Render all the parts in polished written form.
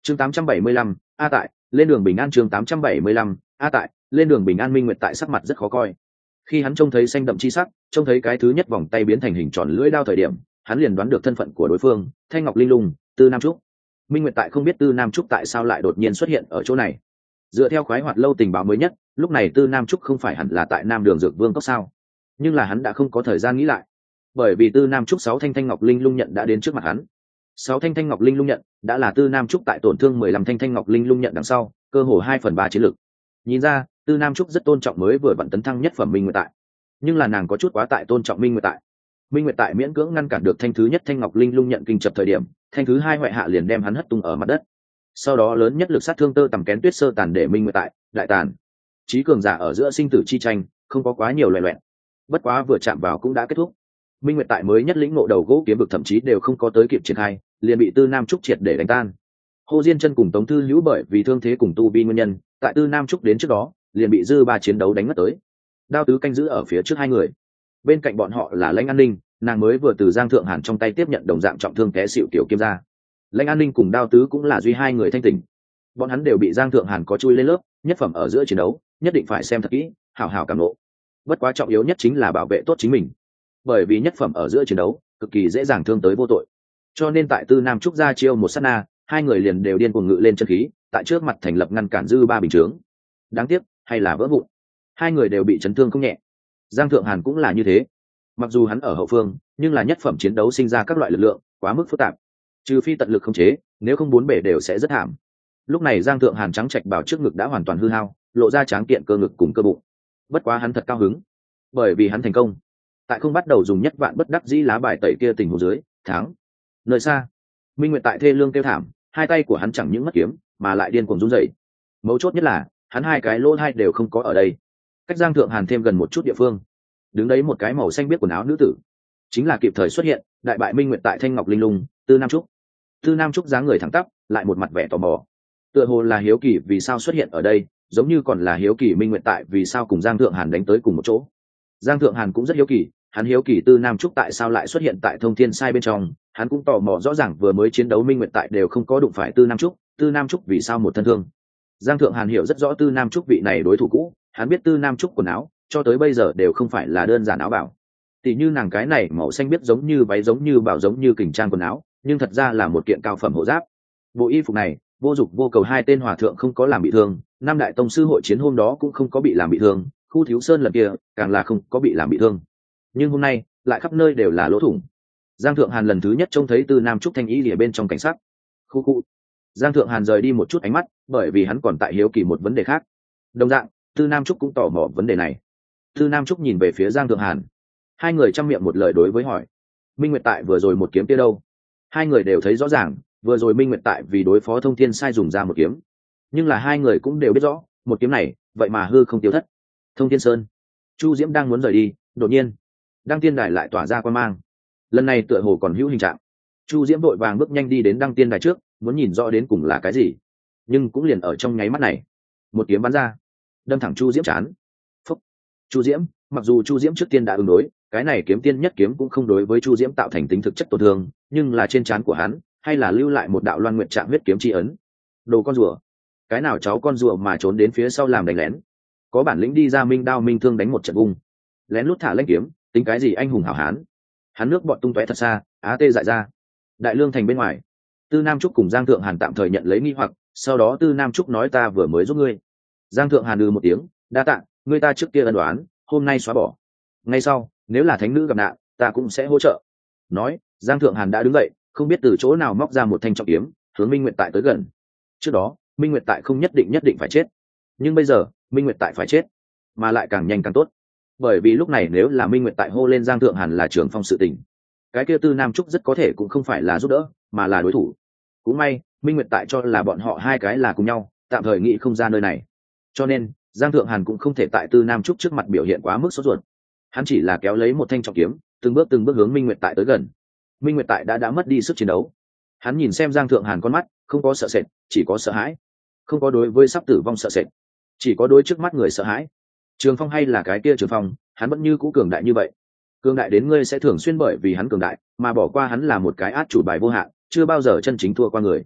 chương 875, a tại lên đường bình an. chương 875, a tại lên đường bình an. Minh Nguyệt tại sắc mặt rất khó coi. Khi hắn trông thấy xanh đậm chi sắc, trông thấy cái thứ nhất vòng tay biến thành hình tròn lưỡi đao thời điểm, hắn liền đoán được thân phận của đối phương, Thanh Ngọc Linh Lung, Tư Nam Trúc. Minh Nguyệt tại không biết Tư Nam Trúc tại sao lại đột nhiên xuất hiện ở chỗ này. Dựa theo khoái hoạt lâu tình báo mới nhất, lúc này Tư Nam Trúc không phải hẳn là tại Nam Đường Dược Vương cốc sao? Nhưng là hắn đã không có thời gian nghĩ lại, bởi vì Tư Nam Trúc 6 thanh Thanh Ngọc Linh Lung nhận đã đến trước mặt hắn. 6 thanh Thanh Ngọc Linh Lung nhận đã là Tư Nam Trúc tại tổn thương 15 thanh Thanh Ngọc Linh Lung nhận đằng sau, cơ hồ 2/3 chiến lực. Nhìn ra, Tư Nam Trúc rất tôn trọng mới vừa vặn tấn thăng nhất phẩm Minh Nguyệt tại, nhưng là nàng có chút quá tại tôn trọng Minh Nguyệt tại. Minh Nguyệt tại miễn cưỡng ngăn cản được thanh thứ nhất Thanh Ngọc Linh Lung nhận kinh chập thời điểm, thanh thứ hai hoại hạ liền đem hắn hất tung ở mặt đất. Sau đó lớn nhất lực sát thương tơ tầm kén tuyết sơ tàn để Minh Nguyệt tại đại tàn. Chí cường giả ở giữa sinh tử chi tranh, không có quá nhiều loè loẹt. Bất quá vừa chạm vào cũng đã kết thúc. Minh Nguyệt tại mới nhất lĩnh ngộ đầu gỗ kiếm vực thậm chí đều không có tới kịp triển khai, liền bị Tư Nam Trúc triệt để đánh tan. Hồ Diên Chân cùng Tống Thư Hữu bởi vì thương thế cùng tu vi nguyên nhân, tại Tư Nam Trúc đến trước đó, liền bị dư ba chiến đấu đánh mất tới. Đao Tứ canh giữ ở phía trước hai người. Bên cạnh bọn họ là Lãnh An Ninh, nàng mới vừa từ Giang Thượng Hàn trong tay tiếp nhận đồng dạng trọng thương té xỉu tiểu kiếm ra. Lãnh An Ninh cùng Đao Tứ cũng là duy hai người thanh tỉnh. Bọn hắn đều bị Giang Thượng Hàn có chui lên lớp, nhất phẩm ở giữa chiến đấu, nhất định phải xem thật kỹ, hảo hảo cảm ngộ. Bất quá trọng yếu nhất chính là bảo vệ tốt chính mình, bởi vì nhất phẩm ở giữa chiến đấu cực kỳ dễ dàng thương tới vô tội. Cho nên tại Tư Nam Trúc ra chiêu một sát na, hai người liền đều điên cuồng ngự lên chân khí, tại trước mặt thành lập ngăn cản dư ba bình chướng. Đáng tiếc, hay là vỡ vụn. Hai người đều bị chấn thương không nhẹ. Giang Thượng Hàn cũng là như thế. Mặc dù hắn ở hậu phương, nhưng là nhất phẩm chiến đấu sinh ra các loại lực lượng quá mức phức tạp, trừ phi tận lực khống chế, nếu không bốn bể đều sẽ rất thảm. Lúc này Giang Thượng Hàn trắng trạch bảo trước ngực đã hoàn toàn hư hao, lộ ra tráng kiện cơ ngực cùng cơ bụng. Bất quá hắn thật cao hứng, bởi vì hắn thành công. Tại không bắt đầu dùng nhất vạn bất đắc dĩ lá bài tẩy kia tình huống dưới, thắng. Nơi xa, Minh Nguyệt tại thê lương kêu thảm, hai tay của hắn chẳng những mất kiếm, mà lại điên cuồng run rẩy. Mấu chốt nhất là, hắn hai cái lỗ hai đều không có ở đây. Cách Giang Thượng Hàn thêm gần một chút địa phương, đứng đấy một cái màu xanh biết quần áo nữ tử, chính là kịp thời xuất hiện, đại bại Minh Nguyệt tại Thanh Ngọc Linh Lung, Tư Nam Trúc. Tư Nam Trúc dáng người thẳng tắp, lại một mặt vẻ tò mò, tựa hồ là hiếu kỳ vì sao xuất hiện ở đây, giống như còn là hiếu kỳ Minh Nguyệt tại vì sao cùng Giang Thượng Hàn đánh tới cùng một chỗ. Giang Thượng Hàn cũng rất hiếu kỳ, hắn hiếu kỳ Tư Nam Trúc tại sao lại xuất hiện tại Thông Thiên Sai bên trong, hắn cũng tò mò rõ ràng vừa mới chiến đấu Minh Nguyệt tại đều không có đụng phải Tư Nam Trúc vì sao một thân thương. Giang Thượng Hàn hiểu rất rõ Tư Nam Trúc vị này đối thủ cũ, hắn biết Tư Nam Trúc quần áo cho tới bây giờ đều không phải là đơn giản áo bảo, tỉ như nàng cái này màu xanh biết giống như váy giống như bảo giống như kình trang quần áo, nhưng thật ra là một kiện cao phẩm hộ giáp. Bộ y phục này vô dụng vô cầu hai tên hòa thượng không có làm bị thương, năm đại tông sư hội chiến hôm đó cũng không có bị làm bị thương, Khu Thiếu Sơn lần kia càng là không có bị làm bị thương, nhưng hôm nay lại khắp nơi đều là lỗ thủng. Giang Thượng Hàn lần thứ nhất trông thấy Tư Nam Trúc thanh ý lìa bên trong cảnh sát. Khu Giang Thượng Hàn rời đi một chút ánh mắt, bởi vì hắn còn tại hiếu kỳ một vấn đề khác. Đồng dạng, Tư Nam Trúc cũng tò mò vấn đề này. Tư Nam Trúc nhìn về phía Giang Thượng Hàn, hai người chăm miệng một lời đối với hỏi: Minh Nguyệt tại vừa rồi một kiếm kia đâu? Hai người đều thấy rõ ràng, vừa rồi Minh Nguyệt tại vì đối phó Thông Thiên Sai dùng ra một kiếm, nhưng là hai người cũng đều biết rõ, một kiếm này vậy mà hư không tiêu thất. Thông Thiên Sơn, Chu Diễm đang muốn rời đi, đột nhiên Đăng Tiên Đài lại tỏa ra quang mang, lần này tựa hồ còn hữu hình trạng. Chu Diễm vội vàng bước nhanh đi đến Đăng Tiên Đài trước, muốn nhìn rõ đến cùng là cái gì, nhưng cũng liền ở trong nháy mắt này, một kiếm bắn ra, đâm thẳng Chu Diễm trán. Phúc! Chu Diễm, mặc dù Chu Diễm trước tiên đã ứng đối, cái này kiếm tiên nhất kiếm cũng không đối với Chu Diễm tạo thành tính thực chất tổn thương, nhưng là trên trán của hắn hay là lưu lại một đạo loan nguyệt trạng huyết kiếm chi ấn. Đồ con rùa, cái nào cháu con rùa mà trốn đến phía sau làm đánh lén, có bản lĩnh đi ra minh đao minh thương đánh một trận vung, lén lút thả lãnh kiếm, tính cái gì anh hùng hảo hán. Hắn nước bọt tung tóe thật xa, á tê dại ra. Đại lương thành bên ngoài, Tư Nam Trúc cùng Giang Thượng Hàn tạm thời nhận lấy nghi hoặc, sau đó Tư Nam Trúc nói: ta vừa mới giúp ngươi. Giang Thượng Hàn một tiếng, đa tạ, ngươi ta trước kia ân đoán, hôm nay xóa bỏ. Ngay sau, nếu là thánh nữ gặp nạn, ta cũng sẽ hỗ trợ. Nói, Giang Thượng Hàn đã đứng dậy, không biết từ chỗ nào móc ra một thanh trọng kiếm, hướng Minh Nguyệt tại tới gần. Trước đó, Minh Nguyệt tại không nhất định phải chết, nhưng bây giờ Minh Nguyệt tại phải chết, mà lại càng nhanh càng tốt. Bởi vì lúc này nếu là Minh Nguyệt tại hô lên Giang Thượng Hàn là trưởng phong sự tình, cái kia Tư Nam Trúc rất có thể cũng không phải là giúp đỡ, mà là đối thủ. Cũng may Minh Nguyệt tại cho là bọn họ hai cái là cùng nhau, tạm thời nghĩ không ra nơi này, cho nên Giang Thượng Hàn cũng không thể tại Tư Nam Trúc trước mặt biểu hiện quá mức sốt ruột. Hắn chỉ là kéo lấy một thanh trọng kiếm, từng bước hướng Minh Nguyệt tại tới gần. Minh Nguyệt tại đã mất đi sức chiến đấu. Hắn nhìn xem Giang Thượng Hàn con mắt, không có sợ sệt, chỉ có sợ hãi. Không có đối với sắp tử vong sợ sệt, chỉ có đối trước mắt người sợ hãi. Trường Phong hay là cái kia Trường Phong, hắn vẫn như cũ cường đại như vậy. Cường đại đến ngươi sẽ thường xuyên bởi vì hắn cường đại mà bỏ qua hắn là một cái át chủ bài vô hạn, chưa bao giờ chân chính thua qua người.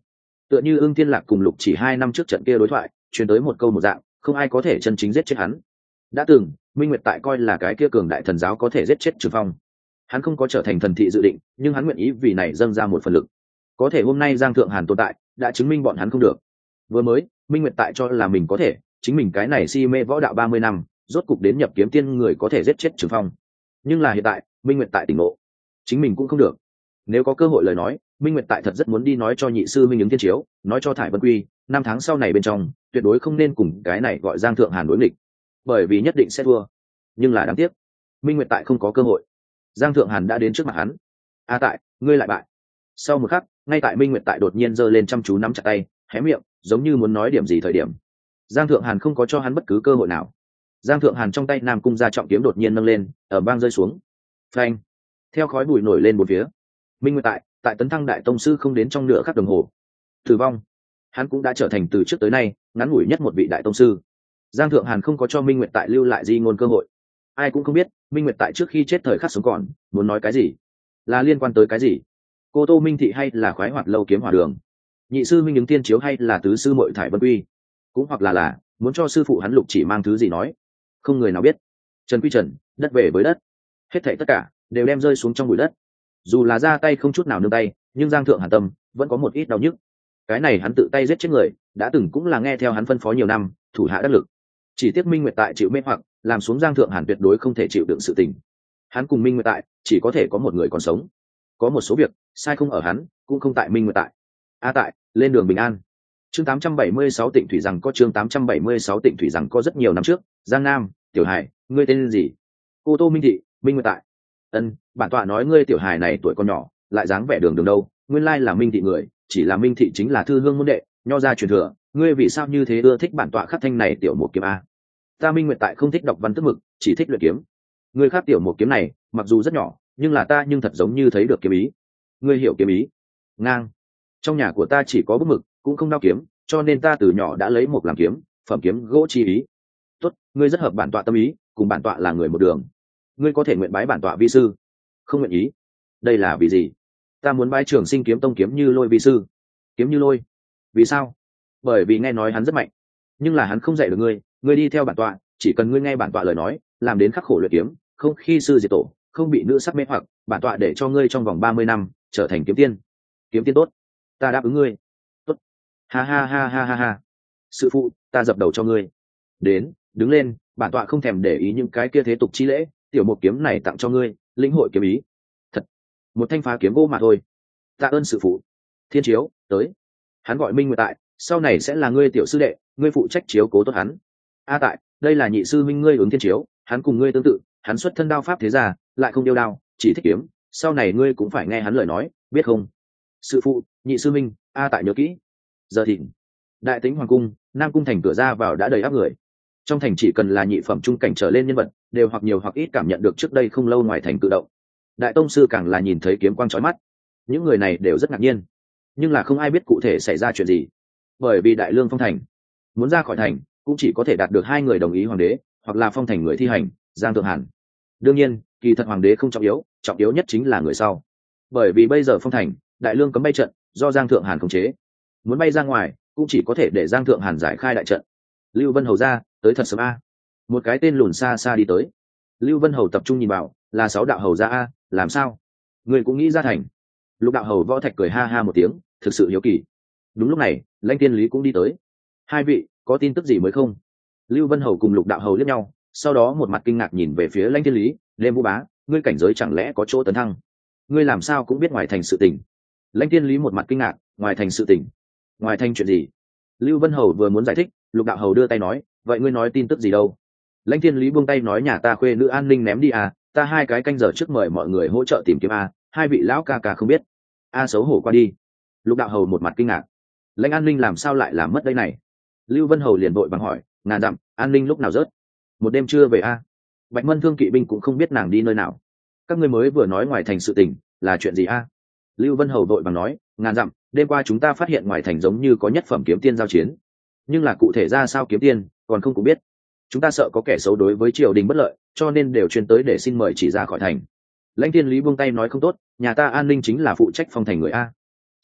Tựa như Ưng Thiên Lạc cùng Lục Chỉ 2 năm trước trận kia đối thoại truyền tới một câu một dạng, không ai có thể chân chính giết chết hắn. Đã từng Minh Nguyệt tại coi là cái kia cường đại thần giáo có thể giết chết Trường Phong, hắn không có trở thành thần thị dự định, nhưng hắn nguyện ý vì này dâng ra một phần lực. Có thể hôm nay Giang Thượng Hàn tồn tại đã chứng minh bọn hắn không được. Vừa mới Minh Nguyệt tại cho là mình có thể, chính mình cái này si mê võ đạo 30 năm, rốt cục đến nhập kiếm tiên người có thể giết chết Trường Phong. Nhưng là hiện tại Minh Nguyệt tại tỉnh ngộ, chính mình cũng không được. Nếu có cơ hội lời nói, Minh Nguyệt tại thật rất muốn đi nói cho nhị sư Minh Ứng Thiên Chiếu, nói cho Thải Vân Quy, 5 tháng sau này bên trong tuyệt đối không nên cùng cái này gọi Giang Thượng Hàn đối nghịch, bởi vì nhất định sẽ thua. Nhưng là đáng tiếc, Minh Nguyệt tại không có cơ hội. Giang Thượng Hàn đã đến trước mặt hắn. Tại ngươi lại bại. Sau một khắc, ngay tại Minh Nguyệt tại đột nhiên giơ lên chăm chú nắm chặt tay, hé miệng giống như muốn nói điểm gì thời điểm, Giang Thượng Hàn không có cho hắn bất cứ cơ hội nào. Giang Thượng Hàn trong tay Nam Cung Gia trọng kiếm đột nhiên nâng lên, ở bang rơi xuống. Phanh! Theo khói bụi nổi lên một phía. Minh Nguyệt tại tấn thăng đại tông sư không đến trong nửa khắc đồng hồ tử vong. Hắn cũng đã trở thành từ trước tới nay ngắn ngủi nhất một vị đại tông sư. Giang Thượng Hàn không có cho Minh Nguyệt tại lưu lại di ngôn cơ hội. Ai cũng không biết Minh Nguyệt tại trước khi chết thời khắc sống còn muốn nói cái gì, là liên quan tới cái gì. Cô Tô Minh Thị hay là khoái hoạt lâu kiếm hỏa đường, nhị sư Minh Ứng Tiên Chiếu hay là tứ sư muội Thải Vân Quy, cũng hoặc là muốn cho sư phụ hắn Lục Chỉ mang thứ gì nói, không người nào biết. Trần quy trần, đất về với đất, hết thảy tất cả đều đem rơi xuống trong bụi đất. Dù là ra tay không chút nào nương tay, nhưng Giang Thượng Hàn tâm vẫn có một ít đau nhức. Cái này hắn tự tay giết chết người, đã từng cũng là nghe theo hắn phân phó nhiều năm, thủ hạ đắc lực. Chỉ tiếc Minh Nguyệt tại chịu mê hoặc, làm xuống Giang Thượng Hàn tuyệt đối không thể chịu đựng sự tình. Hắn cùng Minh Nguyệt tại chỉ có thể có một người còn sống. Có một số việc sai không ở hắn, cũng không tại Minh Nguyệt tại. Tại lên đường bình an. Chương 876 Tịnh Thủy rằng có chương 876 Tịnh Thủy rằng có rất nhiều năm trước, Giang Nam, Tiểu Hải, ngươi tên gì? Cô Tô Minh Thị, Minh Nguyệt tại. Bản tọa nói ngươi Tiểu Hải này tuổi còn nhỏ, lại dáng vẻ đường đâu, nguyên lai là Minh Thị người, chỉ là Minh Thị chính là thư hương môn đệ, nho gia truyền thừa, ngươi vì sao như thế ưa thích bản tọa khắc thanh này tiểu một kiếm a? Ta Minh Nguyệt tại không thích đọc văn tức mực, chỉ thích luyện kiếm. Ngươi khắc tiểu một kiếm này, mặc dù rất nhỏ, nhưng là ta nhưng thật giống như thấy được kiếm ý. Ngươi hiểu kiếm ý? Ngang. Trong nhà của ta chỉ có bút mực, cũng không đao kiếm, cho nên ta từ nhỏ đã lấy một làm kiếm, phẩm kiếm gỗ chi ý. Tốt, ngươi rất hợp bản tọa tâm ý, cùng bản tọa là người một đường. Ngươi có thể nguyện bái bản tọa vi sư? Không nguyện ý. Đây là vì gì? Ta muốn bái Trường Sinh kiếm tông kiếm như lôi vi sư. Kiếm như lôi? Vì sao? Bởi vì nghe nói hắn rất mạnh, nhưng là hắn không dạy được ngươi. Ngươi đi theo bản tọa, chỉ cần ngươi nghe bản tọa lời nói, làm đến khắc khổ luyện kiếm, không khi sư diệt tổ, không bị nữ sắc mê hoặc, bản tọa để cho ngươi trong vòng 30 năm trở thành kiếm tiên. Kiếm tiên tốt, ta đáp ứng ngươi. Tốt. Ha ha ha ha ha ha. Sư phụ, ta dập đầu cho ngươi. Đến, đứng lên, bản tọa không thèm để ý những cái kia thế tục chi lễ, tiểu một kiếm này tặng cho ngươi, lĩnh hội kiếm ý. Thật, một thanh phá kiếm gỗ mà thôi. Tạ ơn sư phụ. Thiên Chiếu, tới. Hắn gọi Minh Nguyệt tại, sau này sẽ là ngươi tiểu sư đệ, ngươi phụ trách chiếu cố tốt hắn. Tại, đây là nhị sư Minh ngươi Ứng Thiên Chiếu, hắn cùng ngươi tương tự, hắn xuất thân đao pháp thế gia, lại không yêu đao, chỉ thích kiếm, sau này ngươi cũng phải nghe hắn lời nói, biết không? Sư phụ, nhị sư Minh, tại nhớ kỹ. Giờ thịnh, Đại Tĩnh Hoàng cung, Nam cung thành cửa ra vào đã đầy áp người. Trong thành chỉ cần là nhị phẩm trung cảnh trở lên nhân vật, đều hoặc nhiều hoặc ít cảm nhận được trước đây không lâu ngoài thành tự động. Đại tông sư càng là nhìn thấy kiếm quang chói mắt. Những người này đều rất ngạc nhiên, nhưng là không ai biết cụ thể xảy ra chuyện gì. Bởi vì Đại Lương phong thành, muốn ra khỏi thành cũng chỉ có thể đạt được 2 người đồng ý hoàng đế, hoặc là phong thành người thi hành, Giang Thượng Hàn. Đương nhiên, kỳ thật hoàng đế không trọng yếu nhất chính là người sau. Bởi vì bây giờ phong thành, Đại Lương cấm bay trận, do Giang Thượng Hàn khống chế. Muốn bay ra ngoài, cũng chỉ có thể để Giang Thượng Hàn giải khai đại trận. Lưu Vân Hầu ra, tới thật sớm a. Một cái tên lùn xa xa đi tới. Lưu Vân Hầu tập trung nhìn vào, là 6 đạo hầu ra a, làm sao? Người cũng nghĩ ra thành. Lục đạo hầu Võ Thạch cười ha ha một tiếng, thực sự hiếu kỳ. Đúng lúc này, Lãnh Tiên Lý cũng đi tới. 2 vị, có tin tức gì mới không? Lưu Vân Hầu cùng Lục đạo hầu liếc nhau, sau đó một mặt kinh ngạc nhìn về phía Lãnh Tiên Lý, Lê Vũ Bá, ngươi cảnh giới chẳng lẽ có chỗ tấn thăng? Ngươi làm sao cũng biết ngoài thành sự tình? Lãnh Tiên Lý một mặt kinh ngạc, ngoài thành sự tình? Ngoài thành chuyện gì? Lưu Vân Hầu vừa muốn giải thích, Lục đạo hầu đưa tay nói, vậy ngươi nói tin tức gì đâu? Lãnh Tiên Lý buông tay nói, nhà ta khuê nữ An Ninh ném đi à, ta 2 cái canh giờ trước mời mọi người hỗ trợ tìm kiếm a, 2 vị lão ca ca không biết. Xấu hổ qua đi. Lục đạo hầu một mặt kinh ngạc, Lãnh An Ninh làm sao lại làm mất đây này? Lưu Vân Hầu liền vội bằng hỏi, ngàn dặm, An Ninh lúc nào rớt? Một đêm chưa về a. Bạch Mân Thương kỵ binh cũng không biết nàng đi nơi nào. Các ngươi mới vừa nói ngoài thành sự tình, là chuyện gì a? Lưu Vân Hầu vội bằng nói, ngàn dặm, đêm qua chúng ta phát hiện ngoài thành giống như có nhất phẩm kiếm tiên giao chiến, nhưng là cụ thể ra sao kiếm tiên còn không cũng biết. Chúng ta sợ có kẻ xấu đối với triều đình bất lợi, cho nên đều chuyên tới để xin mời chỉ ra khỏi thành. Lãnh Tiên Lý buông tay nói, không tốt, nhà ta An Ninh chính là phụ trách phong thành người a.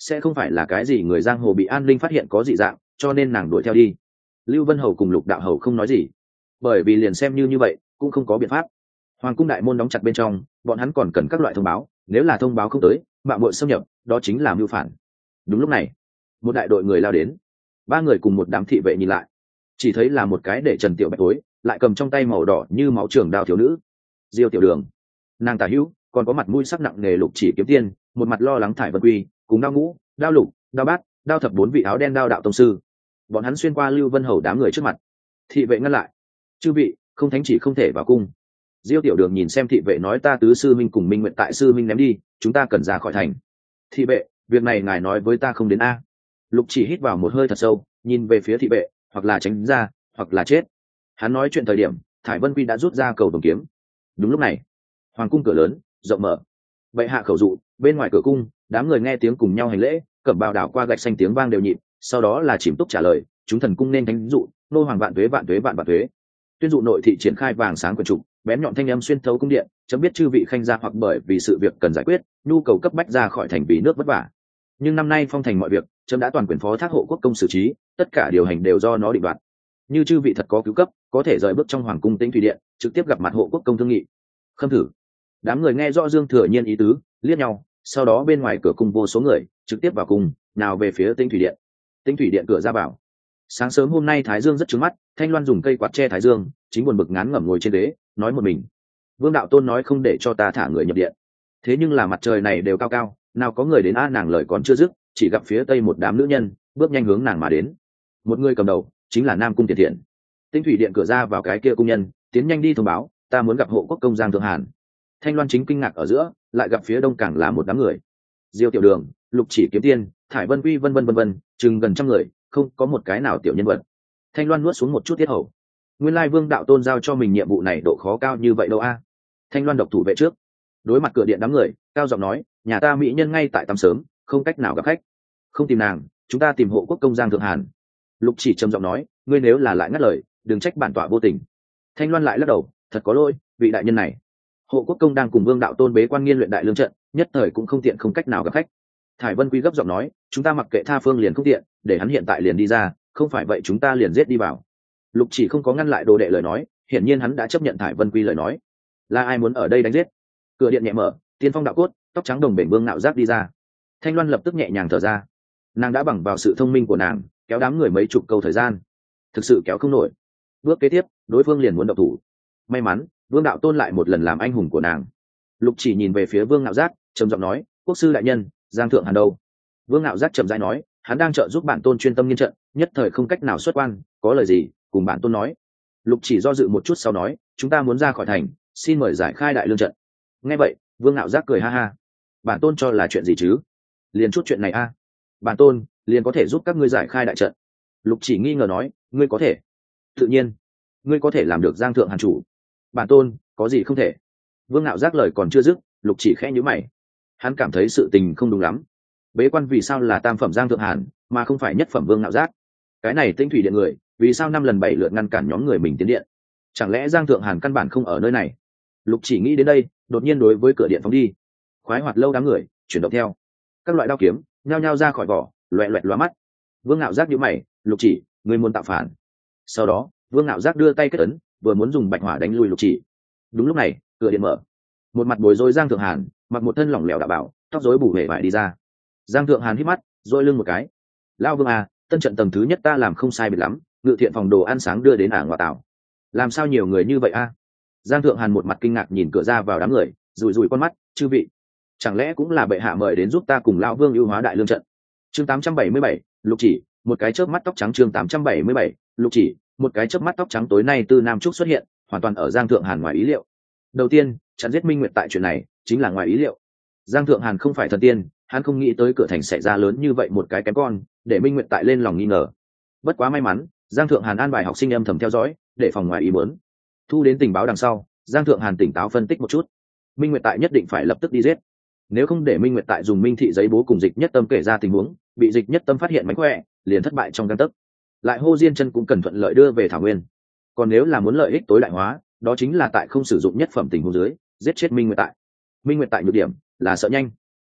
sẽ không phải là cái gì người giang hồ bị an linh phát hiện có dị dạng cho nên nàng đuổi theo đi. Lưu Vân Hầu cùng Lục Đạo Hầu không nói gì, bởi vì liền xem như vậy cũng không có biện pháp. Hoàng cung đại môn đóng chặt bên trong, bọn hắn còn cần các loại thông báo, nếu là thông báo không tới mạo muội xâm nhập, đó chính là mưu phản. Đúng lúc này một đại đội người lao đến, ba người cùng một đám thị vệ nhìn lại, chỉ thấy là một cái để trần tiểu bạch tối lại cầm trong tay màu đỏ như máu trường đao thiếu nữ, Diêu Tiểu Đường. Nàng tả hữu còn có mặt mũi sắc nặng nề Lục Chỉ Kiếm Tiên, một mặt lo lắng Thải Vân Quy, cùng Đao Ngũ, Đao Lục, Đao Bát, Đao Thập bốn vị áo đen đao đạo tông sư. Bọn hắn xuyên qua Lưu Vân Hầu đám người trước mặt. Thị vệ ngăn lại: chư vị, không thánh chỉ không thể vào cung. Diêu Tiểu Đường nhìn xem thị vệ nói: ta tứ sư minh cùng Minh Nguyện tại sư minh ném đi, chúng ta cần ra khỏi thành. Thị vệ: việc này ngài nói với ta không đến a. Lục Chỉ hít vào một hơi thật sâu, nhìn về phía thị vệ, hoặc là tránh ra hoặc là chết. Hắn nói chuyện thời điểm Thải Vân Quy đã rút ra cầu đồng kiếm. Đúng lúc này hoàng cung cửa lớn rộng mở, bệ hạ khẩu dụ. Bên ngoài cửa cung đám người nghe tiếng cùng nhau hành lễ, cẩm bào đảo qua gạch xanh tiếng vang đều nhịp, sau đó là chìm túc trả lời: chúng thần cung nên thánh dụ, nô hoàng vạn tuế vạn tuế vạn vạn tuế. Tuyên dụ nội thị triển khai vàng sáng quyển trục, bén nhọn thanh âm xuyên thấu cung điện, chấm biết chư vị khanh gia hoặc bởi vì sự việc cần giải quyết, nhu cầu cấp bách ra khỏi thành vì nước vất vả, nhưng năm nay phong thành mọi việc chấm đã toàn quyền phó thác hộ quốc công xử trí, tất cả điều hành đều do nó định đoạt. Như chư vị thật có cứu cấp, có thể rời bước trong hoàng cung Tĩnh Thủy Điện, trực tiếp gặp mặt hộ quốc công thương nghị. Khâm thử. Đám người nghe rõ Dương Thừa Nhiên ý tứ, liếc nhau, sau đó bên ngoài cửa cung vô số người trực tiếp vào cung, nào về phía Tĩnh Thủy Điện. Tĩnh Thủy Điện cửa ra vào. Sáng sớm hôm nay thái dương rất trướng mắt, Thanh Loan dùng cây quạt che thái dương, chính buồn bực ngán ngẩm ngồi trên ghế, nói một mình: Vương đạo tôn nói không để cho ta thả người nhập điện, thế nhưng là mặt trời này đều cao cao, nào có người đến. Nàng lời còn chưa dứt, chỉ gặp phía tây một đám nữ nhân bước nhanh hướng nàng mà đến. Một người cầm đầu chính là Nam Cung Tiền Thiện. Tĩnh Thủy Điện cửa ra vào cái kia cung nhân tiến nhanh đi thông báo: ta muốn gặp hộ quốc công Giang Thượng Hàn. Thanh Loan chính kinh ngạc ở giữa, lại gặp phía đông càng là một đám người: Diêu Tiểu Đường, Lục Chỉ Kiếm Tiên, Thải Vân Quy, vân vân, chừng gần trăm người, không có một cái nào tiểu nhân vật. Thanh Loan nuốt xuống một chút tiết hầu. Nguyên lai Vương đạo tôn giao cho mình nhiệm vụ này độ khó cao như vậy đâu a. Thanh Loan độc thủ vệ trước, đối mặt cửa điện đám người, cao giọng nói: nhà ta mỹ nhân ngay tại tắm sớm, không cách nào gặp khách, không tìm nàng, chúng ta tìm hộ quốc công Giang Thượng Hàn. Lục Chỉ trầm giọng nói: ngươi nếu là lại ngắt lời, đừng trách bản tọa vô tình. Thanh Loan lại lắc đầu: thật có lỗi, vị đại nhân này, hộ quốc công đang cùng Vương đạo tôn bế quan nghiên luyện đại lương trận, nhất thời cũng không tiện, không cách nào gặp khách. Thải Vân Quy gấp giọng nói: chúng ta mặc kệ tha phương liền không tiện, để hắn hiện tại liền đi ra, không phải vậy chúng ta liền giết đi vào. Lục Chỉ không có ngăn lại đồ đệ lời nói, hiển nhiên hắn đã chấp nhận Thải Vân Quy lời nói. Là ai muốn ở đây đánh giết? Cửa điện nhẹ mở, tiên phong đạo cốt, tóc trắng đồng bể Vương Nạo Giác đi ra. Thanh Loan lập tức nhẹ nhàng thở ra, nàng đã bằng vào sự thông minh của nàng kéo đám người mấy chục câu thời gian, thực sự kéo không nổi. Bước kế tiếp đối phương liền muốn động thủ. May mắn Vương đạo tôn lại một lần làm anh hùng của nàng. Lục Chỉ nhìn về phía Vương Nạo Giác, trầm giọng nói: quốc sư đại nhân, Giang Thượng Hàn đâu? Vương Nạo Giác chậm rãi nói: hắn đang trợ giúp bản tôn chuyên tâm nghiên trận, nhất thời không cách nào xuất quan, có lời gì cùng bản tôn nói. Lục Chỉ do dự một chút sau nói: chúng ta muốn ra khỏi thành, xin mời giải khai đại lương trận. Nghe vậy Vương Nạo Giác cười ha ha: bản tôn cho là chuyện gì chứ? Liền chút chuyện này a. Bản tôn liền có thể giúp các ngươi giải khai đại trận. Lục Chỉ nghi ngờ nói: ngươi có thể? Tự nhiên. Ngươi có thể làm được Giang Thượng Hàn chủ, bản tôn có gì không thể? Vương Nạo Giác lời còn chưa dứt, Lục Chỉ khẽ nhíu mày. Hắn cảm thấy sự tình không đúng lắm. Bế quan vì sao là tam phẩm Giang Thượng Hàn mà không phải nhất phẩm Vương Nạo Giác? Cái này Tĩnh Thủy Điện người vì sao 5 lần 7 lượt ngăn cản nhóm người mình tiến điện? Chẳng lẽ Giang Thượng Hàn căn bản không ở nơi này? Lục Chỉ nghĩ đến đây, đột nhiên đối với cửa điện phóng đi. Khoái hoạt lâu đám người chuyển động theo, các loại đao kiếm nhao nhao ra khỏi vỏ, loẹt loẹt lóa mắt. Vương Nạo Giác nhíu mày: Lục Chỉ, ngươi muốn tạo phản? Sau đó Vương Nạo Giác đưa tay kết ấn, vừa muốn dùng bạch hỏa đánh lui Lục Chỉ. Đúng lúc này cửa điện mở, một mặt bối rối Giang Thượng Hàn mặc một thân lỏng lẻo đạo bảo, tóc rối bù hề vải đi ra. Giang Thượng Hàn hít mắt, dội lưng một cái: Lão Vương à, tân trận tầng thứ nhất ta làm không sai biệt lắm, ngự thiện phòng đồ ăn sáng đưa đến ngoại tảo. Làm sao nhiều người như vậy a? Giang Thượng Hàn một mặt kinh ngạc nhìn cửa ra vào đám người, rủi rủi con mắt: chư vị, chẳng lẽ cũng là bệ hạ mời đến giúp ta cùng Lão Vương ưu hóa đại lương trận? Chương 877, Lục Chỉ, một cái chớp mắt tóc trắng. Chương 877, Lục Chỉ, một cái chớp mắt tóc trắng. Tối nay Tư Nam Trúc xuất hiện, hoàn toàn ở Giang Thượng Hàn ngoài ý liệu. Đầu tiên, chặn giết Minh Nguyệt tại chuyện này chính là ngoài ý liệu. Giang Thượng Hàn không phải thần tiên, hắn không nghĩ tới cửa thành xảy ra lớn như vậy một cái kém con, để Minh Nguyệt tại lên lòng nghi ngờ. Bất quá may mắn, Giang Thượng Hàn an bài học sinh âm thầm theo dõi, để phòng ngoài ý muốn. Thu đến tình báo đằng sau, Giang Thượng Hàn tỉnh táo phân tích một chút. Minh Nguyệt tại nhất định phải lập tức đi giết, nếu không để Minh Nguyệt tại dùng minh thị giấy bố cùng Dịch Nhất Tâm kể ra tình huống, bị Dịch Nhất Tâm phát hiện mánh khỏe, liền thất bại trong gang tấc. Lại Hô Diên Chân cũng cần thuận lợi đưa về Thảo Nguyên. Còn nếu là muốn lợi ích tối đại hóa, đó chính là tại không sử dụng nhất phẩm tình huống dưới giết chết Minh Nguyệt tại. Minh Nguyệt tại nhược điểm là sợ nhanh,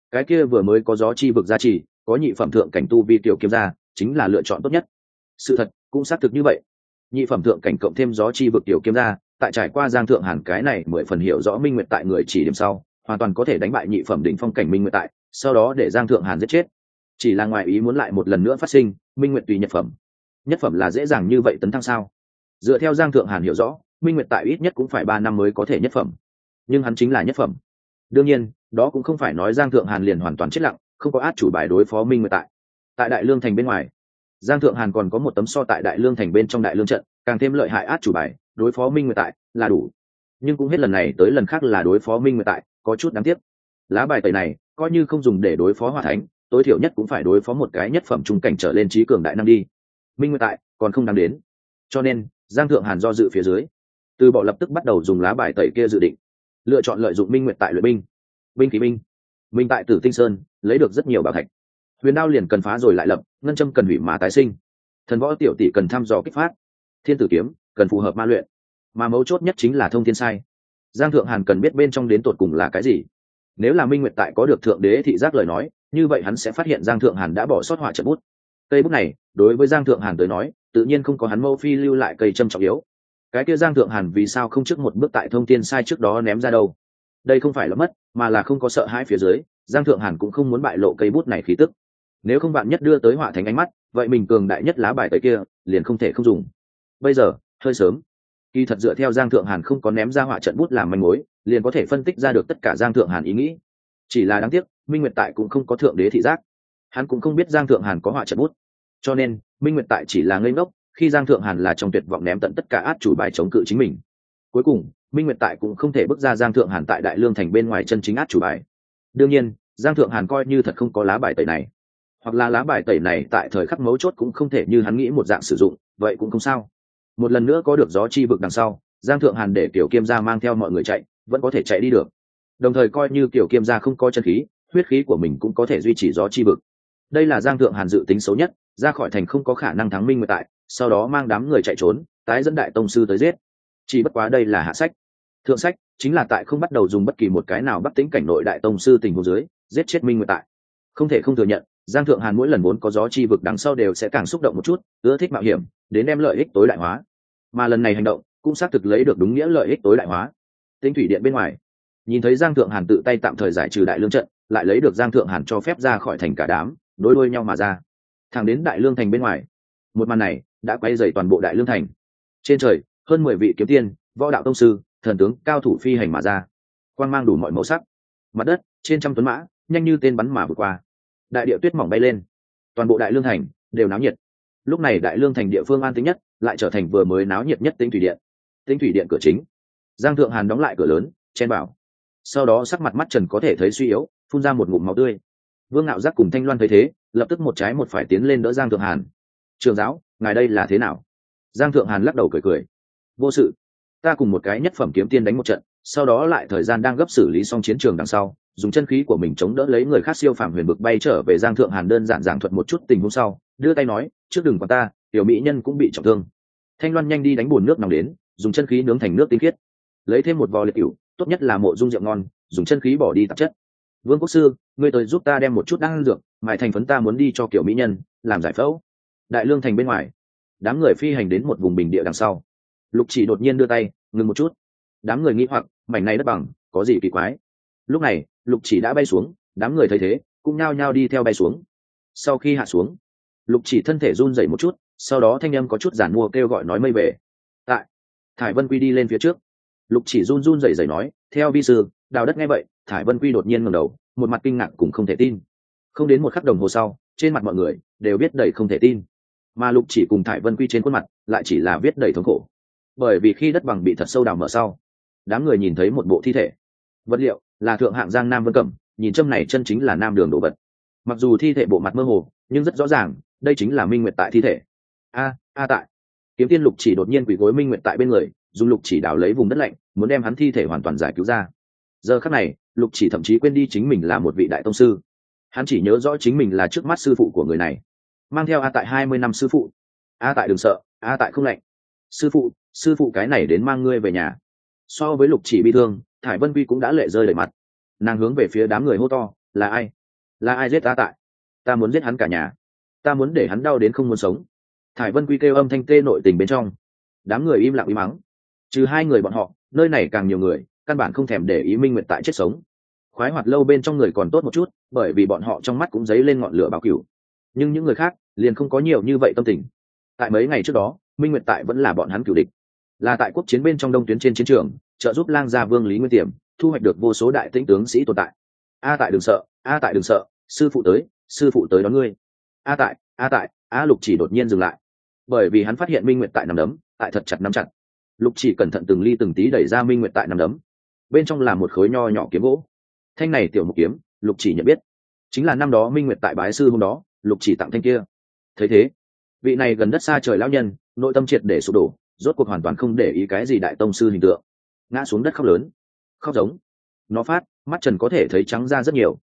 cái kia vừa mới có gió chi vực gia trì, có nhị phẩm thượng cảnh tu vi tiểu kiếm gia chính là lựa chọn tốt nhất. Sự thật cũng xác thực như vậy, nhị phẩm thượng cảnh cộng thêm gió chi vực tiểu kiếm gia, tại trải qua Giang Thượng Hàn cái này 10 phần hiểu rõ Minh Nguyệt tại người chỉ điểm sau, hoàn toàn có thể đánh bại nhị phẩm đỉnh phong cảnh Minh Nguyệt tại, sau đó để Giang Thượng Hàn giết chết. Chỉ là ngoài ý muốn lại một lần nữa phát sinh, Minh Nguyệt tùy nhập phẩm. Nhất phẩm là dễ dàng như vậy tấn thăng sao? Dựa theo Giang Thượng Hàn hiểu rõ, Minh Nguyệt tại ít nhất cũng phải 3 năm mới có thể nhất phẩm, nhưng hắn chính là nhất phẩm. Đương nhiên, đó cũng không phải nói Giang Thượng Hàn liền hoàn toàn chết lặng, không có át chủ bài đối phó Minh Nguyệt tại. Tại Đại Lương thành bên ngoài, Giang Thượng Hàn còn có một tấm so tại Đại Lương thành bên trong Đại Lương trận, càng thêm lợi hại át chủ bài, đối phó Minh Nguyệt tại là đủ. Nhưng cũng hết lần này tới lần khác là đối phó Minh Nguyệt tại, có chút đáng tiếc. Lá bài tẩy này, coi như không dùng để đối phó Hỏa Thánh, tối thiểu nhất cũng phải đối phó một cái nhất phẩm trung cảnh trở lên trí cường đại năng đi. Minh Nguyệt tại, còn không đáng đến. Cho nên, Giang Thượng Hàn do dự phía dưới, từ bỏ lập tức bắt đầu dùng lá bài tẩy kia dự định, lựa chọn lợi dụng Minh Nguyệt tại luyện binh, binh khí binh. Minh tại Tử Tinh Sơn lấy được rất nhiều bảo thạch, huyền đao liền cần phá rồi lại lập, ngân châm cần hủy mà tái sinh, thần võ tiểu tỷ cần thăm dò kích phát, thiên tử kiếm cần phù hợp ma luyện, mà mấu chốt nhất chính là thông thiên sai. Giang Thượng Hàn cần biết bên trong đến tột cùng là cái gì. Nếu là Minh Nguyệt tại có được thượng đế thị giác lời nói, như vậy hắn sẽ phát hiện Giang Thượng Hàn đã bỏ sót họa trận bút. Cây bút này đối với Giang Thượng Hàn tới nói tự nhiên không có hắn mâu phi lưu lại cây châm trọng yếu. Cái kia Giang Thượng Hàn vì sao không trước một bước tại thông thiên sai trước đó ném ra đâu? Đây không phải là mất, mà là không có sợ hãi phía dưới, Giang Thượng Hàn cũng không muốn bại lộ cây bút này khí tức. Nếu không bạn nhất đưa tới họa thành ánh mắt, vậy mình cường đại nhất lá bài tẩy kia liền không thể không dùng. Bây giờ hơi sớm. Kỳ thật dựa theo Giang Thượng Hàn không có ném ra họa trận bút làm manh mối, liền có thể phân tích ra được tất cả Giang Thượng Hàn ý nghĩ. Chỉ là đáng tiếc, Minh Nguyệt tại cũng không có thượng đế thị giác, hắn cũng không biết Giang Thượng Hàn có họa trận bút, cho nên Minh Nguyệt tại chỉ là ngây ngốc, khi Giang Thượng Hàn là trong tuyệt vọng ném tận tất cả át chủ bài chống cự chính mình. Cuối cùng, Minh Nguyệt tại cũng không thể bước ra Giang Thượng Hàn tại Đại Lương thành bên ngoài chân chính át chủ bài. Đương nhiên, Giang Thượng Hàn coi như thật không có lá bài tẩy này, hoặc là lá bài tẩy này tại thời khắc mấu chốt cũng không thể như hắn nghĩ một dạng sử dụng, vậy cũng không sao. Một lần nữa có được gió chi vực đằng sau, Giang Thượng Hàn để Tiểu Kiêm gia mang theo mọi người chạy, vẫn có thể chạy đi được. Đồng thời coi như Tiểu Kiêm gia không có chân khí, huyết khí của mình cũng có thể duy trì gió chi vực. Đây là Giang Thượng Hàn dự tính xấu nhất, ra khỏi thành không có khả năng thắng Minh Nguyệt tại, sau đó mang đám người chạy trốn, tái dẫn đại tông sư tới giết. Chỉ bất quá đây là hạ sách. Thượng sách chính là tại không bắt đầu dùng bất kỳ một cái nào Bắc Tĩnh cảnh nội đại tông sư tình huống dưới, giết chết Minh Nguyệt tại. Không thể không thừa nhận, Giang Thượng Hàn mỗi lần vốn có gió chi vực đằng sau đều sẽ càng xúc động một chút, ưa thích mạo hiểm, đến đem lợi ích tối đại hóa. Mà lần này hành động cũng xác thực lấy được đúng nghĩa lợi ích tối đại hóa. Tinh thủy điện bên ngoài, nhìn thấy Giang Thượng Hàn tự tay tạm thời giải trừ Đại Lương trận, lại lấy được Giang Thượng Hàn cho phép ra khỏi thành cả đám, đối đuôi nhau mà ra, thẳng đến Đại Lương thành bên ngoài. Một màn này đã quay dày toàn bộ Đại Lương thành. Trên trời, hơn 10 vị kiếm tiên, võ đạo tông sư, thần tướng, cao thủ phi hành mà ra, quang mang đủ mọi màu sắc. Mặt đất trên trăm tuấn mã, nhanh như tên bắn mà vượt qua. Đại địa tuyết mỏng bay lên, toàn bộ Đại Lương thành đều náo nhiệt. Lúc này Đại Lương thành địa phương an tĩnh nhất, lại trở thành vừa mới náo nhiệt nhất Tinh thủy điện. Tinh thủy điện cửa chính, Giang Thượng Hàn đóng lại cửa lớn, chen vào. Sau đó sắc mặt mắt trần có thể thấy suy yếu, phun ra một ngụm máu tươi. Vương Ngạo Giác cùng Thanh Loan thấy thế, lập tức một trái một phải tiến lên đỡ Giang Thượng Hàn. Trường giáo, ngài đây là thế nào? Giang Thượng Hàn lắc đầu cười cười. Vô sự, ta cùng một cái nhất phẩm kiếm tiên đánh một trận, sau đó lại thời gian đang gấp xử lý xong chiến trường đằng sau, dùng chân khí của mình chống đỡ lấy người khác siêu phàm huyền bực bay trở về. Giang Thượng Hàn đơn giản giảng thuật một chút tình huống sau, đưa tay nói, trước đừng quản ta, tiểu mỹ nhân cũng bị trọng thương. Thanh Loan nhanh đi đánh bùn nước nóng đến, dùng chân khí nướng thành nước tinh khiết, lấy thêm một vò liệt cửu, tốt nhất là mộ dung rượu ngon, dùng chân khí bỏ đi tạp chất. Vương Quốc sư, ngươi tới giúp ta đem một chút đan dược, mài thành phấn, ta muốn đi cho kiểu mỹ nhân làm giải phẫu. Đại Lương thành bên ngoài, đám người phi hành đến một vùng bình địa đằng sau. Lục Chỉ đột nhiên đưa tay ngừng một chút. Đám người nghĩ hoặc, mảnh này đất bằng có gì kỳ quái. Lúc này Lục Chỉ đã bay xuống, đám người thấy thế cũng nhao nhao đi theo bay xuống. Sau khi hạ xuống, Lục Chỉ thân thể run rẩy một chút, sau đó thanh âm có chút giản mua kêu gọi nói mây về. Tại Thải Vân Quy đi lên phía trước. Lục Chỉ run run rẩy rẩy nói, theo vi sư. Đào đất nghe vậy, Thải Vân Quy đột nhiên ngẩng đầu, một mặt kinh ngạc cũng không thể tin. Không đến một khắc đồng hồ sau, trên mặt mọi người đều viết đầy không thể tin, mà Lục Chỉ cùng Thải Vân Quy trên khuôn mặt lại chỉ là viết đầy thống khổ. Bởi vì khi đất bằng bị thật sâu đào mở sau, đám người nhìn thấy một bộ thi thể. Vật liệu là thượng hạng Giang Nam Vân Cẩm, nhìn châm này chân chính là nam đường đồ vật. Mặc dù thi thể bộ mặt mơ hồ, nhưng rất rõ ràng, đây chính là Minh Nguyệt tại thi thể. Tại kiếm tiên Lục Chỉ đột nhiên quỳ gối Minh Nguyệt tại bên người, dùng Lục Chỉ đào lấy vùng đất lạnh, muốn đem hắn thi thể hoàn toàn giải cứu ra. Giờ khắc này, Lục Chỉ thậm chí quên đi chính mình là một vị đại tông sư, hắn chỉ nhớ rõ chính mình là trước mắt sư phụ của người này, mang theo Tại 20 năm sư phụ. Tại đừng sợ, Tại không lạnh. Sư phụ cái này đến mang ngươi về nhà. So với Lục Chỉ bi thương, Thải Vân Quy cũng đã lệ rơi đầy mặt. Nàng hướng về phía đám người hô to, là ai, Là ai giết A Tại? Ta muốn giết hắn cả nhà, ta muốn để hắn đau đến không muốn sống. Thải Vân Quy kêu âm thanh tê nội tình bên trong. Đám người im lặng im mắng. Trừ hai người bọn họ, nơi này càng nhiều người, căn bản không thèm để ý Minh Nguyệt Tại chết sống. Khoái hoạt lâu bên trong người còn tốt một chút, bởi vì bọn họ trong mắt cũng dấy lên ngọn lửa báo cửu. Nhưng những người khác liền không có nhiều như vậy tâm tình. Tại mấy ngày trước đó, Minh Nguyệt Tại vẫn là bọn hắn cửu địch, là tại quốc chiến bên trong đông tuyến trên chiến trường, trợ giúp lang gia vương Lý Nguyên Tiềm thu hoạch được vô số đại tĩnh tướng sĩ tồn tại. A Tại đừng sợ, A Tại đừng sợ, sư phụ tới đón ngươi. A Tại, A Tại, A Lục Chỉ đột nhiên dừng lại, bởi vì hắn phát hiện Minh Nguyệt Tại nằm đấm tại thật chặt nắm chặt. Lục Chỉ cẩn thận từng ly từng tí đẩy ra Minh Nguyệt Tại nằm đấm, bên trong là một khối nho nhỏ kiếm gỗ. Thanh này tiểu mục kiếm, Lục Chỉ nhận biết, chính là năm đó Minh Nguyệt Tại bái sư hôm đó Lục Chỉ tặng thanh kia. Thấy thế, vị này gần đất xa trời lão nhân nội tâm triệt để sụp đổ, rốt cuộc hoàn toàn không để ý cái gì đại tông sư hình tượng, ngã xuống đất khóc lớn, khóc giống nó phát, mắt trần có thể thấy trắng ra rất nhiều.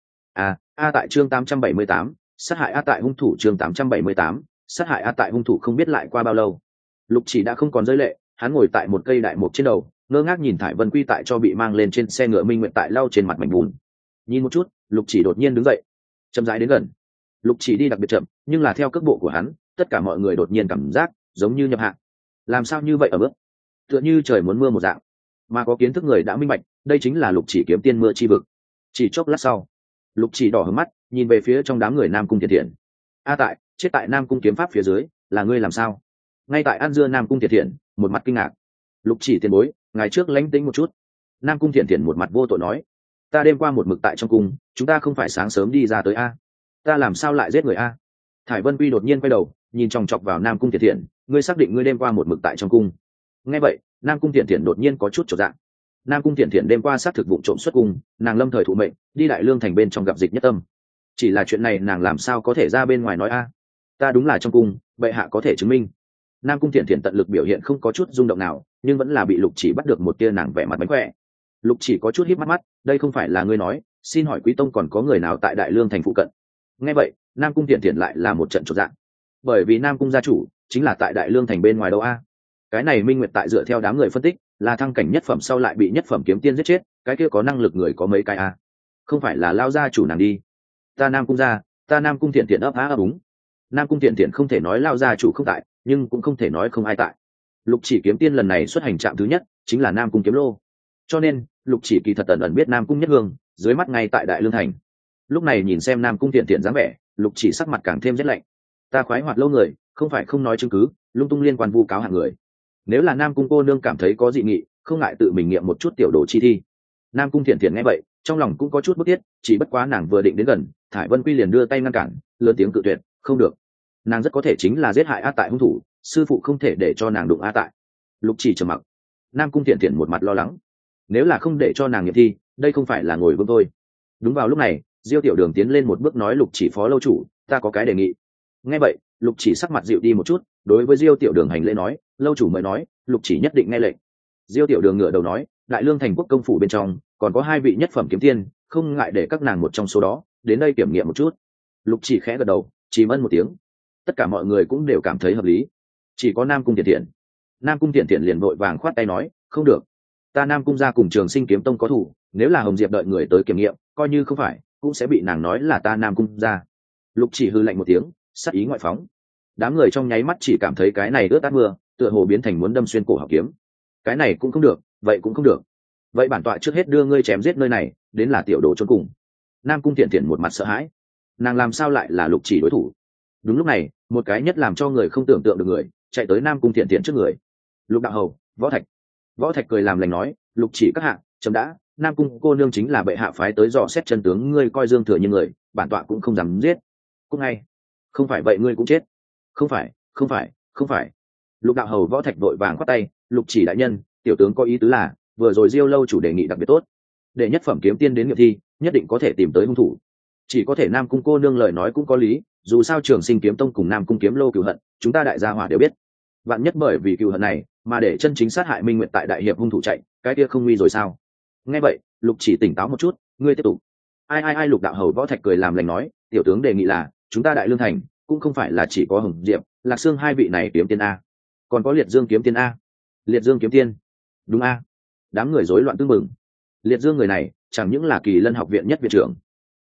A Tại chương 878, sát hại A Tại hung thủ chương 878, sát hại A Tại hung thủ. Không biết lại qua bao lâu, Lục Chỉ đã không còn rơi lệ, hắn ngồi tại một cây đại mục trên đầu, ngơ ngác nhìn Thải Vân Quy Tại cho bị mang lên trên xe ngựa Minh Nguyệt Tại lau trên mặt mảnh bùn. Nhìn một chút, Lục Chỉ đột nhiên đứng dậy, chậm rãi đến gần. Lục Chỉ đi đặc biệt chậm, nhưng là theo cước bộ của hắn, tất cả mọi người đột nhiên cảm giác giống như nhập hạng. Làm sao như vậy ở bước, tựa như trời muốn mưa một dạng. Mà có kiến thức người đã minh bạch, đây chính là Lục Chỉ kiếm tiên mưa chi vực. Chỉ chốc lát sau, Lục Chỉ đỏ hướng mắt, nhìn về phía trong đám người Nam Cung Thiện Thiện. A Tại, chết tại Nam Cung kiếm pháp phía dưới, là ngươi làm sao? Ngay tại An Dưa Nam Cung Thiện Thiện, một mặt kinh ngạc. Lục Chỉ tiền bối, ngày trước lánh tĩnh một chút. Nam Cung Thiện Thiện một mặt vô tội nói, ta đêm qua một mực tại trong cung, chúng ta không phải sáng sớm đi ra tới a, ta làm sao lại giết người a? Thải Vân Quy đột nhiên quay đầu, nhìn chòng chọc vào Nam Cung Thiện Thiện, ngươi xác định ngươi đêm qua một mực tại trong cung? Nghe vậy, Nam Cung Thiện Thiện đột nhiên có chút chột dạ. Nam Cung Thiện Thiện đêm qua xác thực vụ trộm xuất cung, nàng lâm thời thụ mệnh đi Đại Lương thành bên trong gặp Dịch Nhất Tâm. Chỉ là chuyện này nàng làm sao có thể ra bên ngoài nói a? Ta đúng là trong cung, bệ hạ có thể chứng minh. Nam Cung Thiện Thiện tận lực biểu hiện không có chút rung động nào, nhưng vẫn là bị Lục Chỉ bắt được một tia nàng vẻ mặt bánh khỏe. Lục Chỉ có chút híp mắt mắt, đây không phải là ngươi nói, xin hỏi quý tông còn có người nào tại Đại Lương thành phụ cận? Nghe vậy, Nam Cung Thiện Thiện lại là một trận chột dạ, bởi vì Nam Cung gia chủ chính là tại Đại Lương thành bên ngoài đâu a. Cái này Minh Nguyệt Tại dựa theo đám người phân tích, là thăng cảnh nhất phẩm sau lại bị nhất phẩm kiếm tiên giết chết, cái kia có năng lực người có mấy cái a? Không phải là lao gia chủ nàng đi? Ta Nam Cung gia, ta Nam Cung Thiện Thiện ấp á ấp úng. Nam Cung Thiện Thiện không thể nói lao gia chủ không tại, nhưng cũng không thể nói không ai tại. Lục Chỉ kiếm tiên lần này xuất hành trạm thứ nhất chính là Nam Cung kiếm lô, cho nên Lục Chỉ kỳ thật ẩn ẩn biết Nam Cung nhất hương dưới mắt ngay tại Đại Lương thành. Lúc này nhìn xem Nam Cung Thiện Thiện dáng vẻ, Lục Chỉ sắc mặt càng thêm rét lạnh. Ta khoái hoạt lâu người, không phải không nói chứng cứ, lung tung liên quan vu cáo hạng người. Nếu là Nam Cung cô nương cảm thấy có dị nghị, không ngại tự mình nghiệm một chút tiểu đồ chi thi. Nam Cung Thiện Thiện nghe vậy, trong lòng cũng có chút bức thiết, chỉ bất quá nàng vừa định đến gần, Thải Vân Quy liền đưa tay ngăn cản, lớn tiếng cự tuyệt, không được. Nàng rất có thể chính là giết hại A Tại hung thủ, sư phụ không thể để cho nàng đụng A Tại. Lục Chỉ trầm mặc. Nam Cung Thiện Thiện một mặt lo lắng, nếu là không để cho nàng nghiệm thi, đây không phải là ngồi vương thôi. Đúng vào lúc này, Diêu Tiểu Đường tiến lên một bước nói, Lục Chỉ phó lâu chủ, ta có cái đề nghị. Nghe vậy, Lục Chỉ sắc mặt dịu đi một chút, đối với Diêu Tiểu Đường hành lễ nói, lâu chủ mới nói, Lục Chỉ nhất định nghe lệnh. Diêu Tiểu Đường ngửa đầu nói, Đại Lương thành quốc công phủ bên trong còn có hai vị nhất phẩm kiếm tiên, không ngại để các nàng một trong số đó đến đây kiểm nghiệm một chút. Lục Chỉ khẽ gật đầu, chìm ân một tiếng. Tất cả mọi người cũng đều cảm thấy hợp lý, chỉ có Nam Cung Thiện Thiện. Nam Cung Thiện Thiện liền vội vàng khoát tay nói, không được, ta Nam Cung gia cùng Trường Sinh kiếm tông có thủ, nếu là Hồng Diệp đợi người tới kiểm nghiệm, coi như không phải cũng sẽ bị nàng nói là ta Nam Cung gia. Lục Chỉ hư lạnh một tiếng, sát ý ngoại phóng. Đám người trong nháy mắt chỉ cảm thấy cái này ướt át mưa, tựa hồ biến thành muốn đâm xuyên cổ họng kiếm. Cái này cũng không được, vậy cũng không được. Vậy bản tọa trước hết đưa ngươi chém giết nơi này, đến là tiểu đồ chôn cùng. Nam Cung Thiện Thiện một mặt sợ hãi, nàng làm sao lại là Lục Chỉ đối thủ? Đúng lúc này, một cái nhất làm cho người không tưởng tượng được người chạy tới Nam Cung Thiện Thiện trước người. Lục đạo hầu, Võ Thạch. Võ Thạch cười làm lành nói, Lục Chỉ các hạ, chấm đã, Nam Cung cô nương chính là bệ hạ phái tới dò xét chân tướng, ngươi coi Dương Thừa như người, bản tọa cũng không dám giết. Cũng ngay, không phải vậy ngươi cũng chết. Không phải, không phải, không phải. Lục đạo hầu Võ Thạch vội vàng khoát tay, Lục Chỉ đại nhân, tiểu tướng có ý tứ là, vừa rồi Diêu lâu chủ đề nghị đặc biệt tốt, để nhất phẩm kiếm tiên đến nghiệm thi, nhất định có thể tìm tới hung thủ. Chỉ có thể Nam Cung cô nương lời nói cũng có lý, dù sao Trường Sinh kiếm tông cùng Nam Cung kiếm lô cừu hận, chúng ta đại gia hỏa đều biết. Vạn nhất bởi vì cừu hận này mà để chân chính sát hại Minh Nguyệt tại đại hiệp hung thủ chạy, cái kia không nguy rồi sao? Nghe vậy, Lục Chỉ tỉnh táo một chút, ngươi tiếp tục. Ai Lục đạo hầu Võ Thạch cười làm lành nói, tiểu tướng đề nghị là, chúng ta Đại Lương thành cũng không phải là chỉ có Hồng Diệp, Lạc Xương hai vị này kiếm tiên a, còn có Liệt Dương kiếm tiên a. Liệt Dương kiếm tiên? Đúng a. Đám người rối loạn tương mừng. Liệt Dương người này chẳng những là Kỳ Lân học viện nhất viện trưởng,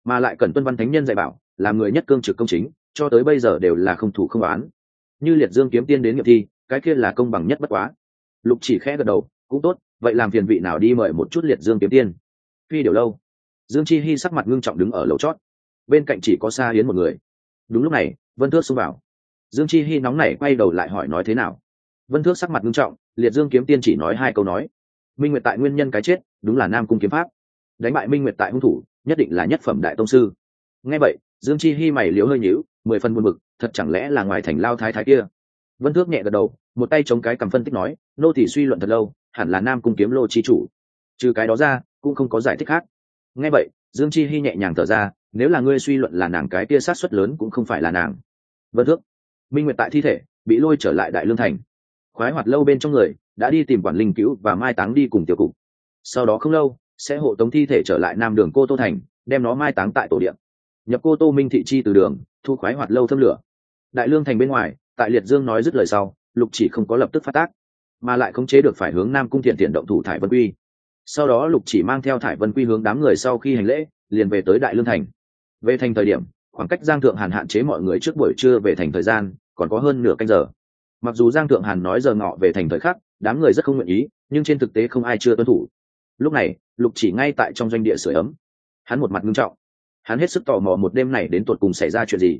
mà lại cần tuân văn thánh nhân dạy bảo làm người nhất cương trực công chính, cho tới bây giờ đều là không thủ không đoán. Như liệt dương kiếm tiên đến nghiệm thi, cái kia là công bằng nhất bất quá. Lục Chỉ khẽ gật đầu, cũng tốt, vậy làm phiền vị nào đi mời một chút liệt dương kiếm tiên. Phi điều lâu, Dương Chi Hi sắc mặt ngưng trọng đứng ở lầu chót, bên cạnh chỉ có Sa Yến một người. Đúng lúc này, Vân Thước xông vào. Dương Chi Hi nóng nảy quay đầu lại hỏi nói thế nào. Vân Thước sắc mặt ngưng trọng, liệt dương kiếm tiên chỉ nói 2 câu nói. Minh Nguyệt tại nguyên nhân cái chết, đúng là Nam Cung kiếm pháp. Đánh bại Minh Nguyệt tại hung thủ, nhất định là nhất phẩm đại tông sư. Nghe vậy, Dương Chi Hi mày liếu hơi nhíu, 10 phần buồn bực, thật chẳng lẽ là ngoài thành lao thái thái kia. Vân Thước nhẹ gật đầu, một tay chống cái cầm phân tích nói, nô tỳ suy luận thật lâu, hẳn là Nam Cung kiếm lô chi chủ. Trừ cái đó ra, cũng không có giải thích khác. Nghe vậy, Dương Chi Hi nhẹ nhàng thở ra, nếu là ngươi suy luận là nàng cái kia sát suất lớn cũng không phải là nàng. Vân Thước, Minh Nguyệt tại thi thể bị lôi trở lại Đại Lương thành. Khoái Hoạt lâu bên trong người đã đi tìm quản linh cứu và mai táng đi cùng tiểu cục. Sau đó không lâu sẽ hộ tống thi thể trở lại Nam Đường Cô Tô thành, đem nó mai táng tại tổ điện. Nhập Cô Tô Minh thị chi từ đường, thu Khoái Hoạt lâu thâm lửa. Đại Lương thành bên ngoài, tại Liệt Dương nói dứt lời sau, Lục Chỉ không có lập tức phát tác, mà lại khống chế được phải hướng Nam Cung Thiện Thiện động thủ Thải Vân Quy. Sau đó Lục Chỉ mang theo Thải Vân Quy hướng đám người sau khi hành lễ, liền về tới Đại Lương thành. Về thành thời điểm, khoảng cách Giang Thượng Hàn hạn chế mọi người trước buổi trưa về thành thời gian còn có hơn nửa canh giờ. Mặc dù Giang Thượng Hàn nói giờ ngọ về thành thời khắc, đám người rất không nguyện ý, nhưng trên thực tế không ai chưa tuân thủ. Lúc này, Lục Chỉ ngay tại trong doanh địa sưởi ấm, hắn một mặt nghiêm trọng, hắn hết sức tò mò một đêm này đến tột cùng xảy ra chuyện gì.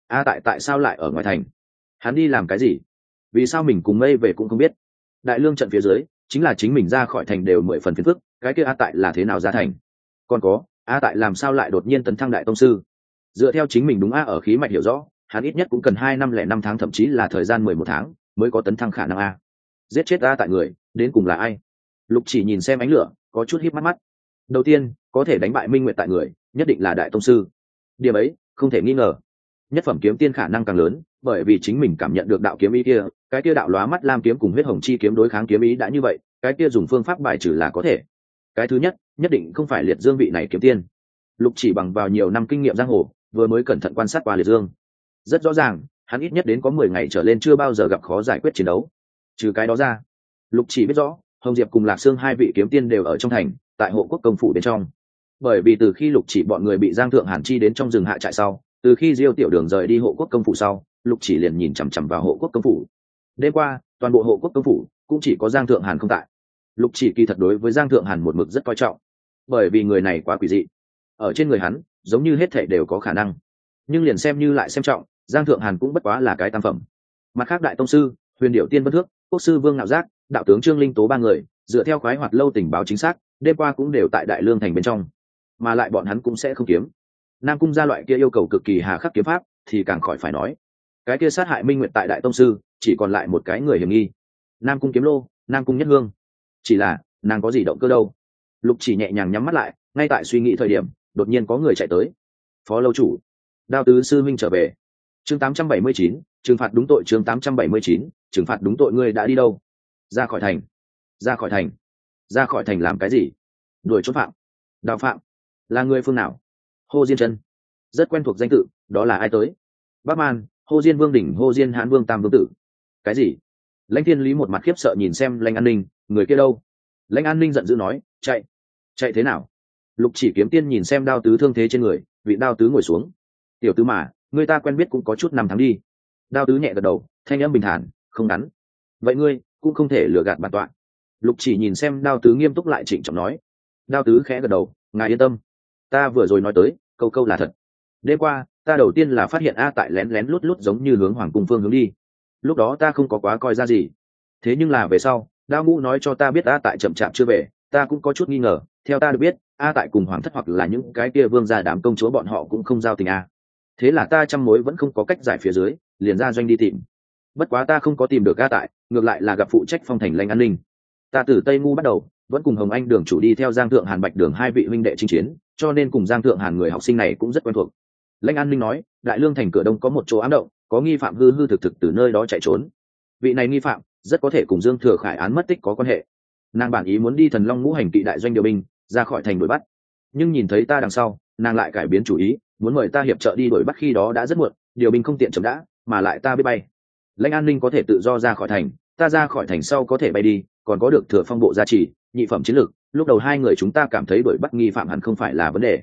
Tại sao lại ở ngoài thành? Hắn đi làm cái gì? Vì sao mình cùng mây về cũng không biết? Đại Lương trận phía dưới, chính là chính mình ra khỏi thành đều 10 phần phiền phức, cái kia Tại là thế nào ra thành? Còn có, Tại làm sao lại đột nhiên tấn thăng đại tông sư? Dựa theo chính mình đúng ở khí mạch hiểu rõ, hắn ít nhất cũng cần 2 năm lẻ 5 tháng, thậm chí là thời gian 11 tháng mới có tấn thăng khả năng giết chết Tại người đến cùng là ai? Lục Chỉ nhìn xem ánh lửa, có chút híp mắt. Đầu tiên, có thể đánh bại Minh Nguyệt tại người, nhất định là đại tông sư. Điểm ấy không thể nghi ngờ. Nhất phẩm kiếm tiên khả năng càng lớn, bởi vì chính mình cảm nhận được đạo kiếm ý kia, cái kia đạo lóa mắt lam kiếm cùng huyết hồng chi kiếm đối kháng kiếm ý đã như vậy, cái kia dùng phương pháp bài trừ là có thể. Cái thứ nhất, nhất định không phải Liệt Dương vị này kiếm tiên. Lục Chỉ bằng vào nhiều năm kinh nghiệm giang hồ, vừa mới cẩn thận quan sát qua Liệt Dương, rất rõ ràng hắn ít nhất đến có 10 ngày trở lên chưa bao giờ gặp khó giải quyết chiến đấu. Trừ cái đó ra, Lục Chỉ biết rõ Hồng Diệp cùng Lạc Sương 2 vị kiếm tiên đều ở trong thành, tại hộ quốc công phủ bên trong. Bởi vì từ khi Lục Chỉ bọn người bị Giang Thượng Hàn chi đến trong rừng hạ trại sau, từ khi Diêu Tiểu Đường rời đi hộ quốc công phủ sau, Lục Chỉ liền nhìn chằm chằm vào hộ quốc công phủ. Đêm qua, toàn bộ hộ quốc công phủ cũng chỉ có Giang Thượng Hàn không tại. Lục Chỉ kỳ thật đối với Giang Thượng Hàn một mực rất coi trọng, bởi vì người này quá quỷ dị, ở trên người hắn giống như hết thảy đều có khả năng. Nhưng liền xem như lại xem trọng, Giang Thượng Hàn cũng bất quá là cái tam phẩm. Mặt khác đại tông sư, Huyền Điệu Tiên Vân Thước, quốc sư Vương Ngạo Giác, đạo tướng Trương Linh Tố 3 người, dựa theo Khoái Hoạt lâu tình báo chính xác, đêm qua cũng đều tại Đại Lương thành bên trong, mà lại bọn hắn cũng sẽ không kiếm. Nam Cung gia loại kia yêu cầu cực kỳ hà khắc kiếm pháp thì càng khỏi phải nói. Cái kia sát hại Minh Nguyệt tại đại tông sư, chỉ còn lại một cái người hiểm nghi. Nam Cung Kiếm Lô, Nam Cung Nhất Hương. Chỉ là, nàng có gì động cơ đâu? Lục Chỉ nhẹ nhàng nhắm mắt lại, ngay tại suy nghĩ thời điểm, đột nhiên có người chạy tới. Phó lâu chủ, Đao tứ sư minh trở về. Chương 879, trừng phạt đúng tội. Chương 879, trừng phạt đúng tội. Ngươi đã đi đâu? Ra khỏi thành. Ra khỏi thành. Ra khỏi thành làm cái gì? Đuổi trốn phạm. Đào phạm là người phương nào? Hồ Diên Chân, rất quen thuộc danh tự, đó là ai tới? Bắc Man, Hồ Diên Vương đỉnh, Hồ Diên Hán Vương tam vương tử. Cái gì? Lãnh Thiên Lý một mặt khiếp sợ nhìn xem Lãnh An Ninh, người kia đâu? Lãnh An Ninh giận dữ nói, chạy. Chạy thế nào? Lục Chỉ kiếm tiên nhìn xem Đao tứ thương thế trên người, vị Đao tứ ngồi xuống. Tiểu tứ mà, người ta quen biết cũng có chút năm tháng đi. Đao tứ nhẹ gật đầu, thanh âm bình thản, không ngắn. Vậy ngươi cũng không thể lừa gạt bản tọa. Lục Chỉ nhìn xem Đao tứ nghiêm túc lại trịnh trọng nói. Đao tứ khẽ gật đầu, ngài yên tâm, ta vừa rồi nói tới câu câu là thật. Đêm qua ta đầu tiên là phát hiện Tại lén lén lút lút giống như hướng hoàng cung phương hướng đi, lúc đó ta không có quá coi ra gì. Thế nhưng là về sau Đao ngũ nói cho ta biết Tại chậm chạp chưa về, ta cũng có chút nghi ngờ. Theo ta được biết Tại cùng hoàng thất hoặc là những cái kia vương gia đám công chúa bọn họ cũng không giao tình thế là ta trăm mối vẫn không có cách giải phía dưới, liền ra doanh đi tìm. Bất quá ta không có tìm được Tại, ngược lại là gặp phụ trách phong thành Lãnh An Ninh. Ta từ Tây Ngu bắt đầu, vẫn cùng Hồng Anh Đường chủ đi theo Giang Thượng Hàn Bạch Đường 2 vị huynh đệ chinh chiến, cho nên cùng Giang Thượng Hàn người học sinh này cũng rất quen thuộc. Lãnh An Ninh nói, Đại Lương thành cửa đông có một chỗ ám động, có nghi phạm hư hư thực thực từ nơi đó chạy trốn. Vị này nghi phạm rất có thể cùng Dương Thừa Khải án mất tích có quan hệ. Nàng bản ý muốn đi Thần Long Ngũ hành kỵ đại doanh điều binh, ra khỏi thành đuổi bắt, nhưng nhìn thấy ta đằng sau, nàng lại cải biến chủ ý, muốn mời ta hiệp trợ đi đuổi bắt. Khi đó đã rất muộn, điều binh không tiện chậm đã, mà lại ta biết bay. Lãnh An Ninh có thể tự do ra khỏi thành, ta ra khỏi thành sau có thể bay đi, còn có được Thừa Phong bộ gia trì, nhị phẩm chiến lược. Lúc đầu 2 người chúng ta cảm thấy đuổi bắt nghi phạm hẳn không phải là vấn đề.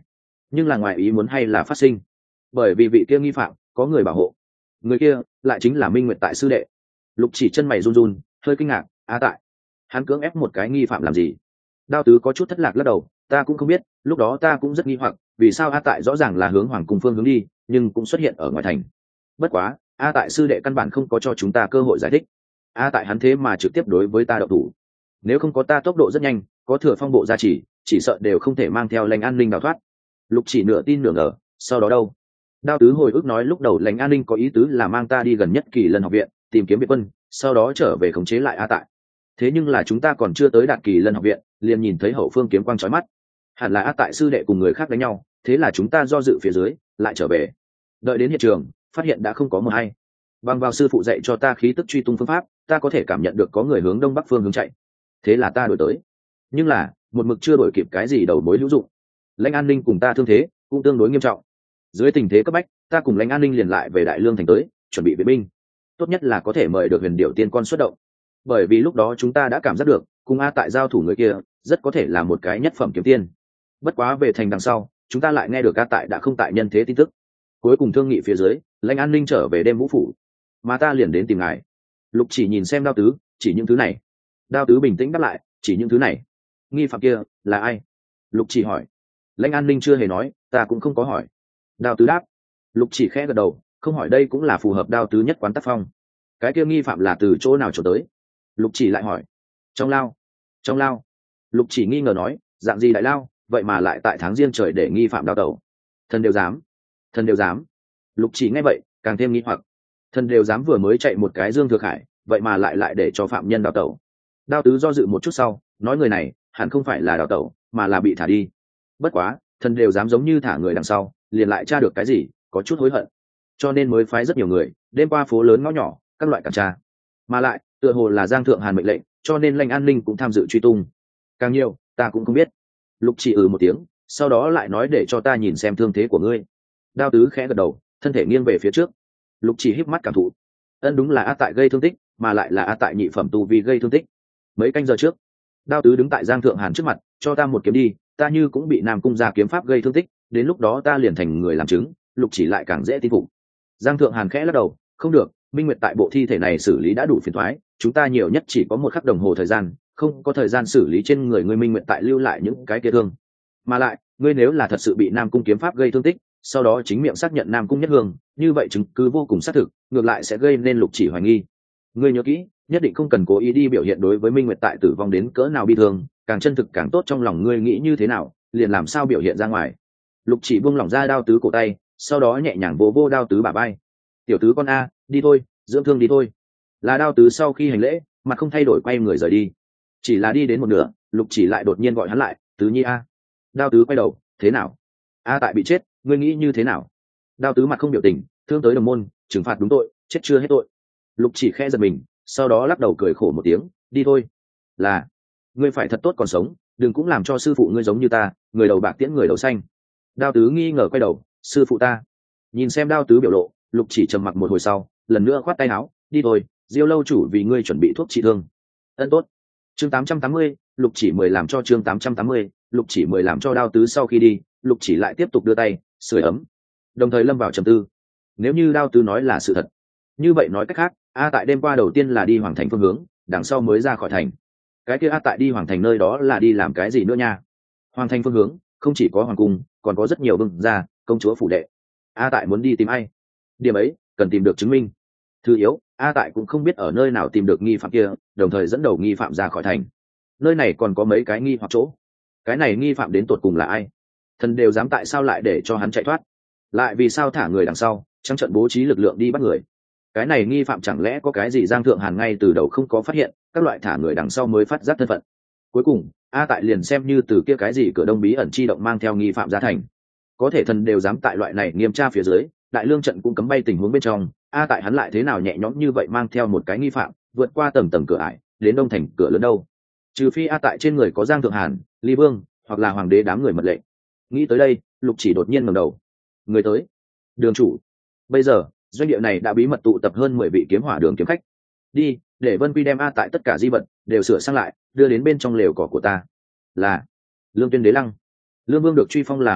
nhưng là ngoài ý muốn hay là phát sinh, bởi vì vị kia nghi phạm có người bảo hộ, người kia lại chính là Minh Nguyệt tại sư đệ. Lục Chỉ chân mày run run, hơi kinh ngạc. A tại, hắn cưỡng ép một cái nghi phạm làm gì? Đao Tứ có chút thất lạc lắc đầu, ta cũng không biết, lúc đó ta cũng rất nghi hoặc, vì sao A tại rõ ràng là hướng Hoàng Cung phương hướng đi, nhưng cũng xuất hiện ở ngoài thành. Bất quá, A tại sư đệ căn bản không có cho chúng ta cơ hội giải thích. A tại hắn thế mà trực tiếp đối với ta đậu thủ. Nếu không có ta tốc độ rất nhanh, có thừa phong bộ gia chỉ sợ đều không thể mang theo Lãnh An Ninh đào thoát. Lục Chỉ nửa tin nửa ngờ, sau đó đâu? Đao Tứ hồi ức nói lúc đầu Lãnh An Ninh có ý tứ là mang ta đi gần nhất Kỳ Lân học viện tìm kiếm Việt quân, sau đó trở về khống chế lại A tại. Thế nhưng là chúng ta còn chưa tới đạt Kỳ Lân học viện, liền nhìn thấy hậu phương kiếm quang chói mắt, hẳn là A tại sư đệ cùng người khác đánh nhau, thế là chúng ta do dự phía dưới lại trở về. Đợi đến hiện trường, phát hiện đã không có mờ hay. Bằng vào sư phụ dạy cho ta khí tức truy tung phương pháp, ta có thể cảm nhận được có người hướng đông bắc phương hướng chạy, thế là ta đổi tới. Nhưng là một mực chưa đổi kịp cái gì đầu mối hữu dụng. Lãnh An Ninh cùng ta thương thế cũng tương đối nghiêm trọng, dưới tình thế cấp bách, ta cùng Lãnh An Ninh liền lại về Đại Lương thành tới chuẩn bị viện binh, tốt nhất là có thể mời được Huyền Điểu Tiên Con xuất động, bởi vì lúc đó chúng ta đã cảm giác được cùng A tại giao thủ người kia rất có thể là một cái nhất phẩm kiếm tiên. Bất quá về thành đằng sau, chúng ta lại nghe được A tại đã không tại nhân thế tin tức. Cuối cùng thương nghị phía dưới, Lãnh An Ninh trở về đêm vũ phủ, mà ta liền đến tìm ngài. Lục Chỉ nhìn xem Đao Tứ, chỉ những thứ này. Đao Tứ bình tĩnh đáp lại, chỉ những thứ này. Nghi phạm kia là ai? Lục Chỉ hỏi. Lãnh An Ninh chưa hề nói, ta cũng không có hỏi. Đao Tứ đáp. Lục Chỉ khẽ gật đầu, không hỏi đây cũng là phù hợp Đao Tứ nhất quán tác phong. Cái kia nghi phạm là từ chỗ nào trở tới? Lục Chỉ lại hỏi. Trong lao. Trong lao. Lục Chỉ nghi ngờ nói, dạng gì đại lao, vậy mà lại tại tháng riêng trời để nghi phạm đào tẩu? Thần đều dám. Thần đều dám. Lục Chỉ nghe vậy càng thêm nghi hoặc. Thần đều dám vừa mới chạy một cái Dương Thừa Khải, vậy mà lại để cho phạm nhân đào tẩu. Đao Tứ do dự một chút sau nói, người này hẳn không phải là đào tẩu, mà là bị thả đi. Bất quá thần đều dám giống như thả người đằng sau liền lại tra được cái gì, có chút hối hận, cho nên mới phái rất nhiều người đêm qua phố lớn ngõ nhỏ các loại cản tra. Mà lại tựa hồ là Giang Thượng Hàn mệnh lệnh, cho nên Lãnh An Ninh cũng tham dự truy tung. Càng nhiều ta cũng không biết. Lục Chỉ một tiếng, sau đó lại nói, để cho ta nhìn xem thương thế của ngươi. Đao Tứ khẽ gật đầu, thân thể nghiêng về phía trước. Lục Chỉ híp mắt cảm thụ. Đúng là A tại gây thương tích, mà lại là A tại nhị phẩm tu vi gây thương tích. Mấy canh giờ trước, Đao Tứ đứng tại Giang Thượng Hàn trước mặt, cho ta một kiếm đi, ta như cũng bị Nam Cung gia kiếm pháp gây thương tích, đến lúc đó ta liền thành người làm chứng. Lục Chỉ lại càng dễ tin phục. Giang Thượng Hàn khẽ lắc đầu, không được, Minh Nguyệt tại bộ thi thể này xử lý đã đủ phiền toái, chúng ta nhiều nhất chỉ có 1 khắc đồng hồ thời gian, không có thời gian xử lý trên người ngươi Minh Nguyệt tại lưu lại những cái kia thương. Mà lại, ngươi nếu là thật sự bị Nam Cung kiếm pháp gây thương tích, sau đó chính miệng xác nhận Nam Cung Nhất Hương, như vậy chứng cứ vô cùng xác thực, ngược lại sẽ gây nên Lục Chỉ hoài nghi. Ngươi nhớ kỹ, nhất định không cần cố ý đi biểu hiện đối với Minh Nguyệt tại tử vong đến cỡ nào bi thương, càng chân thực càng tốt, trong lòng ngươi nghĩ như thế nào, liền làm sao biểu hiện ra ngoài. Lục Chỉ buông lỏng ra Đao Tứ cổ tay, sau đó nhẹ nhàng vỗ vô Đao Tứ bả vai. Tiểu Tứ con a, đi thôi, dưỡng thương đi thôi. Là Đao Tứ sau khi hành lễ, mặt không thay đổi quay người rời đi. Chỉ là đi đến một nửa, Lục Chỉ lại đột nhiên gọi hắn lại, Tứ Nhi a. Đao Tứ quay đầu, thế nào? A tại bị chết, ngươi nghĩ như thế nào? Đao Tứ mặt không biểu tình, thương tới đồng môn, trừng phạt đúng tội, chết chưa hết tội. Lục Chỉ khẽ giật mình, sau đó lắc đầu cười khổ một tiếng, đi thôi. Là, ngươi phải thật tốt còn sống, đừng cũng làm cho sư phụ ngươi giống như ta, người đầu bạc tiễn người đầu xanh. Đao Tứ nghi ngờ quay đầu, sư phụ ta. Nhìn xem Đao Tứ biểu lộ, Lục Chỉ trầm mặc một hồi sau, lần nữa khoát tay áo, đi thôi, Diêu lâu chủ vì ngươi chuẩn bị thuốc trị thương. Tốt. Chương 880, Lục Chỉ 10 làm cho chương 880, Lục Chỉ 10 làm cho Đao Tứ sau khi đi, Lục Chỉ lại tiếp tục đưa tay sưởi ấm, đồng thời lâm vào trầm tư. Nếu như Đao Tứ nói là sự thật, như vậy nói cách khác, A tại đêm qua đầu tiên là đi Hoàng Thành phương hướng, đằng sau mới ra khỏi thành. Cái kia A tại đi Hoàng Thành nơi đó là đi làm cái gì nữa nha? Hoàng Thành phương hướng không chỉ có hoàng cung, còn có rất nhiều vương gia, công chúa phủ đệ. A tại muốn đi tìm ai? Điểm ấy cần tìm được chứng minh. Thứ yếu, A tại cũng không biết ở nơi nào tìm được nghi phạm kia, đồng thời dẫn đầu nghi phạm ra khỏi thành. Nơi này còn có mấy cái nghi hoặc chỗ. Cái này nghi phạm đến tột cùng là ai? Thần đều dám tại sao lại để cho hắn chạy thoát? Lại vì sao thả người đằng sau, trắng trận bố trí lực lượng đi bắt người? Cái này nghi phạm chẳng lẽ có cái gì Giang Thượng Hàn ngay từ đầu không có phát hiện, các loại thả người đằng sau mới phát giác thân phận. Cuối cùng, A tại liền xem như từ kia cái gì cửa đông bí ẩn chi động mang theo nghi phạm ra thành. Có thể thần đều dám tại loại này nghiêm tra phía dưới, Đại Lương trận cũng cấm bay tình huống bên trong, A tại hắn lại thế nào nhẹ nhõm như vậy mang theo một cái nghi phạm, vượt qua tầng tầng cửa ải, đến đông thành cửa lớn đâu? Trừ phi A tại trên người có Giang Thượng Hàn, Ly Vương, hoặc là hoàng đế đám người mật lệnh. Nghĩ tới đây, Lục Chỉ đột nhiên ngẩng đầu. Người tới. Đường chủ. Bây giờ, doanh địa này đã bí mật tụ tập hơn 10 vị kiếm hỏa đường kiếm khách. Đi, để Vân Quy đem A tại tất cả di vật đều sửa sang lại, đưa đến bên trong lều cỏ của ta. Là Lương Tuyên Đế Lăng. Lương Vương được truy phong là hoàng đế,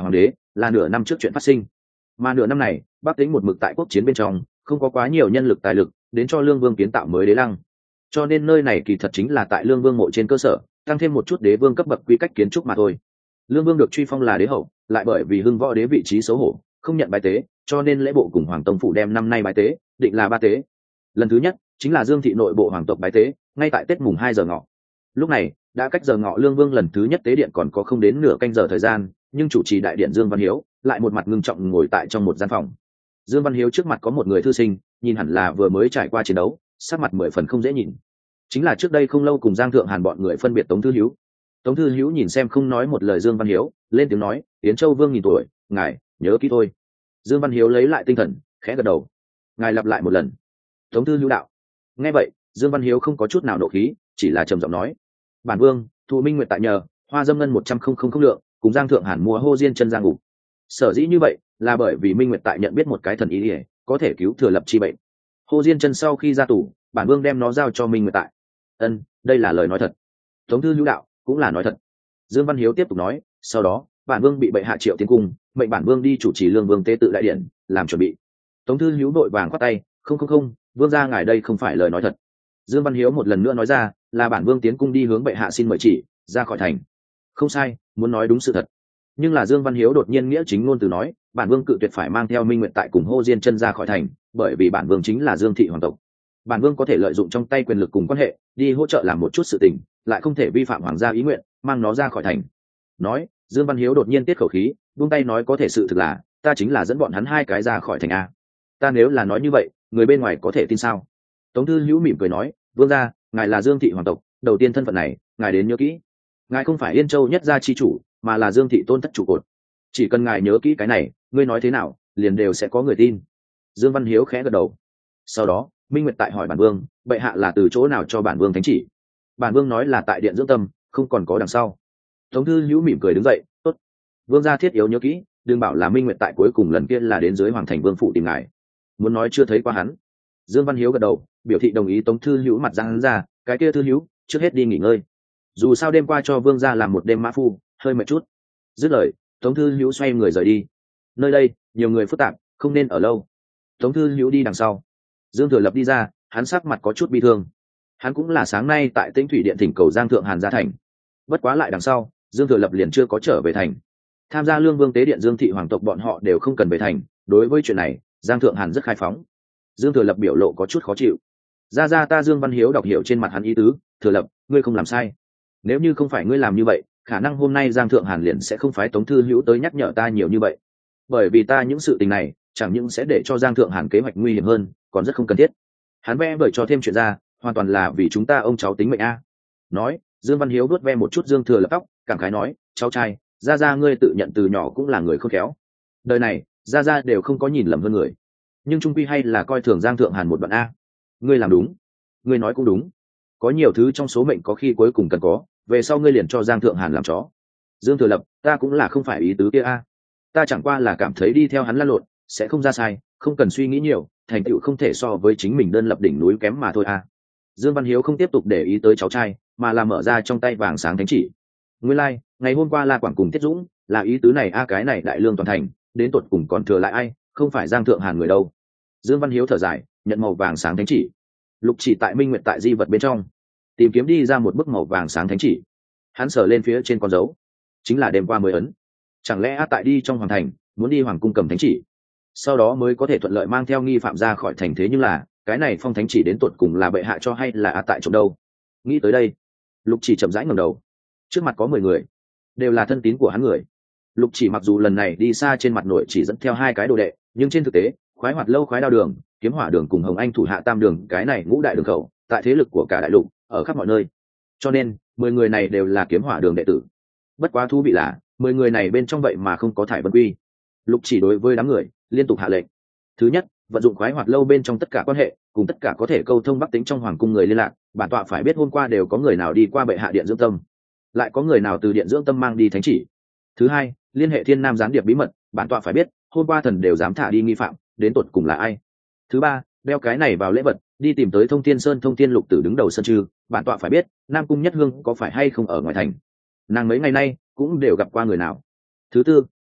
là nửa năm trước chuyện phát sinh. Mà nửa năm này Bắc Tĩnh một mực tại quốc chiến bên trong, không có quá nhiều nhân lực tài lực đến cho Lương Vương kiến tạo mới đế lăng, cho nên nơi này kỳ thật chính là tại Lương Vương mộ trên cơ sở tăng thêm một chút đế vương cấp bậc quy cách kiến trúc mà thôi. Lương Vương được truy phong là đế hậu, lại bởi vì hưng võ đế vị trí xấu hổ không nhận bái tế, cho nên lễ bộ cùng Hoàng Tông phủ đem năm nay bái tế định là 3 tế. Lần thứ nhất chính là Dương thị nội bộ hoàng tộc bái tế, ngay tại Tết mùng 2 giờ ngọ. Lúc này đã cách giờ ngọ Lương Vương lần thứ nhất tế điện còn có không đến nửa canh giờ thời gian, nhưng chủ trì đại điện Dương Văn Hiếu lại một mặt ngưng trọng ngồi tại trong một gian phòng. Dương Văn Hiếu trước mặt có một người thư sinh, nhìn hẳn là vừa mới trải qua chiến đấu, sắc mặt 10 phần không dễ nhìn. Chính là trước đây không lâu cùng Giang Thượng Hàn bọn người phân biệt Tống Thư Hiếu. Tống Thư Hiếu nhìn xem không nói một lời Dương Văn Hiếu, lên tiếng nói, Yến Châu Vương nhìn tuổi, ngài nhớ kỹ thôi. Dương Văn Hiếu lấy lại tinh thần, khẽ gật đầu. Ngài lặp lại một lần. Tống Thư Hiếu đạo. Nghe vậy Dương Văn Hiếu không có chút nào nộ khí, chỉ là trầm giọng nói, bản vương thụ Minh Nguyệt tại nhờ, hoa dâm ngân 100,000 lượng cùng Giang Thượng Hàn mua Hô Diên chân giang ngủ. Sở dĩ như vậy là bởi vì Minh Nguyệt tại nhận biết một cái thần ý ỉa có thể cứu Thừa Lập chi bệnh. Hô Diên chân sau khi ra tù, bản vương đem nó giao cho Minh Nguyệt tại. Đây là lời nói thật. Tống Thư Hữu đạo, cũng là nói thật. Dương Văn Hiếu tiếp tục nói, sau đó bản vương bị bệ hạ triệu tiến cung, mệnh bản vương đi chủ trì Lương Vương tế tự đại điện làm chuẩn bị. Tống Thư Hữu đội vàng khoát tay, không, vương gia ngài đây không phải lời nói thật. Dương Văn Hiếu một lần nữa nói ra, là bản vương tiến cung đi hướng bệ hạ xin mời chỉ ra khỏi thành. Không sai, muốn nói đúng sự thật. Nhưng là Dương Văn Hiếu đột nhiên nghĩa chính ngôn từ nói, bản vương cự tuyệt phải mang theo Minh Nguyệt tại cùng Hô Diên chân ra khỏi thành, bởi vì bản vương chính là Dương thị hoàng tộc. Bản vương có thể lợi dụng trong tay quyền lực cùng quan hệ đi hỗ trợ làm một chút sự tình, lại không thể vi phạm hoàng gia ý nguyện mang nó ra khỏi thành. Nói Dương Văn Hiếu đột nhiên tiết khẩu khí, buông tay nói, có thể sự thực là ta chính là dẫn bọn hắn hai cái ra khỏi thành a. Ta nếu là nói như vậy, người bên ngoài có thể tin sao? Tống Thư Hữu mỉm cười nói, vương gia ngài là Dương thị hoàng tộc, đầu tiên thân phận này ngài đến nhớ kỹ. Ngài không phải Yên Châu nhất gia chi chủ, mà là Dương thị tôn thất trụ cột. Chỉ cần ngài nhớ kỹ cái này, ngươi nói thế nào liền đều sẽ có người tin. Dương Văn Hiếu khẽ gật đầu. Sau đó Minh Nguyệt tại hỏi bản vương, bệ hạ là từ chỗ nào cho bản vương thánh chỉ? Bản vương nói là tại điện dưỡng tâm, không còn có đằng sau. Tống Thư Hữu mỉm cười đứng dậy, tốt, vương gia thiết yếu nhớ kỹ, đừng bảo là Minh Nguyệt tại cuối cùng lần kia là đến dưới hoàng thành vương phủ tìm ngài, muốn nói chưa thấy qua hắn. Dương Văn Hiếu gật đầu biểu thị đồng ý. Tống Thư Hữu mặt ra hắn ra, cái kia Thư Hữu trước hết đi nghỉ ngơi, dù sao đêm qua cho vương gia làm một đêm mã phu, hơi mệt chút. Dứt lời Tống Thư Hữu xoay người rời đi. Nơi đây nhiều người phức tạp, không nên ở lâu. Tống Thư Hữu đi đằng sau, Dương Thừa Lập đi ra, hắn sắc mặt có chút bi thương. Hắn cũng là sáng nay tại Tĩnh Thủy Điện thỉnh cầu Giang Thượng Hàn ra thành, bất quá lại đằng sau Dương Thừa Lập liền chưa có trở về thành. Tham gia Lương Vương tế điện Dương thị hoàng tộc bọn họ đều không cần về thành, đối với chuyện này Giang Thượng Hàn rất khai phóng. Dương Thừa Lập biểu lộ có chút khó chịu. Ra ta Dương Văn Hiếu đọc hiểu trên mặt hắn ý tứ, Thừa Lập ngươi không làm sai, nếu như không phải ngươi làm như vậy, khả năng hôm nay Giang Thượng Hàn liền sẽ không phái Tống Thư Hữu tới nhắc nhở ta nhiều như vậy, bởi vì ta những sự tình này chẳng những sẽ để cho Giang Thượng Hàn kế hoạch nguy hiểm hơn, còn rất không cần thiết. Hắn vẽ vời cho thêm chuyện ra, hoàn toàn là vì chúng ta ông cháu tính mệnh a. Nói Dương Văn Hiếu vuốt ve một chút Dương Thừa Lập tóc, cảm khái nói, cháu trai, ra ngươi tự nhận từ nhỏ cũng là người khôn khéo, đời này ra đều không có nhìn lầm hơn người, nhưng trung quy hay là coi thường Giang Thượng Hàn một đoạn a. Ngươi làm đúng, ngươi nói cũng đúng, có nhiều thứ trong số mệnh có khi cuối cùng cần có, về sau ngươi liền cho Giang Thượng Hàn làm chó. Dương Thừa Lập, ta cũng là không phải ý tứ kia a, ta chẳng qua là cảm thấy đi theo hắn lăn lộn sẽ không ra sai, không cần suy nghĩ nhiều, thành tựu không thể so với chính mình đơn lập đỉnh núi kém mà thôi a. Dương Văn Hiếu không tiếp tục để ý tới cháu trai, mà là mở ra trong tay vàng sáng thánh chỉ. Nguyên lai, ngày hôm qua La Quảng cùng Tiết Dũng là ý tứ này a, cái này đại lương toàn thành đến tột cùng còn thừa lại ai, không phải Giang Thượng Hàn người đâu. Dương Văn Hiếu thở dài, nhận màu vàng sáng thánh chỉ, lục chỉ tại Minh Nguyệt tại di vật bên trong, tìm kiếm đi ra một bức màu vàng sáng thánh chỉ. Hắn sờ lên phía trên con dấu, chính là đêm qua mới ấn. Chẳng lẽ a tại đi trong hoàng thành muốn đi hoàng cung cầm thánh chỉ, sau đó mới có thể thuận lợi mang theo nghi phạm ra khỏi thành, thế nhưng là cái này phong thánh chỉ đến tột cùng là bệ hạ cho hay là a tại trộm đâu? Nghĩ tới đây, lục chỉ chậm rãi ngẩng đầu. Trước mặt có 10 người, đều là thân tín của hắn người. Lục chỉ mặc dù lần này đi xa trên mặt nội chỉ dẫn theo 2 cái đồ đệ, nhưng trên thực tế khoái hoạt lâu, khoái đao đường, kiếm hỏa đường cùng hồng anh thủ hạ tam đường, cái này ngũ đại đường khẩu tại thế lực của cả đại lục ở khắp mọi nơi, cho nên 10 người này đều là kiếm hỏa đường đệ tử. Bất quá thú vị là 10 người này bên trong vậy mà không có Thải Vân Quy. Lục chỉ đối với đám người liên tục hạ lệnh. Thứ nhất, vận dụng khoái hoạt lâu bên trong tất cả quan hệ, cùng tất cả có thể câu thông Bắc Tĩnh trong hoàng cung người liên lạc, bản tọa phải biết hôm qua đều có người nào đi qua bệ hạ điện dưỡng tâm, lại có người nào từ điện dưỡng tâm mang đi thánh chỉ. Thứ hai, liên hệ Thiên Nam gián điệp bí mật, bản tọa phải biết hôm qua thần đều dám thả đi nghi phạm, đến tột cùng là ai. Thứ ba, đeo cái này vào lễ vật, đi tìm tới Thông Thiên Sơn Thông Thiên Lục Tử đứng đầu sân trư, bản tọa phải biết Nam Cung Nhất Hương có phải hay không ở ngoài thành, nàng mấy ngày nay cũng đều gặp qua người nào. Thứ tư,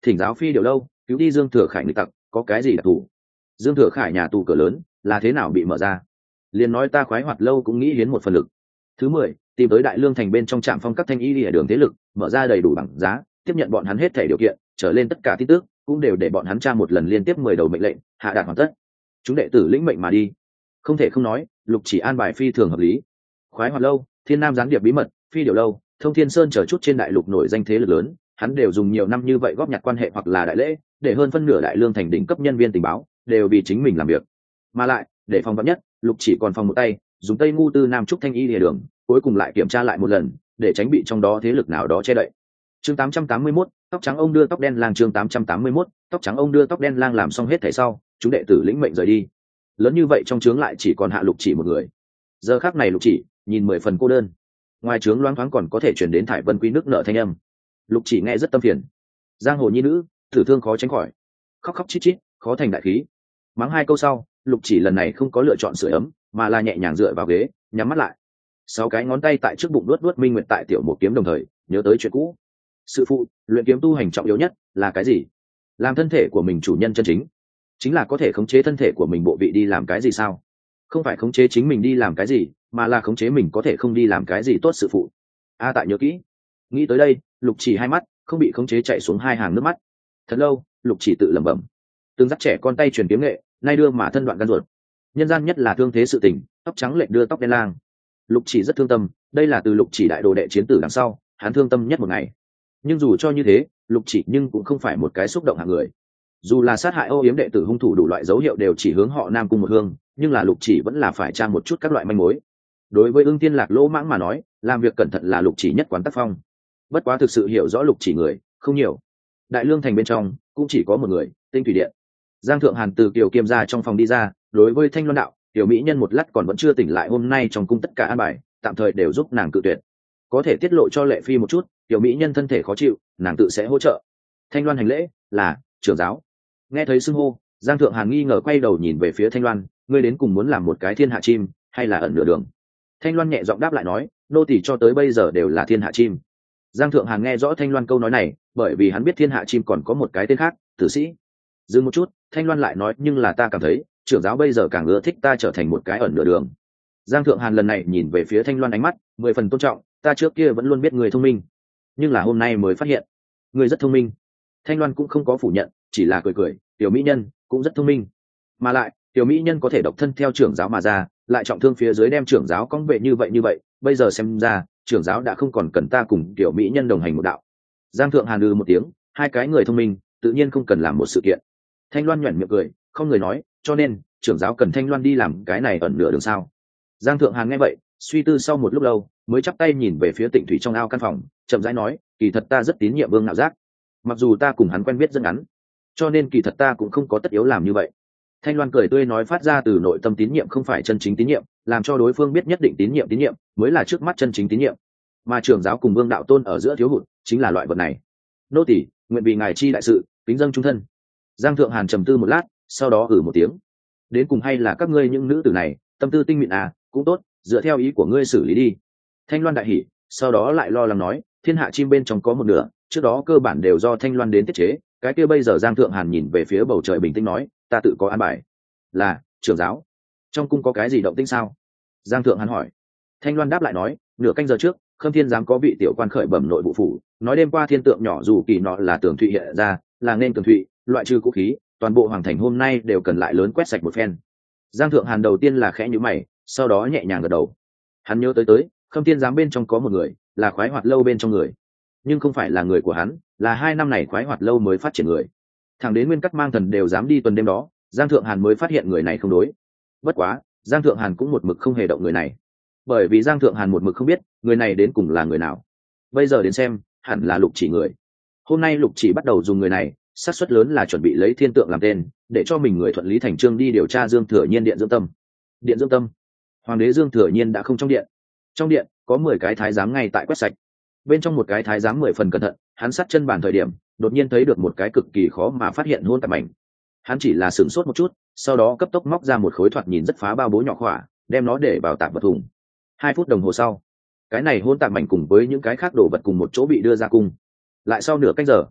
thỉnh giáo phi điều lâu cứu đi Dương Thừa Khải nghịch tặc có cái gì đặc thù? Dương Thừa Khải nhà tù cửa lớn là thế nào bị mở ra? Liền nói ta khoái hoạt lâu cũng nghĩ hiến một phần lực. Thứ 10, tìm tới Đại Lương thành bên trong trạm phong các thanh y lìa đường thế lực, mở ra đầy đủ bằng giá, tiếp nhận bọn hắn hết thảy điều kiện, trở lên tất cả tin tức, cũng đều để bọn hắn tra một lần liên tiếp 10 đầu mệnh lệnh, hạ đạt hoàn tất. Chúng đệ tử lĩnh mệnh mà đi. Không thể không nói, Lục Chỉ an bài phi thường hợp lý. Khoái hoạt lâu, Thiên Nam gián điệp bí mật, phi điều lâu, Thông Thiên Sơn chờ chút trên đại lục nổi danh thế lực lớn, hắn đều dùng nhiều năm như vậy góp nhặt quan hệ hoặc là đại lễ, để hơn phân nửa Đại Lương thành đỉnh cấp nhân viên tình báo đều vì chính mình làm việc. Mà lại, để phòng vắn nhất, Lục Chỉ còn phòng một tay, dùng Tây Ngu Tư Nam trúc thanh y lìa đường, cuối cùng lại kiểm tra lại một lần, để tránh bị trong đó thế lực nào đó che đậy. Chương 881, tóc trắng ông đưa tóc đen lang. Chương 881, tóc trắng ông đưa tóc đen lang. Làm xong hết thảy sau, chúng đệ tử lĩnh mệnh rời đi. Lớn như vậy trong trướng lại chỉ còn hạ Lục Chỉ một người. Giờ khắc này Lục Chỉ nhìn 10 phần cô đơn. Ngoài trướng loáng thoáng còn có thể truyền đến thải vân quý nước nợ thanh âm. Lục Chỉ nghe rất tâm phiền. Giang hồ nhi nữ, tử thương khó tránh khỏi, khóc khóc chít chít, khó thành đại khí. Mắng 2 câu sau, Lục Chỉ lần này không có lựa chọn sưởi ấm, mà là nhẹ nhàng dựa vào ghế, nhắm mắt lại. 6 cái ngón tay tại trước bụng luốt luốt minh nguyệt tại tiểu một kiếm, đồng thời nhớ tới chuyện cũ. Sư phụ, luyện kiếm tu hành trọng yếu nhất là cái gì? Làm thân thể của mình chủ nhân chân chính là có thể khống chế thân thể của mình bộ vị đi làm cái gì sao? Không phải khống chế chính mình đi làm cái gì, mà là khống chế mình có thể không đi làm cái gì tốt. Sư phụ, a tại nhớ kỹ. Nghĩ tới đây, Lục Chỉ hai mắt không bị khống chế chạy xuống 2 hàng nước mắt. Thật lâu, Lục Chỉ tự lẩm bẩm, từng dắt trẻ con tay truyền kiếm nghệ, nay đưa mà thân đoạn gan ruột. Nhân gian nhất là thương thế sự tình, tóc trắng lệnh đưa tóc đen lang. Lục Chỉ rất thương tâm, đây là từ Lục Chỉ đại đồ đệ chiến tử đằng sau, hắn thương tâm nhất một ngày. Nhưng dù cho như thế, Lục Chỉ nhưng cũng không phải một cái xúc động hạng người. Dù là sát hại âu yếm đệ tử hung thủ đủ loại dấu hiệu đều chỉ hướng họ Nam Cung một hương, nhưng là Lục Chỉ vẫn là phải tra một chút các loại manh mối. Đối với Ưng Tiên Lạc lỗ mãng mà nói, làm việc cẩn thận là Lục Chỉ nhất quán tác phong. Bất quá thực sự hiểu rõ Lục Chỉ người không nhiều. Đại Lương thành bên trong cũng chỉ có một người, Tinh Thủy Điện. Giang Thượng Hàn từ Kiều Kiêm ra trong phòng đi ra, đối với Thanh Loan đạo, tiểu mỹ nhân một lát còn vẫn chưa tỉnh lại, hôm nay trong cung tất cả an bài tạm thời đều giúp nàng cự tuyệt. Có thể tiết lộ cho Lệ Phi một chút, tiểu mỹ nhân thân thể khó chịu, nàng tự sẽ hỗ trợ. Thanh Loan hành lễ, là trưởng giáo. Nghe thấy xưng hô, Giang Thượng Hàn nghi ngờ quay đầu nhìn về phía Thanh Loan, ngươi đến cùng muốn làm một cái thiên hạ chim hay là ẩn nửa đường? Thanh Loan nhẹ giọng đáp lại nói, nô tỳ cho tới bây giờ đều là thiên hạ chim. Giang Thượng Hàn nghe rõ Thanh Loan câu nói này, bởi vì hắn biết thiên hạ chim còn có một cái tên khác, tử sĩ. Dừng một chút, Thanh Loan lại nói, nhưng là ta cảm thấy trưởng giáo bây giờ càng ưa thích ta trở thành một cái ẩn nửa đường. Giang Thượng Hàn lần này nhìn về phía Thanh Loan, ánh mắt 10 phần tôn trọng, ta trước kia vẫn luôn biết người thông minh, nhưng là hôm nay mới phát hiện người rất thông minh. Thanh Loan cũng không có phủ nhận, chỉ là cười cười, tiểu mỹ nhân cũng rất thông minh, mà lại tiểu mỹ nhân có thể độc thân theo trưởng giáo mà ra, lại trọng thương phía dưới đem trưởng giáo cong vệ như vậy, bây giờ xem ra trưởng giáo đã không còn cần ta cùng tiểu mỹ nhân đồng hành một đạo. Giang Thượng Hàn một tiếng, hai cái người thông minh tự nhiên không cần làm một sự kiện. Thanh Loan nhoẻn miệng cười, không người nói, cho nên trưởng giáo cần Thanh Loan đi làm cái này ẩn nửa đường sao? Giang Thượng Hàn nghe vậy, suy tư sau một lúc lâu, mới chắp tay nhìn về phía Tịnh Thủy trong ao căn phòng, chậm rãi nói, kỳ thật ta rất tín nhiệm Vương Nạo Giác, mặc dù ta cùng hắn quen biết rất ngắn, cho nên kỳ thật ta cũng không có tất yếu làm như vậy. Thanh Loan cười tươi nói, phát ra từ nội tâm tín nhiệm không phải chân chính tín nhiệm, làm cho đối phương biết nhất định tín nhiệm mới là trước mắt chân chính tín nhiệm. Mà trưởng giáo cùng Vương đạo tôn ở giữa thiếu hụt chính là loại vật này. Nô tỳ nguyện vì ngài chi đại sự, kính dâng trung thân. Giang Thượng Hàn trầm tư một lát, sau đó một tiếng. Đến cùng hay là các ngươi những nữ tử này tâm tư tinh mịn à, cũng tốt, dựa theo ý của ngươi xử lý đi. Thanh Loan đại hỉ, sau đó lại lo lắng nói, thiên hạ chim bên trong có một nửa, trước đó cơ bản đều do Thanh Loan đến tiết chế, cái kia bây giờ. Giang Thượng Hàn nhìn về phía bầu trời bình tĩnh nói, ta tự có an bài. Là trưởng giáo, trong cung có cái gì động tĩnh sao? Giang Thượng Hàn hỏi. Thanh Loan đáp lại nói, nửa canh giờ trước Khâm Thiên giám có vị tiểu quan khởi bẩm nội vụ phủ, nói đêm qua thiên tượng nhỏ dù kỳ nọ là Tường Thụy hiện ra, là nên Tường Thụy loại trừ vũ khí, toàn bộ hoàng thành hôm nay đều cần lại lớn quét sạch một phen. Giang Thượng Hàn đầu tiên là khẽ nhíu mày, sau đó nhẹ nhàng gật đầu. Hắn nhớ tới Khâm Thiên giám bên trong có một người, là khoái hoạt lâu bên trong người, nhưng không phải là người của hắn, là 2 năm này khoái hoạt lâu mới phát triển người. Thẳng đến Nguyên Cắt Mang Thần đều dám đi tuần đêm đó, Giang Thượng Hàn mới phát hiện người này không đối. Bất quá Giang Thượng Hàn cũng một mực không hề động người này, bởi vì Giang Thượng Hàn một mực không biết người này đến cùng là người nào. Bây giờ đến xem, hẳn là Lục Chỉ người. Hôm nay Lục Chỉ bắt đầu dùng người này, xác suất lớn là chuẩn bị lấy thiên tượng làm tên, để cho mình người thuận lý thành trương đi điều tra Dương Thừa Nhiên điện dưỡng tâm. Điện dưỡng tâm, hoàng đế Dương Thừa Nhiên đã không trong điện. Trong điện có 10 cái thái giám ngay tại quét sạch. Bên trong một cái thái giám 10 phần cẩn thận, hắn sát chân bàn thời điểm, đột nhiên thấy được một cái cực kỳ khó mà phát hiện hôn tạp mảnh. Hắn chỉ là sửng sốt một chút, sau đó cấp tốc móc ra một khối thoạt nhìn rất phá bao bố nhỏ khỏa, đem nó để vào tạp vật thùng. 2 phút đồng hồ sau, cái này hôn tạp mảnh cùng với những cái khác đồ vật cùng một chỗ bị đưa ra cung. Lại sau nửa canh giờ,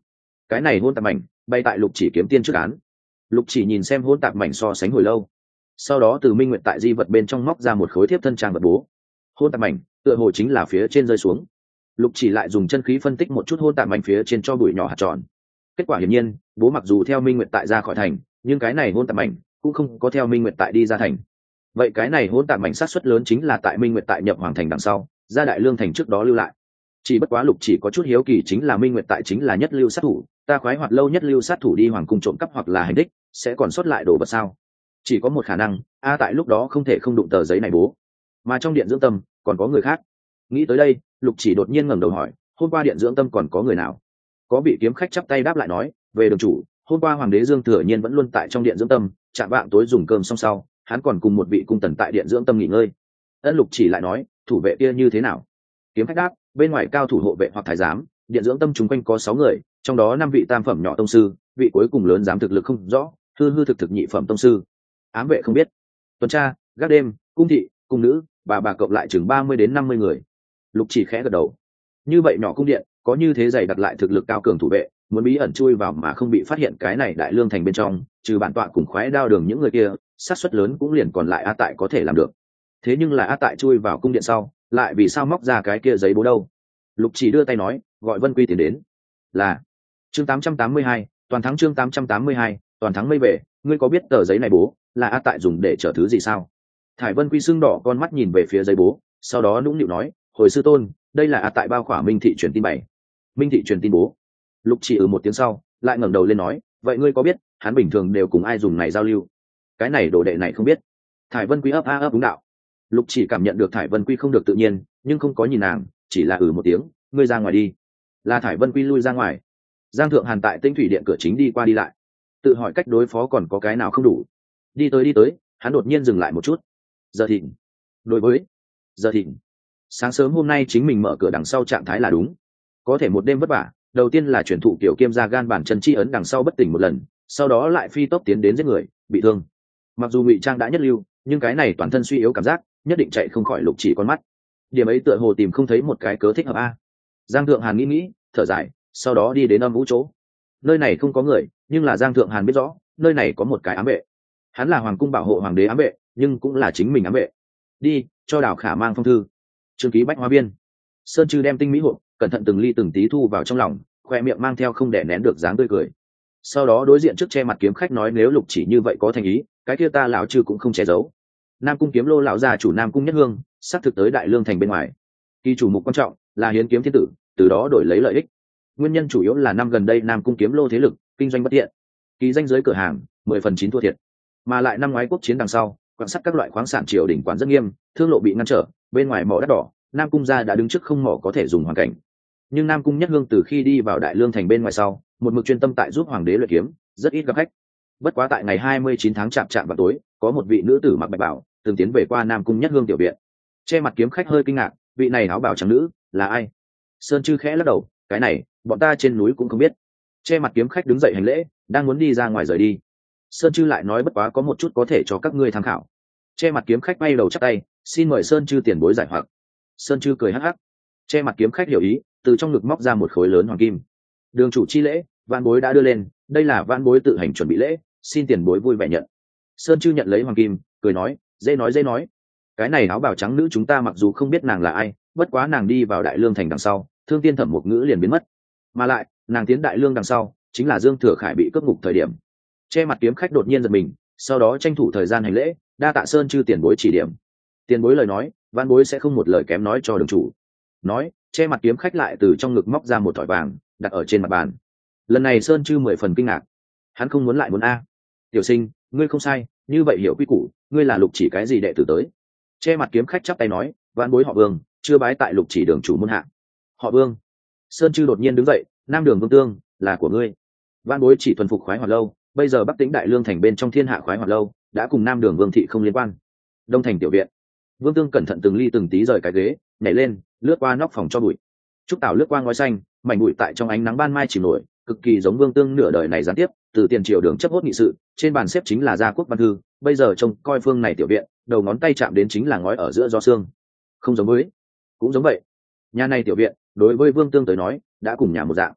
cái này hôn tạp mảnh bay tại Lục Chỉ kiếm tiên trước án. Lục Chỉ nhìn xem hôn tạp mảnh so sánh hồi lâu, sau đó từ minh nguyệt tại di vật bên trong móc ra một khối thiếp thân trang vật bố. Hôn tạp mảnh tựa hồ chính là phía trên rơi xuống. Lục Chỉ lại dùng chân khí phân tích một chút hôn tạp mảnh phía trên cho bụi nhỏ hạt tròn. Kết quả hiển nhiên, bố mặc dù theo minh nguyệt tại ra khỏi thành, nhưng cái này hôn tạp mảnh cũng không có theo minh nguyệt tại đi ra thành. Vậy cái này hôn tạp mảnh sát suất lớn chính là tại minh nguyệt tại nhập hoàng thành đằng sau, ra đại lương thành trước đó lưu lại. Chỉ bất quá Lục Chỉ có chút hiếu kỳ chính là minh nguyệt tại chính là nhất lưu sát thủ, ta khoái hoạt lâu nhất lưu sát thủ đi hoàng cung trộm cắp hoặc là hành đích, sẽ còn sót lại đồ vật sao? Chỉ có một khả năng, a tại lúc đó không thể không đụng tờ giấy này bố, mà trong điện dưỡng tâm còn có người khác. Nghĩ tới đây, Lục Chỉ đột nhiên ngẩng đầu hỏi, hôm qua điện dưỡng tâm còn có người nào? Có vị kiếm khách chắp tay đáp lại nói, về đường chủ, hôm qua hoàng đế Dương Thừa Nhiên vẫn luôn tại trong điện dưỡng tâm, chạm vạng tối dùng cơm xong sau, hắn còn cùng một vị cung tần tại điện dưỡng tâm nghỉ ngơi. Ân Lục Chỉ lại nói, thủ vệ kia như thế nào? Kiếm khách đáp, bên ngoài cao thủ hộ vệ hoặc thái giám, điện dưỡng tâm chúng quanh có 6 người, trong đó 5 vị tam phẩm nhỏ tông sư, vị cuối cùng lớn giám thực lực không rõ, hư hư thực thực nhị phẩm tông sư. Ám vệ không biết. Tuần tra, gác đêm, cung thị, cung nữ, bà cộng lại chừng 30 đến 50 người. Lục Chỉ khẽ gật đầu. Như vậy nhỏ cung điện, có như thế dày đặt lại thực lực cao cường thủ vệ, muốn bí ẩn chui vào mà không bị phát hiện, cái này đại lương thành bên trong, trừ bản tọa cùng khoái đao đường những người kia, xác suất lớn cũng liền còn lại A Tại có thể làm được. Thế nhưng là A Tại chui vào cung điện sau, lại vì sao móc ra cái kia giấy bố đâu? Lục Chỉ đưa tay nói, gọi Vân Quy tiến đến. Là chương 882, toàn thắng chương 882, toàn thắng mây về, ngươi có biết tờ giấy này bố là A Tại dùng để chở thứ gì sao? Thải Vân Quy sưng đỏ con mắt nhìn về phía giấy bố, sau đó nũng nịu nói, hồi sư tôn, đây là A Tại bao khỏa minh thị truyền tin bày. Minh thị truyền tin bố. Lục Chỉ một tiếng sau, lại ngẩng đầu lên nói, vậy ngươi có biết hắn bình thường đều cùng ai dùng này giao lưu? Cái này đồ đệ này không biết. Thải Vân Quy ấp a ấp đúng đạo. Lục Chỉ cảm nhận được Thải Vân Quy không được tự nhiên, nhưng không có nhìn nàng, chỉ là một tiếng, ngươi ra ngoài đi. Là Thải Vân Quy lui ra ngoài. Giang Thượng Hàn tại Tinh Thủy Điện cửa chính đi qua đi lại, tự hỏi cách đối phó còn có cái nào không đủ. Đi tới, hắn đột nhiên dừng lại một chút. Giờ thịnh. Đối với giờ thịnh, sáng sớm hôm nay chính mình mở cửa đằng sau trạng thái là đúng. Có thể một đêm vất vả, đầu tiên là chuyển thụ kiểu kiêm ra gan bản chân chi ấn đằng sau bất tỉnh một lần, sau đó lại phi tốc tiến đến giết người, bị thương. Mặc dù ngụy trang đã nhất lưu, nhưng cái này toàn thân suy yếu cảm giác, nhất định chạy không khỏi Lục Chỉ con mắt. Điểm ấy tựa hồ tìm không thấy một cái cớ thích hợp a. Giang Thượng Hàn nghĩ, thở dài, sau đó đi đến âm vũ chỗ. Nơi này không có người, nhưng là Giang Thượng Hàn biết rõ, nơi này có một cái ám vệ. Hắn là hoàng cung bảo hộ hoàng đế ám vệ, nhưng cũng là chính mình ám vệ. Đi, cho Đào Khả mang phong thư. Trương ký Bách Hoa Biên. Sơn Trư đem tinh mỹ hộp, cẩn thận từng ly từng tí thu vào trong lòng, khoe miệng mang theo không đè nén được dáng tươi cười. Sau đó đối diện trước che mặt kiếm khách nói, nếu Lục Chỉ như vậy có thành ý, cái kia ta lão Trư cũng không che giấu. Nam cung Kiếm Lô lão gia chủ Nam cung Nhất Hương, sắp thực tới Đại Lương thành bên ngoài. Kỳ chủ mục quan trọng là hiến kiếm thiên tử, từ đó đổi lấy lợi ích. Nguyên nhân chủ yếu là năm gần đây Nam cung Kiếm Lô thế lực kinh doanh bất tiện, kỳ danh giới cửa hàng 10/9 thua thiệt, mà lại năm ngoái quốc chiến đằng sau, quan sát các loại khoáng sản triều đình quản rất nghiêm, thương lộ bị ngăn trở, bên ngoài mỏ đắt đỏ, Nam cung gia đã đứng trước không mỏ có thể dùng hoàn cảnh. Nhưng Nam cung Nhất Hương từ khi đi vào Đại Lương thành bên ngoài sau, một mực chuyên tâm tại giúp hoàng đế luyện kiếm, rất ít gặp khách. Bất quá tại ngày 29 tháng chạp vào tối, có một vị nữ tử mặc bạch bào từng tiến về qua Nam cung Nhất Hương tiểu viện. Che mặt kiếm khách hơi kinh ngạc, vị này áo bào trắng nữ là ai? Sơn Trư khẽ lắc đầu, cái này bọn ta trên núi cũng không biết. Che mặt kiếm khách đứng dậy hành lễ, đang muốn đi ra ngoài rời đi. Sơn Trư lại nói, bất quá có một chút có thể cho các ngươi tham khảo. Che mặt kiếm khách bay đầu chắp tay, xin mời Sơn Trư tiền bối giải hoặc. Sơn Trư cười hắc hắc. Che mặt kiếm khách hiểu ý, từ trong ngực móc ra một khối lớn hoàng kim. Đường chủ chi lễ, vạn bối đã đưa lên, đây là vạn bối tự hành chuẩn bị lễ, xin tiền bối vui vẻ nhận. Sơn Trư nhận lấy hoàng kim, cười nói, dễ nói. Cái này áo bào trắng nữ chúng ta mặc dù không biết nàng là ai, bất quá nàng đi vào Đại Lương thành đằng sau, Thương Tiên Thẩm một ngữ liền biến mất, mà lại nàng tiến Đại Lương đằng sau, chính là Dương Thừa Khải bị cướp ngục thời điểm. Che mặt kiếm khách đột nhiên giật mình, sau đó tranh thủ thời gian hành lễ, đa tạ Sơn Trư tiền bối chỉ điểm. Tiền bối lời nói, vạn bối sẽ không một lời kém nói cho đường chủ. Nói, che mặt kiếm khách lại từ trong ngực móc ra một thỏi vàng, đặt ở trên mặt bàn. Lần này Sơn Trư 10 phần kinh ngạc, hắn không muốn lại muốn a. Tiểu sinh, ngươi không sai, như vậy hiểu quy củ, ngươi là Lục Chỉ cái gì đệ tử tới? Che mặt kiếm khách chắp tay nói, vạn bối họ Vương, chưa bái tại Lục Chỉ đường chủ môn hạ. Họ Vương. Sơn Trư đột nhiên đứng dậy, Nam Đường Vương Tương là của ngươi. Vạn bối chỉ thuần phục khoái hoạt lâu, bây giờ Bắc Tĩnh Đại Lương thành bên trong thiên hạ khoái hoạt lâu đã cùng Nam Đường Vương thị không liên quan. Đông thành tiểu viện. Vương Tương cẩn thận từng ly từng tí rời cái ghế, nhảy lên, lướt qua nóc phòng cho bụi. Trúc Tảo lướt qua ngói xanh, mảnh bụi tại trong ánh nắng ban mai chìm nổi, cực kỳ giống Vương Tương nửa đời này gián tiếp, từ tiền triều đường chấp hốt nghị sự, trên bàn xếp chính là gia quốc văn thư, bây giờ trông coi phương này tiểu viện, đầu ngón tay chạm đến chính là ngói ở giữa gió xương. Không giống với, cũng giống vậy. Nhà này tiểu viện, đối với Vương Tương tới nói, đã cùng nhà một dạng.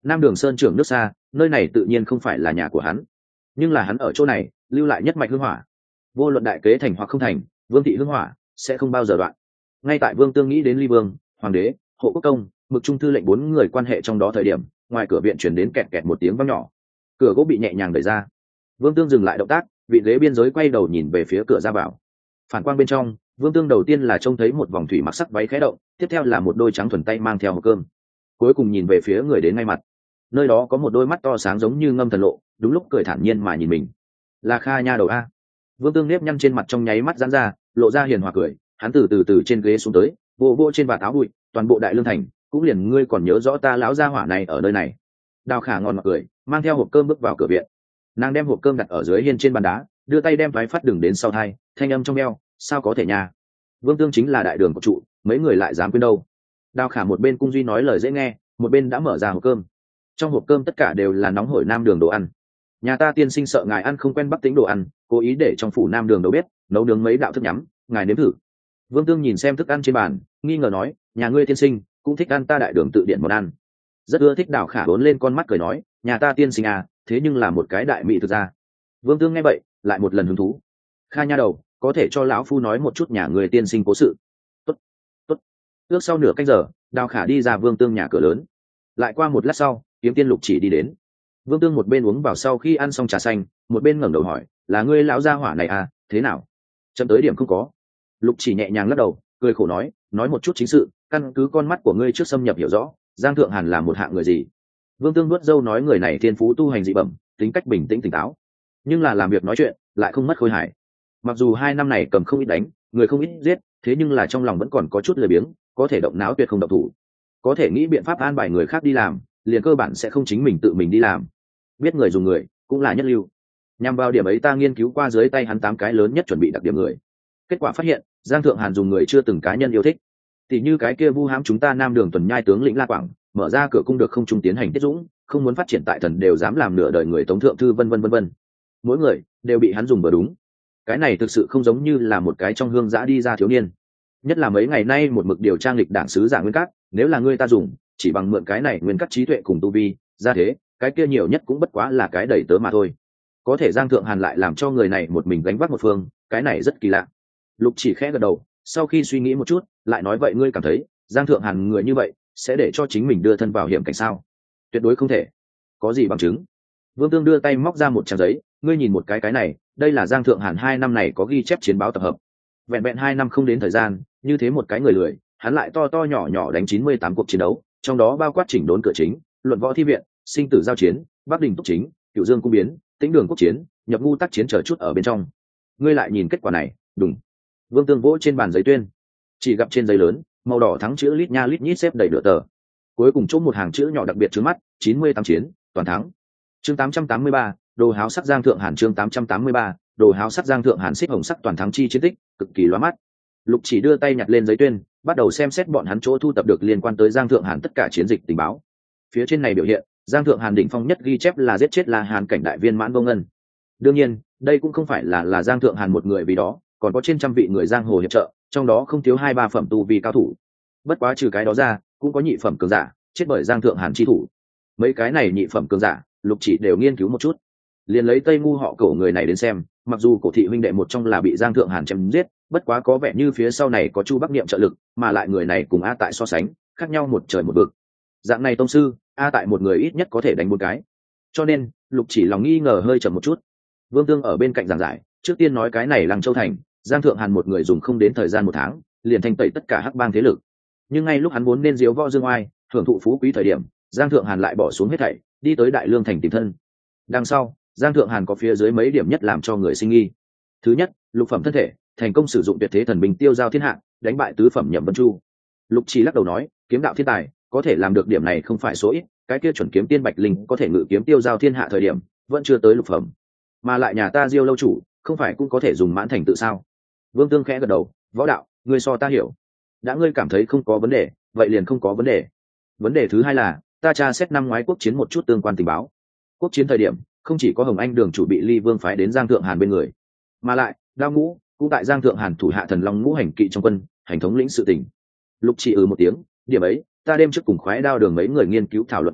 Nam Đường Sơn trưởng nước xa, nơi này tự nhiên không phải là nhà của hắn, nhưng là hắn ở chỗ này lưu lại nhất mạch hương hỏa, vô luận đại kế thành hoặc không thành, Vương thị hương hỏa sẽ không bao giờ đoạn. Ngay tại Vương Tương nghĩ đến Ly Vương, Hoàng đế, Hộ Quốc công, Mực Trung thư lệnh bốn người quan hệ trong đó thời điểm, ngoài cửa viện chuyển đến kẹt kẹt một tiếng vang nhỏ, cửa gỗ bị nhẹ nhàng đẩy ra. Vương Tương dừng lại động tác, vị ghế biên giới quay đầu nhìn về phía cửa ra vào. Phản quang bên trong, Vương Tương đầu tiên là trông thấy một vòng thủy mặc sắc váy khẽ động, tiếp theo là một đôi trắng thuần tay mang theo hộp cơm, cuối cùng nhìn về phía người đến ngay mặt. Nơi đó có một đôi mắt to sáng giống như ngâm thần lộ, đúng lúc cười thản nhiên mà nhìn mình. Là Kha nha đầu a. Vương Tương nếp nhăn trên mặt trong nháy mắt giãn ra, lộ ra hiền hòa cười. Hắn từ từ trên ghế xuống tới, vô vô trên vạt áo bụi, toàn bộ Đại Lương thành cũng liền ngươi còn nhớ rõ ta lão gia hỏa này ở nơi này. Đào Khả ngon mặt cười, mang theo hộp cơm bước vào cửa viện. Nàng đem hộp cơm đặt ở dưới hiên trên bàn đá, đưa tay đem váy phát đường đến sau thai, thanh âm trong eo, sao có thể nha. Vương Tương chính là đại đường của trụ, mấy người lại dám quên đâu. Đào Khả một bên cung duy nói lời dễ nghe, một bên đã mở ra hộp cơm. Trong hộp cơm tất cả đều là nóng hổi Nam Đường đồ ăn. Nhà ta tiên sinh sợ ngài ăn không quen Bắc Tĩnh đồ ăn, cố ý để trong phủ Nam Đường đầu bếp nấu nướng mấy đạo thức nhắm, ngài nếm thử. Vương Tương nhìn xem thức ăn trên bàn, nghi ngờ nói, nhà ngươi tiên sinh cũng thích ăn ta đại đường tự điển món ăn. Rất ưa thích. Đào Khả bốn lên con mắt cười nói, nhà ta tiên sinh à, thế nhưng là một cái đại mỹ thực ra. Vương Tương nghe vậy lại một lần hứng thú. Kha nha đầu, có thể cho lão phu nói một chút nhà người tiên sinh cố sự. Tốt, tốt. Ước sau nửa canh giờ, Đào Khả đi ra Vương Tương nhà cửa lớn. Lại qua một lát sau, Kiếm Tiên Lục Chỉ đi đến. Vương Tương một bên uống vào sau khi ăn xong trà xanh, một bên ngẩng đầu hỏi, là ngươi lão gia hỏa này à, thế nào? Chậm tới điểm không có. Lục Chỉ nhẹ nhàng lắc đầu, cười khổ nói một chút chính sự, căn cứ con mắt của ngươi trước xâm nhập hiểu rõ, Giang Thượng Hàn là một hạng người gì. Vương Tương nuốt dâu nói người này thiên phú tu hành dị bẩm, tính cách bình tĩnh tỉnh táo, nhưng là làm việc nói chuyện lại không mất khôi hài. Mặc dù 2 năm này cầm không ít đánh, người không ít giết, thế nhưng là trong lòng vẫn còn có chút lười biếng, có thể động não tuyệt không động thủ, có thể nghĩ biện pháp an bài người khác đi làm, liền cơ bản sẽ không chính mình tự mình đi làm. Biết người dùng người cũng là nhất lưu. Nhằm vào điểm ấy ta nghiên cứu qua dưới tay hắn 8 cái lớn nhất chuẩn bị đặc điểm người, kết quả phát hiện Giang Thượng Hàn dùng người chưa từng cá nhân yêu thích. Tỷ như cái kia vu hãm chúng ta Nam Đường tuần nhai tướng lĩnh La Quảng, mở ra cửa cung được không trung tiến hành tiết dũng, không muốn phát triển tại thần đều dám làm nửa đời người Tống thượng thư vân vân. Mỗi người đều bị hắn dùng vừa đúng. Cái này thực sự không giống như là một cái trong hương giã đi ra thiếu niên. Nhất là mấy ngày nay một mực điều tra nghịch đảng sứ giả Nguyên Cát, nếu là người ta dùng, chỉ bằng mượn cái này Nguyên Cát trí tuệ cùng tu vi, ra thế, cái kia nhiều nhất cũng bất quá là cái đẩy tớ mà thôi. Có thể Giang Thượng Hàn lại làm cho người này một mình gánh vác một phương, cái này rất kỳ lạ. Lục Chỉ khẽ gật đầu, sau khi suy nghĩ một chút, lại nói vậy ngươi cảm thấy Giang Thượng Hàn người như vậy sẽ để cho chính mình đưa thân vào hiểm cảnh sao? Tuyệt đối không thể. Có gì bằng chứng? Vương Tương đưa tay móc ra một trang giấy, ngươi nhìn một cái này, đây là Giang Thượng Hàn 2 năm này có ghi chép chiến báo tập hợp. Vẹn 2 năm không đến thời gian, như thế một cái người lười, hắn lại to to nhỏ nhỏ đánh 98 cuộc chiến đấu, trong đó bao quát chỉnh đốn cửa chính, luận võ thi viện, sinh tử giao chiến, Bắc Đình túc chính, Cửu Dương cung biến, Tĩnh Đường quốc chiến, nhập ngu tác chiến chờ chút ở bên trong. Ngươi lại nhìn kết quả này, đùng. Vương Tương vỗ trên bàn giấy tuyên, chỉ gặp trên giấy lớn, màu đỏ thắng chữ lít nha lít nhít xếp đầy nửa tờ. Cuối cùng chốt một hàng chữ nhỏ đặc biệt trước mắt, 98 chiến, toàn thắng. Chương 883, đồ háo sắc Giang Thượng Hàn. Chương 883, đồ háo sắc Giang Thượng Hàn xích hồng sắc toàn thắng chi chiến tích, cực kỳ lóa mắt. Lục Chỉ đưa tay nhặt lên giấy tuyên, bắt đầu xem xét bọn hắn chỗ thu tập được liên quan tới Giang Thượng Hàn tất cả chiến dịch tình báo. Phía trên này biểu hiện, Giang Thượng Hàn đỉnh phong nhất ghi chép là giết chết La Hàn cảnh đại viên mãn Vô Ngân. Đương nhiên, đây cũng không phải là Giang Thượng Hàn một người vì đó, còn có trên trăm vị người giang hồ hiệp trợ, trong đó không thiếu 2-3 phẩm tu vi cao thủ. Bất quá trừ cái đó ra, cũng có nhị phẩm cường giả chết bởi Giang Thượng Hàn chi thủ. Mấy cái này nhị phẩm cường giả, Lục Chỉ đều nghiên cứu một chút. Liền lấy Tây Ngu họ Cổ người này đến xem, mặc dù Cổ thị huynh đệ một trong là bị Giang Thượng Hàn chém giết, bất quá có vẻ như phía sau này có Chu Bắc Niệm trợ lực, mà lại người này cùng A Tại so sánh, khác nhau một trời một vực. Dạng này tông sư, A Tại một người ít nhất có thể đánh 4 cái. Cho nên, Lục Chỉ lòng nghi ngờ hơi chậm một chút. Vương Tương ở bên cạnh giảng giải, trước tiên nói cái này Lăng Châu thành, Giang Thượng Hàn một người dùng không đến thời gian 1 tháng, liền thanh tẩy tất cả hắc bang thế lực. Nhưng ngay lúc hắn vốn nên diếu võ dương oai, hưởng thụ phú quý thời điểm, Giang Thượng Hàn lại bỏ xuống hết thảy, đi tới Đại Lương thành tìm thân. Đằng sau, Giang Thượng Hàn có phía dưới mấy điểm nhất làm cho người sinh nghi. Thứ nhất, lục phẩm thân thể, thành công sử dụng tuyệt thế thần binh tiêu giao thiên hạ, đánh bại tứ phẩm Nhậm Vân Chu. Lục Chỉ lắc đầu nói, kiếm đạo thiên tài, có thể làm được điểm này không phải số ít, cái kia chuẩn kiếm tiên Bạch Linh có thể ngự kiếm tiêu giao thiên hạ thời điểm, vẫn chưa tới lục phẩm. Mà lại nhà ta Diêu lâu chủ, không phải cũng có thể dùng mãn thành tự sao? Vương Tương khẽ gật đầu, võ đạo, ngươi so ta hiểu. Đã ngươi cảm thấy không có vấn đề, vậy liền không có vấn đề. Vấn đề thứ hai là, ta tra xét năm ngoái quốc chiến một chút tương quan tình báo. Quốc chiến thời điểm, không chỉ có Hồng Anh Đường chủ bị Ly Vương phái đến Giang Thượng Hàn bên người, mà lại, Đao Ngũ cũng tại Giang Thượng Hàn thủ hạ Thần Long Ngũ hành kỵ trong quân, hành thống lĩnh sự tình. Lục Chỉ một tiếng, điểm ấy, ta đêm trước cùng khoái Đao Đường mấy người nghiên cứu thảo luận qua,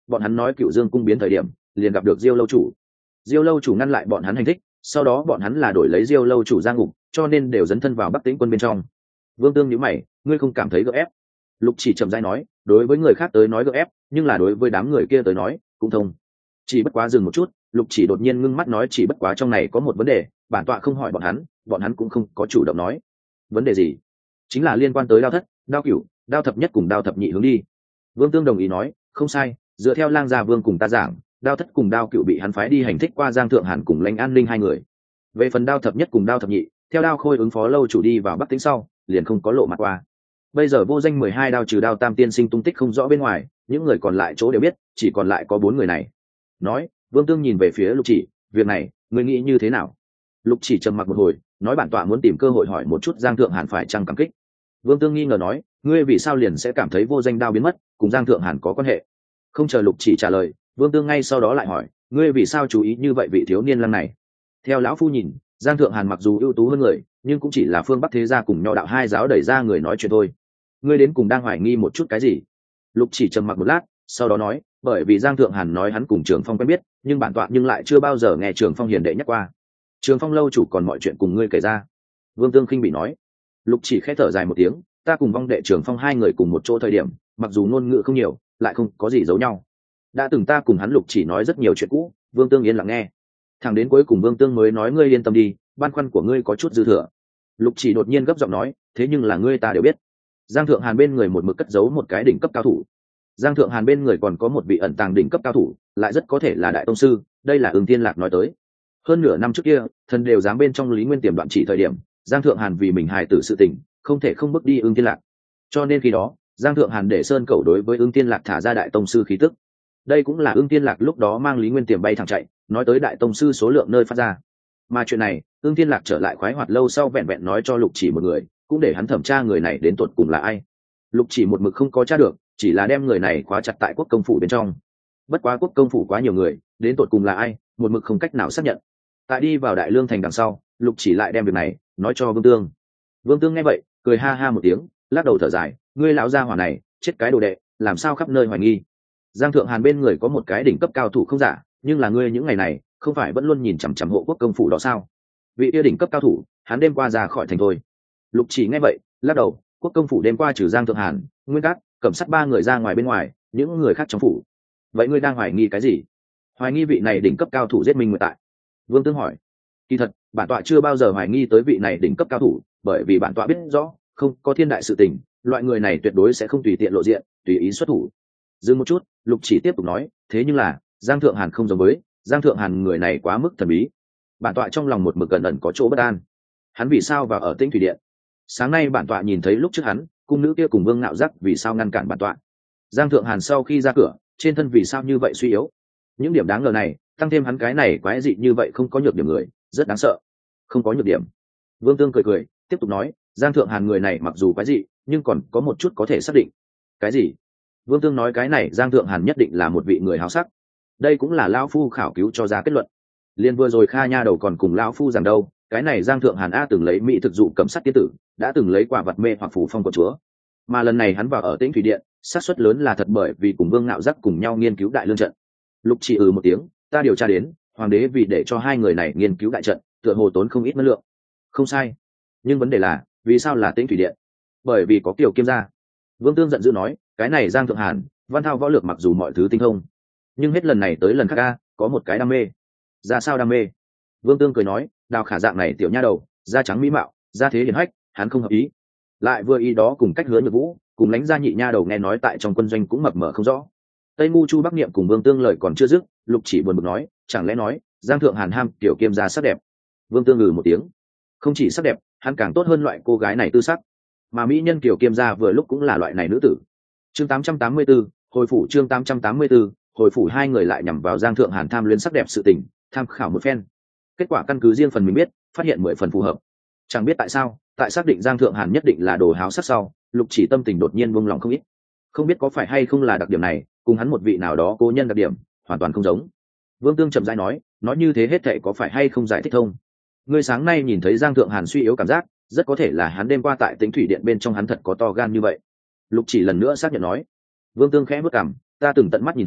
bọn hắn nói Cựu Dương cung biến thời điểm liền gặp được Diêu lâu chủ. Diêu lâu chủ ngăn lại bọn hắn hành thích, sau đó bọn hắn là đổi lấy Diêu lâu chủ ra ngục, cho nên đều dấn thân vào Bắc Tĩnh quân bên trong. Vương Tương nhíu mày, ngươi không cảm thấy gượng ép? Lục Chỉ chậm rãi nói, đối với người khác tới nói gượng ép, nhưng là đối với đám người kia tới nói cũng thông. Chỉ bất quá dừng một chút, Lục Chỉ đột nhiên ngưng mắt nói, chỉ bất quá trong này có một vấn đề, bản tọa không hỏi bọn hắn cũng không có chủ động nói. Vấn đề gì? Chính là liên quan tới đao thất, đao cửu, đao thập nhất cùng đao thập nhị hướng đi. Vương Tương đồng ý nói, không sai, dựa theo Lang Gia Vương cùng ta giảng, đao thất cùng đao cửu bị hắn phái đi hành thích qua Giang Thượng Hàn cùng Lãnh An Ninh hai người. Về phần đao thập nhất cùng đao thập nhị, theo đao khôi ứng phó lâu chủ đi vào Bắc Tĩnh sau, liền không có lộ mặt qua. Bây giờ vô danh 12 đao trừ đao tam tiên sinh tung tích không rõ bên ngoài, những người còn lại chỗ đều biết, chỉ còn lại có 4 người này. Nói, Vương Tương nhìn về phía Lục Chỉ, việc này, ngươi nghĩ như thế nào? Lục Chỉ trầm mặc một hồi, nói bản tọa muốn tìm cơ hội hỏi một chút Giang Thượng Hàn phải chăng cảm kích. Vương Tương nghi ngờ nói, ngươi vì sao liền sẽ cảm thấy vô danh đao biến mất, cùng Giang Thượng Hàn có quan hệ? Không chờ Lục Chỉ trả lời, Vương Tương ngay sau đó lại hỏi, ngươi vì sao chú ý như vậy vị thiếu niên lăng này? Theo lão phu nhìn, Giang Thượng Hàn mặc dù ưu tú hơn người, nhưng cũng chỉ là phương Bắc thế gia cùng nho đạo hai giáo đẩy ra người nói chuyện thôi. Ngươi đến cùng đang hoài nghi một chút cái gì? Lục Chỉ trầm mặc một lát, sau đó nói, bởi vì Giang Thượng Hàn nói hắn cùng Trường Phong quen biết, nhưng bản tọa nhưng lại chưa bao giờ nghe Trường Phong hiền đệ nhắc qua. Trường Phong lâu chủ còn mọi chuyện cùng ngươi kể ra. Vương Tương khinh bị nói. Lục Chỉ khẽ thở dài một tiếng, ta cùng vong đệ Trường Phong hai người cùng một chỗ thời điểm, mặc dù ngôn ngữ không nhiều, lại không có gì giấu nhau. Đã từng ta cùng hắn Lục Chỉ nói rất nhiều chuyện cũ, Vương Tương yên lặng nghe. Thẳng đến cuối cùng Vương Tương mới nói, ngươi yên tâm đi, băn khoăn của ngươi có chút dư thừa. Lục Chỉ đột nhiên gấp giọng nói, thế nhưng là ngươi ta đều biết. Giang Thượng Hàn bên người một mực cất giấu một cái đỉnh cấp cao thủ. Giang Thượng Hàn bên người còn có một vị ẩn tàng đỉnh cấp cao thủ, lại rất có thể là đại tông sư, đây là Ưng Tiên Lạc nói tới. Hơn nửa năm trước kia, thần đều dám bên trong Lý Nguyên Tiềm đoạn chỉ thời điểm, Giang Thượng Hàn vì mình hài tử sự tình, không thể không bước đi Ưng Tiên Lạc. Cho nên khi đó, Giang Thượng Hàn để Sơn Cẩu đối với Ưng Tiên Lạc thả ra đại tông sư khí tức. Đây cũng là Ưng Tiên Lạc lúc đó mang Lý Nguyên Tiềm bay thẳng chạy, nói tới đại tông sư số lượng nơi phát ra. Mà chuyện này, Ưng Tiên Lạc trở lại khoái hoạt lâu sau vẹn vẹn nói cho Lục Chỉ một người, cũng để hắn thẩm tra người này đến tuột cùng là ai. Lục Chỉ một mực không có tra được, chỉ là đem người này khóa chặt tại quốc công phủ bên trong. Bất quá quốc công phủ quá nhiều người, đến tuột cùng là ai, một mực không cách nào xác nhận. Tại đi vào Đại Lương thành đằng sau, Lục Chỉ lại đem việc này nói cho Vương Tương. Vương Tương nghe vậy, cười ha ha một tiếng, lắc đầu thở dài, ngươi lão gia hỏa này, chết cái đồ đệ, làm sao khắp nơi hoài nghi. Giang Thượng Hàn bên người có một cái đỉnh cấp cao thủ không giả, nhưng là ngươi những ngày này, không phải vẫn luôn nhìn chằm chằm hộ quốc công phủ đó sao? Vị yêu đỉnh cấp cao thủ, hắn đêm qua ra khỏi thành thôi. Lục Chỉ nghe vậy, lắc đầu, quốc công phủ đêm qua trừ Giang Thượng Hàn, Nguyên Cát, Cẩm Sắt ba người ra ngoài bên ngoài, những người khác trong phủ. Vậy ngươi đang hoài nghi cái gì? Hoài nghi vị này đỉnh cấp cao thủ giết Minh Nguyệt tại. Vương Tương hỏi. Kỳ thật, bản tọa chưa bao giờ hoài nghi tới vị này đỉnh cấp cao thủ, bởi vì bản tọa biết rõ, không có thiên đại sự tình, loại người này tuyệt đối sẽ không tùy tiện lộ diện, tùy ý xuất thủ. Dừng một chút, Lục Chỉ tiếp tục nói, thế nhưng là, Giang Thượng Hàn không giống với, Giang Thượng Hàn người này quá mức thần bí. Bản tọa trong lòng một mực ẩn ẩn có chỗ bất an. Hắn vì sao vào ở Tĩnh Thủy Điện? Sáng nay bản tọa nhìn thấy lúc trước hắn, cung nữ kia cùng Vương Nạo Giác vì sao ngăn cản bản tọa? Giang Thượng Hàn sau khi ra cửa, trên thân vì sao như vậy suy yếu? Những điểm đáng ngờ này, tăng thêm hắn cái này quái dị như vậy không có nhược điểm người, rất đáng sợ. Không có nhược điểm. Vương Tương cười cười, tiếp tục nói, Giang Thượng Hàn người này mặc dù quái dị, nhưng còn có một chút có thể xác định. Cái gì? Vương Tương nói cái này Giang Thượng Hàn nhất định là một vị người háo sắc. Đây cũng là lão phu khảo cứu cho ra kết luận. Liên vừa rồi Kha nha đầu còn cùng lão phu rằng đâu, cái này Giang Thượng Hàn a từng lấy mỹ thực dụ Cẩm Sắt tiên tử, đã từng lấy quả vật mê hoặc phủ phong của chúa. Mà lần này hắn vào ở Tĩnh Thủy Điện, xác suất lớn là thật, bởi vì cùng Vương Nạo Giác cùng nhau nghiên cứu đại lương trận. Lục Chỉ một tiếng, ta điều tra đến, hoàng đế vì để cho hai người này nghiên cứu đại trận, tựa hồ tốn không ít năng lượng. Không sai, nhưng vấn đề là, vì sao là Tĩnh Thủy Điện? Bởi vì có Kiều Kiêm gia. Vương Tương giận dữ nói, cái này Giang Thượng Hàn, văn thao võ lược mặc dù mọi thứ tinh thông, nhưng hết lần này tới lần khác a, có một cái đam mê. Ra sao đam mê? Vương Tương cười nói, Đào Khả dạng này tiểu nha đầu, da trắng mỹ mạo, da thế hiển hách, hắn không hợp ý. Lại vừa ý đó cùng cách Hứa Nhược Vũ, cùng lãnh gia nhị nha đầu nghe nói tại trong quân doanh cũng mập mờ không rõ. Tây Ngu Chu Bắc Niệm cùng Vương Tương lời còn chưa dứt, Lục Chỉ buồn bực nói, chẳng lẽ nói Giang Thượng Hàn ham tiểu Kiêm gia sắc đẹp? Vương Tương một tiếng, không chỉ sắc đẹp, hắn càng tốt hơn loại cô gái này tư sắc, mà mỹ nhân Kiều Kiêm gia vừa lúc cũng là loại này nữ tử. Chương 884, hồi phủ. Chương 884, hồi phủ. Hai người lại nhằm vào Giang Thượng Hàn tham luyến sắc đẹp sự tình, tham khảo một phen. Kết quả căn cứ riêng phần mình biết, phát hiện 10 phần phù hợp. Chẳng biết tại sao, tại xác định Giang Thượng Hàn nhất định là đồ háo sắc sau, Lục Chỉ tâm tình đột nhiên buông lòng không ít. Không biết có phải hay không là đặc điểm này, cùng hắn một vị nào đó cố nhân đặc điểm, hoàn toàn không giống. Vương Tương chậm rãi nói như thế hết thảy có phải hay không giải thích thông? Ngươi sáng nay nhìn thấy Giang Thượng Hàn suy yếu cảm giác, rất có thể là hắn đêm qua tại Tĩnh Thủy Điện bên trong hắn thật có to gan như vậy. Lục Chỉ lần nữa xác nhận nói. Vương Tương khẽ bước cằm, ta từng tận mắt nhìn thấy,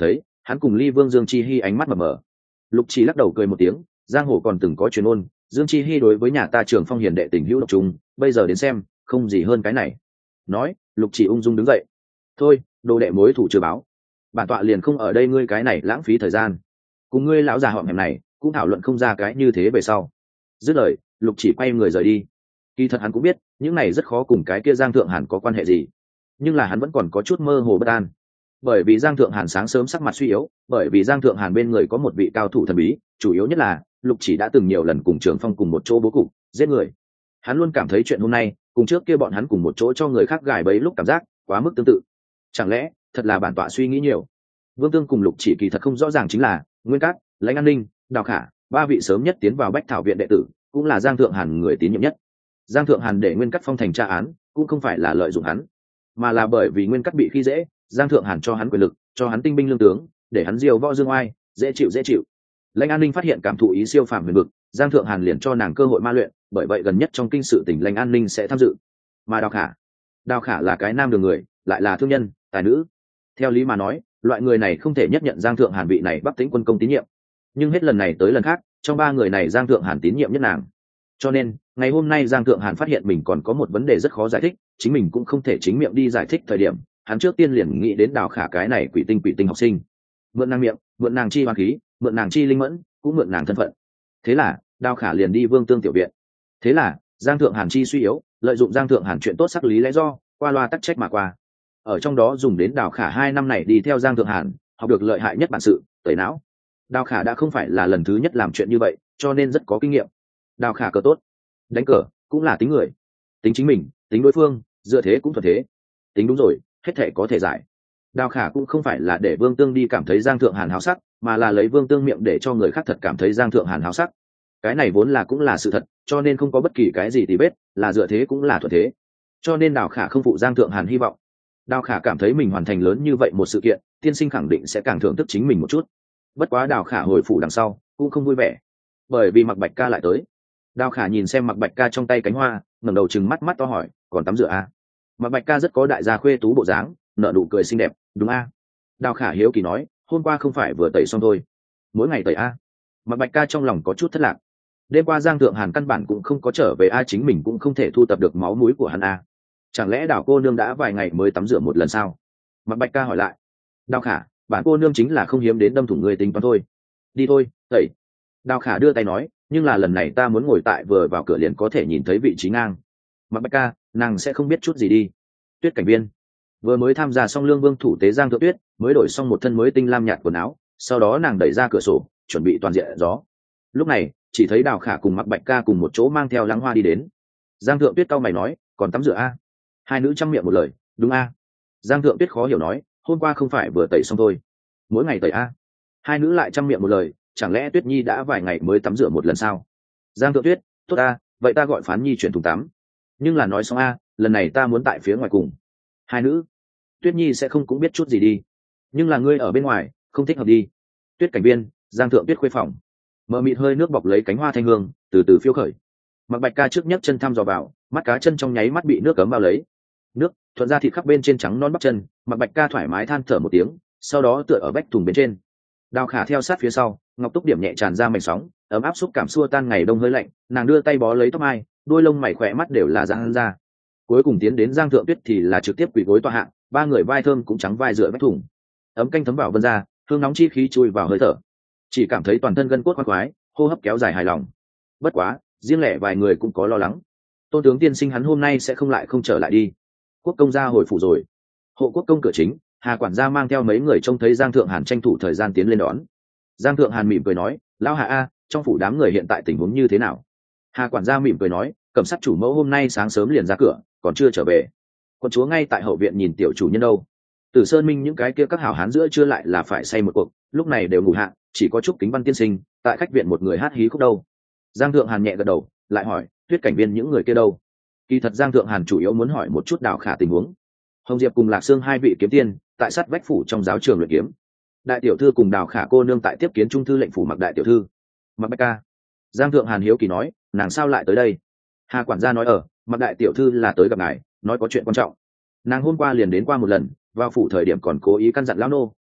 hắn cùng Ly Vương Dương Chi Hi ánh mắt mờ mờ. Lục Chỉ lắc đầu cười một tiếng, giang hồ còn từng có truyền ôn, Dương Chi Hi đối với nhà ta Trường Phong hiền đệ tình hữu độc trùng, bây giờ đến xem, không gì hơn cái này. Nói, Lục Chỉ ung dung đứng dậy. Thôi, đồ đệ mối thủ chưa báo, bản tọa liền không ở đây ngươi cái này lãng phí thời gian. Cùng ngươi lão già họm hẹm này, cũng thảo luận không ra cái như thế về sau. Dứt lời, Lục Chỉ quay người rời đi. Kỳ thật hắn cũng biết, những này rất khó cùng cái kia Giang Thượng Hàn có quan hệ gì, nhưng là hắn vẫn còn có chút mơ hồ bất an. Bởi vì Giang Thượng Hàn sáng sớm sắc mặt suy yếu, bởi vì Giang Thượng Hàn bên người có một vị cao thủ thần bí, chủ yếu nhất là Lục Chỉ đã từng nhiều lần cùng Trường Phong cùng một chỗ bố cục giết người. Hắn luôn cảm thấy chuyện hôm nay cùng trước kia bọn hắn cùng một chỗ cho người khác gài bẫy lúc cảm giác quá mức tương tự. Chẳng lẽ thật là bản tọa suy nghĩ nhiều? Vương Tương cùng Lục Chỉ kỳ thật không rõ ràng chính là Nguyên Cát, Lãnh An Ninh, Đào Khả, ba vị sớm nhất tiến vào Bách Thảo viện đệ tử, cũng là Giang Thượng Hàn người tín nhiệm nhất. Giang Thượng Hàn để Nguyên Cát phong thành tra án, cũng không phải là lợi dụng hắn, mà là bởi vì Nguyên Cát bị khi dễ, Giang Thượng Hàn cho hắn quyền lực, cho hắn tinh binh lương tướng, để hắn diều võ dương oai, dễ chịu dễ chịu. Lãnh An Ninh phát hiện cảm thụ ý siêu phàm huyền vực, Giang Thượng Hàn liền cho nàng cơ hội ma luyện, bởi vậy gần nhất trong kinh sự tỉnh Lãnh An Ninh sẽ tham dự. Mà Đào Khả là cái nam đường người, lại là thương nhân, tài nữ. Theo lý mà nói, loại người này không thể nhất nhận Giang Thượng Hàn vị này Bắc Tĩnh quân công tín nhiệm, nhưng hết lần này tới lần khác, trong ba người này Giang Thượng Hàn tín nhiệm nhất nàng. Cho nên, ngày hôm nay Giang Thượng Hàn phát hiện mình còn có một vấn đề rất khó giải thích, chính mình cũng không thể chính miệng đi giải thích thời điểm, hắn trước tiên liền nghĩ đến Đào Khả cái này quỷ tinh học sinh. Mượn nàng miệng, mượn nàng chi hoa khí, mượn nàng chi linh mẫn, cũng mượn nàng thân phận. Thế là, Đào Khả liền đi Vương Tương tiểu viện. Thế là, Giang Thượng Hàn chi suy yếu, lợi dụng Giang Thượng Hàn chuyện tốt sắc lý lẽ do, qua loa tắc trách mà qua. Ở trong đó dùng đến Đào Khả 2 năm này đi theo Giang Thượng Hàn, học được lợi hại nhất bản sự, tẩy não. Đào Khả đã không phải là lần thứ nhất làm chuyện như vậy, cho nên rất có kinh nghiệm. Đào Khả cờ tốt, đánh cờ cũng là tính người, tính chính mình, tính đối phương, dựa thế cũng thuận thế, tính đúng rồi, hết thể có thể giải. Đào Khả cũng không phải là để Vương Tương đi cảm thấy Giang Thượng Hàn háo sắc, mà là lấy Vương Tương miệng để cho người khác thật cảm thấy Giang Thượng Hàn háo sắc. Cái này vốn là cũng là sự thật, cho nên không có bất kỳ cái gì tì vết, là dựa thế cũng là thuận thế. Cho nên Đào Khả không phụ Giang Thượng Hàn hy vọng. Đào Khả cảm thấy mình hoàn thành lớn như vậy một sự kiện, tiên sinh khẳng định sẽ càng thưởng thức chính mình một chút. Bất quá Đào Khả hồi phủ đằng sau cũng không vui vẻ, bởi vì Mạc Bạch Ca lại tới. Đào Khả nhìn xem Mạc Bạch Ca trong tay cánh hoa, ngẩng đầu trừng mắt mắt to hỏi, còn tắm rửa à? Mạc Bạch Ca rất có đại gia khuê tú bộ dáng, nở nụ cười xinh đẹp, đúng a? Đào Khả hiếu kỳ nói, hôm qua không phải vừa tẩy xong thôi, mỗi ngày tẩy a? Mạc Bạch Ca trong lòng có chút thất lạc. Đêm qua Giang Thượng Hàn căn bản cũng không có trở về a, chính mình cũng không thể thu tập được máu mũi của hắn a. Chẳng lẽ Đào cô nương đã vài ngày mới tắm rửa một lần sao? Mạc Bạch Ca hỏi lại. Đào Khả, bản cô nương chính là không hiếm đến đâm thủng người tính toán thôi. Đi thôi, tẩy. Đào Khả đưa tay nói, nhưng là lần này ta muốn ngồi tại vừa vào cửa liền có thể nhìn thấy vị trí ngang. Mạc Bạch Ca, nàng sẽ không biết chút gì đi. Tuyết Cảnh Viên vừa mới tham gia xong Lương Vương thủ tế Giang Thượng Tuyết, mới đổi xong một thân mới tinh lam nhạt quần áo, sau đó nàng đẩy ra cửa sổ, chuẩn bị toàn diện gió. Lúc này, chỉ thấy Đào Khả cùng Mạc Bạch Ca cùng một chỗ mang theo Lăng Hoa đi đến. Giang Thượng Tuyết cau mày nói, còn tắm rửa a? Hai nữ chăm miệng một lời, đúng a? Giang Thượng Tuyết khó hiểu nói, hôm qua không phải vừa tẩy xong thôi, mỗi ngày tẩy a? Hai nữ lại chăm miệng một lời, chẳng lẽ Tuyết Nhi đã vài ngày mới tắm rửa một lần sao? Giang Thượng Tuyết, tốt a, vậy ta gọi Phán Nhi chuyển thùng tắm. Nhưng là nói xong a, lần này ta muốn tại phía ngoài cùng. Hai nữ, Tuyết Nhi sẽ không cũng biết chút gì đi, nhưng là ngươi ở bên ngoài không thích hợp đi. Tuyết Cảnh Viên, Giang Thượng Tuyết khuê phòng, mờ mịt hơi nước bọc lấy cánh hoa thanh hương, từ từ phiêu khởi. Mạc Bạch Ca trước nhấc chân thăm dò vào, mắt cá chân trong nháy mắt bị nước cấm bao lấy. Nước thuận ra thịt khắp bên trên trắng non bắp chân, Mạc Bạch Ca thoải mái than thở một tiếng, sau đó tựa ở vách thùng bên trên. Đào Khả theo sát phía sau, ngọc túc điểm nhẹ tràn ra mảnh sóng, ấm áp xúc cảm xua tan ngày đông hơi lạnh, nàng đưa tay bó lấy tóc mai, đôi lông mày khỏe mắt đều là giãn ra. Cuối cùng tiến đến Giang Thượng Tuyết thì là trực tiếp quỳ gối tọa hạng, ba người vai thơm cũng trắng vai dựa vách thùng. Ấm canh thấm vào vân ra, hương nóng chi khí chui vào hơi thở, chỉ cảm thấy toàn thân gân cốt khoan khoái, hô hấp kéo dài hài lòng. Bất quá, riêng lẻ vài người cũng có lo lắng. Tôn tướng tiên sinh hắn hôm nay sẽ không trở lại đi. Quốc công gia hồi phủ rồi. Hộ quốc công cửa chính, Hà quản gia mang theo mấy người trông thấy Giang Thượng Hàn tranh thủ thời gian tiến lên đón. Giang Thượng Hàn mỉm cười nói, lão Hà a, trong phủ đám người hiện tại tình huống như thế nào? Hà quản gia mỉm cười nói, cẩm sát chủ mẫu hôm nay sáng sớm liền ra cửa, còn chưa trở về. Quân chúa ngay tại hậu viện nhìn tiểu chủ nhân đâu. Tử Sơn Minh những cái kia các hảo hán giữa chưa lại là phải say một cuộc, lúc này đều ngủ hạ, chỉ có Trúc Kính Văn tiên sinh tại khách viện một người hát hí khúc đâu. Giang Thượng Hàn nhẹ gật đầu, lại hỏi, Tuyết Cảnh Viên những người kia đâu? Kỳ thật Giang Thượng Hàn chủ yếu muốn hỏi một chút Đào Khả tình huống. Hồng Diệp cùng Lạc Sương hai vị kiếm tiên tại sát vách phủ trong giáo trường luyện kiếm. Đại tiểu thư cùng Đào Khả cô nương tại tiếp kiến trung thư lệnh phủ Mặc đại tiểu thư. Mặc Bạch Ca. Giang Thượng Hàn hiếu kỳ nói, nàng sao lại tới đây? Hà quản gia nói, Mặc đại tiểu thư là tới gặp ngài, nói có chuyện quan trọng. Nàng hôm qua liền đến qua một lần, vào phủ thời điểm còn cố ý căn dặn lão nô,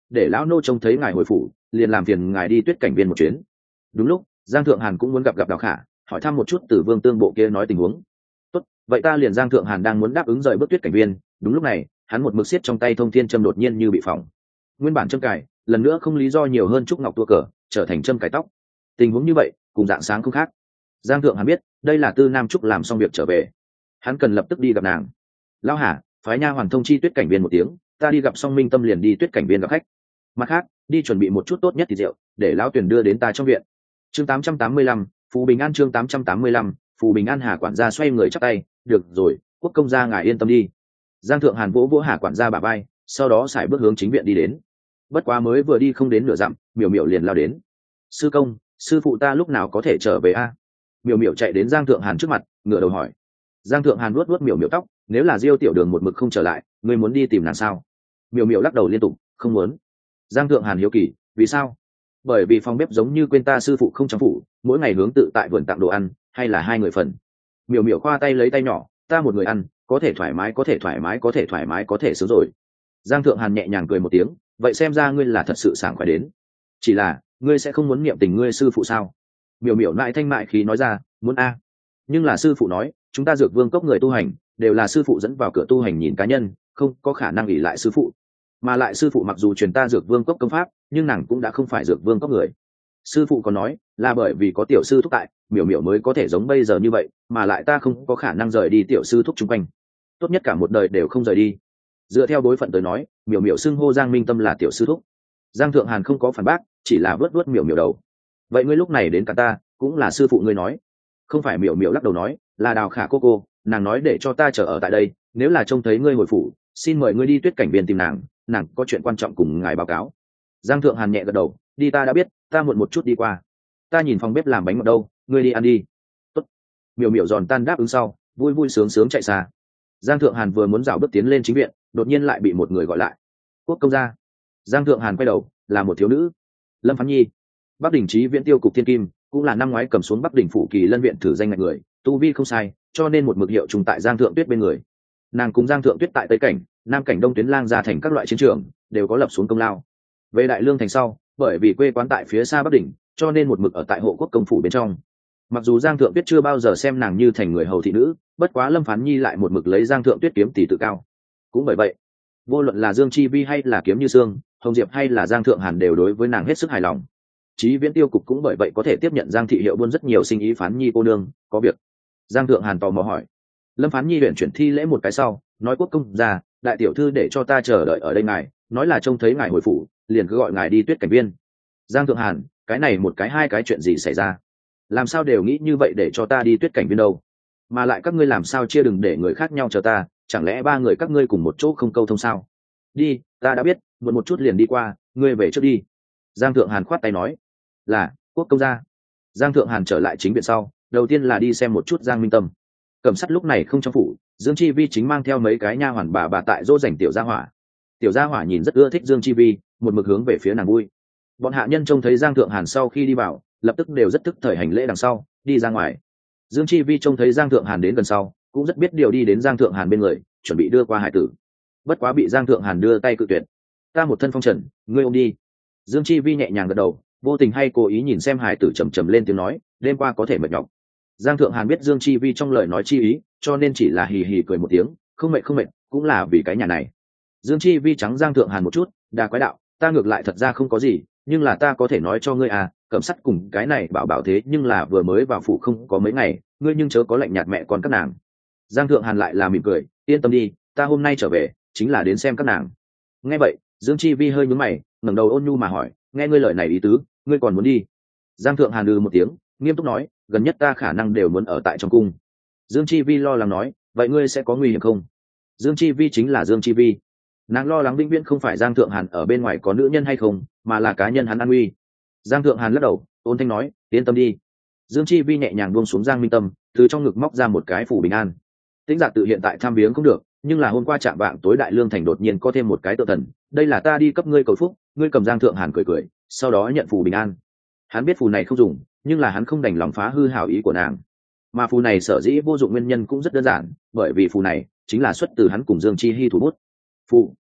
để lão nô trông thấy ngài hồi phủ liền làm phiền ngài đi tuyết cảnh viên một chuyến. Đúng lúc Giang Thượng Hàn cũng muốn gặp Đào Khả, hỏi thăm một chút Tử Vương Tương bộ kia nói tình huống. Tốt, vậy ta liền. Giang Thượng Hàn đang muốn đáp ứng rời bước tuyết cảnh viên, đúng lúc này hắn một mực xiết trong tay thông thiên châm đột nhiên như bị phỏng. Nguyên bản châm cài lần nữa không lý do nhiều hơn trúc ngọc tua cờ trở thành châm cài tóc. Tình huống như vậy cùng dạng sáng không khác. Giang Thượng Hàn biết đây là Tư Nam Trúc làm xong việc trở về, hắn cần lập tức đi gặp nàng. Lão Hà, phái nha hoàn thông chi tuyết cảnh viên một tiếng, ta đi gặp xong Minh Tâm liền đi tuyết cảnh viên gặp khách. Mặt khác đi chuẩn bị một chút tốt nhất thì rượu để lão tuyển đưa đến ta trong viện. Chương 885, Phù Bình An. Chương 885, Phù Bình An. Hà quản gia xoay người chắp tay, được rồi, quốc công gia ngài yên tâm đi. Giang Thượng Hàn vỗ vỗ Hà quản gia bả vai, sau đó sải bước hướng chính viện đi đến. Bất quá mới vừa đi không đến nửa dặm, Miểu Miểu liền lao đến. Sư công, sư phụ ta lúc nào có thể trở về a? Miểu Miểu chạy đến Giang Thượng Hàn trước mặt, ngửa đầu hỏi. Giang Thượng Hàn vuốt vuốt Miểu Miểu tóc, nếu là Diêu tiểu đường một mực không trở lại, ngươi muốn đi tìm nàng sao? Miểu Miểu lắc đầu liên tục, không muốn. Giang Thượng Hàn hiếu kỳ, vì sao? Bởi vì phòng bếp giống như quên ta sư phụ không trong phủ, mỗi ngày hướng tự tại vườn tặng đồ ăn, hay là hai người phần. Miểu Miểu khoa tay lấy tay nhỏ, ta một người ăn, có thể thoải mái có thể thoải mái có thể thoải mái có thể sướng rồi. Giang Thượng Hàn nhẹ nhàng cười một tiếng, vậy xem ra ngươi là thật sự sảng khoái đến. Chỉ là ngươi sẽ không muốn niệm tình ngươi sư phụ sao? Miểu Miểu lại thanh mại khí nói ra, muốn a. Nhưng là sư phụ nói chúng ta Dược Vương cốc người tu hành đều là sư phụ dẫn vào cửa tu hành nhìn cá nhân, không có khả năng ỷ lại sư phụ. Mà lại sư phụ mặc dù truyền ta Dược Vương cốc công pháp, nhưng nàng cũng đã không phải Dược Vương cốc người. Sư phụ còn nói là bởi vì có tiểu sư thúc tại, Miểu Miểu mới có thể giống bây giờ như vậy, mà lại ta không có khả năng rời đi tiểu sư thúc chung quanh, tốt nhất cả một đời đều không rời đi. Dựa theo bối phận tới nói, Miểu Miểu xưng hô Giang Minh Tâm là tiểu sư thúc. Giang Thượng Hàn không có phản bác, chỉ là vớt vớt Miểu Miểu đầu. Vậy ngươi lúc này đến cả ta cũng là sư phụ ngươi nói? Không phải. Miểu Miểu lắc đầu nói, là Đào Khả cô, nàng nói để cho ta chờ ở tại đây, nếu là trông thấy ngươi hồi phủ, xin mời ngươi đi tuyết cảnh viên tìm nàng, nàng có chuyện quan trọng cùng ngài báo cáo. Giang Thượng Hàn nhẹ gật đầu, đi, ta đã biết, ta muộn một chút đi qua. Ta nhìn phòng bếp làm bánh ngọt đâu, ngươi đi ăn đi. Tốt. Miểu Miểu giòn tan đáp ứng sau, vui vui sướng sướng chạy xa. Giang Thượng Hàn vừa muốn dạo bước tiến lên chính viện, đột nhiên lại bị một người gọi lại. Quốc công gia. Giang Thượng Hàn quay đầu, là một thiếu nữ, Lâm Phán Nhi. Bắc Đỉnh Chí Viễn Tiêu cục thiên kim, cũng là năm ngoái cầm xuống Bắc Đỉnh phủ Kỳ Lân viện thử danh ngạch người, tu vi không sai, cho nên một mực hiệu trùng tại Giang Thượng Tuyết bên người. Nàng cùng Giang Thượng Tuyết tại Tây Cảnh, Nam Cảnh, Đông Tuyến lang ra thành các loại chiến trường, đều có lập xuống công lao. Về Đại Lương thành sau, bởi vì quê quán tại phía xa Bắc Đỉnh, cho nên một mực ở tại hộ quốc công phủ bên trong. Mặc dù Giang Thượng Tuyết chưa bao giờ xem nàng như thành người hầu thị nữ, bất quá Lâm Phán Nhi lại một mực lấy Giang Thượng Tuyết kiếm tỷ tự cao. Cũng bởi vậy, vô luận là Dương Chi Vi hay là Kiếm Như Sương, Hồng Diệp hay là Giang Thượng Hàn đều đối với nàng hết sức hài lòng. Chí Viễn Tiêu cục cũng bởi vậy có thể tiếp nhận Giang thị hiệu buôn rất nhiều sinh ý. Phán Nhi cô nương có việc. Giang Thượng Hàn tò mò hỏi. Lâm Phán Nhi huyện chuyển thi lễ một cái sau, nói quốc công gia, đại tiểu thư để cho ta chờ đợi ở đây ngài, nói là trông thấy ngài hồi phủ, liền cứ gọi ngài đi tuyết cảnh viên. Giang Thượng Hàn, cái này một cái hai cái chuyện gì xảy ra? Làm sao đều nghĩ như vậy để cho ta đi tuyết cảnh viên đâu? Mà lại các ngươi làm sao chia đừng để người khác nhau chờ ta, chẳng lẽ ba người các ngươi cùng một chỗ không câu thông sao? Đi, ta đã biết, muộn một chút liền đi qua, ngươi về trước đi. Giang Thượng Hàn khoát tay nói. Là, quốc công gia. Giang Thượng Hàn trở lại chính viện sau, đầu tiên là đi xem một chút Giang Minh Tâm. Cẩm Sắt lúc này không trong phủ, Dương Chi Vi chính mang theo mấy cái nha hoàn bà tại dỗ dành tiểu gia hỏa. Tiểu gia hỏa nhìn rất ưa thích Dương Chi Vi, một mực hướng về phía nàng vui. Bọn hạ nhân trông thấy Giang Thượng Hàn sau khi đi vào, lập tức đều rất tức thời hành lễ đằng sau đi ra ngoài. Dương Chi Vi trông thấy Giang Thượng Hàn đến gần sau, cũng rất biết điều đi đến Giang Thượng Hàn bên người, chuẩn bị đưa qua hải tử. Bất quá bị Giang Thượng Hàn đưa tay cự tuyệt. Ta một thân phong trần, ngươi ôm đi. Dương Chi Vi nhẹ nhàng gật đầu, vô tình hay cố ý nhìn xem hải tử trầm trầm lên tiếng nói, đêm qua có thể mệt nhọc. Giang Thượng Hàn biết Dương Chi Vi trong lời nói chi ý, cho nên chỉ là hì hì cười một tiếng, không mệt, cũng là vì cái nhà này. Dương Chi Vi trắng Giang Thượng Hàn một chút, đa quái đạo, ta ngược lại thật ra không có gì, nhưng là ta có thể nói cho ngươi à, Cẩm Sắt cùng cái này bảo thế nhưng là vừa mới vào phủ không có mấy ngày, ngươi nhưng chớ có lạnh nhạt mẹ con các nàng. Giang Thượng Hàn lại là mỉm cười, yên tâm đi, ta hôm nay trở về chính là đến xem các nàng. Nghe vậy, Dương Chi Vi hơi nhướng mày, ngẩng đầu ôn nhu mà hỏi, nghe ngươi lời này ý tứ, ngươi còn muốn đi? Giang Thượng Hàn một tiếng, nghiêm túc nói, gần nhất ta khả năng đều muốn ở tại trong cung. Dương Chi Vi lo lắng nói, vậy ngươi sẽ có nguy hiểm không? Dương Chi Vi chính là Dương Chi Vi, nàng lo lắng vĩnh viễn không phải Giang Thượng Hàn ở bên ngoài có nữ nhân hay không, mà là cá nhân hắn an nguy. Giang Thượng Hàn lắc đầu, ôn thanh nói, yên tâm đi. Dương Chi Vi nhẹ nhàng buông xuống Giang Minh Tâm, từ trong ngực móc ra một cái phủ bình an. Tĩnh Dạ tự hiện tại tham viếng không được, nhưng là hôm qua chạm vạng tối Đại Lương thành đột nhiên có thêm một cái tự thần, đây là ta đi cấp ngươi cầu phúc. Ngươi cầm. Giang Thượng Hàn cười, sau đó nhận phù bình an. Hắn biết phù này không dùng, nhưng là hắn không đành lòng phá hư hảo ý của nàng. Mà phù này sở dĩ vô dụng nguyên nhân cũng rất đơn giản, bởi vì phù này chính là xuất từ hắn cùng Dương Chi Hi thủ bút. Phù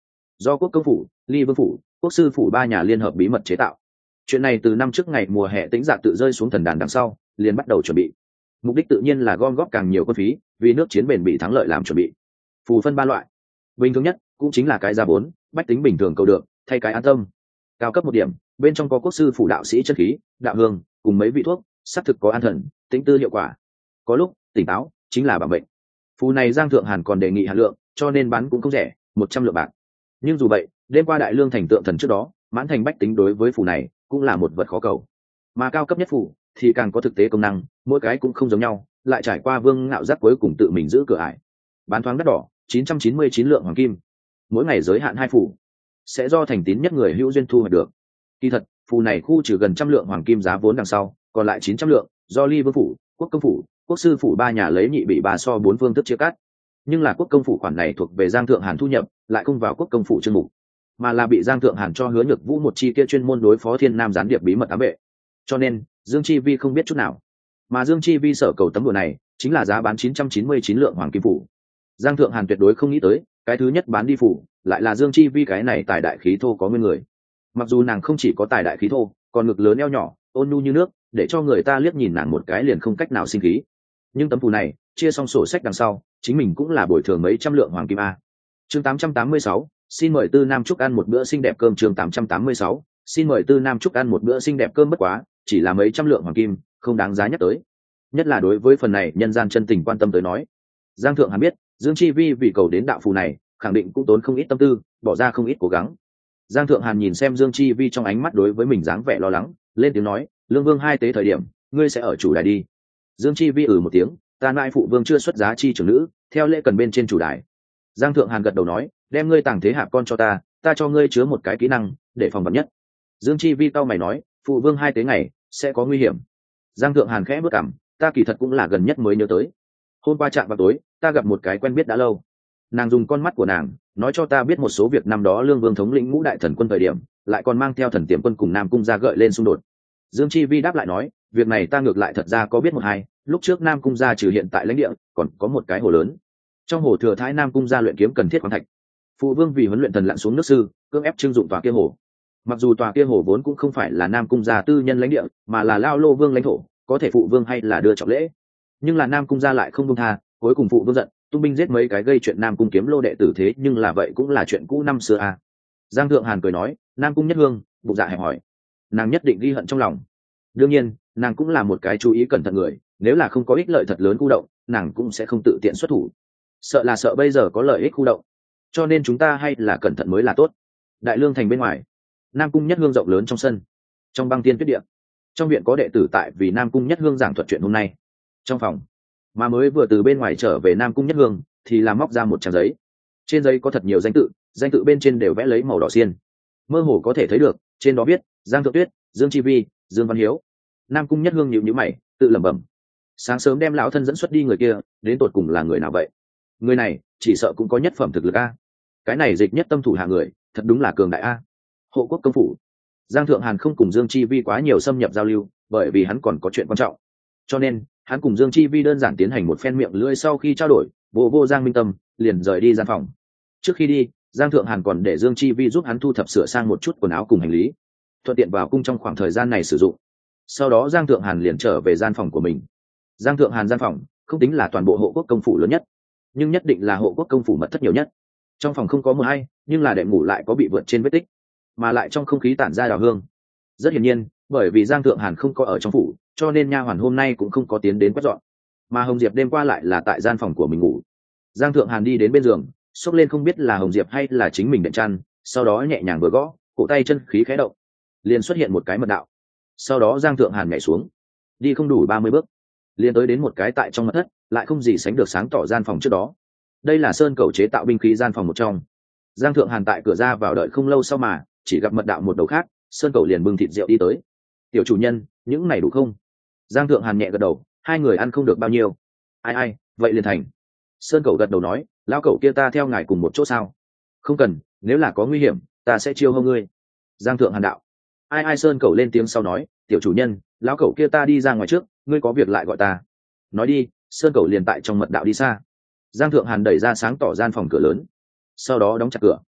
do quốc công phủ, ly vương phủ, quốc sư phủ ba nhà liên hợp bí mật chế tạo. Chuyện này từ năm trước ngày mùa hè tĩnh dạ tự rơi xuống thần đàn đằng sau liền bắt đầu chuẩn bị, mục đích tự nhiên là gom góp càng nhiều quân phí vì nước chiến bền bỉ thắng lợi làm chuẩn bị. Phù phân ba loại, bình thường nhất cũng chính là cái giá vốn bách tính bình thường cầu được, thay cái an tâm. Cao cấp một điểm, bên trong có quốc sư phủ đạo sĩ chân khí, đạo hương cùng mấy vị thuốc, xác thực có an thần tĩnh tư hiệu quả, có lúc tỉnh táo chính là bảo bệnh. Phù này Giang Thượng Hàn còn đề nghị hạt lượng, cho nên bán cũng không rẻ, 100 lượng bạc. Nhưng dù vậy, đêm qua đại lương thành tượng thần trước đó, mãn thành bách tính đối với phù này cũng là một vật khó cầu. Mà cao cấp nhất phù thì càng có thực tế công năng, mỗi cái cũng không giống nhau, lại trải qua Vương Ngạo Giác cuối cùng tự mình giữ cửa ải. Bán thoáng đắt đỏ, 999 lượng hoàng kim. Mỗi ngày giới hạn 2 phù, sẽ do thành tín nhất người hữu duyên thu hoạch được. Kỳ thật, phù này khu trừ gần 100 lượng hoàng kim giá vốn đằng sau, còn lại 900 lượng do ly vương phủ, quốc công phủ, quốc sư phủ ba nhà lấy nhị bị 3 so 4 phương thức chia cắt. Nhưng là quốc công phủ khoản này thuộc về Giang Thượng Hàn thu nhập, lại không vào quốc công phủ chương mục, mà là bị Giang Thượng Hàn cho Hứa Nhược Vũ một chi kia chuyên môn đối phó Thiên Nam gián điệp bí mật ám vệ. Cho nên Dương Chi Vi không biết chút nào, mà Dương Chi Vi sở cầu tấm đùa này chính là giá bán 999 lượng hoàng kim phủ. Giang Thượng Hàn tuyệt đối không nghĩ tới, cái thứ nhất bán đi phủ lại là Dương Chi Vi, cái này tài đại khí thô có nguyên người. Mặc dù nàng không chỉ có tài đại khí thô, còn ngực lớn eo nhỏ, ôn nhu như nước, để cho người ta liếc nhìn nàng một cái liền không cách nào sinh khí. Nhưng tấm phù này chia xong sổ sách đằng sau, chính mình cũng là bồi thường mấy trăm lượng hoàng kim a. Chương 886, xin mời Tư Nam Trúc ăn một bữa xinh đẹp cơm. Chương 886, xin mời Tư Nam Trúc ăn một bữa xinh đẹp cơm, bất quá chỉ là mấy trăm lượng hoàng kim, không đáng giá nhắc tới. Nhất là đối với phần này nhân gian chân tình quan tâm tới nói. Giang Thượng Hàn biết, Dương Chi Vi vì cầu đến đạo phù này, khẳng định cũng tốn không ít tâm tư, bỏ ra không ít cố gắng. Giang Thượng Hàn nhìn xem Dương Chi Vi trong ánh mắt đối với mình dáng vẻ lo lắng, lên tiếng nói, Lương Vương hai tế thời điểm, ngươi sẽ ở chủ đài đi. Dương Chi Vi một tiếng, ta nại phụ vương chưa xuất giá chi trưởng nữ, theo lễ cần bên trên chủ đài. Giang Thượng Hàn gật đầu nói, đem ngươi tàng thế hạp con cho ta cho ngươi chứa một cái kỹ năng để phòng vật nhất. Dương Chi Vi cau mày nói, phụ vương hai tế ngày sẽ có nguy hiểm. Giang Thượng Hàn khẽ bước cằm, ta kỳ thật cũng là gần nhất mới nhớ tới. Hôm qua chạm vào tối, ta gặp một cái quen biết đã lâu. Nàng dùng con mắt của nàng nói cho ta biết một số việc năm đó Lương Vương thống lĩnh ngũ đại thần quân thời điểm, lại còn mang theo thần tiềm quân cùng Nam Cung gia gợi lên xung đột. Dương Chi Vi đáp lại nói, việc này ta ngược lại thật ra có biết một hai, lúc trước Nam Cung gia trừ hiện tại lãnh địa, còn có một cái hồ lớn. Trong hồ thừa thái Nam Cung gia luyện kiếm cần thiết khoáng thạch. Phụ vương vì huấn luyện thần lặn xuống nước sư, cưỡng ép trưng dụng tòa kia hồ. Mặc dù tòa kia hồ vốn cũng không phải là Nam Cung gia tư nhân lãnh địa, mà là Lao Lô vương lãnh thổ, có thể phụ vương hay là đưa trọng lễ. Nhưng là Nam Cung gia lại không buông tha, cuối cùng phụ vương giận, tung binh giết mấy cái gây chuyện Nam Cung kiếm lô đệ tử, thế nhưng là vậy cũng là chuyện cũ năm xưa à. Giang Thượng Hàn cười nói, Nam Cung Nhất Hương bụng dạ hẹp hỏi, nàng nhất định ghi hận trong lòng. Đương nhiên nàng cũng là một cái chú ý cẩn thận người, nếu là không có ích lợi thật lớn khu động, nàng cũng sẽ không tự tiện xuất thủ. Sợ là sợ bây giờ có lợi ích khu động, cho nên chúng ta hay là cẩn thận mới là tốt. Đại lương thành bên ngoài, Nam Cung Nhất Hương rộng lớn trong sân, trong băng tiên tuyết địa, trong viện có đệ tử tại vì Nam Cung Nhất Hương giảng thuật chuyện hôm nay. Trong phòng mà mới vừa từ bên ngoài trở về Nam Cung Nhất Hương thì làm móc ra một trang giấy, trên giấy có thật nhiều danh tự bên trên đều vẽ lấy màu đỏ xiên, mơ hồ có thể thấy được trên đó viết Giang Thượng Tuyết, Dương Chi Vi, Dương Văn Hiếu. Nam Cung Nhất Hương nhíu nhíu mày, tự lẩm bẩm, sáng sớm đem lão thân dẫn xuất đi người kia đến tột cùng là người nào vậy? Người này chỉ sợ cũng có nhất phẩm thực lực a. Cái này dịch nhất tâm thủ hạ người thật đúng là cường đại a. Hộ quốc công phủ. Giang Thượng Hàn không cùng Dương Chi Vi quá nhiều xâm nhập giao lưu, bởi vì hắn còn có chuyện quan trọng, cho nên hắn cùng Dương Chi Vi đơn giản tiến hành một phen miệng lưỡi, sau khi trao đổi vô Giang Minh Tâm liền rời đi gian phòng. Trước khi đi, Giang Thượng Hàn còn để Dương Chi Vi giúp hắn thu thập sửa sang một chút quần áo cùng hành lý, thuận tiện vào cung trong khoảng thời gian này sử dụng. Sau đó Giang Thượng Hàn liền trở về gian phòng của mình. Giang Thượng Hàn gian phòng không tính là toàn bộ hộ quốc công phủ lớn nhất, nhưng nhất định là hộ quốc công phủ mật thất nhiều nhất. Trong phòng không có mờ hay, nhưng là đệm ngủ lại có bị vượt trên vết tích, mà lại trong không khí tản ra đào hương. Rất hiển nhiên, bởi vì Giang Thượng Hàn không có ở trong phủ, cho nên nha hoàn hôm nay cũng không có tiến đến quét dọn. Mà Hồng Diệp đêm qua lại là tại gian phòng của mình ngủ. Giang Thượng Hàn đi đến bên giường, xốc lên không biết là Hồng Diệp hay là chính mình đệm chăn, sau đó nhẹ nhàng vừa gõ, cổ tay chân khí khẽ động, liền xuất hiện một cái mật đạo. Sau đó Giang Thượng Hàn nhảy xuống, đi không đủ 30 bước, liền tới đến một cái tại trong mật thất, lại không gì sánh được sáng tỏ gian phòng trước đó. Đây là Sơn Cẩu chế tạo binh khí gian phòng một trong. Giang Thượng Hàn tại cửa ra vào đợi không lâu sau mà chỉ gặp mật đạo một đầu khác, Sơn Cẩu liền bưng thịt rượu đi tới. Tiểu chủ nhân, những này đủ không? Giang Thượng Hàn nhẹ gật đầu, hai người ăn không được bao nhiêu. Ai, vậy liền thành. Sơn Cẩu gật đầu nói, lão cẩu kia ta theo ngài cùng một chỗ sao? Không cần, nếu là có nguy hiểm ta sẽ chiêu hô ngươi. Giang Thượng Hàn đạo. Ai, Sơn Cẩu lên tiếng sau nói, tiểu chủ nhân, lão cẩu kia ta đi ra ngoài trước, ngươi có việc lại gọi ta. Nói đi, Sơn Cẩu liền tại trong mật đạo đi xa. Giang Thượng Hàn đẩy ra sáng tỏ gian phòng cửa lớn, sau đó đóng chặt cửa.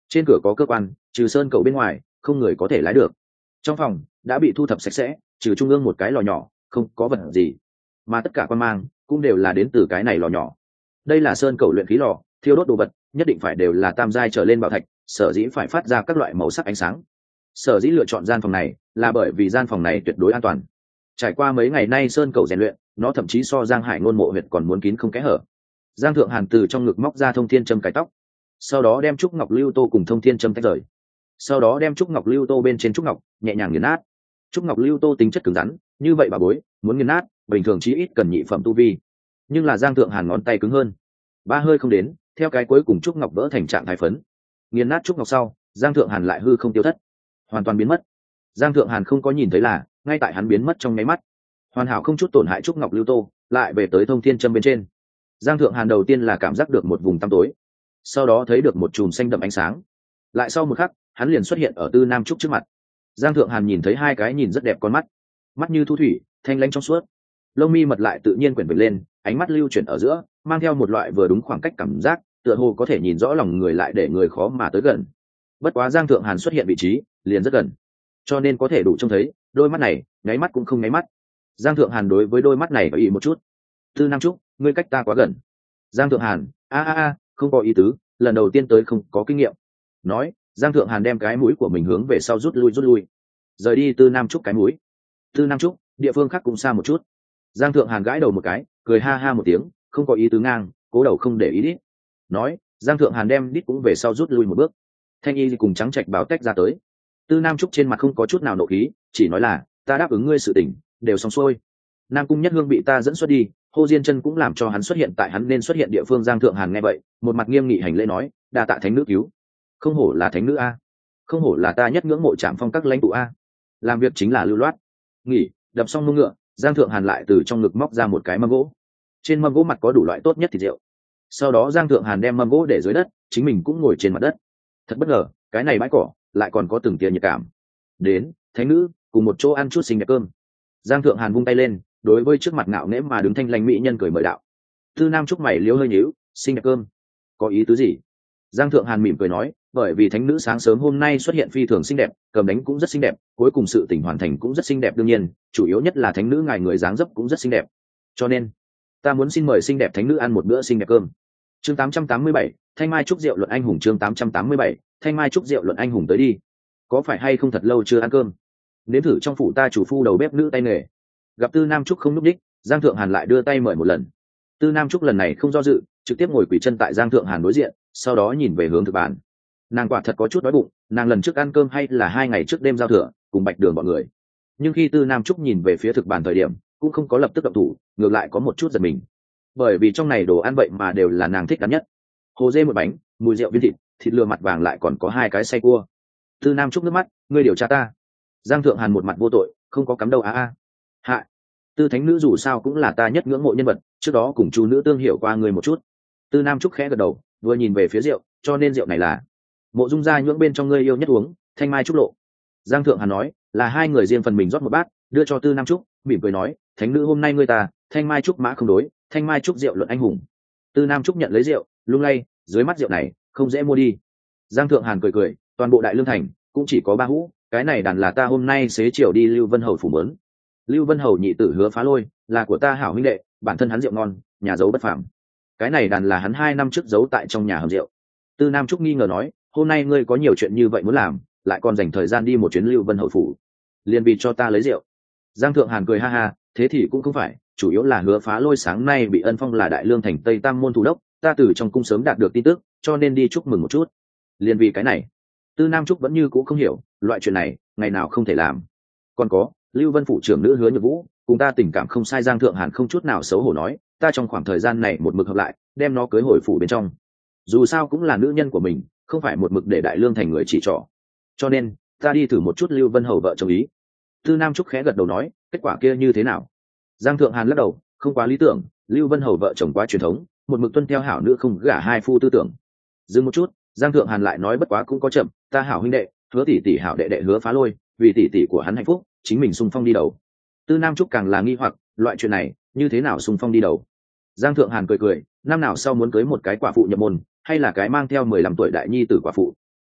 Trên cửa có cơ quan, trừ sơn cầu bên ngoài không người có thể lái được. Trong phòng đã bị thu thập sạch sẽ, trừ trung ương một cái lò nhỏ không có vật gì, mà tất cả quan mang cũng đều là đến từ cái này lò nhỏ. Đây là sơn cầu luyện khí lò, thiêu đốt đồ vật nhất định phải đều là tam giai trở lên bảo thạch, sở dĩ phải phát ra các loại màu sắc ánh sáng. Sở dĩ lựa chọn gian phòng này là bởi vì gian phòng này tuyệt đối an toàn. Trải qua mấy ngày nay sơn cầu rèn luyện, nó thậm chí so Giang Hải Ngôn mộ huyệt còn muốn kín không kẽ hở. Giang Thượng Hàn từ trong ngực móc ra thông thiên châm cài tóc, sau đó đem trúc ngọc lưu tô cùng thông thiên châm tách rời, sau đó đem trúc ngọc lưu tô bên trên trúc ngọc nhẹ nhàng nghiền nát. Trúc ngọc lưu tô tính chất cứng rắn, như vậy bà bối muốn nghiền nát bình thường chí ít cần nhị phẩm tu vi, nhưng là Giang Thượng Hàn ngón tay cứng hơn, ba hơi không đến, theo cái cuối cùng trúc ngọc vỡ thành trạng thái phấn. Nghiền nát trúc ngọc sau, Giang Thượng Hàn lại hư không tiêu thất, hoàn toàn biến mất. Giang Thượng Hàn không có nhìn thấy là ngay tại hắn biến mất trong nháy mắt, hoàn hảo không chút tổn hại trúc ngọc lưu tô lại về tới thông thiên châm bên trên. Giang Thượng Hàn đầu tiên là cảm giác được một vùng tăm tối, sau đó thấy được một chùm xanh đậm ánh sáng, lại sau một khắc hắn liền xuất hiện ở Tư Nam Trúc trước mặt. Giang Thượng Hàn nhìn thấy hai cái nhìn rất đẹp con mắt, mắt như thu thủy, thanh lãnh trong suốt, lông mi mật lại tự nhiên quyển vệt lên, ánh mắt lưu chuyển ở giữa, mang theo một loại vừa đúng khoảng cách cảm giác, tựa hồ có thể nhìn rõ lòng người lại để người khó mà tới gần. Bất quá Giang Thượng Hàn xuất hiện vị trí liền rất gần, cho nên có thể đủ trông thấy đôi mắt này nháy mắt cũng không nháy mắt. Giang Thượng Hàn đối với đôi mắt này ý một chút: Tư Nam Trúc, ngươi cách ta quá gần. Giang Thượng Hàn: không có ý tứ, lần đầu tiên tới không có kinh nghiệm. Nói, Giang Thượng Hàn đem cái mũi của mình hướng về sau rút lui, rời đi Tư Nam Trúc cái mũi. Tư Nam Trúc, địa phương khác cũng xa một chút. Giang Thượng Hàn gãi đầu một cái, cười ha ha một tiếng, không có ý tứ ngang, cố đầu không để ý đít. Nói, Giang Thượng Hàn đem đít cũng về sau rút lui một bước. Thanh Y cùng trắng trạch báo tách ra tới. Tư Nam Trúc trên mặt không có chút nào nộ khí, chỉ nói là, ta đáp ứng ngươi sự tình, đều xong xuôi. Nam Cung Nhất Hương bị ta dẫn xuất đi, Hồ Diên Chân cũng làm cho hắn xuất hiện tại hắn nên xuất hiện địa phương. Giang Thượng Hàn nghe vậy, một mặt nghiêm nghị hành lễ nói, đa tạ thánh nữ cứu. Không hổ là thánh nữ a, không hổ là ta nhất ngưỡng mộ Trạm Phong các lãnh tụ a. Làm việc chính là lưu loát. Nghỉ, đập xong mông ngựa, Giang Thượng Hàn lại từ trong ngực móc ra một cái mâm gỗ. Trên mâm gỗ mặt có đủ loại tốt nhất thịt rượu. Sau đó Giang Thượng Hàn đem mâm gỗ để dưới đất, chính mình cũng ngồi trên mặt đất. Thật bất ngờ, cái này bãi cỏ lại còn có từng tia nhiệt cảm. Đến, thánh nữ, cùng một chỗ ăn chút xinh đẹp cơm. Giang Thượng Hàn vung tay lên, đối với trước mặt ngạo nghễ mà đứng thanh lãnh mỹ nhân cười mời đạo. Tư Nam Trúc mày liếu hơi nhíu, xinh đẹp cơm, có ý tứ gì? Giang Thượng Hàn mỉm cười nói, bởi vì thánh nữ sáng sớm hôm nay xuất hiện phi thường xinh đẹp, cầm đánh cũng rất xinh đẹp, cuối cùng sự tình hoàn thành cũng rất xinh đẹp, đương nhiên chủ yếu nhất là thánh nữ ngài người dáng dấp cũng rất xinh đẹp, cho nên ta muốn xin mời xinh đẹp thánh nữ ăn một bữa xinh đẹp cơm. Chương 887, Thanh Mai Trúc Diệu luận anh hùng. Chương 887, Thanh Mai Trúc Diệu luận anh hùng tới đi. Có phải hay không thật lâu chưa ăn cơm? Nếm thử trong phủ ta chủ phu đầu bếp nữ tay nghề. Gặp Tư Nam Trúc không núp đích, Giang Thượng Hàn lại đưa tay mời một lần. Tư Nam Trúc lần này không do dự, trực tiếp ngồi quỳ chân tại Giang Thượng Hàn đối diện, sau đó nhìn về hướng thực bàn. Nàng quả thật có chút đói bụng, nàng lần trước ăn cơm hay là 2 ngày trước đêm giao thừa cùng Bạch Đường bọn người, nhưng khi Tư Nam Trúc nhìn về phía thực bàn thời điểm cũng không có lập tức động thủ, ngược lại có một chút giật mình, bởi vì trong này đồ ăn vậy mà đều là nàng thích ăn nhất: hồ dê một bánh, mùi rượu viên thịt, thịt lừa mặt vàng, lại còn có 2 cái xay cua. Tư Nam Trúc nước mắt, ngươi điều tra ta. Giang Thượng Hàn một mặt vô tội, không có cắm đâu hạ. Tư thánh nữ dù sao cũng là ta nhất ngưỡng mộ nhân vật, trước đó cùng chu nữ tương hiểu qua người một chút. Tư Nam Trúc khẽ gật đầu, vừa nhìn về phía rượu, cho nên rượu này là Mộ Dung gia nhưỡng bên trong ngươi yêu nhất uống, Thanh Mai Trúc lộ. Giang Thượng Hàn nói, là hai người riêng phần mình rót một bát, đưa cho Tư Nam Trúc, mỉm cười nói, thánh nữ hôm nay ngươi ta, Thanh Mai Trúc mã không đối, Thanh Mai Trúc rượu luận anh hùng. Tư Nam Trúc nhận lấy rượu, lung lay, dưới mắt rượu này không dễ mua đi. Giang Thượng Hàn cười cười, toàn bộ Đại Lương thành cũng chỉ có 3 hũ, cái này đàn là ta hôm nay xế chiều đi Lưu Vân Hầu phủ mớn. Lưu Vân Hầu nhị tử Hứa Phá Lôi là của ta hảo huynh đệ, bản thân hắn rượu ngon, nhà giấu bất phàm. Cái này đàn là hắn 2 năm trước giấu tại trong nhà hầm rượu. Tư Nam Trúc nghi ngờ nói, hôm nay ngươi có nhiều chuyện như vậy muốn làm, lại còn dành thời gian đi một chuyến Lưu Vân Hầu phủ, liền vì cho ta lấy rượu. Giang Thượng Hàn cười ha ha, thế thì cũng không phải, chủ yếu là Hứa Phá Lôi sáng nay bị ân phong là Đại Lương thành Tây Tam môn thủ đốc, ta từ trong cung sớm đạt được tin tức, cho nên đi chúc mừng một chút. Liền vì cái này. Tư Nam Trúc vẫn như cũ không hiểu, loại chuyện này ngày nào không thể làm. Còn có, Lưu Vân phủ trưởng nữ Hứa Nhược Vũ cùng ta tình cảm không sai. Giang Thượng Hàn không chút nào xấu hổ nói, ta trong khoảng thời gian này một mực hợp lại, đem nó cưới hồi phủ bên trong. Dù sao cũng là nữ nhân của mình, không phải một mực để Đại Lương thành người chỉ trỏ, cho nên ta đi thử một chút Lưu Vân Hầu vợ chồng ý. Tư Nam Trúc khẽ gật đầu nói, kết quả kia như thế nào? Giang Thượng Hàn lắc đầu, không quá lý tưởng, Lưu Vân Hầu vợ chồng quá truyền thống, một mực tuân theo hảo nữ không gả hai phu tư tưởng. Dừng một chút, Giang Thượng Hàn lại nói, bất quá cũng có chậm, ta hảo huynh đệ Hứa tỷ tỷ hảo đệ đệ Hứa Phá Lôi, vì tỷ tỷ của hắn hạnh phúc, chính mình xung phong đi đầu. Tư Nam Trúc càng là nghi hoặc, loại chuyện này như thế nào xung phong đi đầu? Giang Thượng Hàn cười cười, năm nào sau muốn cưới một cái quả phụ nhập môn, hay là cái mang theo 15 tuổi đại nhi tử quả phụ?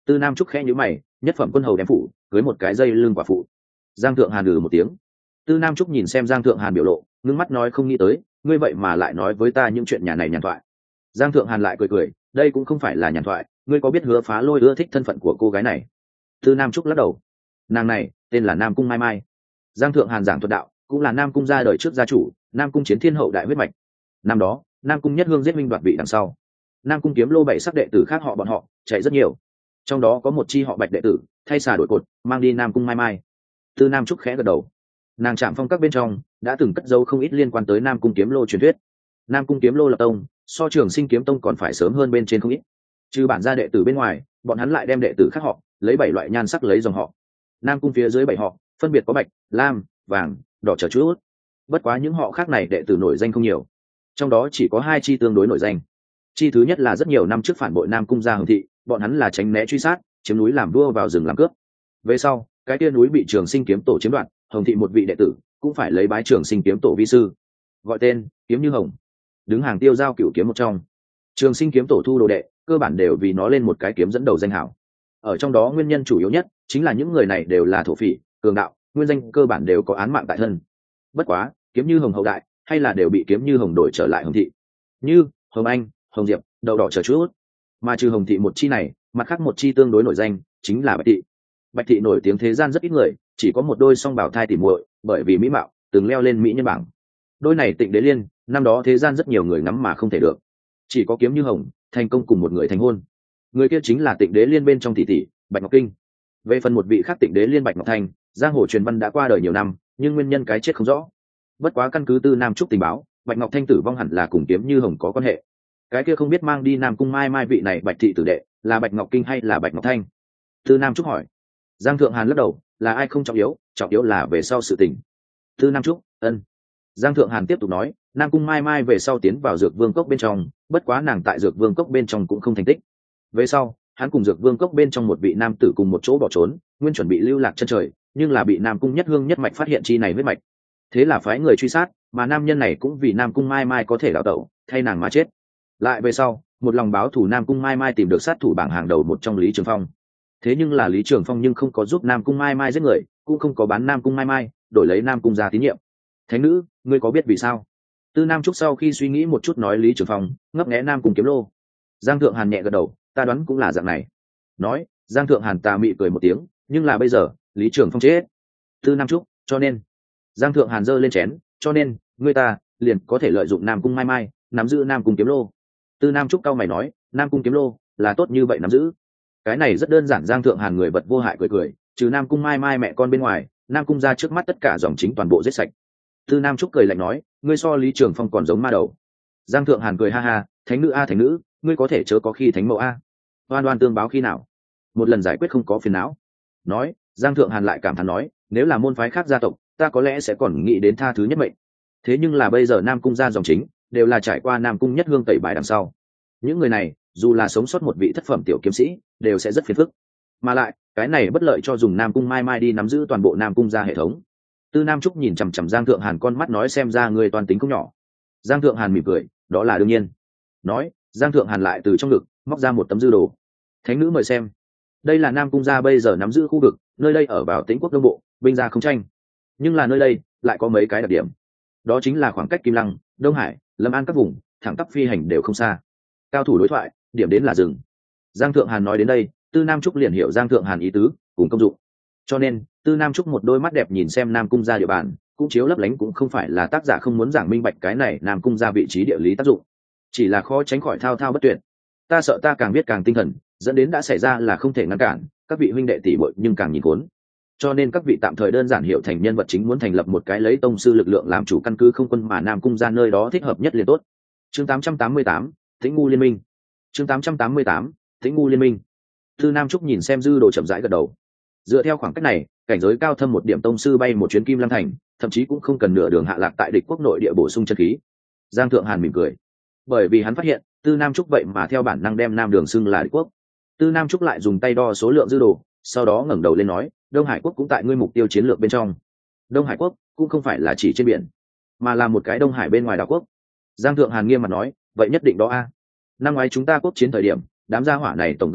Tư Nam Trúc khẽ nhíu mày, nhất phẩm quân hầu đem phủ, cưới một cái dây lưng quả phụ. Giang Thượng Hàn một tiếng. Tư Nam Trúc nhìn xem Giang Thượng Hàn biểu lộ, ngưng mắt nói không nghĩ tới, ngươi vậy mà lại nói với ta những chuyện nhà này nhàn thoại. Giang Thượng Hàn lại cười cười, đây cũng không phải là nhàn thoại, ngươi có biết Hứa Phá Lôi ưa thích thân phận của cô gái này? Tư Nam Trúc lắc đầu. Nàng này tên là Nam Cung Mai Mai. Giang Thượng Hàn giảng thuật đạo, cũng là Nam Cung gia đời trước gia chủ, Nam Cung chiến thiên hậu đại huyết mạch. Năm đó, Nam Cung Nhất Hương giết minh đoạt vị đằng sau, Nam Cung Kiếm Lô bảy sắc đệ tử khác họ bọn họ chạy rất nhiều, trong đó có một chi họ Bạch đệ tử thay xà đổi cột mang đi Nam Cung Mai Mai. Tư Nam Trúc khẽ gật đầu. Nàng Trạm Phong các bên trong đã từng cất giấu không ít liên quan tới Nam Cung Kiếm Lô truyền thuyết. Nam Cung Kiếm Lô lập tông so Trường Sinh Kiếm Tông còn phải sớm hơn bên trên không ít. Trừ bản gia đệ tử bên ngoài, bọn hắn lại đem đệ tử khác họ lấy 7 loại nhan sắc lấy dòng họ. Nam Cung phía dưới 7 họ phân biệt có bạch, lam, vàng, đỏ chờ chút. Bất quá những họ khác này đệ tử nổi danh không nhiều, trong đó chỉ có 2 chi tương đối nổi danh. Chi thứ nhất là rất nhiều năm trước phản bội Nam Cung gia Hồng thị, bọn hắn là tránh né truy sát, chiếm núi làm vua vào rừng làm cướp. Về sau, cái kia núi bị Trường Sinh Kiếm Tổ chiếm đoạt, Hồng thị một vị đệ tử cũng phải lấy bái Trường Sinh Kiếm Tổ vi sư, gọi tên Kiếm Như Hồng, đứng hàng tiêu giao cửu kiếm một trong. Trường Sinh Kiếm Tổ thu đồ đệ cơ bản đều vì nó lên một cái kiếm dẫn đầu danh hảo. Ở trong đó nguyên nhân chủ yếu nhất chính là những người này đều là thổ phỉ, cường đạo, nguyên danh cơ bản đều có án mạng tại thân. Bất quá, Kiếm Như Hồng hậu đại hay là đều bị Kiếm Như Hồng đổi trở lại Hồng thị, như Hồng Anh, Hồng Diệp, Đậu Đỏ chờ chút. Mà trừ Hồng thị một chi này, mặt khác một chi tương đối nổi danh chính là Bạch thị. Bạch thị nổi tiếng thế gian rất ít người, chỉ có một đôi song bảo thai tỉ muội, bởi vì mỹ mạo từng leo lên mỹ nhân bảng. Đôi này Tịnh Đế Liên, năm đó thế gian rất nhiều người ngắm mà không thể được, chỉ có Kiếm Như Hồng thành công cùng một người thành hôn. Người kia chính là Tịnh Đế Liên bên trong tỷ tỷ Bạch Ngọc Kinh. Về phần một vị khác Tịnh Đế Liên Bạch Ngọc Thanh, giang hồ truyền văn đã qua đời nhiều năm, nhưng nguyên nhân cái chết không rõ. Bất quá căn cứ Tư Nam Trúc tình báo, Bạch Ngọc Thanh tử vong hẳn là cùng Kiếm Như Hồng có quan hệ. Cái kia không biết mang đi Nam Cung Mai Mai vị này Bạch thị tử đệ là Bạch Ngọc Kinh hay là Bạch Ngọc Thanh? Tư Nam Trúc hỏi. Giang Thượng Hàn lắc đầu, là ai không trọng yếu là về sau sự tình. Tư Nam Trúc, ân. Giang Thượng Hàn tiếp tục nói, Nam Cung Mai Mai về sau tiến vào Dược Vương cốc bên trong, bất quá nàng tại Dược Vương cốc bên trong cũng không thành tích. Về sau, hắn cùng Dược Vương cốc bên trong một vị nam tử cùng một chỗ bỏ trốn, nguyên chuẩn bị lưu lạc chân trời, nhưng là bị Nam Cung Nhất Hương nhất mạch phát hiện chi này huyết mạch. Thế là phái người truy sát, mà nam nhân này cũng vì Nam Cung Mai Mai có thể đào tẩu, thay nàng mà chết. Lại về sau, một lòng báo thủ Nam Cung Mai Mai tìm được sát thủ bảng hàng đầu một trong Lý Trường Phong. Thế nhưng là Lý Trường Phong nhưng không có giúp Nam Cung Mai Mai giết người, cũng không có bán Nam Cung Mai Mai, đổi lấy Nam Cung gia tín nhiệm. Thánh nữ, ngươi có biết vì sao? Tư Nam Trúc sau khi suy nghĩ một chút nói Lý Trường Phong ngấp nghé Nam Cung Kiếm Lô. Giang Thượng Hàn nhẹ gật đầu, ta đoán cũng là dạng này. Nói, Giang Thượng Hàn tà mị cười một tiếng, nhưng là bây giờ Lý Trường Phong chết. Tư Nam Trúc, cho nên Giang Thượng Hàn giơ lên chén, cho nên ngươi ta liền có thể lợi dụng Nam Cung Mai Mai nắm giữ Nam Cung Kiếm Lô. Tư Nam Trúc cao mày nói, Nam Cung Kiếm Lô là tốt như vậy nắm giữ? Cái này rất đơn giản. Giang Thượng Hàn người vật vô hại cười cười, trừ Nam Cung Mai Mai mẹ con bên ngoài, Nam Cung ra trước mắt tất cả dòng chính toàn bộ giết sạch. Tư Nam Trúc cười lạnh nói, ngươi so Lý Trường Phong còn giống ma đầu. Giang Thượng Hàn cười ha ha, thánh nữ a thánh nữ, ngươi có thể chớ có khi thánh mẫu a. Oan oan tương báo khi nào? Một lần giải quyết không có phiền não. Nói, Giang Thượng Hàn lại cảm thán nói, nếu là môn phái khác gia tộc, ta có lẽ sẽ còn nghĩ đến tha thứ nhất mệnh. Thế nhưng là bây giờ Nam Cung gia dòng chính đều là trải qua Nam Cung Nhất Hương tẩy bài đằng sau. Những người này, dù là sống sót một vị thất phẩm tiểu kiếm sĩ, đều sẽ rất phiền phức. Mà lại, cái này bất lợi cho dùng Nam Cung Mai Mai đi nắm giữ toàn bộ Nam Cung gia hệ thống. Tư Nam Trúc nhìn chằm chằm Giang Thượng Hàn con mắt nói, xem ra người toàn tính không nhỏ. Giang Thượng Hàn mỉm cười, đó là đương nhiên. Nói, Giang Thượng Hàn lại từ trong ngực móc ra một tấm dư đồ. Thánh nữ mời xem. Đây là Nam Cung gia bây giờ nắm giữ khu vực, nơi đây ở vào Tĩnh quốc đông bộ, binh gia không tranh. Nhưng là nơi đây lại có mấy cái đặc điểm. Đó chính là khoảng cách Kim Lăng, Đông Hải, Lâm An các vùng, thẳng tắp phi hành đều không xa. Cao thủ đối thoại, điểm đến là rừng. Giang Thượng Hàn nói đến đây, Tư Nam Trúc liền hiểu Giang Thượng Hàn ý tứ cùng công dụng. Cho nên, Tư Nam Trúc một đôi mắt đẹp nhìn xem Nam Cung gia địa bàn, cũng chiếu lấp lánh, cũng không phải là tác giả không muốn giảng minh bạch cái này Nam Cung gia vị trí địa lý tác dụng, chỉ là khó tránh khỏi thao thao bất tuyệt. Ta sợ ta càng biết càng tinh thần, dẫn đến đã xảy ra là không thể ngăn cản, các vị huynh đệ tỷ muội nhưng càng nhìn cuốn. Cho nên các vị tạm thời đơn giản hiểu thành nhân vật chính muốn thành lập một cái lấy tông sư lực lượng làm chủ căn cứ không quân, mà Nam Cung gia nơi đó thích hợp nhất liền tốt. Chương 888, Tĩnh ngu liên minh. Chương 888, Tĩnh ngu liên minh. Tư Nam Trúc nhìn xem dư đồ chậm rãi gật đầu. Dựa theo khoảng cách này, cảnh giới cao thâm một điểm tông sư bay một chuyến Kim Lăng thành, thậm chí cũng không cần nửa đường hạ lạc tại địch quốc nội địa bổ sung chân khí. Giang Thượng Hàn mỉm cười, bởi vì hắn phát hiện Tư Nam Trúc vậy mà theo bản năng đem Nam Đường xưng là địch quốc. Tư Nam Trúc lại dùng tay đo số lượng dư đồ, sau đó ngẩng đầu lên nói, Đông Hải quốc cũng tại ngươi mục tiêu chiến lược bên trong. Đông Hải quốc cũng không phải là chỉ trên biển, mà là một cái Đông Hải bên ngoài đảo quốc. Giang Thượng Hàn nghiêm mặt nói, vậy nhất định đó a. Năm ngoái chúng ta quốc chiến thời điểm, đám gia hỏa này tổng gây sự,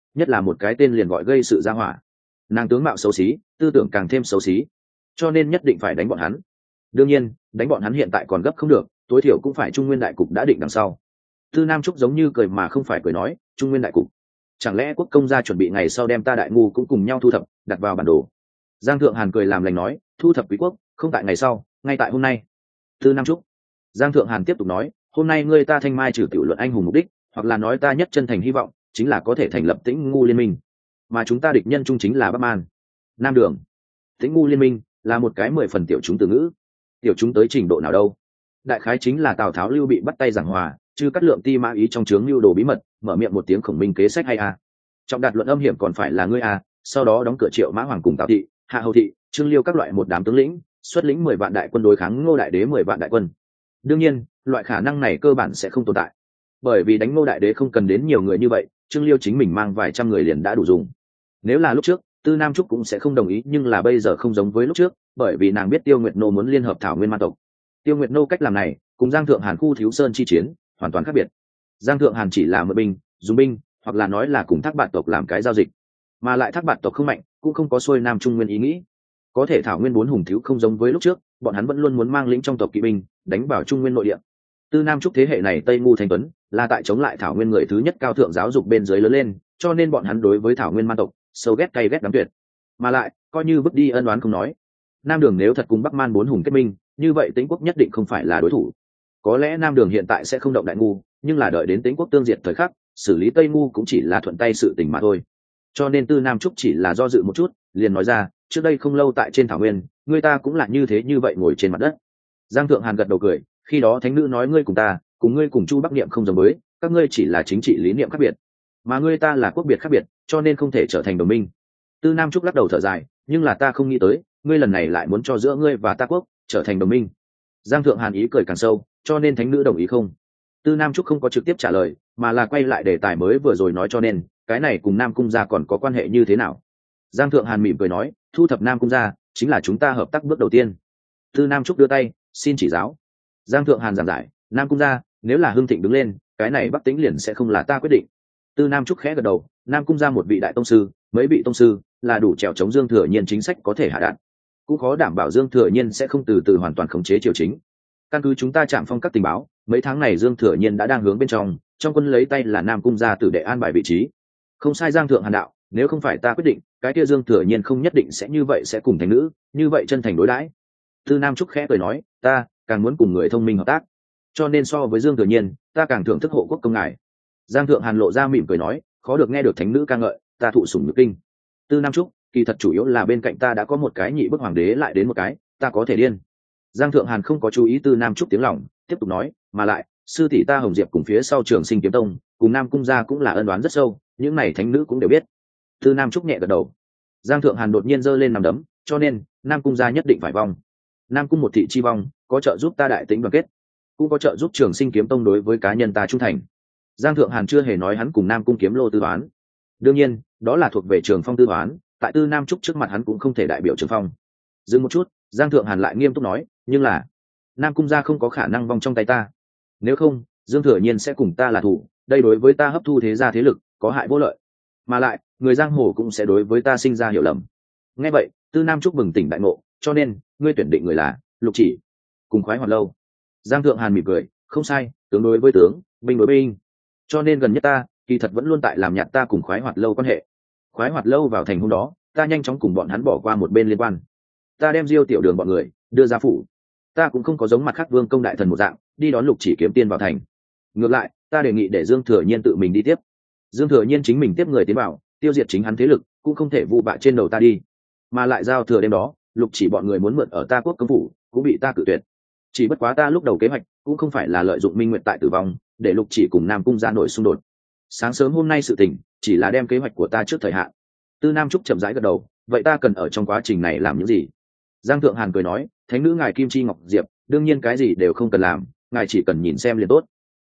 nhất là một cái tên liền gọi gây sự ra hỏa. Nàng tướng mạo xấu xí, tư tưởng càng thêm xấu xí, cho nên nhất định phải đánh bọn hắn. Đương nhiên đánh bọn hắn hiện tại còn gấp không được, tối thiểu cũng phải Trung Nguyên đại cục đã định đằng sau. Tư Nam Trúc giống như cười mà không phải cười nói, Trung Nguyên đại cục, chẳng lẽ quốc công gia chuẩn bị ngày sau đem ta đại ngu cũng cùng nhau thu thập đặt vào bản đồ? Giang Thượng Hàn cười làm lành nói, thu thập quý quốc không tại ngày sau, ngay tại hôm nay. Tư Nam Trúc. Giang Thượng Hàn tiếp tục nói, hôm nay ngươi ta thanh mai trừ tiểu luận anh hùng mục đích, hoặc là nói ta nhất chân thành hy vọng chính là có thể thành lập Tĩnh Ngu liên minh, mà chúng ta địch nhân chung chính là Bắc Man, Nam Đường. Tĩnh Ngu liên minh là một cái 10 phần tiểu chúng từ ngữ, tiểu chúng tới trình độ nào đâu? Đại khái chính là Tào Tháo Lưu Bị bắt tay giảng hòa, chứ cắt lượng Ti Mã Ý trong chướng lưu đồ bí mật, mở miệng một tiếng khổng minh kế sách hay à. Trọng đạt luận âm hiểm còn phải là ngươi à, sau đó đóng cửa Triệu Mã Hoàng cùng Tào Thị, Hạ Hầu Thị, Trương Liêu các loại một đám tướng lĩnh, xuất lĩnh 10 vạn đại quân đối kháng Ngô Đại Đế 10 vạn đại quân. Đương nhiên, loại khả năng này cơ bản sẽ không tồn tại, bởi vì đánh Ngô Đại Đế không cần đến nhiều người như vậy, Trương Liêu chính mình mang vài trăm người liền đã đủ dùng. Nếu là lúc trước, Tư Nam Trúc cũng sẽ không đồng ý, nhưng là bây giờ không giống với lúc trước, bởi vì nàng biết Tiêu Nguyệt Nô muốn liên hợp Thảo Nguyên Ma tộc. Tiêu Nguyệt Nô cách làm này cùng Giang Thượng Hàn khu Thiếu Sơn chi chiến hoàn toàn khác biệt. Giang Thượng Hàn chỉ là mượn binh, dùng binh, hoặc là nói là cùng Thác Bạt tộc làm cái giao dịch, mà lại Thác Bạt tộc không mạnh, cũng không có xuôi Nam Trung Nguyên ý nghĩ. Có thể Thảo Nguyên 4 hùng thiếu không giống với lúc trước, bọn hắn vẫn luôn muốn mang lĩnh trong tộc kỵ binh đánh vào Trung Nguyên nội địa. Tư Nam Trúc thế hệ này Tây Ngu Thanh Tuấn là tại chống lại Thảo Nguyên người thứ nhất cao thượng giáo dục bên dưới lớn lên, cho nên bọn hắn đối với Thảo Nguyên man tộc sâu ghét cay ghét đắm tuyệt. Mà lại coi như vứt đi ân oán không nói, Nam Đường nếu thật cùng Bắc Man 4 hùng kết minh, như vậy Tĩnh Quốc nhất định không phải là đối thủ. Có lẽ Nam Đường hiện tại sẽ không động Đại Ngu, nhưng là đợi đến Tĩnh Quốc tương diệt thời khắc, xử lý Tây Ngu cũng chỉ là thuận tay sự tình mà thôi. Cho nên Tư Nam Trúc chỉ là do dự một chút, liền nói ra, trước đây không lâu tại trên Thảo Nguyên, người ta cũng là như thế như vậy ngồi trên mặt đất. Giang Thượng Hàn gật đầu cười, khi đó thánh nữ nói ngươi cùng ta, cùng ngươi cùng Chu Bắc Niệm không giống với, các ngươi chỉ là chính trị lý niệm khác biệt, mà ngươi ta là quốc biệt khác biệt, cho nên không thể trở thành đồng minh. Tư Nam Trúc lắc đầu thở dài, nhưng là ta không nghĩ tới, ngươi lần này lại muốn cho giữa ngươi và ta quốc trở thành đồng minh. Giang Thượng Hàn ý cười càng sâu, cho nên thánh nữ đồng ý không? Tư Nam Trúc không có trực tiếp trả lời, mà là quay lại đề tài mới vừa rồi nói, cho nên cái này cùng Nam Cung gia còn có quan hệ như thế nào? Giang Thượng Hàn mỉm cười nói, thu thập Nam Cung gia chính là chúng ta hợp tác bước đầu tiên. Tư Nam Trúc đưa tay, xin chỉ giáo. Giang Thượng Hàn giảng giải, Nam Cung gia nếu là hưng thịnh đứng lên, cái này Bắc Tĩnh liền sẽ không là ta quyết định. Tư Nam Trúc khẽ gật đầu, Nam Cung gia một vị đại tông sư, mấy vị tông sư là đủ trèo chống Dương Thừa Nhiên chính sách có thể hạ đạn, cũng khó đảm bảo Dương Thừa Nhiên sẽ không từ từ hoàn toàn khống chế triều chính. Căn cứ chúng ta chạm phong các tình báo, mấy tháng này Dương Thừa Nhiên đã đang hướng bên trong quân lấy tay là Nam Cung gia tử đệ an bài vị trí. Không sai Giang Thượng Hàn đạo, nếu không phải ta quyết định, cái kia Dương Thừa Nhiên không nhất định sẽ như vậy, sẽ cùng thành nữ như vậy chân thành đối đãi. Tư Nam Trúc khẽ cười nói, ta càng muốn cùng người thông minh hợp tác, cho nên so với Dương Thừa Nhiên, ta càng thưởng thức hộ quốc công ngài. Giang Thượng Hàn lộ ra mỉm cười nói, khó được nghe được thánh nữ ca ngợi, ta thụ sủng nhược kinh. Tư Nam Trúc, kỳ thật chủ yếu là bên cạnh ta đã có một cái nhị bức hoàng đế, lại đến một cái, ta có thể điên. Giang Thượng Hàn không có chú ý Tư Nam Trúc tiếng lòng, tiếp tục nói, mà lại sư tỷ ta Hồng Diệp cùng phía sau Trường Sinh Kiếm Tông cùng Nam Cung gia cũng là ân oán rất sâu, những này thánh nữ cũng đều biết. Tư Nam Trúc nhẹ gật đầu. Giang Thượng Hàn đột nhiên giơ lên nằm đấm, cho nên Nam Cung gia nhất định phải vong. Nam Cung một thị chi vong có trợ giúp ta Đại Tĩnh đoàn kết, cũng có trợ giúp Trường Sinh Kiếm Tông đối với cá nhân ta trung thành. Giang Thượng Hàn chưa hề nói hắn cùng Nam Cung Kiếm Lô tư toán, đương nhiên đó là thuộc về Trường Phong tư toán, tại Tư Nam Trúc trước mặt hắn cũng không thể đại biểu Trường Phong. Dừng một chút, Giang Thượng Hàn lại nghiêm túc nói, nhưng là Nam Cung gia không có khả năng vong trong tay ta, nếu không Dương Thừa Nhiên sẽ cùng ta là thủ, đây đối với ta hấp thu thế gia thế lực có hại vô lợi, mà lại người giang hồ cũng sẽ đối với ta sinh ra hiểu lầm. Nghe vậy Tư Nam Trúc bừng tỉnh đại ngộ, cho nên ngươi tuyển định người là Lục Chỉ cùng Khoái Hoạt Lâu. Giang Thượng Hàn mỉm cười, không sai, tướng đối với tướng, binh đối binh, cho nên gần nhất ta kỳ thật vẫn luôn tại làm nhạt ta cùng Khoái Hoạt Lâu quan hệ. Khoái Hoạt Lâu vào thành hôm đó, ta nhanh chóng cùng bọn hắn bỏ qua một bên liên quan, ta đem Diêu Tiểu Đường bọn người đưa ra phủ, ta cũng không có giống mặt khác vương công đại thần một dạng đi đón Lục Chỉ kiếm tiên vào thành. Ngược lại ta đề nghị để Dương Thừa Nhiên tự mình đi tiếp. Dương Thừa Nhiên chính mình tiếp người tiến vào, tiêu diệt chính hắn thế lực, cũng không thể vụ bạ trên đầu ta đi. Mà lại giao thừa đêm đó, Lục Chỉ bọn người muốn mượn ở ta quốc công phủ, cũng bị ta cự tuyệt. Chỉ bất quá ta lúc đầu kế hoạch cũng không phải là lợi dụng Minh Nguyệt tại tử vong để Lục Chỉ cùng Nam Cung ra nổi xung đột. Sáng sớm hôm nay sự tình chỉ là đem kế hoạch của ta trước thời hạn. Tư Nam Trúc chậm rãi gật đầu, vậy ta cần ở trong quá trình này làm những gì? Giang Thượng Hàn cười nói, thánh nữ ngài Kim Chi Ngọc Diệp, đương nhiên cái gì đều không cần làm, ngài chỉ cần nhìn xem liền tốt.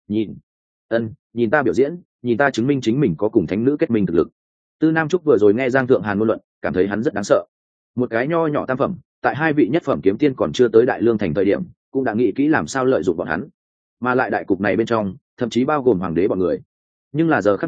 Nhìn ta biểu diễn, nhìn ta chứng minh chính mình có cùng thánh nữ kết minh thực lực. Tư Nam Trúc vừa rồi nghe Giang Thượng Hàn ngôn luận, cảm thấy hắn rất đáng sợ. Một cái nho nhỏ tam phẩm, tại hai vị nhất phẩm kiếm tiên còn chưa tới Đại Lương thành thời điểm, cũng đã nghĩ kỹ làm sao lợi dụng bọn hắn, mà lại đại cục này bên trong thậm chí bao gồm hoàng đế bọn người. Nhưng là giờ khắc này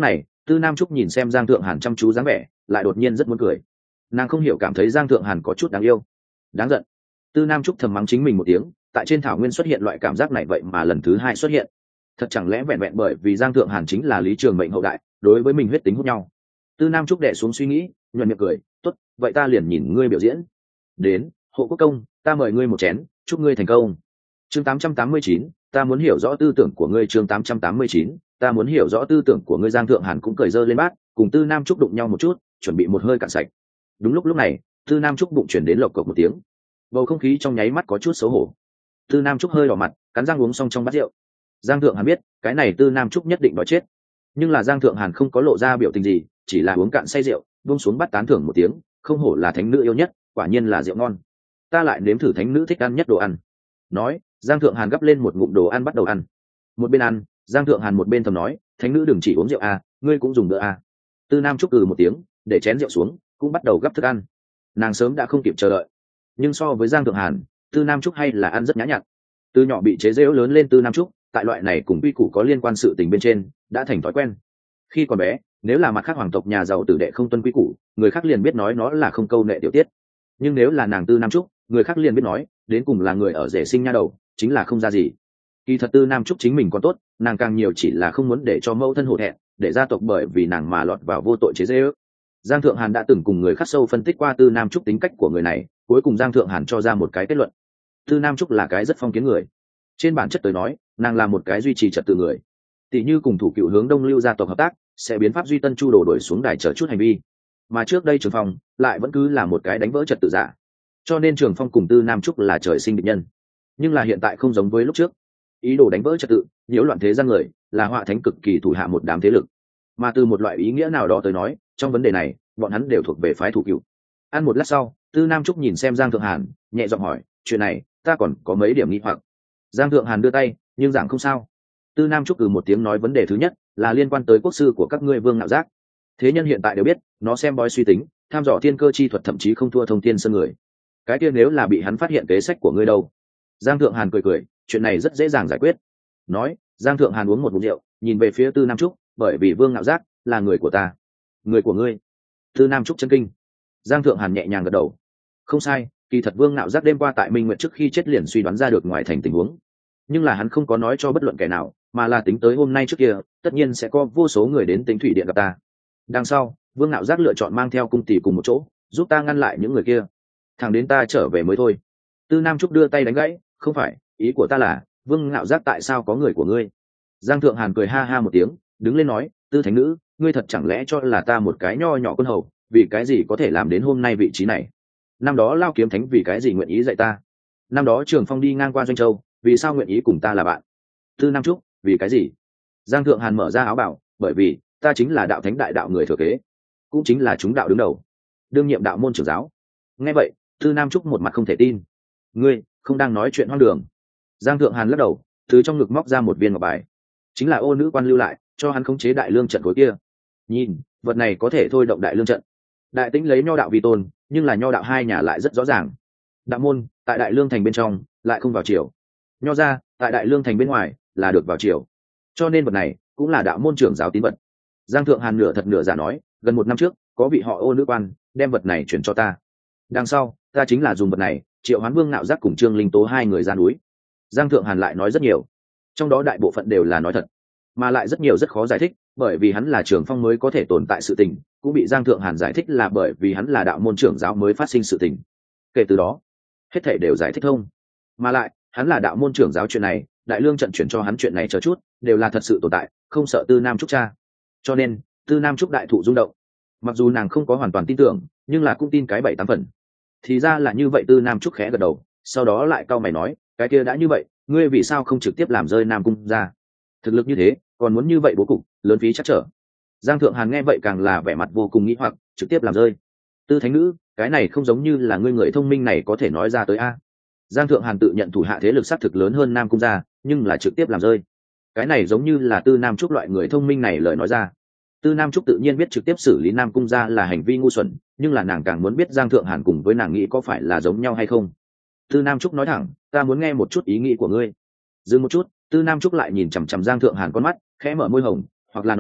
Tư Nam Trúc nhìn xem Giang Thượng Hàn chăm chú dáng vẻ, lại đột nhiên rất muốn cười. Nàng không hiểu cảm thấy Giang Thượng Hàn có chút đáng yêu, đáng giận. Tư Nam Trúc thầm mắng chính mình một tiếng, tại trên thảo nguyên xuất hiện loại cảm giác này vậy mà lần thứ hai xuất hiện. Thật chẳng lẽ vẹn vẹn bởi vì Giang Thượng Hàn chính là Lý Trường Mệnh hậu đại, đối với mình huyết tính hút nhau. Tư Nam Trúc đè xuống suy nghĩ, nhuận miệng cười, tốt, vậy ta liền nhìn ngươi biểu diễn. Đến, Hộ Quốc Công, ta mời ngươi một chén, chúc ngươi thành công. Chương 889, ta muốn hiểu rõ tư tưởng của ngươi. Chương 889, ta muốn hiểu rõ tư tưởng của ngươi. Giang Thượng Hàn cũng cười dơ lên bát, cùng Tư Nam Trúc đụng nhau một chút, chuẩn bị một hơi cạn sạch. Đúng lúc này, Tư Nam Trúc bụng chuyển đến lộc cộc một tiếng, bầu không khí trong nháy mắt có chút xấu hổ. Tư Nam Trúc hơi đỏ mặt, cắn răng uống xong trong bát rượu. Giang Thượng Hàn biết cái này Tư Nam Trúc nhất định đói chết, nhưng là Giang Thượng Hàn không có lộ ra biểu tình gì, chỉ là uống cạn say rượu, buông xuống bắt tán thưởng một tiếng, không hổ là thánh nữ yêu nhất, quả nhiên là rượu ngon. Ta lại nếm thử thánh nữ thích ăn nhất đồ ăn. Nói, Giang Thượng Hàn gắp lên một ngụm đồ ăn bắt đầu ăn. Một bên ăn, Giang Thượng Hàn một bên thầm nói, thánh nữ đừng chỉ uống rượu à, ngươi cũng dùng bữa à. Tư Nam Trúc một tiếng, để chén rượu xuống, cũng bắt đầu gắp thức ăn. Nàng sớm đã không kịp chờ đợi, nhưng so với Giang Thượng Hàn, Tư Nam Trúc hay là ăn rất nhã nhặn. Từ nhỏ bị chế giễu lớn lên Tư Nam Trúc, tại loại này cùng quy củ có liên quan sự tình bên trên, đã thành thói quen. Khi còn bé, nếu là mặt khác hoàng tộc nhà giàu tử đệ không tuân quy củ, người khác liền biết nói nó là không câu nệ tiểu tiết. Nhưng nếu là nàng Tư Nam Trúc, người khác liền biết nói, đến cùng là người ở rể sinh nha đầu, chính là không ra gì. Kỳ thật Tư Nam Trúc chính mình còn tốt, nàng càng nhiều chỉ là không muốn để cho mẫu thân hổ thẹn, để gia tộc bởi vì nàng mà lọt vào vô tội chế giễu. Giang Thượng Hàn đã từng cùng người khắc sâu phân tích qua Tư Nam Trúc tính cách của người này, cuối cùng Giang Thượng Hàn cho ra một cái kết luận: Tư Nam Trúc là cái rất phong kiến người. Trên bản chất tới nói, nàng là một cái duy trì trật tự người. Tỷ như cùng thủ cựu hướng Đông Lưu gia tộc hợp tác, sẽ biến pháp duy tân chu đổ đổi xuống đài chờ chút hành vi. Mà trước đây Trường Phong lại vẫn cứ là một cái đánh vỡ trật tự giả. Cho nên Trường Phong cùng Tư Nam Trúc là trời sinh địch nhân. Nhưng là hiện tại không giống với lúc trước, ý đồ đánh vỡ trật tự, nhiễu loạn thế gian người, là họa thánh cực kỳ thủ hạ một đám thế lực. Mà từ một loại ý nghĩa nào đó tới nói, trong vấn đề này, bọn hắn đều thuộc về phái thủ cựu. Ăn một lát sau, Tư Nam Trúc nhìn xem Giang Thượng Hàn, nhẹ giọng hỏi, chuyện này ta còn có mấy điểm nghi hoặc. Giang Thượng Hàn đưa tay, nhưng giảng không sao. Tư Nam Trúc một tiếng nói vấn đề thứ nhất là liên quan tới quốc sư của các ngươi Vương Nạo Giác. Thế nhân hiện tại đều biết, nó xem bói suy tính, tham dò thiên cơ chi thuật, thậm chí không thua thông thiên sơn người. Cái kia nếu là bị hắn phát hiện kế sách của ngươi đâu? Giang Thượng Hàn cười cười, chuyện này rất dễ dàng giải quyết. Nói, Giang Thượng Hàn uống một ngụm rượu, nhìn về phía Tư Nam Trúc, bởi vì Vương Nạo Giác là người của ta. Người của ngươi? Tư Nam Trúc chấn kinh. Giang Thượng Hàn nhẹ nhàng gật đầu. Không sai, kỳ thật Vương Nạo Giác đêm qua tại Minh Nguyệt trước khi chết liền suy đoán ra được ngoài thành tình huống, nhưng là hắn không có nói cho bất luận kẻ nào, mà là tính tới hôm nay trước kia, tất nhiên sẽ có vô số người đến Tĩnh Thủy Điện gặp ta. Đằng sau, Vương Nạo Giác lựa chọn mang theo cung tỷ cùng một chỗ, giúp ta ngăn lại những người kia, thẳng đến ta trở về mới thôi. Tư Nam Trúc đưa tay đánh gãy, không phải, ý của ta là, Vương Nạo Giác tại sao có người của ngươi? Giang Thượng Hàn cười ha ha một tiếng, đứng lên nói, Tư thánh nữ, ngươi thật chẳng lẽ cho là ta một cái nho nhỏ quân hầu, vì cái gì có thể làm đến hôm nay vị trí này? Năm đó Lao Kiếm Thánh vì cái gì nguyện ý dạy ta? Năm đó Trường Phong đi ngang qua Doanh Châu, vì sao nguyện ý cùng ta là bạn? Tư Nam Trúc, vì cái gì? Giang Thượng Hàn mở ra áo bảo, bởi vì ta chính là đạo thánh đại đạo người thừa kế, cũng chính là chúng đạo đứng đầu, đương nhiệm đạo môn trưởng giáo. Nghe vậy, Tư Nam Trúc một mặt không thể tin. Ngươi không đang nói chuyện hoang đường? Giang Thượng Hàn lắc đầu, từ trong ngực móc ra một viên ngọc bài, chính là ô nữ quan lưu lại, cho hắn khống chế đại lương trận khối kia. Nhìn, vật này có thể thôi động đại lương trận. Đại Tĩnh lấy nho đạo vì tôn, nhưng là nho đạo hai nhà lại rất rõ ràng. Đạo môn tại đại lương thành bên trong lại không vào triều, nho gia tại đại lương thành bên ngoài là được vào triều, cho nên vật này cũng là đạo môn trưởng giáo tín vật. Giang Thượng Hàn nửa thật nửa giả nói, gần một năm trước có vị họ Ô nữ quan đem vật này chuyển cho ta, đằng sau ta chính là dùng vật này triệu hoán Vương Nạo Giác cùng Trương Linh Tố hai người ra núi. Giang Thượng Hàn lại nói rất nhiều, trong đó đại bộ phận đều là nói thật, mà lại rất nhiều rất khó giải thích, bởi vì hắn là Trường Phong mới có thể tồn tại sự tình, cũng bị Giang Thượng Hàn giải thích là bởi vì hắn là đạo môn trưởng giáo mới phát sinh sự tình. Kể từ đó, hết thảy đều giải thích thông. Mà lại, hắn là đạo môn trưởng giáo chuyện này, đại lương trận chuyển cho hắn chuyện này chờ chút, đều là thật sự tồn tại, không sợ Tư Nam Trúc cha. Cho nên, Tư Nam Trúc đại thụ rung động. Mặc dù nàng không có hoàn toàn tin tưởng, nhưng là cũng tin cái 7-8 phần. Thì ra là như vậy. Tư Nam Trúc khẽ gật đầu, sau đó lại cau mày nói, cái kia đã như vậy, ngươi vì sao không trực tiếp làm rơi Nam Cung ra? Thực lực như thế, còn muốn như vậy bố cục, lớn phí chắc trở. Giang Thượng Hàn nghe vậy càng là vẻ mặt vô cùng nghĩ hoặc, trực tiếp làm rơi. Tư thánh nữ, cái này không giống như là ngươi người thông minh này có thể nói ra tới a. Giang Thượng Hàn tự nhận thủ hạ thế lực xác thực lớn hơn Nam Cung gia, nhưng là trực tiếp làm rơi. Cái này giống như là Tư Nam Trúc loại người thông minh này lời nói ra. Tư Nam Trúc tự nhiên biết trực tiếp xử lý Nam Cung gia là hành vi ngu xuẩn, nhưng là nàng càng muốn biết Giang Thượng Hàn cùng với nàng nghĩ có phải là giống nhau hay không. Tư Nam Trúc nói thẳng, ta muốn nghe một chút ý nghĩ của ngươi. Dừng một chút, Tư Nam Trúc lại nhìn chằm chằm Giang Thượng Hàn con mắt, khẽ mở môi hồng, hoặc là nói,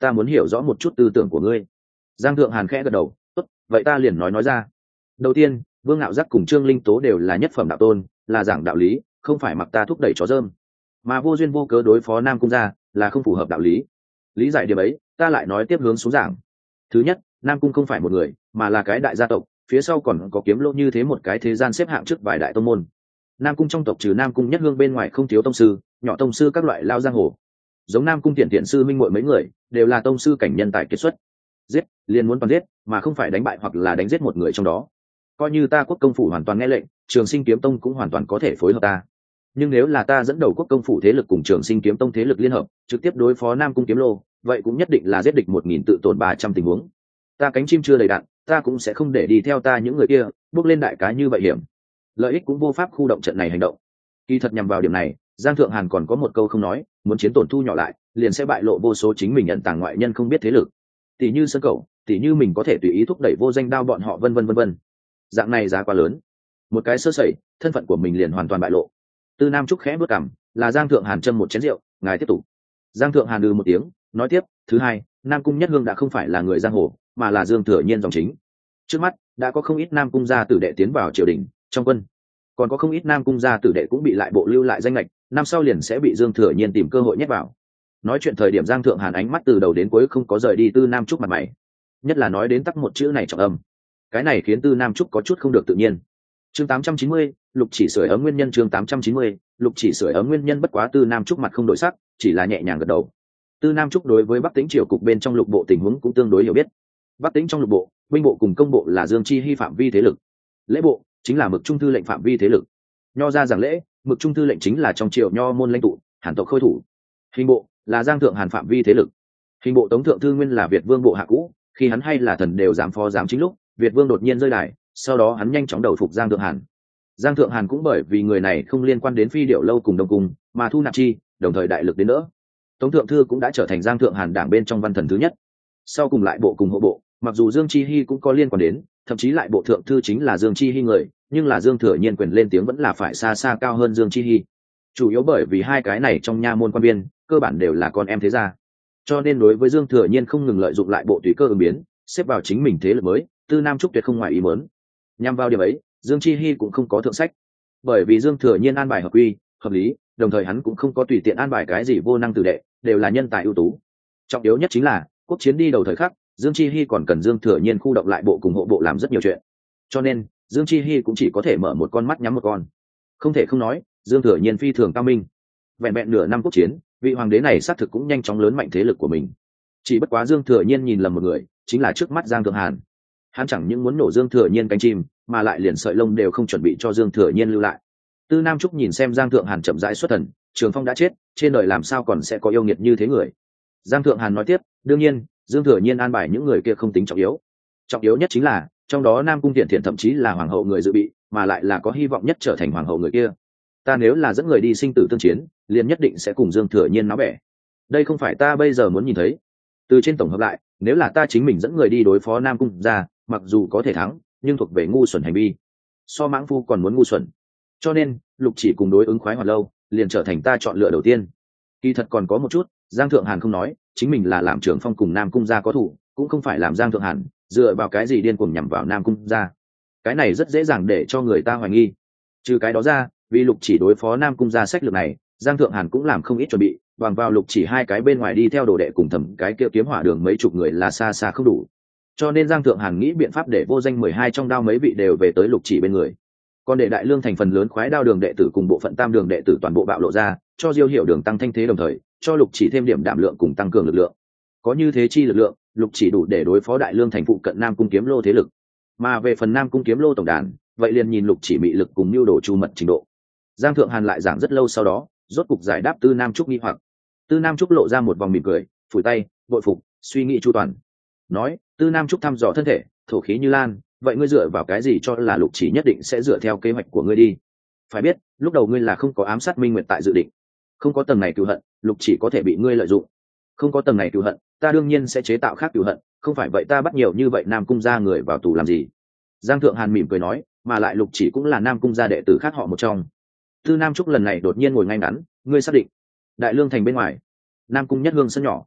ta muốn hiểu rõ một chút tư tưởng của ngươi. Giang Thượng Hàn khẽ gật đầu, tốt, vậy ta liền nói ra. Đầu tiên, Vương Ngạo Giác cùng Trương Linh Tố đều là nhất phẩm đạo tôn, là giảng đạo lý, không phải mặc ta thúc đẩy chó dơm, mà vô duyên vô cớ đối phó Nam Cung gia là không phù hợp đạo lý. Lý giải điểm ấy, ta lại nói tiếp hướng xuống giảng. Thứ nhất, Nam Cung không phải một người, mà là cái đại gia tộc, phía sau còn có Kiếm Lô như thế một cái thế gian xếp hạng trước vài đại tông môn. Nam Cung trong tộc trừ Nam Cung Nhất Hương bên ngoài không thiếu tông sư, nhỏ tông sư các loại lao giang hồ. Giống Nam Cung Tiện sư minh muội mấy người, đều là tông sư cảnh nhân tài kiệt xuất. Giết, liền muốn toàn giết, mà không phải đánh bại hoặc là đánh giết một người trong đó. Coi như ta Quốc công phủ hoàn toàn nghe lệnh, Trường Sinh kiếm tông cũng hoàn toàn có thể phối hợp ta. Nhưng nếu là ta dẫn đầu Quốc công phủ thế lực cùng Trường Sinh kiếm tông thế lực liên hợp, trực tiếp đối phó Nam Cung Kiếm Lô, vậy cũng nhất định là giết địch 1000 tự tổn 300 tình huống. Ta cánh chim chưa đầy đạn, ta cũng sẽ không để đi theo ta những người kia, bước lên đại cá như vậy hiểm. Lợi ích cũng vô pháp khu động trận này hành động. Kỳ thật nhằm vào điểm này, Giang Thượng Hàn còn có một câu không nói, muốn chiến tổn thu nhỏ lại, liền sẽ bại lộ vô số chính mình nhận tàng ngoại nhân không biết thế lực. Tỷ như Sơn Cẩu, tỷ như mình có thể tùy ý thúc đẩy vô danh đao bọn họ vân vân vân vân. Dạng này giá quá lớn, một cái sơ sẩy, thân phận của mình liền hoàn toàn bại lộ. Tư Nam Trúc khẽ bước cằm, là Giang Thượng Hàn châm một chén rượu, ngài tiếp tục. Giang Thượng Hàn một tiếng, nói tiếp, thứ hai, Nam Cung Nhất Hương đã không phải là người giang hồ, mà là Dương Thừa Nhiên dòng chính. Trước mắt đã có không ít Nam Cung gia tử đệ tiến vào triều đình, trong quân, còn có không ít Nam Cung gia tử đệ cũng bị lại bộ lưu lại danh lệch, năm sau liền sẽ bị Dương Thừa Nhiên tìm cơ hội nhét vào. Nói chuyện thời điểm Giang Thượng Hàn ánh mắt từ đầu đến cuối không có rời đi Tư Nam Trúc mặt mày, nhất là nói đến tắc một chữ này trọng âm, cái này khiến Tư Nam Trúc có chút không được tự nhiên. Chương 890, Lục Chỉ sưởi ấm nguyên nhân. Chương 890, Lục Chỉ sưởi ấm nguyên nhân. Bất quá Tư Nam Trúc mặt không đổi sắc, chỉ là nhẹ nhàng gật đầu. Tư Nam Trúc đối với Bắc Tĩnh triều cục bên trong lục bộ tình huống cũng tương đối hiểu biết. Bắc Tĩnh trong lục bộ, binh bộ cùng công bộ là Dương Chi Hi phạm vi thế lực, lễ bộ chính là Mực Trung thư lệnh phạm vi thế lực. Nho ra giảng lễ, Mực Trung thư lệnh chính là trong triều nho môn lãnh tụ, Hàn tộc khôi thủ. Hình bộ là Giang Thượng Hàn phạm vi thế lực. Hình bộ Tống thượng thư nguyên là Việt Vương bộ hạ cũ, khi hắn hay là thần đều giám phó giám chính lúc, Việt Vương đột nhiên rơi đài, sau đó hắn nhanh chóng đầu phục Giang Thượng Hàn. Giang Thượng Hàn cũng bởi vì người này không liên quan đến Phi Điểu lâu cùng Đông cung, mà thu nạp chi, đồng thời đại lực đến đỡ. Tống thượng thư cũng đã trở thành Giang Thượng Hàn đảng bên trong văn thần thứ nhất. Sau cùng lại bộ cùng hộ bộ, mặc dù Dương Chi Hi cũng có liên quan đến, thậm chí lại bộ thượng thư chính là Dương Chi Hi người, nhưng là Dương Thừa Nhiên quyền lên tiếng vẫn là phải xa xa cao hơn Dương Chi Hi. Chủ yếu bởi vì hai cái này trong nha môn quan viên, cơ bản đều là con em thế gia. Cho nên đối với Dương Thừa Nhiên không ngừng lợi dụng lại bộ tùy cơ ứng biến, xếp vào chính mình thế lực mới, Tư Nam Trúc tuyệt không ngoài ý muốn. Nhằm vào điểm ấy, Dương Chi Hi cũng không có thượng sách, bởi vì Dương Thừa Nhiên an bài hợp quy, hợp lý, đồng thời hắn cũng không có tùy tiện an bài cái gì vô năng tử đệ, đều là nhân tài ưu tú. Trọng yếu nhất chính là quốc chiến đi đầu thời khắc, Dương Chi Hi còn cần Dương Thừa Nhiên khu động lại bộ cùng hộ bộ làm rất nhiều chuyện, cho nên Dương Chi Hi cũng chỉ có thể mở một con mắt nhắm một con. Không thể không nói, Dương Thừa Nhiên phi thường cao minh. Vẹn vẹn nửa năm quốc chiến, vị hoàng đế này xác thực cũng nhanh chóng lớn mạnh thế lực của mình. Chỉ bất quá Dương Thừa Nhiên nhìn lầm một người, chính là trước mắt Giang Thượng Hàn. Hắn chẳng những muốn nổ Dương Thừa Nhiên cánh chim, mà lại liền sợi lông đều không chuẩn bị cho Dương Thừa Nhiên lưu lại. Tư Nam Trúc nhìn xem Giang Thượng Hàn chậm rãi xuất thần, Trường Phong đã chết, trên đời làm sao còn sẽ có yêu nghiệt như thế người. Giang Thượng Hàn nói tiếp, đương nhiên, Dương Thừa Nhiên an bài những người kia không tính trọng yếu. Trọng yếu nhất chính là, trong đó Nam Cung Tiện Thiện thậm chí là hoàng hậu người dự bị, mà lại là có hy vọng nhất trở thành hoàng hậu người kia. Ta nếu là dẫn người đi sinh tử tương chiến, liền nhất định sẽ cùng Dương Thừa Nhiên náo bẻ. Đây không phải ta bây giờ muốn nhìn thấy. Từ trên tổng hợp lại, nếu là ta chính mình dẫn người đi đối phó Nam Cung ra, mặc dù có thể thắng, nhưng thuộc về ngu xuẩn hành vi. So mãng phu còn muốn ngu xuẩn. Cho nên, Lục Chỉ cùng đối ứng khoái hoạt lâu, liền trở thành ta chọn lựa đầu tiên. Kỳ thật còn có một chút, Giang Thượng Hàn không nói, chính mình là làm trưởng phong cùng Nam Cung gia có thủ, cũng không phải làm Giang Thượng Hàn dựa vào cái gì điên cuồng nhằm vào Nam Cung gia. Cái này rất dễ dàng để cho người ta hoài nghi. Trừ cái đó ra, vì Lục Chỉ đối phó Nam Cung gia sách lược này, Giang Thượng Hàn cũng làm không ít chuẩn bị, bằng vào Lục Chỉ hai cái bên ngoài đi theo đồ đệ cùng thẩm cái kia kiếm hỏa đường mấy chục người là xa xa không đủ. Cho nên Giang Thượng Hàn nghĩ biện pháp để vô danh 12 trong đao mấy vị đều về tới Lục Chỉ bên người. Còn để Đại Lương thành phần lớn khoái đao đường đệ tử cùng bộ phận tam đường đệ tử toàn bộ bạo lộ ra, cho Diêu Hiểu Đường tăng thanh thế đồng thời, cho Lục Chỉ thêm điểm đảm lượng cùng tăng cường lực lượng. Có như thế chi lực lượng, Lục Chỉ đủ để đối phó Đại Lương thành phụ cận Nam Cung Kiếm Lô thế lực. Mà về phần Nam Cung Kiếm Lô tổng đàn, vậy liền nhìn Lục Chỉ mị lực cùng nhu đồ chu mật trình độ. Giang Thượng Hàn lại giảng rất lâu sau đó, rốt cục giải đáp Tư Nam Trúc nghi hoặc. Tư Nam Trúc lộ ra một vòng mỉm cười, phủi tay, bội phục, suy nghĩ chu toàn. Nói, Tư Nam Trúc thăm dò thân thể, thổ khí như lan, vậy ngươi dựa vào cái gì cho là Lục Chỉ nhất định sẽ dựa theo kế hoạch của ngươi đi? Phải biết, lúc đầu ngươi là không có ám sát Minh Nguyệt tại dự định, không có tầng này cừu hận, Lục Chỉ có thể bị ngươi lợi dụng. Không có tầng này cừu hận, ta đương nhiên sẽ chế tạo khác cừu hận, không phải vậy ta bắt nhiều như vậy Nam Cung gia người vào tù làm gì? Giang Thượng Hàn mỉm cười nói, mà lại Lục Chỉ cũng là Nam Cung gia đệ tử khác họ một trong. Tư Nam Trúc lần này đột nhiên ngồi ngay ngắn, ngươi xác định? Đại Lương thành bên ngoài, Nam Cung Nhất Hương sân nhỏ,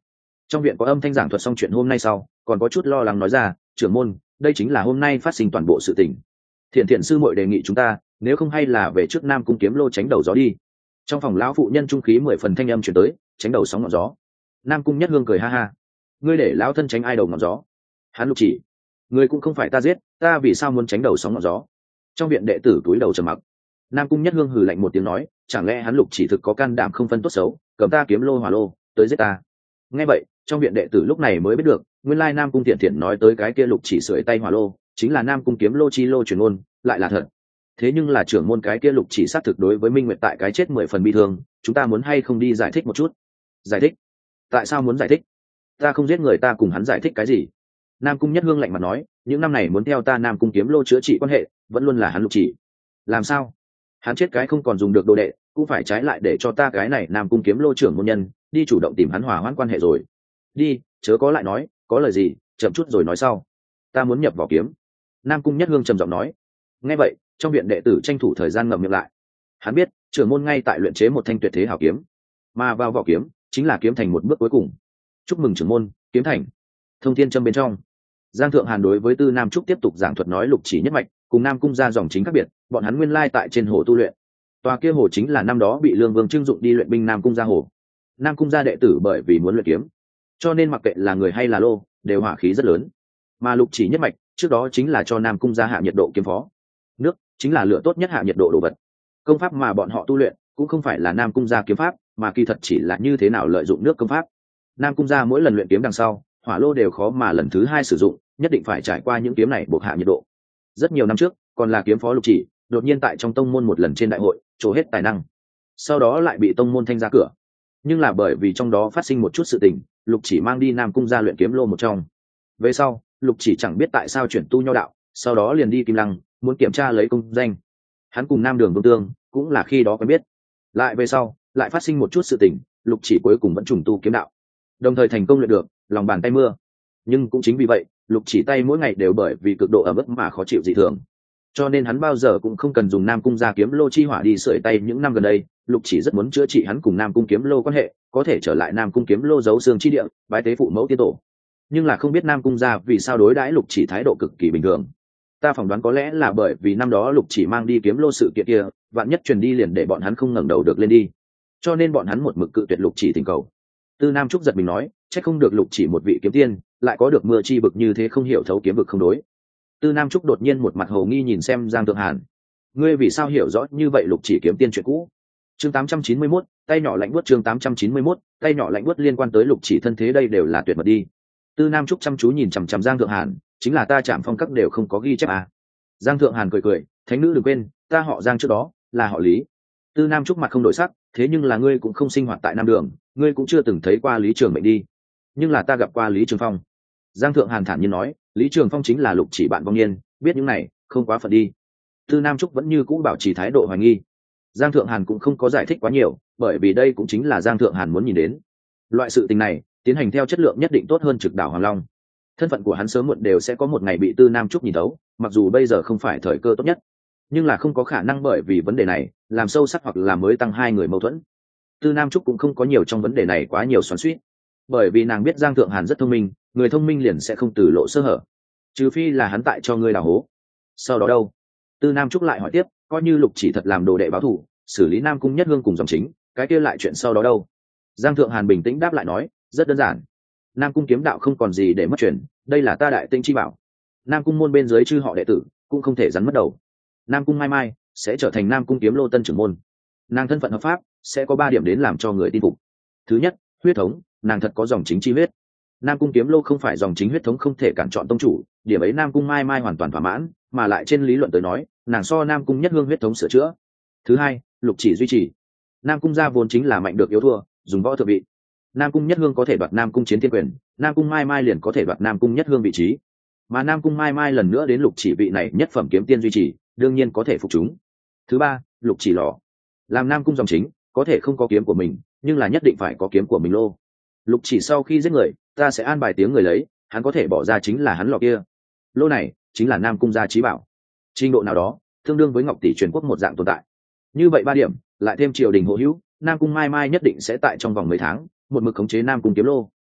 Trong viện có âm thanh giảng thuật xong chuyện hôm nay sau, còn có chút lo lắng nói ra, trưởng môn, đây chính là hôm nay phát sinh toàn bộ sự tình. Thiện thiện sư muội đề nghị chúng ta, nếu không hay là về trước Nam Cung Kiếm Lô tránh đầu gió đi. Trong phòng lão phụ nhân trung khí 10 phần thanh âm chuyển tới, tránh đầu sóng ngọn gió. Nam Cung Nhất Hương cười ha ha, ngươi để lão thân tránh ai đầu ngọn gió? Hắn Lục Chỉ, ngươi cũng không phải ta giết, ta vì sao muốn tránh đầu sóng ngọn gió? Trong viện đệ tử túi đầu trầm mặc. Nam Cung Nhất Hương hừ lạnh một tiếng nói, chẳng lẽ hắn Lục Chỉ thực có can đảm không phân tốt xấu, cầm ta kiếm lô hỏa lô tới giết ta? Nghe vậy, trong viện đệ tử lúc này mới biết được, nguyên lai Nam Cung Thiện Thiện nói tới cái kia Lục Chỉ sưởi tay hỏa lô, chính là Nam Cung kiếm lô chi lô truyền ngôn, lại là thật. Thế nhưng là trưởng môn cái kia Lục Chỉ xác thực đối với Minh Nguyệt tại cái chết 10 phần bi thương, chúng ta muốn hay không đi giải thích một chút? Giải thích? Tại sao muốn giải thích? Ta không giết người, ta cùng hắn giải thích cái gì? Nam Cung Nhất Hương lạnh mặt nói, những năm này muốn theo ta Nam Cung kiếm lô chữa trị quan hệ, vẫn luôn là hắn Lục Chỉ. Làm sao? Hắn chết cái không còn dùng được đồ đệ, cũng phải trái lại để cho ta cái này Nam Cung kiếm lô trưởng môn nhân đi chủ động tìm hắn hòa hoãn quan hệ rồi. Đi, chớ có lại nói, có lời gì chậm chút rồi nói sau. Ta muốn nhập vào kiếm. Nam Cung Nhất Hương trầm giọng nói. Nghe vậy, trong viện đệ tử tranh thủ thời gian ngậm miệng lại. Hắn biết trưởng môn ngay tại luyện chế một thanh tuyệt thế hảo kiếm, mà vào vỏ kiếm chính là kiếm thành một bước cuối cùng. Chúc mừng trưởng môn, kiếm thành. Thông thiên châm bên trong, Giang Thượng Hàn đối với Tư Nam Trúc tiếp tục giảng thuật nói Lục Chỉ nhất mạch cùng Nam Cung gia dòng chính khác biệt, bọn hắn nguyên lai tại trên hồ tu luyện. Tòa kia hồ chính là năm đó bị Lương Vương trưng dụng đi luyện binh Nam Cung gia hồ. Nam Cung gia đệ tử bởi vì muốn luyện kiếm, cho nên mặc kệ là người hay là lô, đều hỏa khí rất lớn. Mà Lục Chỉ nhất mạch trước đó chính là cho Nam Cung gia hạ nhiệt độ kiếm phó. Nước chính là lửa tốt nhất hạ nhiệt độ đồ vật. Công pháp mà bọn họ tu luyện cũng không phải là Nam Cung gia kiếm pháp, mà kỳ thật chỉ là như thế nào lợi dụng nước công pháp. Nam Cung gia mỗi lần luyện kiếm đằng sau, hỏa lô đều khó mà lần thứ hai sử dụng, nhất định phải trải qua những kiếm này buộc hạ nhiệt độ. Rất nhiều năm trước, còn là kiếm phó Lục Chỉ, đột nhiên tại trong tông môn một lần trên đại hội, trổ hết tài năng. Sau đó lại bị tông môn thanh ra cửa. Nhưng là bởi vì trong đó phát sinh một chút sự tình, Lục Chỉ mang đi Nam Cung gia luyện kiếm lô một trong. Về sau, Lục Chỉ chẳng biết tại sao chuyển tu nho đạo, sau đó liền đi Kim Lăng, muốn kiểm tra lấy công danh. Hắn cùng Nam Đường Vương Tương cũng là khi đó quen biết. Lại về sau, lại phát sinh một chút sự tình, Lục Chỉ cuối cùng vẫn trùng tu kiếm đạo, đồng thời thành công luyện được lòng bàn tay mưa. Nhưng cũng chính vì vậy, Lục Chỉ tay mỗi ngày đều bởi vì cực độ ẩm ướt mà khó chịu dị thường, cho nên hắn bao giờ cũng không cần dùng Nam Cung gia kiếm lô chi hỏa đi sưởi tay. Những năm gần đây, Lục Chỉ rất muốn chữa trị hắn cùng Nam Cung kiếm lô quan hệ, có thể trở lại Nam Cung kiếm lô giấu xương chi địa, bái tế phụ mẫu tiên tổ. Nhưng là không biết Nam Cung gia vì sao đối đãi Lục Chỉ thái độ cực kỳ bình thường. Ta phỏng đoán có lẽ là bởi vì năm đó Lục Chỉ mang đi kiếm lô sự kiện kia, vạn nhất truyền đi liền để bọn hắn không ngẩng đầu được lên đi, cho nên bọn hắn một mực cự tuyệt Lục Chỉ thỉnh cầu. Tư Nam Trúc giật mình nói, chắc không được Lục Chỉ một vị kiếm tiên lại có được mưa chi vực như thế, không hiểu thấu kiếm vực không đối. Tư Nam Trúc đột nhiên một mặt hồ nghi nhìn xem Giang Thượng Hàn, ngươi vì sao hiểu rõ như vậy Lục Chỉ kiếm tiên chuyện cũ? Chương 891, tay nhỏ lạnh buốt. Chương 891, tay nhỏ lạnh buốt liên quan tới Lục Chỉ thân thế, đây đều là tuyệt mật đi. Tư Nam Trúc chăm chú nhìn chằm chằm Giang Thượng Hàn, chính là ta Trảm Phong các đều không có ghi chép à? Giang Thượng Hàn cười cười, thánh nữ đừng quên, ta họ Giang trước đó là họ Lý. Tư Nam Trúc mặt không đổi sắc, thế nhưng là ngươi cũng không sinh hoạt tại Nam Đường, ngươi cũng chưa từng thấy qua Lý Trường Mệnh đi. Nhưng là ta gặp qua Lý Trường Phong. Giang Thượng Hàn thản nhiên nói, Lý Trường Phong chính là Lục Chỉ bạn vong niên, biết những này không quá phận đi. Tư Nam Trúc vẫn như cũ bảo trì thái độ hoài nghi. Giang Thượng Hàn cũng không có giải thích quá nhiều, bởi vì đây cũng chính là Giang Thượng Hàn muốn nhìn đến. Loại sự tình này tiến hành theo chất lượng nhất định tốt hơn Trực Đảo Hoàng Long. Thân phận của hắn sớm muộn đều sẽ có một ngày bị Tư Nam Trúc nhìn thấu, mặc dù bây giờ không phải thời cơ tốt nhất, nhưng là không có khả năng bởi vì vấn đề này làm sâu sắc hoặc là mới tăng hai người mâu thuẫn. Tư Nam Trúc cũng không có nhiều trong vấn đề này quá nhiều xoắn xuýt, bởi vì nàng biết Giang Thượng Hàn rất thông minh, người thông minh liền sẽ không từ lộ sơ hở, trừ phi là hắn tại cho ngươi đào hố. Sau đó đâu? Tư Nam Trúc lại hỏi tiếp, coi như Lục Chỉ thật làm đồ đệ báo thù, xử lý Nam Cung Nhất Hương cùng dòng chính, cái kia lại chuyện sau đó đâu? Giang Thượng Hàn bình tĩnh đáp lại nói, rất đơn giản, Nam Cung kiếm đạo không còn gì để mất truyền, đây là ta Đại Tinh chi bảo. Nam Cung môn bên dưới chư họ đệ tử cũng không thể rắn mất đầu. Nam Cung Mai Mai sẽ trở thành Nam Cung kiếm lô tân trưởng môn, nàng thân phận hợp pháp, sẽ có 3 điểm đến làm cho người tin phục. Thứ nhất, huyết thống, nàng thật có dòng chính chi huyết. Nam Cung kiếm lô không phải dòng chính huyết thống không thể cản chọn tông chủ, điểm ấy Nam Cung Mai Mai hoàn toàn thỏa mãn, mà lại trên lý luận tới nói, nàng so Nam Cung Nhất Hương huyết thống sửa chữa. Thứ hai, Lục Chỉ duy trì. Nam Cung gia vốn chính là mạnh được yếu thua, dùng võ thượng vị. Nam Cung Nhất Hương có thể đoạt Nam Cung chiến thiên quyền, Nam Cung Mai Mai liền có thể đoạt Nam Cung Nhất Hương vị trí. Mà Nam Cung Mai Mai lần nữa đến Lục Chỉ vị này nhất phẩm kiếm tiên duy trì, đương nhiên có thể phục chúng. Thứ ba, Lục Chỉ lò, làm Nam Cung dòng chính, có thể không có kiếm của mình, nhưng là nhất định phải có kiếm của mình lô. Lục Chỉ sau khi giết người, ta sẽ an bài tiếng người lấy, hắn có thể bỏ ra chính là hắn lò kia. Lô này chính là Nam Cung gia chí bảo, trình độ nào đó tương đương với Ngọc Tỷ truyền quốc một dạng tồn tại. Như vậy 3 điểm, lại thêm triều đình hộ hữu, Nam Cung Mai Mai nhất định sẽ tại trong vòng mấy tháng một mực khống chế Nam Cung kiếm lô.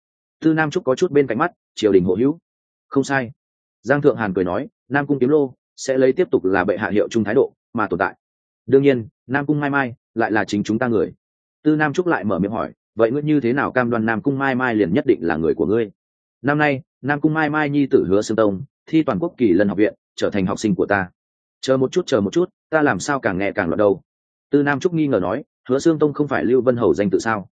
Tư Nam Trúc có chút bên cạnh mắt, triều đình hộ hữu. Không sai. Giang Thượng Hàn cười nói, Nam Cung Kiếm Lô sẽ lấy tiếp tục là bệ hạ hiệu trung thái độ mà tồn tại. Đương nhiên, Nam Cung Mai Mai lại là chính chúng ta người. Tư Nam Trúc lại mở miệng hỏi, vậy ngươi như thế nào cam đoan Nam Cung Mai Mai liền nhất định là người của ngươi? Năm nay, Nam Cung Mai Mai nhi tử Hứa Xương Tông thi toàn quốc kỳ lân học viện, trở thành học sinh của ta. Chờ một chút, ta làm sao càng nghe càng loạn đâu? Tư Nam Trúc nghi ngờ nói, Hứa Xương Tông không phải Lưu Vân Hầu danh tự sao?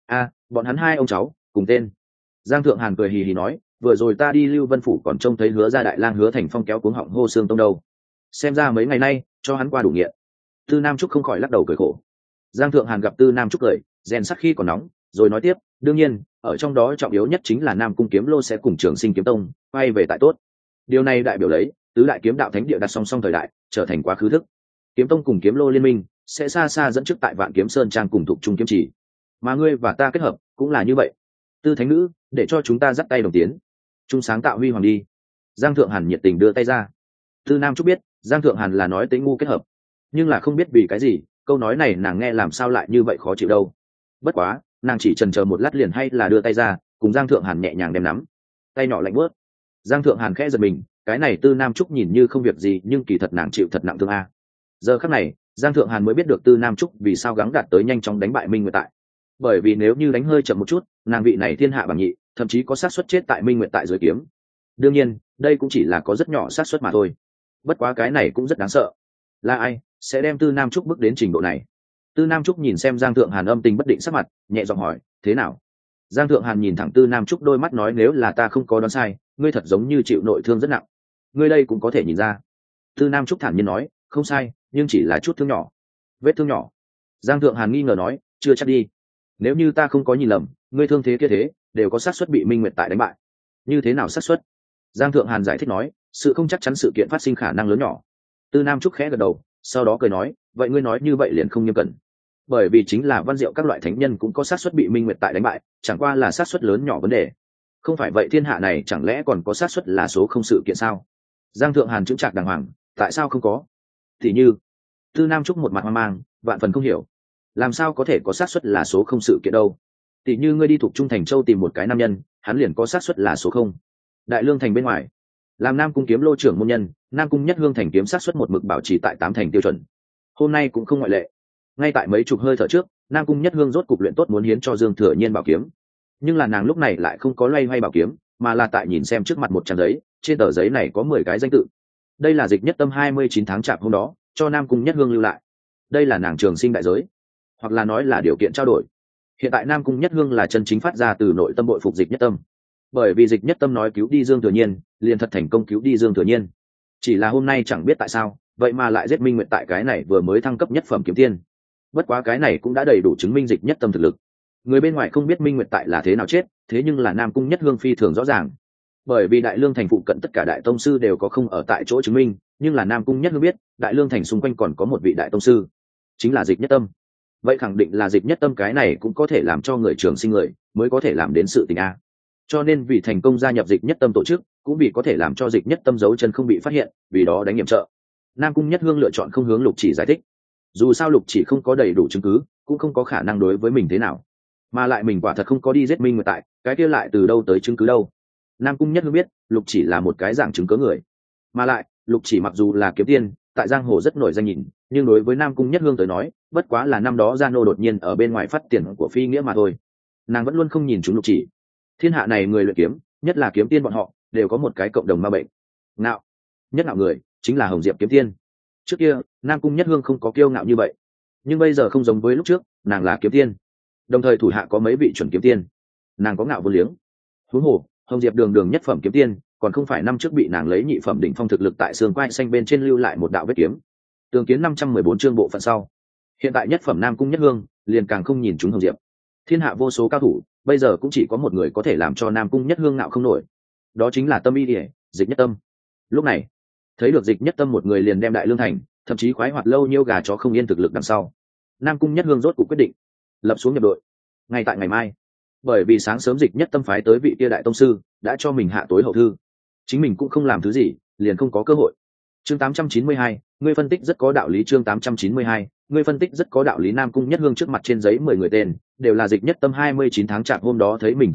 Bọn hắn hai ông cháu cùng tên. Giang Thượng Hàn cười hì hì nói, vừa rồi ta đi Lưu Vân phủ còn trông thấy Hứa gia đại lang Hứa Thành Phong kéo cuống họng hô Xương Tông đâu. Xem ra mấy ngày nay cho hắn qua đủ nghiện. Tư Nam Trúc không khỏi lắc đầu cười khổ. Giang Thượng Hàn gặp Tư Nam Trúc cười, rèn sắc khi còn nóng, rồi nói tiếp, đương nhiên, ở trong đó trọng yếu nhất chính là Nam Cung Kiếm Lô sẽ cùng Trường Sinh Kiếm Tông quay về tại tốt. Điều này đại biểu lấy tứ đại kiếm đạo thánh địa đặt song song thời đại, trở thành quá khứ thức. Kiếm Tông cùng Kiếm Lô liên minh sẽ xa xa dẫn trước tại Vạn Kiếm Sơn trang cùng thuộc trung kiếm chỉ. Mà ngươi và ta kết hợp cũng là như vậy. Tư Thánh Nữ, để cho chúng ta dắt tay đồng tiến, chung sáng tạo huy hoàng đi. Giang Thượng Hàn nhiệt tình đưa tay ra. Tư Nam Trúc biết Giang Thượng Hàn là nói Tĩnh Ngu kết hợp, nhưng là không biết vì cái gì câu nói này nàng nghe làm sao lại như vậy khó chịu đâu. Bất quá nàng chỉ chần chờ một lát liền hay là đưa tay ra cùng Giang Thượng Hàn nhẹ nhàng đem nắm tay nhỏ lạnh bớt. Giang Thượng Hàn khẽ giật mình, cái này Tư Nam Trúc nhìn như không việc gì nhưng kỳ thật nàng chịu thật nặng thương a. Giờ khắc này Giang Thượng Hàn mới biết được Tư Nam Trúc vì sao gắng đạt tới nhanh chóng đánh bại Minh Nguyệt Tại. Bởi vì nếu như đánh hơi chậm một chút, nàng vị này thiên hạ bằng nhị, thậm chí có xác suất chết tại Minh Nguyệt Tại dưới kiếm. Đương nhiên đây cũng chỉ là có rất nhỏ xác suất mà thôi. Bất quá cái này cũng rất đáng sợ. Là ai sẽ đem Tư Nam Trúc bước đến trình độ này? Tư Nam Trúc nhìn xem Giang Thượng Hàn âm tình bất định sắc mặt, nhẹ giọng hỏi, thế nào? Giang Thượng Hàn nhìn thẳng Tư Nam Trúc đôi mắt nói, nếu là ta không có đoán sai, ngươi thật giống như chịu nội thương rất nặng. Ngươi đây cũng có thể nhìn ra. Tư Nam Trúc thản nhiên nói, không sai, nhưng chỉ là chút thương nhỏ. Vết thương nhỏ. Giang Thượng Hàn nghi ngờ nói, chưa chắc đi. Nếu như ta không có nhìn lầm, ngươi thương thế kia thế đều có xác suất bị Minh Nguyệt Tại đánh bại. Như thế nào xác suất? Giang Thượng Hàn giải thích nói, sự không chắc chắn sự kiện phát sinh khả năng lớn nhỏ. Tư Nam Trúc khẽ gật đầu, sau đó cười nói, vậy ngươi nói như vậy liền không nghiêm cẩn. Bởi vì chính là Văn Diệu các loại thánh nhân cũng có xác suất bị Minh Nguyệt Tại đánh bại, chẳng qua là xác suất lớn nhỏ vấn đề. Không phải vậy thiên hạ này chẳng lẽ còn có xác suất là số không sự kiện sao? Giang Thượng Hàn chững chạc đàng hoàng, tại sao không có? Thì như Tư Nam Trúc một mặt hoang mang, vạn phần không hiểu, làm sao có thể có xác suất là số không sự kiện đâu? Tỷ như ngươi đi thuộc Trung Thành Châu tìm một cái nam nhân, hắn liền có xác suất là số không. Đại Lương thành bên ngoài, làm Nam Cung Kiếm Lô trưởng môn nhân, Nam Cung Nhất Hương thành kiếm xác suất một mực bảo trì tại 8 thành tiêu chuẩn. Hôm nay cũng không ngoại lệ. Ngay tại mấy chục hơi thở trước, Nam Cung Nhất Hương rốt cục luyện tốt muốn hiến cho Dương Thừa Nhiên bảo kiếm, nhưng là nàng lúc này lại không có loay hoay bảo kiếm, mà là tại nhìn xem trước mặt một trang giấy, trên tờ giấy này có 10 cái danh tự. Đây là Dịch Nhất Tâm 29 tháng chạp hôm đó cho Nam Cung Nhất Hương lưu lại. Đây là nàng trường sinh đại giới, hoặc là nói là điều kiện trao đổi. Hiện tại Nam Cung Nhất Hương là chân chính phát ra từ nội tâm bội phục Dịch Nhất Tâm, bởi vì Dịch Nhất Tâm nói cứu đi Dương Thừa Nhiên, liền thật thành công cứu đi Dương Thừa Nhiên. Chỉ là hôm nay chẳng biết tại sao, vậy mà lại giết Minh Nguyệt Tại cái này vừa mới thăng cấp nhất phẩm kiếm tiên. Bất quá cái này cũng đã đầy đủ chứng minh Dịch Nhất Tâm thực lực. Người bên ngoài không biết Minh Nguyệt Tại là thế nào chết, thế nhưng là Nam Cung Nhất Hương phi thường rõ ràng. Bởi vì Đại Lương thành phụ cận tất cả đại tông sư đều có không ở tại chỗ chứng minh, nhưng là Nam Cung Nhất Hương biết, Đại Lương thành xung quanh còn có một vị đại tông sư, chính là Dịch Nhất Tâm. Vậy khẳng định là Dịch Nhất Tâm cái này cũng có thể làm cho người trường sinh người mới có thể làm đến sự tình a. Cho nên vì thành công gia nhập Dịch Nhất Tâm tổ chức, cũng vì có thể làm cho Dịch Nhất Tâm dấu chân không bị phát hiện, vì đó đánh nhiệm trợ. Nam Cung Nhất Hương lựa chọn không hướng Lục Chỉ giải thích. Dù sao Lục Chỉ không có đầy đủ chứng cứ, cũng không có khả năng đối với mình thế nào, mà lại mình quả thật không có đi giết Minh Nguyệt Tại, cái kia lại từ đâu tới chứng cứ đâu? Nam Cung Nhất Hương biết Lục Chỉ là một cái dạng chứng cớ người, mà lại Lục Chỉ mặc dù là kiếm tiên, tại giang hồ rất nổi danh nhìn, nhưng đối với Nam Cung Nhất Hương tới nói, bất quá là năm đó Gia Nô đột nhiên ở bên ngoài phát tiền của phi nghĩa mà thôi. Nàng vẫn luôn không nhìn chúng Lục Chỉ. Thiên hạ này người luyện kiếm, nhất là kiếm tiên bọn họ, đều có một cái cộng đồng ma bệnh. Ngạo. Nhất ngạo người chính là Hồng Diệp kiếm tiên. Trước kia, Nam Cung Nhất Hương không có kiêu ngạo như vậy, nhưng bây giờ không giống với lúc trước, nàng là kiếm tiên, đồng thời thủ hạ có mấy vị chuẩn kiếm tiên, nàng có ngạo vô liếng. Huống hồ, Hồng Diệp đường đường nhất phẩm kiếm tiên, còn không phải năm trước bị nàng lấy nhị phẩm đỉnh phong thực lực tại xương quai xanh bên trên lưu lại một đạo vết kiếm. Tường Kiến 514 chương bộ phận sau. Hiện tại nhất phẩm Nam Cung Nhất Hương liền càng không nhìn chúng Hồng Diệp. Thiên hạ vô số cao thủ, bây giờ cũng chỉ có một người có thể làm cho Nam Cung Nhất Hương ngạo không nổi, đó chính là Tâm Y Điệp, Dịch Nhất Tâm. Lúc này, thấy được Dịch Nhất Tâm một người liền đem Đại Lương thành, thậm chí khoái hoạt lâu nhiêu gà chó không yên thực lực đằng sau, Nam Cung Nhất Hương rốt cuộc quyết định lập xuống nhập đội. Ngay tại ngày mai, bởi vì sáng sớm Dịch Nhất Tâm phái tới vị kia đại tông sư đã cho mình hạ tối hậu thư, chính mình cũng không làm thứ gì, liền không có cơ hội. Chương 892, ngươi phân tích rất có đạo lý. Chương 892, ngươi phân tích rất có đạo lý. Nam Cung Nhất Hương trước mặt trên giấy 10 người tên, đều là Dịch Nhất Tâm 29 tháng chạp hôm đó thấy mình thời điểm,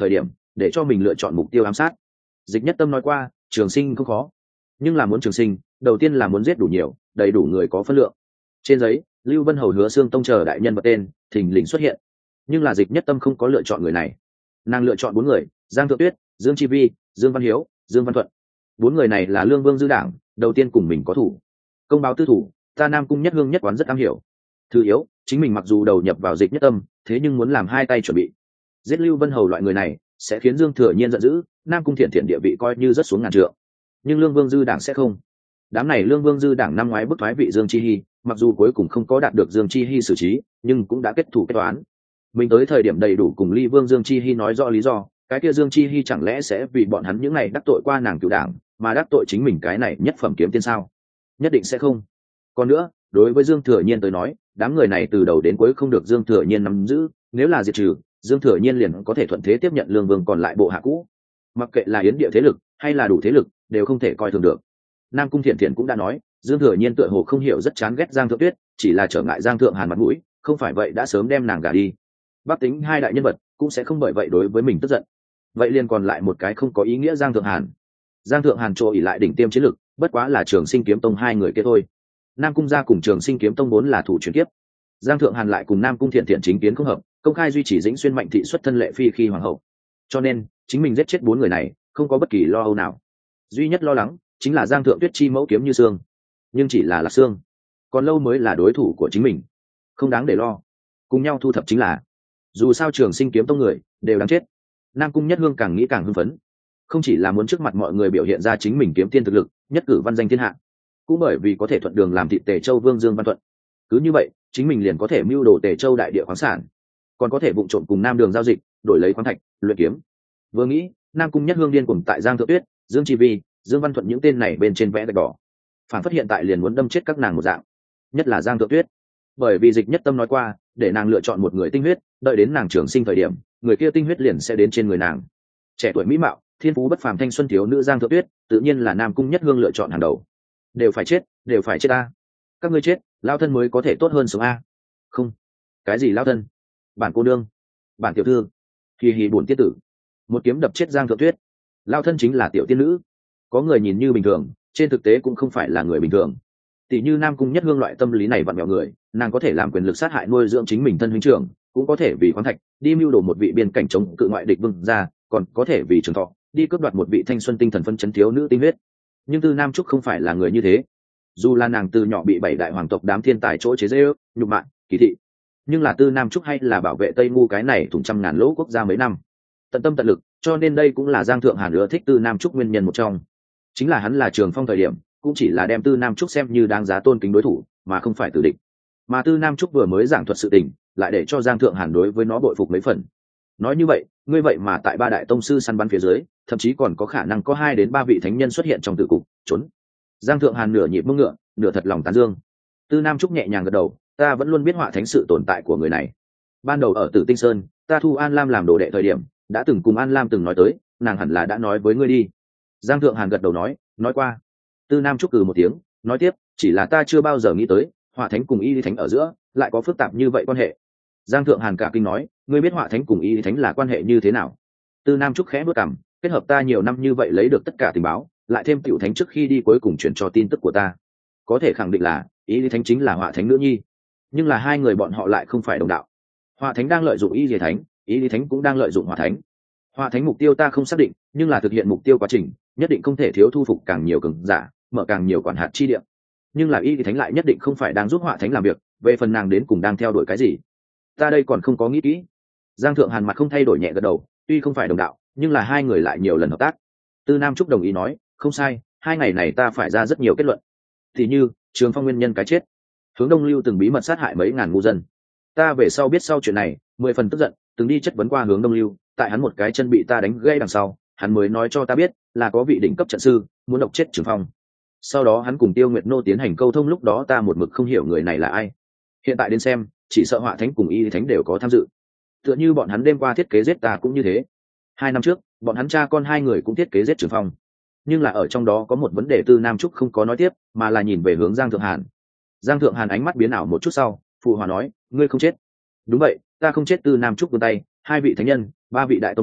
để cho mình lựa chọn mục tiêu ám sát. Dịch Nhất Tâm nói qua, trường sinh không khó, nhưng là muốn trường sinh, đầu tiên là muốn giết đủ nhiều, đầy đủ người có phân lượng. Trên giấy, Lưu Vân Hầu Hứa Xương Tông chờ đại nhân vật tên thình lình xuất hiện, nhưng là Dịch Nhất Tâm không có lựa chọn người này. Nàng lựa chọn bốn người: Giang Thượng Tuyết, Dương Chi Vi, Dương Văn Hiếu, Dương Văn Thuận. Bốn người này là Lương Vương dư đảng, đầu tiên cùng mình có thủ. Công báo tư thủ, ta Nam Cung Nhất Hương nhất quán rất am hiểu. Thứ yếu, chính mình mặc dù đầu nhập vào Dịch Nhất Tâm, thế nhưng muốn làm hai tay chuẩn bị. Giết Lưu Vân Hầu loại người này sẽ khiến Dương Thừa Nhiên giận dữ, Nam Cung Thiện Thiện địa vị coi như rất xuống ngàn trượng. Nhưng Lương Vương dư đảng sẽ không. Đám này Lương Vương dư đảng năm ngoái bức thoái vị Dương Chi Hi, mặc dù cuối cùng không có đạt được Dương Chi Hi xử trí, nhưng cũng đã kết thủ kết toán. Mình tới thời điểm đầy đủ cùng Ly Vương Dương Chi Hi nói rõ lý do, cái kia Dương Chi Hi chẳng lẽ sẽ vì bọn hắn những này đắc tội qua nàng cửu đảng, mà đắc tội chính mình cái này nhất phẩm kiếm tiên sao? Nhất định sẽ không. Còn nữa, đối với Dương Thừa Nhiên tới nói, đám người này từ đầu đến cuối không được Dương Thừa Nhiên nắm giữ, nếu là diệt trừ, Dương Thừa Nhiên liền có thể thuận thế tiếp nhận Lương Vương còn lại bộ hạ cũ. Mặc kệ là yến địa thế lực hay là đủ thế lực, đều không thể coi thường được. Nam Cung Thiện Thiện cũng đã nói, Dương Thừa Nhiên tựa hồ không hiểu rất chán ghét Giang Thượng Tuyết, chỉ là trở ngại Giang Thượng Hàn mặt mũi, không phải vậy đã sớm đem nàng gả đi. Bắc Tính hai đại nhân vật cũng sẽ không bởi vậy đối với mình tức giận. Vậy liền còn lại một cái không có ý nghĩa Giang Thượng Hàn. Giang Thượng Hàn trổ ỉ lại đỉnh tiêm chiến lực, bất quá là Trường Sinh Kiếm Tông hai người kia thôi. Nam Cung gia cùng Trường Sinh Kiếm Tông vốn là thủ chuyển kiếp. Giang Thượng Hàn lại cùng Nam Cung Thiện Thiện chính kiến không hợp, công khai duy trì Dĩnh Xuyên Mạnh thị xuất thân Lệ Phi khi hoàng hậu. Cho nên, chính mình giết chết bốn người này, không có bất kỳ lo âu nào. Duy nhất lo lắng chính là Giang Thượng Tuyết chi mẫu kiếm như xương, nhưng chỉ là xương, còn lâu mới là đối thủ của chính mình, không đáng để lo. Cùng nhau thu thập chính là, dù sao Trường Sinh Kiếm Tông người đều đáng chết. Nam Cung Nhất Hương càng nghĩ càng hưng phấn, không chỉ là muốn trước mặt mọi người biểu hiện ra chính mình kiếm tiên thực lực, nhất cử văn danh thiên hạ, cũng bởi vì có thể thuận đường làm thịt Tề Châu Vương Dương Văn Thuận. Cứ như vậy, chính mình liền có thể mưu đồ Tề Châu đại địa khoáng sản, còn có thể vụng trộm cùng Nam Đường giao dịch, đổi lấy khoáng thạch, luyện kiếm. Vừa nghĩ, Nam Cung Nhất Hương điên cuồng tại Giang Thượng Tuyết, Dương Chi Vi, Dương Văn Thuận những tên này bên trên vẽ gạch đỏ, phản phất hiện tại liền muốn đâm chết các nàng một dạng. Nhất là Giang Thượng Tuyết, bởi vì Dịch Nhất Tâm nói qua, để nàng lựa chọn một người tinh huyết, đợi đến nàng trường sinh thời điểm, người kia tinh huyết liền sẽ đến trên người nàng. Trẻ tuổi mỹ mạo, thiên phú bất phàm thanh xuân thiếu nữ Giang Thượng Tuyết, tự nhiên là Nam Cung Nhất Hương lựa chọn hàng đầu. Đều phải chết, đều phải chết a. Các ngươi chết, lao thân mới có thể tốt hơn sống a. Không, cái gì lao thân? Bản cô nương, bản tiểu thư, kỳ hì buồn tiết tử, một kiếm đập chết Giang Thượng Tuyết. Lao thân chính là tiểu tiên nữ. Có người nhìn như bình thường, trên thực tế cũng không phải là người bình thường. Tỷ như Nam Cung Nhất Hương loại tâm lý này vặn vẹo người, nàng có thể làm quyền lực sát hại nuôi dưỡng chính mình thân huynh trưởng, cũng có thể vì khoáng thạch đi mưu đồ một vị biên cảnh chống cự ngoại địch vương ra, còn có thể vì trường thọ đi cướp đoạt một vị thanh xuân tinh thần phân chấn thiếu nữ tinh huyết. Nhưng Tư Nam Trúc không phải là người như thế. Dù là nàng từ nhỏ bị bảy đại hoàng tộc đám thiên tài chỗ chế giễu, nhục mạ, kỳ thị, nhưng là Tư Nam Trúc hay là bảo vệ Tây Ngu cái này thủng trăm ngàn lỗ quốc gia mấy năm, tận tâm tận lực, cho nên đây cũng là Giang Thượng Hàn ưa thích Tư Nam Trúc nguyên nhân một trong. Chính là hắn là Trường Phong thời điểm, cũng chỉ là đem Tư Nam Trúc xem như đáng giá tôn kính đối thủ, mà không phải tử địch. Mà Tư Nam Trúc vừa mới giảng thuật sự tình, lại để cho Giang Thượng Hàn đối với nó bội phục mấy phần. Nói như vậy, ngươi vậy mà tại ba đại tông sư săn bắn phía dưới, thậm chí còn có khả năng có 2 đến 3 vị thánh nhân xuất hiện trong tử cục, trốn. Giang Thượng Hàn nửa nhịp mông ngựa, nửa thật lòng tán dương. Tư Nam Trúc nhẹ nhàng gật đầu, ta vẫn luôn biết Họa Thánh sự tồn tại của người này. Ban đầu ở Tử Tinh Sơn, ta thu An Lam làm đồ đệ thời điểm, đã từng cùng An Lam từng nói tới, nàng hẳn là đã nói với ngươi đi. Giang Thượng Hàn gật đầu nói qua. Tư Nam Trúc cừ một tiếng, nói tiếp, chỉ là ta chưa bao giờ nghĩ tới, Họa Thánh cùng Y Lý Thánh ở giữa lại có phức tạp như vậy quan hệ. Giang Thượng Hàn cả kinh nói, ngươi biết Họa Thánh cùng Y Lý Thánh là quan hệ như thế nào? Tư Nam Trúc khẽ bước cằm, kết hợp ta nhiều năm như vậy lấy được tất cả tình báo, lại thêm Tiểu Thánh trước khi đi cuối cùng chuyển cho tin tức của ta, có thể khẳng định là Y Lý Thánh chính là Họa Thánh nữ nhi. Nhưng là hai người bọn họ lại không phải đồng đạo. Họa Thánh đang lợi dụng Y Lý Thánh, Y Lý Thánh cũng đang lợi dụng Họa Thánh. Họa Thánh mục tiêu ta không xác định, nhưng là thực hiện mục tiêu quá trình, nhất định không thể thiếu thu phục càng nhiều cường giả, mở càng nhiều quản hạt chi địa. Nhưng là Y Lý Thánh lại nhất định không phải đang giúp Họa Thánh làm việc, về phần nàng đến cùng đang theo đuổi cái gì, ta đây còn không có nghĩ kỹ. Giang Thượng Hàn mặt không thay đổi nhẹ gật đầu, tuy không phải đồng đạo, nhưng là hai người lại nhiều lần hợp tác. Tư Nam Trúc đồng ý nói, không sai, 2 ngày này ta phải ra rất nhiều kết luận. Thì như Trường Phong nguyên nhân cái chết, Hướng Đông Lưu từng bí mật sát hại mấy ngàn ngu dân. Ta về sau biết sau chuyện này, 10 phần tức giận, từng đi chất vấn qua Hướng Đông Lưu, tại hắn một cái chân bị ta đánh gãy đằng sau, hắn mới nói cho ta biết là có vị đỉnh cấp trận sư muốn độc chết Trường Phong. Sau đó hắn cùng Tiêu Nguyệt Nô tiến hành câu thông, lúc đó ta một mực không hiểu người này là ai. Hiện tại đến xem, chỉ sợ Họa Thánh cùng Y Thánh đều có tham dự. Tựa như bọn hắn đêm qua thiết kế giết ta cũng như thế. 2 năm trước, bọn hắn cha con 2 người cũng thiết kế giết Trường Phong. Nhưng là ở trong đó có một vấn đề Tư Nam Trúc không có nói tiếp, mà là nhìn về hướng Giang Thượng Hàn. Giang Thượng Hàn ánh mắt biến ảo một chút sau, phụ hòa nói, ngươi không chết. Đúng vậy, ta không chết. Tư Nam Trúc vươn tay, 2 vị thánh nhân, 3 vị đại tông sư,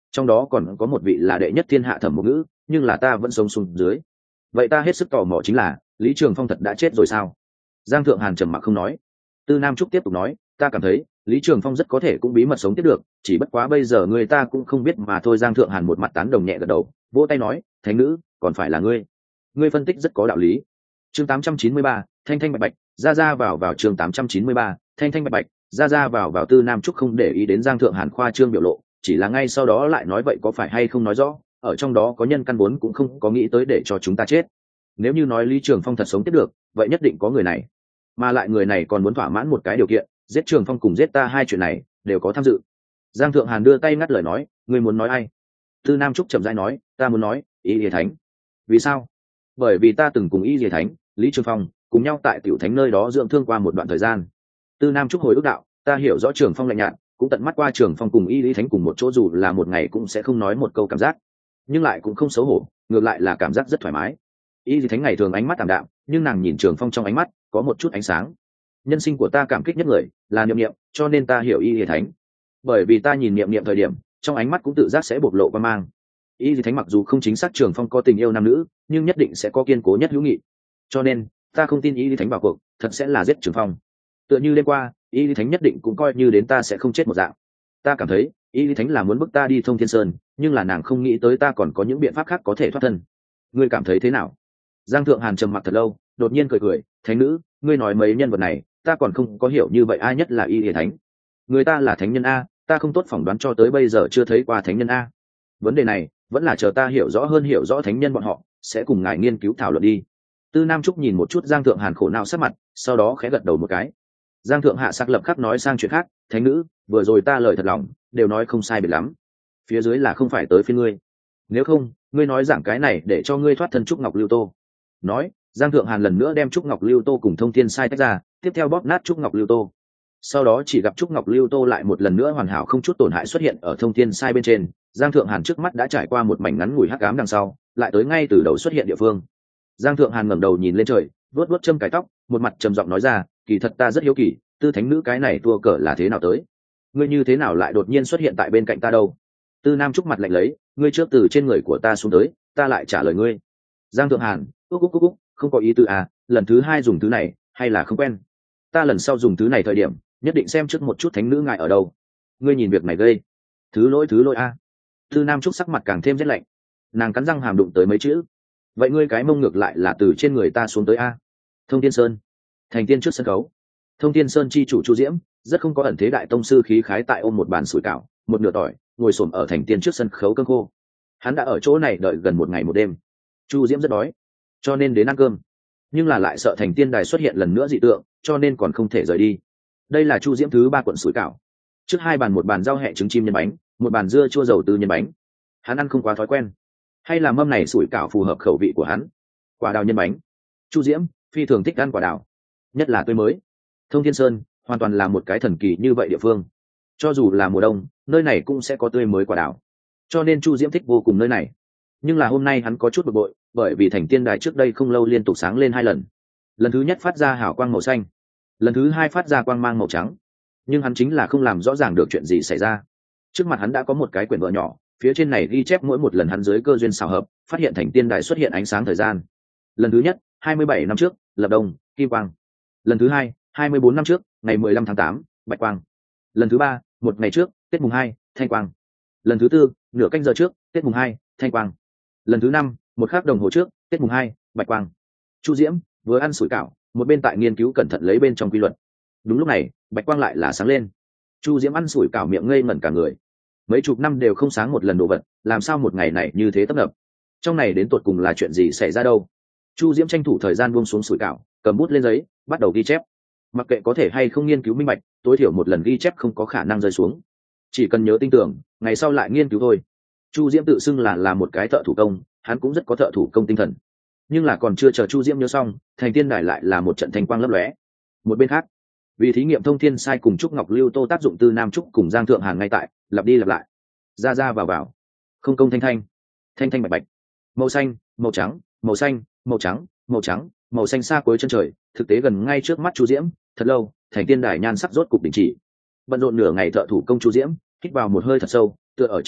trong đó còn có một vị là đệ nhất thiên hạ thẩm mục ngữ, nhưng là ta vẫn sống xuống dưới. Vậy ta hết sức tò mò chính là Lý Trường Phong thật đã chết rồi sao? Giang Thượng Hàn trầm mặc không nói. Tư Nam Trúc tiếp tục nói, ta cảm thấy Lý Trường Phong rất có thể cũng bí mật sống tiếp được, chỉ bất quá bây giờ người ta cũng không biết mà thôi. Giang Thượng Hàn một mặt tán đồng nhẹ gật đầu, vỗ tay nói, thánh nữ, còn phải là ngươi phân tích rất có đạo lý. Chương 893, thanh thanh bạch bạch, ra vào chương 893, thanh thanh bạch bạch, ra vào. Tư Nam Trúc không để ý đến Giang Thượng Hàn khoa trương biểu lộ, chỉ là ngay sau đó lại nói, vậy có phải hay không nói rõ, ở trong đó có nhân căn vốn cũng không có nghĩ tới để cho chúng ta chết. Nếu như nói Lý Trường Phong thật sống tiếp được, vậy nhất định có người này, mà lại người này còn muốn thỏa mãn một cái điều kiện, giết Trường Phong cùng giết ta, hai chuyện này đều có tham dự. Giang Thượng Hàn đưa tay ngắt lời nói, ngươi muốn nói ai? Tư Nam Trúc chậm rãi nói, ta muốn nói Y Lìa Thánh. Vì sao? Bởi vì ta từng cùng Y Lìa Thánh, Lý Trường Phong cùng nhau tại Tiểu Thánh nơi đó dưỡng thương qua một đoạn thời gian. Tư Nam Trúc hồi ức đạo, ta hiểu rõ Trường Phong lạnh nhạt, cũng tận mắt qua Trường Phong cùng Y Lý Thánh cùng một chỗ, dù là một ngày cũng sẽ không nói một câu cảm giác, nhưng lại cũng không xấu hổ, ngược lại là cảm giác rất thoải mái. Y Lý Thánh ngày thường ánh mắt tạm đạm, nhưng nàng nhìn Trường Phong trong ánh mắt có một chút ánh sáng. Nhân sinh của ta cảm kích nhất người là Niệm Niệm, cho nên ta hiểu Y Lý Thánh. Bởi vì ta nhìn Niệm Niệm thời điểm, trong ánh mắt cũng tự giác sẽ bộc lộ qua mang. Y Lý Thánh mặc dù không chính xác Trường Phong có tình yêu nam nữ, nhưng nhất định sẽ có kiên cố nhất hữu nghị. Cho nên ta không tin Y Lý Thánh vào cuộc thật sẽ là giết Trường Phong. Tựa như đêm qua, Y Lý Thánh nhất định cũng coi như đến ta sẽ không chết một dạng. Ta cảm thấy Y Lý Thánh là muốn bức ta đi Thông Thiên Sơn, nhưng là nàng không nghĩ tới ta còn có những biện pháp khác có thể thoát thân. Ngươi cảm thấy thế nào? Giang Thượng Hàn trầm mặc thật lâu, đột nhiên cười, thánh nữ, ngươi nói mấy nhân vật này ta còn không có hiểu như vậy, ai nhất là Y Lý Thánh. Người ta là thánh nhân a, ta không tốt phỏng đoán, cho tới bây giờ chưa thấy qua thánh nhân a. Vấn đề này vẫn là chờ ta hiểu rõ thánh nhân bọn họ sẽ cùng ngài nghiên cứu thảo luận đi. Tư Nam Trúc nhìn một chút Giang Thượng Hàn khổ não sắc mặt, sau đó khẽ gật đầu một cái. Giang Thượng Hạ sắc lập khắc nói sang chuyện khác, thánh nữ, vừa rồi ta lời thật lòng đều nói không sai biệt lắm, phía dưới là không phải tới phiên ngươi, nếu không ngươi nói giảng cái này để cho ngươi thoát thân Trúc Ngọc Lưu Tô. Nói, Giang Thượng Hàn lần nữa đem Trúc Ngọc Lưu Tô cùng Thông Thiên Sai tách ra, tiếp theo bóp nát Trúc Ngọc Lưu Tô. Sau đó chỉ gặp Trúc Ngọc Lưu Tô lại một lần nữa hoàn hảo không chút tổn hại xuất hiện ở Thông Thiên Sai bên trên. Giang Thượng Hàn trước mắt đã trải qua một mảnh ngắn ngủi hắc ám, đằng sau lại tới ngay từ đầu xuất hiện địa phương. Giang Thượng Hàn ngẩng đầu nhìn lên trời, vuốt châm cài tóc, một mặt trầm giọng nói ra, kỳ thật ta rất hiếu kỳ, Tư thánh nữ cái này tua cờ là thế nào tới, ngươi như thế nào lại đột nhiên xuất hiện tại bên cạnh ta đâu? Tư Nam Trúc mặt lạnh lấy, ngươi trước từ trên người của ta xuống tới, ta lại trả lời ngươi. Giang Thượng Hàn, úc, không có ý tư à, lần thứ hai dùng thứ này hay là không quen? Ta lần sau dùng thứ này thời điểm nhất định xem trước một chút thánh nữ ngài ở đâu. Ngươi nhìn việc này gây, thứ lỗi a. Tư Nam Trúc sắc mặt càng thêm rét lạnh, nàng cắn răng hàm đụng tới mấy chữ, vậy ngươi cái mông ngược lại là từ trên người ta xuống tới a. Thông Thiên Sơn, thành tiên trước sân khấu. Thông Thiên Sơn chi chủ Chu Diễm rất không có ẩn thế đại tông sư khí khái, tại ôm một bàn sủi cảo, một nửa tỏi, ngồi xổm ở thành tiên trước sân khấu cơm khô. Hắn đã ở chỗ này đợi gần một ngày một đêm. Chu Diễm rất đói, cho nên đến ăn cơm, nhưng là lại sợ thành tiên đài xuất hiện lần nữa dị tượng, cho nên còn không thể rời đi. Đây là Chu Diễm thứ 3 cuộn sủi cảo, trước 2 bàn, một bàn rau hẹ trứng chim nhân bánh, một bàn dưa chua dầu tư nhân bánh. Hắn ăn không quá thói quen, hay là mâm này sủi cảo phù hợp khẩu vị của hắn. Quả đào nhân bánh, Chu Diễm phi thường thích ăn quả đào, nhất là tươi mới. Thông Thiên Sơn hoàn toàn là một cái thần kỳ như vậy địa phương, cho dù là mùa đông nơi này cũng sẽ có tươi mới quả đào, cho nên Chu Diễm thích vô cùng nơi này. Nhưng là hôm nay hắn có chút bực bội, bởi vì thành tiên đài trước đây không lâu liên tục sáng lên 2 lần. Lần thứ nhất phát ra hào quang màu xanh, lần thứ 2 phát ra quang mang màu trắng, nhưng hắn chính là không làm rõ ràng được chuyện gì xảy ra. Trước mặt hắn đã có một cái quyển vở nhỏ, phía trên này ghi chép mỗi một lần hắn dưới cơ duyên xào hợp phát hiện thành tiên đài xuất hiện ánh sáng thời gian. Lần thứ nhất 27 năm trước, lập đông, kim quang. Lần thứ 2 24 năm trước, ngày 15 tháng 8, bạch quang. Lần thứ 3 một ngày trước, Tết mùng 2, thanh quang. Lần thứ 4 nửa canh giờ trước, Tết mùng 2, thanh quang. Lần thứ 5 một khắc đồng hồ trước, Tết mùng 2, bạch quang. Chu Diễm vừa ăn sủi cảo, một bên tại nghiên cứu cẩn thận lấy bên trong quy luật. Đúng lúc này bạch quang lại là sáng lên. Chu Diễm ăn sủi cảo miệng ngây ngẩn cả người, mấy chục năm đều không sáng một lần đồ vật, làm sao một ngày này như thế tấp nập, trong này đến tột cùng là chuyện gì xảy ra đâu? Chu Diễm tranh thủ thời gian buông xuống sủi cảo, cầm bút lên giấy bắt đầu ghi chép. Mặc kệ có thể hay không nghiên cứu minh bạch, tối thiểu một lần ghi chép không có khả năng rơi xuống, chỉ cần nhớ tin tưởng, ngày sau lại nghiên cứu thôi. Chu Diễm tự xưng là một cái thợ thủ công, hắn cũng rất có thợ thủ công tinh thần. Nhưng là còn chưa chờ Chu Diễm nhớ xong, thành tiên đài lại là một trận thanh quang lấp lóe. Một bên khác, vì thí nghiệm Thông Thiên Sai cùng Trúc Ngọc Lưu Tô tác dụng, Tư Nam Trúc cùng Giang Thượng Hàn ngay tại lặp đi lặp lại, ra vào, không công thanh thanh bạch bạch, màu xanh màu trắng, màu xanh màu trắng, màu trắng màu xanh xa cuối chân trời, thực tế gần ngay trước mắt Chu Diễm. Thật lâu, thành tiên đài nhan sắc rốt cục đình chỉ. Bận rộn nửa ngày thợ thủ công Chu Diễm hít vào một hơi thật sâu, tựa ở trên mặt đất,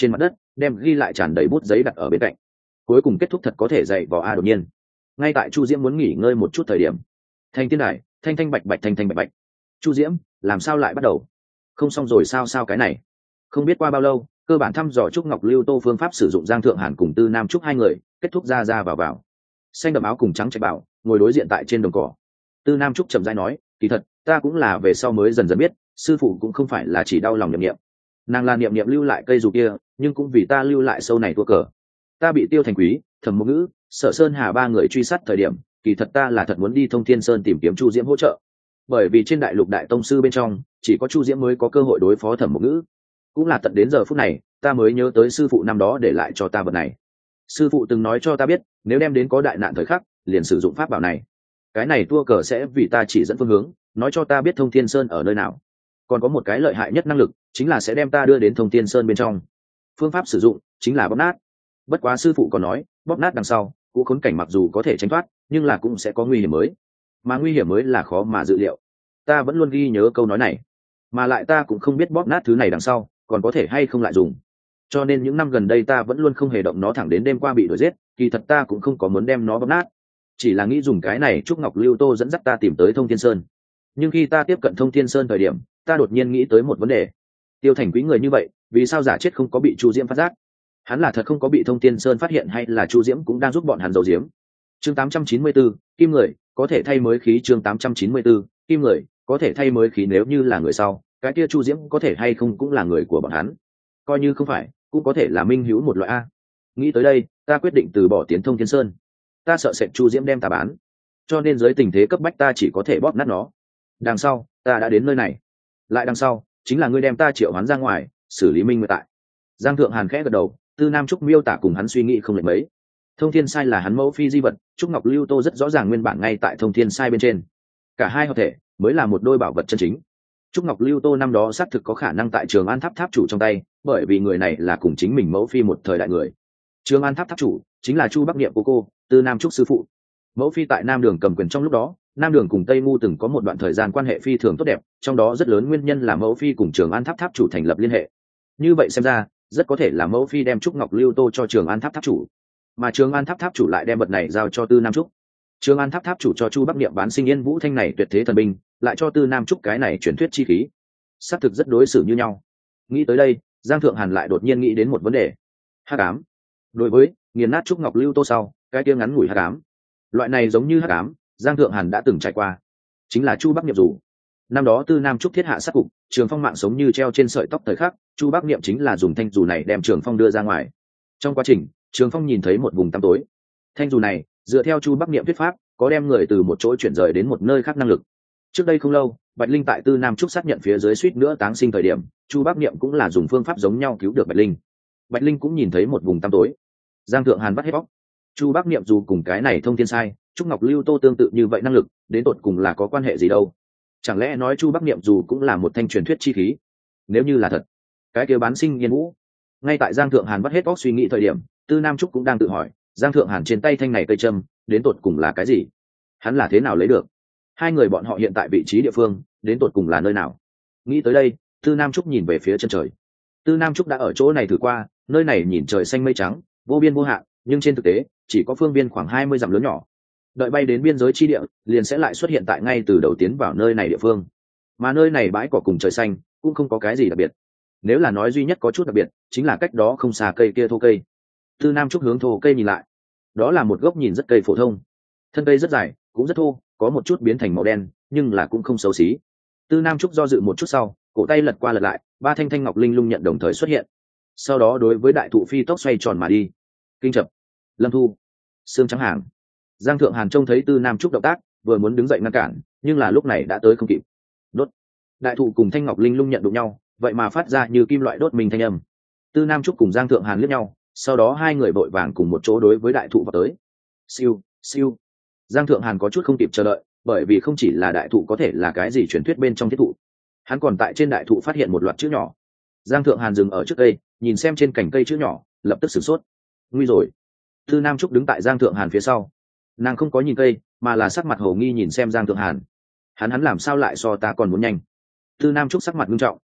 đem ghi lại tràn đầy bút giấy đặt ở bên cạnh. Cuối cùng kết thúc thật có thể dạy vào a. Đột nhiên ngay tại Chu Diễm muốn nghỉ ngơi một chút thời điểm, thành tiên đài thanh thanh bạch bạch thanh thanh bạch bạch. Chu Diễm làm sao lại bắt đầu? Không xong rồi sao cái này? Không biết qua bao lâu, cơ bản thăm dò Trúc Ngọc Lưu Tô phương pháp sử dụng Giang Thượng Hàn cùng Tư Nam Trúc hai người kết thúc ra vào. Xanh đậm áo cùng trắng trạch bảo ngồi đối diện tại trên đồng cỏ. Tư Nam Trúc chậm rãi nói, kỳ thật ta cũng là về sau mới dần dần biết, sư phụ cũng không phải là chỉ đau lòng niệm. Nàng là niệm lưu lại cây dù kia, nhưng cũng vì ta lưu lại sâu này thua cờ. Ta bị Tiêu Thành Quý, Thẩm Mộc Ngữ, Sở Sơn Hà ba người truy sát thời điểm, kỳ thật ta là thật muốn đi Thông Thiên Sơn tìm kiếm Chu Diễm hỗ trợ, bởi vì trên đại lục đại tông sư bên trong chỉ có Chu Diễm mới có cơ hội đối phó Thẩm Mộc Ngữ. Cũng là tận đến giờ phút này ta mới nhớ tới sư phụ năm đó để lại cho ta vật này. Sư phụ từng nói cho ta biết, nếu đem đến có đại nạn thời khắc liền sử dụng pháp bảo này. Cái này tua cờ sẽ vì ta chỉ dẫn phương hướng, nói cho ta biết Thông Thiên Sơn ở nơi nào. Còn có một cái lợi hại nhất năng lực, chính là sẽ đem ta đưa đến Thông Thiên Sơn bên trong. Phương pháp sử dụng chính là bóp nát. Bất quá sư phụ còn nói, bóp nát đằng sau cú khốn cảnh mặc dù có thể tránh thoát, nhưng là cũng sẽ có nguy hiểm mới, mà nguy hiểm mới là khó mà dự liệu. Ta vẫn luôn ghi nhớ câu nói này, mà lại ta cũng không biết bóp nát thứ này đằng sau còn có thể hay không lại dùng, cho nên những năm gần đây ta vẫn luôn không hề động nó, thẳng đến đêm qua bị đuổi giết, kỳ thật ta cũng không có muốn đem nó bóp nát, chỉ là nghĩ dùng cái này Trúc Ngọc Lưu Tô dẫn dắt ta tìm tới Thông Thiên Sơn. Nhưng khi ta tiếp cận Thông Thiên Sơn thời điểm, ta đột nhiên nghĩ tới một vấn đề: Tiêu Thành Quý người như vậy, vì sao giả chết không có bị Chu Diễm phát giác? Hắn là thật không có bị Thông Thiên Sơn phát hiện, hay là Chu Diễm cũng đang giúp bọn hắn giấu giếm? Chương 894, kim người có thể thay mới khí. Chương 894, kim người có thể thay mới khí. Nếu như là người sau, cái kia Chu Diễm có thể hay không cũng là người của bọn hắn? Coi như không phải, cũng có thể là minh hữu một loại a. Nghĩ tới đây, ta quyết định từ bỏ tiến Thông Thiên Sơn. Ta sợ sệt Chu Diễm đem ta bán, cho nên dưới tình thế cấp bách ta chỉ có thể bóp nát nó. Đằng sau ta đã đến nơi này, lại đằng sau chính là ngươi đem ta triệu hoán ra ngoài xử lý minh nguyệt tại. Giang Thượng Hàn khẽ gật đầu. Tư Nam Trúc miêu tả cùng hắn suy nghĩ không lệch mấy. Thông Thiên Sai là hắn mẫu phi di vật, Trúc Ngọc Lưu Tô rất rõ ràng nguyên bản ngay tại Thông Thiên Sai bên trên, cả hai hợp thể mới là một đôi bảo vật chân chính. Trúc Ngọc Lưu Tô năm đó xác thực có khả năng tại Trường An Tháp tháp chủ trong tay, bởi vì người này là cùng chính mình mẫu phi một thời đại người. Trường An Tháp tháp chủ chính là Chu Bắc Niệm cô, Tư Nam Trúc sư phụ. Mẫu phi tại Nam Đường cầm quyền trong lúc đó, Nam Đường cùng Tây Ngu từng có một đoạn thời gian quan hệ phi thường tốt đẹp, trong đó rất lớn nguyên nhân là mẫu phi cùng Trường An Tháp tháp chủ thành lập liên hệ. Như vậy xem ra, rất có thể là mẫu phi đem Trúc Ngọc Lưu Tô cho Trường An Tháp tháp chủ, mà Trường An Tháp tháp chủ lại đem vật này giao cho Tư Nam Trúc. Trường An Tháp tháp chủ cho Chu Bắc Niệm bán sinh Yên Vũ Thanh này tuyệt thế thần binh, lại cho Tư Nam Trúc cái này truyền thuyết chi khí, xác thực rất đối xử như nhau. Nghĩ tới đây, Giang Thượng Hàn lại đột nhiên nghĩ đến một vấn đề: hắc ám. Đối với nghiền nát Trúc Ngọc Lưu Tô sau, cái tiếng ngắn ngủi hắc ám, loại này giống như hắc ám, Giang Thượng Hàn đã từng trải qua, chính là Chu Bắc Niệm dù. Năm đó Tư Nam Trúc thiết hạ sát cục, Trường Phong mạng sống như treo trên sợi tóc thời khắc, Chu Bắc Niệm chính là dùng thanh dù này đem Trường Phong đưa ra ngoài. Trong quá trình, Trường Phong nhìn thấy một vùng tăm tối. Thanh dù này, dựa theo Chu Bắc Niệm thuyết pháp, có đem người từ một chỗ chuyển rời đến một nơi khác năng lực. Trước đây không lâu, Bạch Linh tại Tư Nam Trúc xác nhận phía dưới suýt nữa táng sinh thời điểm, Chu Bắc Niệm cũng là dùng phương pháp giống nhau cứu được Bạch Linh. Bạch Linh cũng nhìn thấy một vùng tăm tối. Giang Thượng Hàn bắt hết bóc. Chu Bắc Niệm dù cùng cái này Thông Thiên Sai, Trúc Ngọc Lưu Tô tương tự như vậy năng lực, đến tột cùng là có quan hệ gì đâu? Chẳng lẽ nói Chu Bắc Niệm dù cũng là một thanh truyền thuyết chi khí? Nếu như là thật, cái kia bán sinh Yên Vũ. Ngay tại Giang Thượng Hàn bắt hết óc suy nghĩ thời điểm, Tư Nam Trúc cũng đang tự hỏi, Giang Thượng Hàn trên tay thanh này cây châm, đến tột cùng là cái gì? Hắn là thế nào lấy được? Hai người bọn họ hiện tại vị trí địa phương, đến tột cùng là nơi nào? Nghĩ tới đây, Tư Nam Trúc nhìn về phía chân trời. Tư Nam Trúc đã ở chỗ này thử qua, nơi này nhìn trời xanh mây trắng, vô biên vô hạn, nhưng trên thực tế, chỉ có phương viên khoảng 20 dặm lớn nhỏ. Đợi bay đến biên giới chi địa, liền sẽ lại xuất hiện tại ngay từ đầu tiến vào nơi này địa phương. Mà nơi này bãi cỏ cùng trời xanh, cũng không có cái gì đặc biệt. Nếu là nói duy nhất có chút đặc biệt, chính là cách đó không xa cây kia thô cây. Tư Nam Trúc hướng thô cây nhìn lại, đó là một gốc nhìn rất cây phổ thông, thân cây rất dài, cũng rất thô, có một chút biến thành màu đen, nhưng là cũng không xấu xí. Tư Nam Trúc do dự một chút sau, cổ tay lật qua lật lại, ba thanh thanh ngọc linh lung nhận đồng thời xuất hiện. Sau đó đối với đại thụ phi tốc xoay tròn mà đi. Kinh chập, lâm thu, xương trắng hàng. Giang Thượng Hàn trông thấy Tư Nam Trúc động tác, vừa muốn đứng dậy ngăn cản, nhưng là lúc này đã tới không kịp. Đốt. Đại thụ cùng thanh ngọc linh lung nhận đụng nhau, vậy mà phát ra như kim loại đốt mình thanh âm. Tư Nam Trúc cùng Giang Thượng Hàn liếc nhau, sau đó hai người vội vàng cùng một chỗ đối với đại thụ vào tới. Siêu, siêu. Giang Thượng Hàn có chút không kịp chờ đợi, bởi vì không chỉ là đại thụ có thể là cái gì truyền thuyết bên trong thiết thụ, hắn còn tại trên đại thụ phát hiện một loạt chữ nhỏ. Giang Thượng Hàn dừng ở trước cây, nhìn xem trên cành cây chữ nhỏ, lập tức sửng sốt. Nguy rồi. Tư Nam Trúc đứng tại Giang Thượng Hàn phía sau, nàng không có nhìn cây, mà là sắc mặt hồ nghi nhìn xem Giang Thượng Hàn. Hắn làm sao lại so ta còn muốn nhanh? Tư Nam Trúc sắc mặt nghiêm trọng.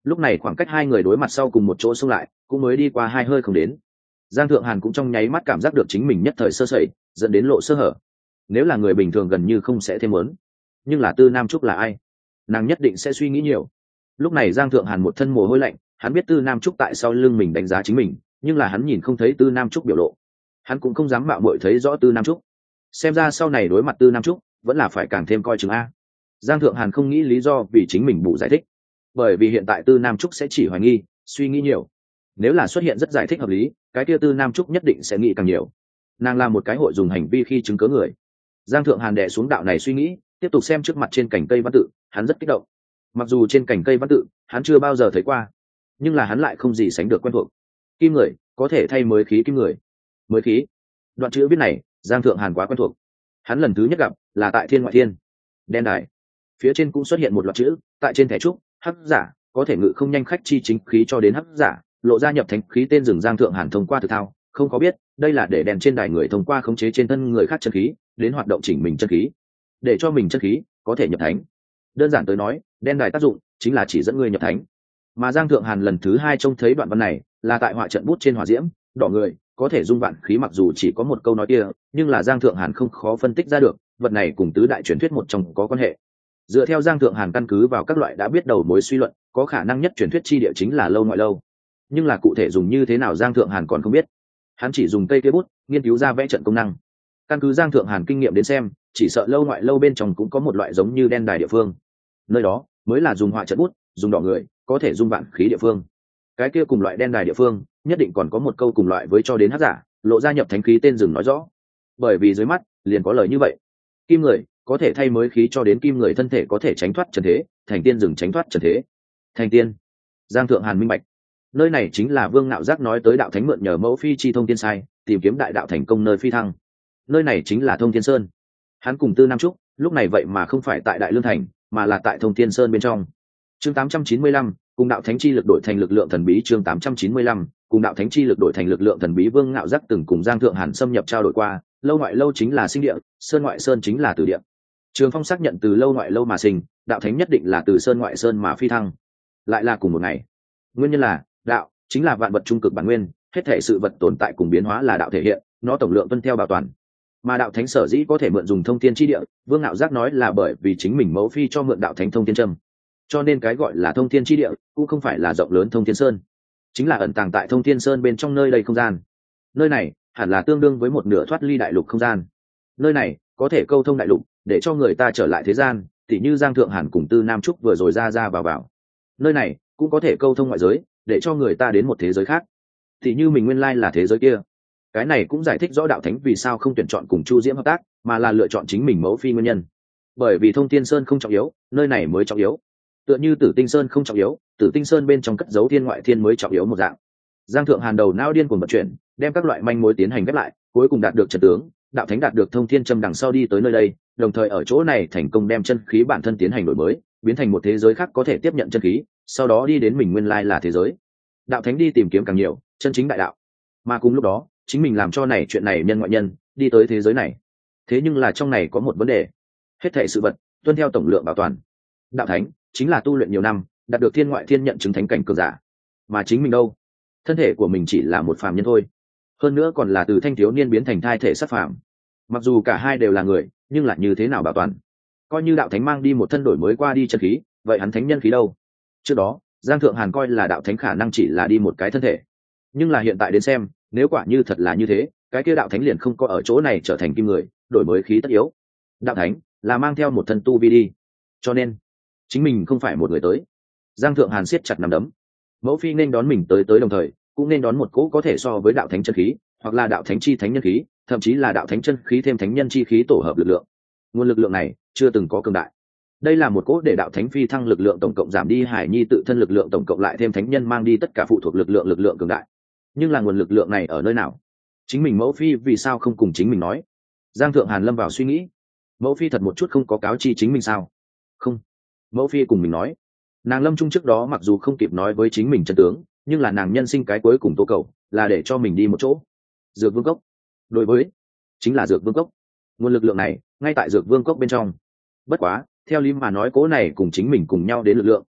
Lúc này khoảng cách hai người đối mặt sau cùng một chỗ xông lại cũng mới đi qua hai hơi không đến. Giang Thượng Hàn cũng trong nháy mắt cảm giác được chính mình nhất thời sơ sẩy, dẫn đến lộ sơ hở. Nếu là người bình thường gần như không sẽ thêm muốn, nhưng là Tư Nam Trúc là ai, nàng nhất định sẽ suy nghĩ nhiều. Lúc này Giang Thượng Hàn một thân mồ hôi lạnh, hắn biết Tư Nam Trúc tại sau lưng mình đánh giá chính mình, nhưng là hắn nhìn không thấy Tư Nam Trúc biểu lộ, hắn cũng không dám mạo muội thấy rõ Tư Nam Trúc. Xem ra sau này đối mặt Tư Nam Trúc vẫn là phải càng thêm coi chừng a. Giang Thượng Hàn không nghĩ lý do vì chính mình bù giải thích, bởi vì hiện tại Tư Nam Trúc sẽ chỉ hoài nghi, suy nghĩ nhiều. Nếu là xuất hiện rất giải thích hợp lý, cái kia Tư Nam Trúc nhất định sẽ nghĩ càng nhiều. Nàng là một cái hội dùng hành vi khi chứng cớ người. Giang Thượng Hàn đè xuống đạo này suy nghĩ, tiếp tục xem trước mặt trên cành cây văn tự, hắn rất kích động. Mặc dù trên cành cây văn tự hắn chưa bao giờ thấy qua, nhưng là hắn lại không gì sánh được quen thuộc. Kim người có thể thay mới khí kim người. Mới khí, đoạn chữ viết này Giang Thượng Hàn quá quen thuộc. Hắn lần thứ nhất gặp là tại Thiên Ngoại Thiên. Đen đài phía trên cũng xuất hiện một loạt chữ, tại trên thẻ trúc, hắc giả có thể ngự không nhanh khách chi chính khí cho đến hắc giả lộ ra nhập thánh khí tên rừng. Giang Thượng Hàn thông qua thực thao không có biết đây là để đèn trên đài người thông qua khống chế trên thân người khác chân khí đến hoạt động chỉnh mình chân khí, để cho mình chân khí có thể nhập thánh. Đơn giản tới nói, đen đài tác dụng chính là chỉ dẫn người nhập thánh. Mà Giang Thượng Hàn lần thứ hai trông thấy đoạn văn này là tại họa trận bút trên hỏa diễm đỏ người có thể dung vạn khí. Mặc dù chỉ có một câu nói kia, nhưng là Giang Thượng Hàn không khó phân tích ra được vật này cùng tứ đại truyền thuyết một trong có quan hệ. Dựa theo Giang Thượng Hàn căn cứ vào các loại đã biết đầu mối suy luận, có khả năng nhất truyền thuyết chi địa chính là Lâu Ngoại Lâu. Nhưng là cụ thể dùng như thế nào Giang Thượng Hàn còn không biết. Hắn chỉ dùng cây kia bút nghiên cứu ra vẽ trận công năng. Căn cứ Giang Thượng Hàn kinh nghiệm đến xem, chỉ sợ Lâu Ngoại Lâu bên trong cũng có một loại giống như đen đài địa phương. Nơi đó mới là dùng họa trận bút, dùng đỏ người có thể dung vạn khí địa phương. Cái kia cùng loại đen đài địa phương, nhất định còn có một câu cùng loại với cho đến hắc giả, lộ ra nhập thánh khí tên rừng nói rõ. Bởi vì dưới mắt liền có lời như vậy. Kim người có thể thay mới khí cho đến kim người thân thể có thể tránh thoát trần thế, thành tiên rừng tránh thoát trần thế. Thành tiên. Giang Thượng Hàn minh bạch. Nơi này chính là Vương Nạo Giác nói tới đạo thánh mượn nhờ mẫu phi chi thông tiên sai, tìm kiếm đại đạo thành công nơi phi thăng. Nơi này chính là Thông Thiên Sơn. Hắn cùng Tư Nam Trúc, lúc này vậy mà không phải tại Đại Lương thành, mà là tại Thông Thiên Sơn bên trong. Chương 895, cùng đạo thánh chi lực đổi thành lực lượng thần bí. Chương 895, cùng đạo thánh chi lực đổi thành lực lượng thần bí. Vương Nạo Giác từng cùng Giang Thượng Hàn xâm nhập trao đổi qua, Lâu Ngoại Lâu chính là sinh địa, Sơn Ngoại Sơn chính là tử địa. Trường Phong xác nhận từ Lâu Ngoại Lâu mà sinh, đạo thánh nhất định là từ Sơn Ngoại Sơn mà phi thăng, lại là cùng một ngày. Nguyên nhân là đạo chính là vạn vật trung cực bản nguyên, hết thể sự vật tồn tại cùng biến hóa là đạo thể hiện, nó tổng lượng tuân theo bảo toàn. Mà đạo thánh sở dĩ có thể mượn dùng thông thiên chi địa, Vương Nạo Giác nói là bởi vì chính mình mẫu phi cho mượn đạo thánh thông thiên trâm, cho nên cái gọi là thông thiên chi địa cũng không phải là rộng lớn Thông Thiên Sơn, chính là ẩn tàng tại Thông Thiên Sơn bên trong nơi đây không gian. Nơi này hẳn là tương đương với một nửa thoát ly đại lục không gian. Nơi này có thể câu thông đại lục, để cho người ta trở lại thế gian, tỉ như Giang Thượng Hàn cùng Tư Nam Trúc vừa rồi ra ra vào vào. Nơi này cũng có thể câu thông ngoại giới, để cho người ta đến một thế giới khác, tỉ như mình nguyên lai là thế giới kia. Cái này cũng giải thích rõ đạo thánh vì sao không tuyển chọn cùng Chu Diễm hợp tác, mà là lựa chọn chính mình mẫu phi nguyên nhân. Bởi vì Thông Thiên Sơn không trọng yếu, nơi này mới trọng yếu. Tựa như Tử Tinh Sơn không trọng yếu, Tử Tinh Sơn bên trong cất giấu thiên ngoại thiên mới trọng yếu một dạng. Giang Thượng Hàn đầu não điên cuồng vận chuyển, đem các loại manh mối tiến hành ghép lại, cuối cùng đạt được trận tướng, đạo thánh đạt được thông thiên châm đằng sau đi tới nơi đây, đồng thời ở chỗ này thành công đem chân khí bản thân tiến hành đổi mới, biến thành một thế giới khác có thể tiếp nhận chân khí, sau đó đi đến mình nguyên lai là thế giới. Đạo thánh đi tìm kiếm càng nhiều, chân chính đại đạo. Mà cùng lúc đó, chính mình làm cho này chuyện này nhân ngoại nhân, đi tới thế giới này. Thế nhưng là trong này có một vấn đề. Hết thảy sự vật tuân theo tổng lượng bảo toàn. Đạo thánh chính là tu luyện nhiều năm, đạt được thiên ngoại thiên nhận chứng thánh cảnh cường giả. Mà chính mình đâu? Thân thể của mình chỉ là một phàm nhân thôi. Hơn nữa còn là từ thanh thiếu niên biến thành thai thể sát phàm. Mặc dù cả hai đều là người, nhưng lại như thế nào bảo toàn? Coi như đạo thánh mang đi một thân đổi mới qua đi chân khí, vậy hắn thánh nhân khí đâu? Trước đó, Giang Thượng Hàn coi là đạo thánh khả năng chỉ là đi một cái thân thể. Nhưng là hiện tại đến xem, nếu quả như thật là như thế, cái kia đạo thánh liền không có ở chỗ này trở thành kim người, đổi mới khí tất yếu. Đạo thánh là mang theo một thân tu vi đi. Cho nên, chính mình không phải một người tới. Giang Thượng Hàn siết chặt nắm đấm. Mẫu phi nên đón mình tới đồng thời, cũng nên đón một cỗ có thể so với đạo thánh chân khí, hoặc là đạo thánh chi thánh nhân khí, thậm chí là đạo thánh chân khí thêm thánh nhân chi khí tổ hợp lực lượng. Nguồn lực lượng này chưa từng có cường đại. Đây là một cỗ để đạo thánh phi thăng lực lượng tổng cộng giảm đi hải nhi tự thân lực lượng tổng cộng lại thêm thánh nhân mang đi tất cả phụ thuộc lực lượng cường đại. Nhưng là nguồn lực lượng này ở nơi nào? Chính mình mẫu phi vì sao không cùng chính mình nói? Giang Thượng Hàn lâm vào suy nghĩ. Mẫu phi thật một chút không có cáo chi chính mình sao? Không. Mẫu phi cùng mình nói. Nàng lâm trung trước đó mặc dù không kịp nói với chính mình chân tướng, nhưng là nàng nhân sinh cái cuối cùng tô cầu là để cho mình đi một chỗ. Dược Vương Cốc. Đối với chính là Dược Vương Cốc. Nguồn lực lượng này ngay tại Dược Vương Cốc bên trong. Bất quá theo lý mà nói cố này cùng chính mình cùng nhau đến lực lượng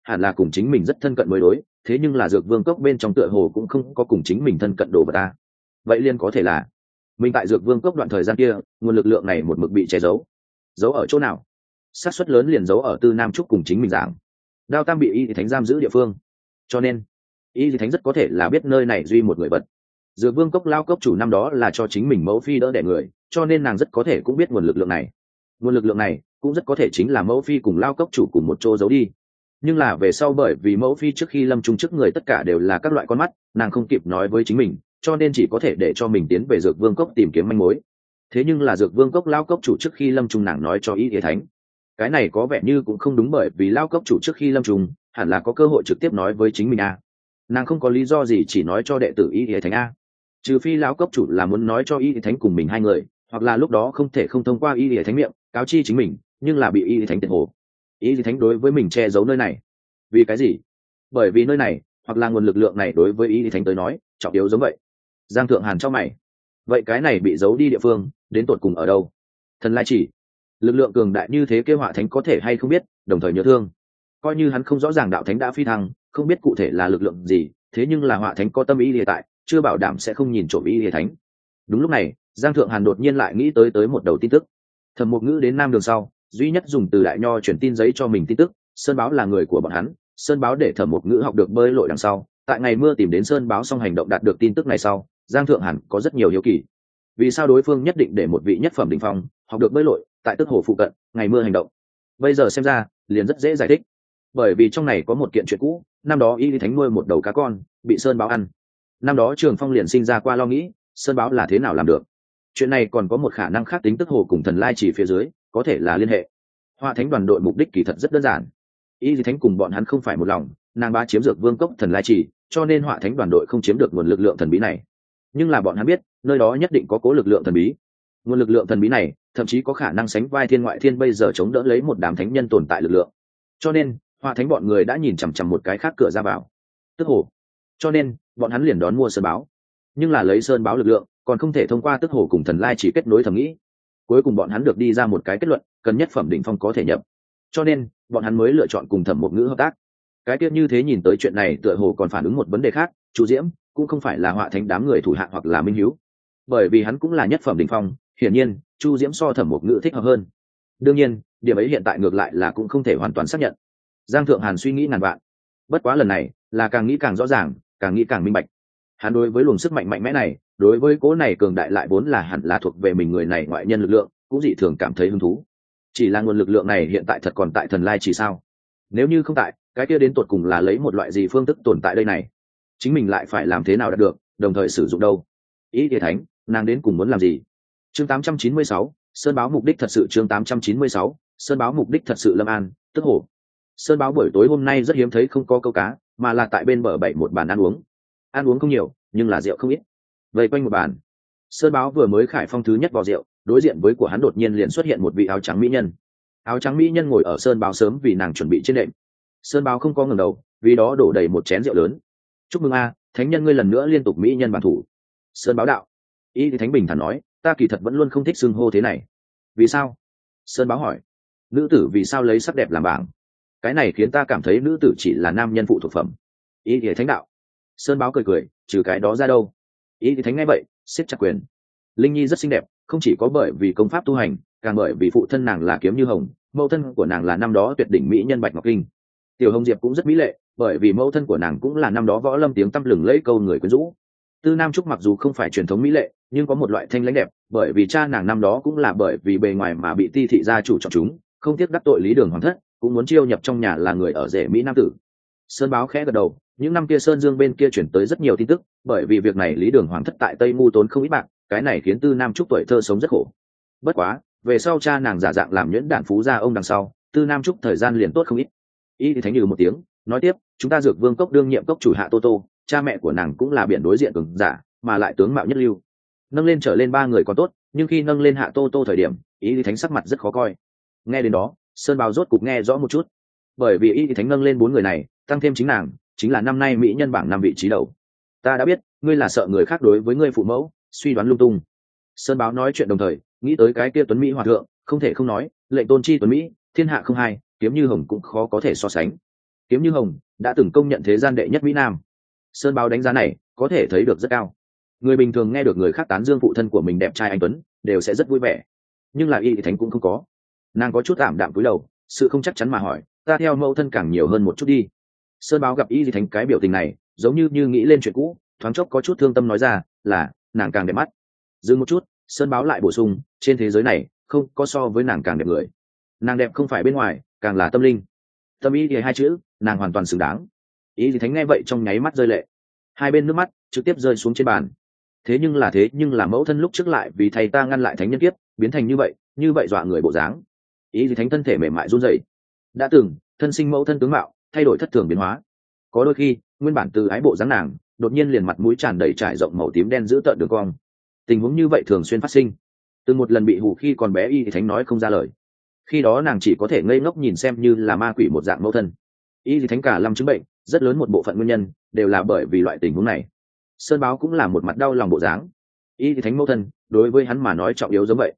hẳn là cùng chính mình rất thân cận mới đối, thế nhưng là dược vương cốc bên trong tựa hồ cũng không có cùng chính mình thân cận đồ vật ta. Vậy liên có thể là mình tại dược vương cốc đoạn thời gian kia, nguồn lực lượng này một mực bị che giấu. Giấu ở chỗ nào? Xác suất lớn liền giấu ở Tư Nam Trúc cùng chính mình giảng Đao Tam bị Y Thì Thánh giam giữ địa phương, cho nên Y Thì Thánh rất có thể là biết nơi này duy một người vật. Dược vương cốc lao cốc chủ năm đó là cho chính mình mẫu phi đỡ đẻ người, cho nên nàng rất có thể cũng biết nguồn lực lượng này. Nguồn lực lượng này cũng rất có thể chính là mẫu phi cùng lao cốc chủ cùng một chỗ giấu đi. Nhưng là về sau bởi vì mẫu phi trước khi lâm chung trước người tất cả đều là các loại con mắt, nàng không kịp nói với chính mình, cho nên chỉ có thể để cho mình tiến về dược vương cốc tìm kiếm manh mối. Thế nhưng là dược vương cốc lao cốc chủ trước khi lâm chung nàng nói cho Y Thì Thánh, cái này có vẻ như cũng không đúng, bởi vì lao cốc chủ trước khi lâm trùng hẳn là có cơ hội trực tiếp nói với chính mình a. Nàng không có lý do gì chỉ nói cho đệ tử Y Thì Thánh a, trừ phi lão cốc chủ là muốn nói cho Y Thì Thánh cùng mình hai người, hoặc là lúc đó không thể không thông qua Y Thì Thánh miệng cáo chi chính mình, nhưng là bị Y Thì Thánh tiệt hồ. Y Thì Thánh đối với mình che giấu nơi này vì cái gì? Bởi vì nơi này hoặc là nguồn lực lượng này đối với Y Thì Thánh tới nói trọng yếu giống vậy. Giang Thượng Hàn cho mày, vậy cái này bị giấu đi địa phương đến tột cùng ở đâu? Thần Lai Chỉ, lực lượng cường đại như thế kêu Họa Thánh có thể hay không biết, đồng thời nhớ thương. Coi như hắn không rõ ràng đạo thánh đã phi thăng, không biết cụ thể là lực lượng gì, thế nhưng là Họa Thánh có tâm ý hiện tại, chưa bảo đảm sẽ không nhìn trộm ý Lìa Thánh. Đúng lúc này, Giang Thượng Hàn đột nhiên lại nghĩ tới một đầu tin tức. Thẩm Mục Ngữ đến Nam Đường sau, duy nhất dùng từ đại nho chuyển tin giấy cho mình tin tức, Sơn Báo là người của bọn hắn, Sơn Báo để Thẩm Mục Ngữ học được bơi lội đằng sau, tại ngày mưa tìm đến Sơn Báo xong hành động đạt được tin tức này sau, Giang Thượng Hàn có rất nhiều hiếu kỳ. Vì sao đối phương nhất định để một vị nhất phẩm đỉnh phong học được bơi lội tại Tức Hồ phụ cận, ngày mưa hành động? Bây giờ xem ra, liền rất dễ giải thích. Bởi vì trong này có một kiện chuyện cũ, năm đó Y Lý Thánh nuôi một đầu cá con, bị Sơn Báo ăn. Năm đó Trường Phong liền sinh ra qua lo nghĩ, Sơn Báo là thế nào làm được. Chuyện này còn có một khả năng khác, tính Tức Hồ cùng Thần Lai Chỉ phía dưới có thể là liên hệ. Họa Thánh đoàn đội mục đích kỳ thật rất đơn giản, Y Lý Thánh cùng bọn hắn không phải một lòng, nàng bá chiếm dược vương cốc Thần Lai Chỉ, cho nên Họa Thánh đoàn đội không chiếm được nguồn lực lượng thần bí này. Nhưng là bọn hắn biết, nơi đó nhất định có cố lực lượng thần bí. Nguồn lực lượng thần bí này thậm chí có khả năng sánh vai Thiên Ngoại Thiên bây giờ chống đỡ lấy một đám thánh nhân tồn tại lực lượng. Cho nên Họa Thánh bọn người đã nhìn chằm chằm một cái khác cửa ra vào, Tức Hồ. Cho nên bọn hắn liền đón mua Sơn Báo. Nhưng là lấy Sơn Báo lực lượng còn không thể thông qua Tức Hồ cùng Thần Lai Chỉ kết nối thẩm nghĩ. Cuối cùng bọn hắn được đi ra một cái kết luận, cần nhất phẩm đỉnh phong có thể nhập. Cho nên bọn hắn mới lựa chọn cùng Thẩm Mục Ngữ hợp tác. Cái tiết như thế nhìn tới chuyện này tựa hồ còn phản ứng một vấn đề khác, Chu Diễm cũng không phải là Họa Thánh đám người thủ hạ hoặc là minh hiếu, bởi vì hắn cũng là nhất phẩm đỉnh phong, hiển nhiên Chu Diễm so Thẩm Mục Ngữ thích hợp hơn. Đương nhiên điểm ấy hiện tại ngược lại là cũng không thể hoàn toàn xác nhận. Giang Thượng Hàn suy nghĩ ngàn vạn, bất quá lần này là càng nghĩ càng rõ ràng, càng nghĩ càng minh bạch. Hắn đối với luồng sức mạnh mạnh mẽ này, đối với cố này cường đại lại vốn là hẳn là thuộc về mình người này ngoại nhân lực lượng, cũng dị thường cảm thấy hứng thú. Chỉ là nguồn lực lượng này hiện tại thật còn tại Thần Lai Chỉ sao? Nếu như không tại, cái kia đến tột cùng là lấy một loại gì phương thức tồn tại đây này? Chính mình lại phải làm thế nào đạt được, đồng thời sử dụng đâu? Ý Địa Thánh, nàng đến cùng muốn làm gì? Chương 896, Sơn Báo mục đích thật sự. Chương 896, Sơn Báo mục đích thật sự. Lâm An, Tức Hồ. Sơn Báo buổi tối hôm nay rất hiếm thấy không có câu cá, mà là tại bên bờ bày một bàn ăn uống. Ăn uống không nhiều, nhưng là rượu không ít. Vây quanh một bàn, Sơn Báo vừa mới khải phong thứ nhất vào rượu, đối diện với của hắn đột nhiên liền xuất hiện một vị áo trắng mỹ nhân. Áo trắng mỹ nhân ngồi ở Sơn Báo sớm vì nàng chuẩn bị trên đệm. Sơn Báo không có ngẩng đầu, vì đó đổ đầy một chén rượu lớn. Chúc mừng a, thánh nhân ngươi lần nữa liên tục mỹ nhân bản thủ. Sơn Báo đạo. Y thì Thánh bình thản nói, ta kỳ thật vẫn luôn không thích xưng hô thế này. Vì sao? Sơn Báo hỏi. Nữ tử vì sao lấy sắc đẹp làm bảng? Cái này khiến ta cảm thấy nữ tử chỉ là nam nhân phụ thuộc phẩm. Y thì Thánh đạo. Sơn Báo cười cười, trừ cái đó ra đâu? Y thì Thánh nghe vậy siết chặt quyền. Linh Nhi rất xinh đẹp, không chỉ có bởi vì công pháp tu hành, càng bởi vì phụ thân nàng là Kiếm Như Hồng, mẫu thân của nàng là năm đó tuyệt đỉnh mỹ nhân Bạch Ngọc Kinh. Tiểu Hồng Diệp cũng rất mỹ lệ, bởi vì mẫu thân của nàng cũng là năm đó võ lâm tiếng tăm lừng lẫy câu người quyến rũ. Tư Nam Trúc mặc dù không phải truyền thống mỹ lệ, nhưng có một loại thanh lãnh đẹp, bởi vì cha nàng năm đó cũng là bởi vì bề ngoài mà bị Ti thị gia chủ chọn chúng, không tiếc đắc tội Lý Đường hoàng thất, cũng muốn chiêu nhập trong nhà là người ở rể mỹ nam tử. Sơn Báo khẽ gật đầu, những năm kia Sơn Dương bên kia chuyển tới rất nhiều tin tức, bởi vì việc này Lý Đường hoàng thất tại Tây Mu tốn không ít bạc, cái này khiến Tư Nam Trúc tuổi thơ sống rất khổ. Bất quá, về sau cha nàng giả dạng làm nhuyễn đản phú gia ông đằng sau, Tư Nam Trúc thời gian liền tốt không ít. Y thì Thánh như một tiếng, nói tiếp, chúng ta Dược Vương cốc đương nhiệm cốc chủ Hạ Tô Tô, cha mẹ của nàng cũng là biển đối diện cường giả, mà lại tướng mạo nhất lưu. Nâng lên trở lên ba người còn tốt, nhưng khi nâng lên Hạ Tô Tô thời điểm, Y thì Thánh sắc mặt rất khó coi. Nghe đến đó, Sơn Báo rốt cục nghe rõ một chút, bởi vì Y thì Thánh nâng lên bốn người này, tăng thêm chính nàng, chính là năm nay mỹ nhân bảng 5 vị trí đầu. Ta đã biết, ngươi là sợ người khác đối với ngươi phụ mẫu suy đoán lung tung. Sơn Báo nói chuyện đồng thời nghĩ tới cái kia tuấn mỹ hòa thượng, không thể không nói, lệnh tôn chi tuấn mỹ, thiên hạ không hai, Kiếm Như Hồng cũng khó có thể so sánh. Kiếm Như Hồng đã từng công nhận thế gian đệ nhất mỹ nam. Sơn Báo đánh giá này có thể thấy được rất cao. Người bình thường nghe được người khác tán dương phụ thân của mình đẹp trai anh tuấn đều sẽ rất vui vẻ, nhưng là Y Thị Thánh cũng không có. Nàng có chút ảm đạm cúi đầu, sự không chắc chắn mà hỏi, ta theo mẫu thân càng nhiều hơn một chút đi. Sơn Báo gặp Y Thị Thánh cái biểu tình này giống như nghĩ lên chuyện cũ, thoáng chốc có chút thương tâm nói ra là nàng càng đẹp mắt. Dừng một chút, Sơn Báo lại bổ sung, trên thế giới này không có so với nàng càng đẹp người. Nàng đẹp không phải bên ngoài, càng là tâm linh. Tâm ý thì hai chữ nàng hoàn toàn xứng đáng. Y Thị Thánh nghe vậy trong nháy mắt rơi lệ, hai bên nước mắt trực tiếp rơi xuống trên bàn. Thế nhưng là mẫu thân lúc trước lại vì thầy ta ngăn lại thánh nhân kiếp biến thành như vậy dọa người bộ dáng. Ý gì thánh thân thể mềm mại run rẩy. Đã từng thân sinh mẫu thân tướng mạo thay đổi thất thường biến hóa, có đôi khi nguyên bản từ ái bộ dáng nàng đột nhiên liền mặt mũi tràn đầy trải rộng màu tím đen giữ tợn đường cong. Tình huống như vậy thường xuyên phát sinh. Từng một lần bị hù khi còn bé Y thì thánh nói không ra lời, khi đó nàng chỉ có thể ngây ngốc nhìn xem như là ma quỷ một dạng mẫu thân. Y thì thánh cả lâm chứng bệnh rất lớn một bộ phận nguyên nhân đều là bởi vì loại tình huống này. Sơn Báo cũng là một mặt đau lòng bộ dáng. Y thì thánh mẫu thân đối với hắn mà nói trọng yếu giống vậy.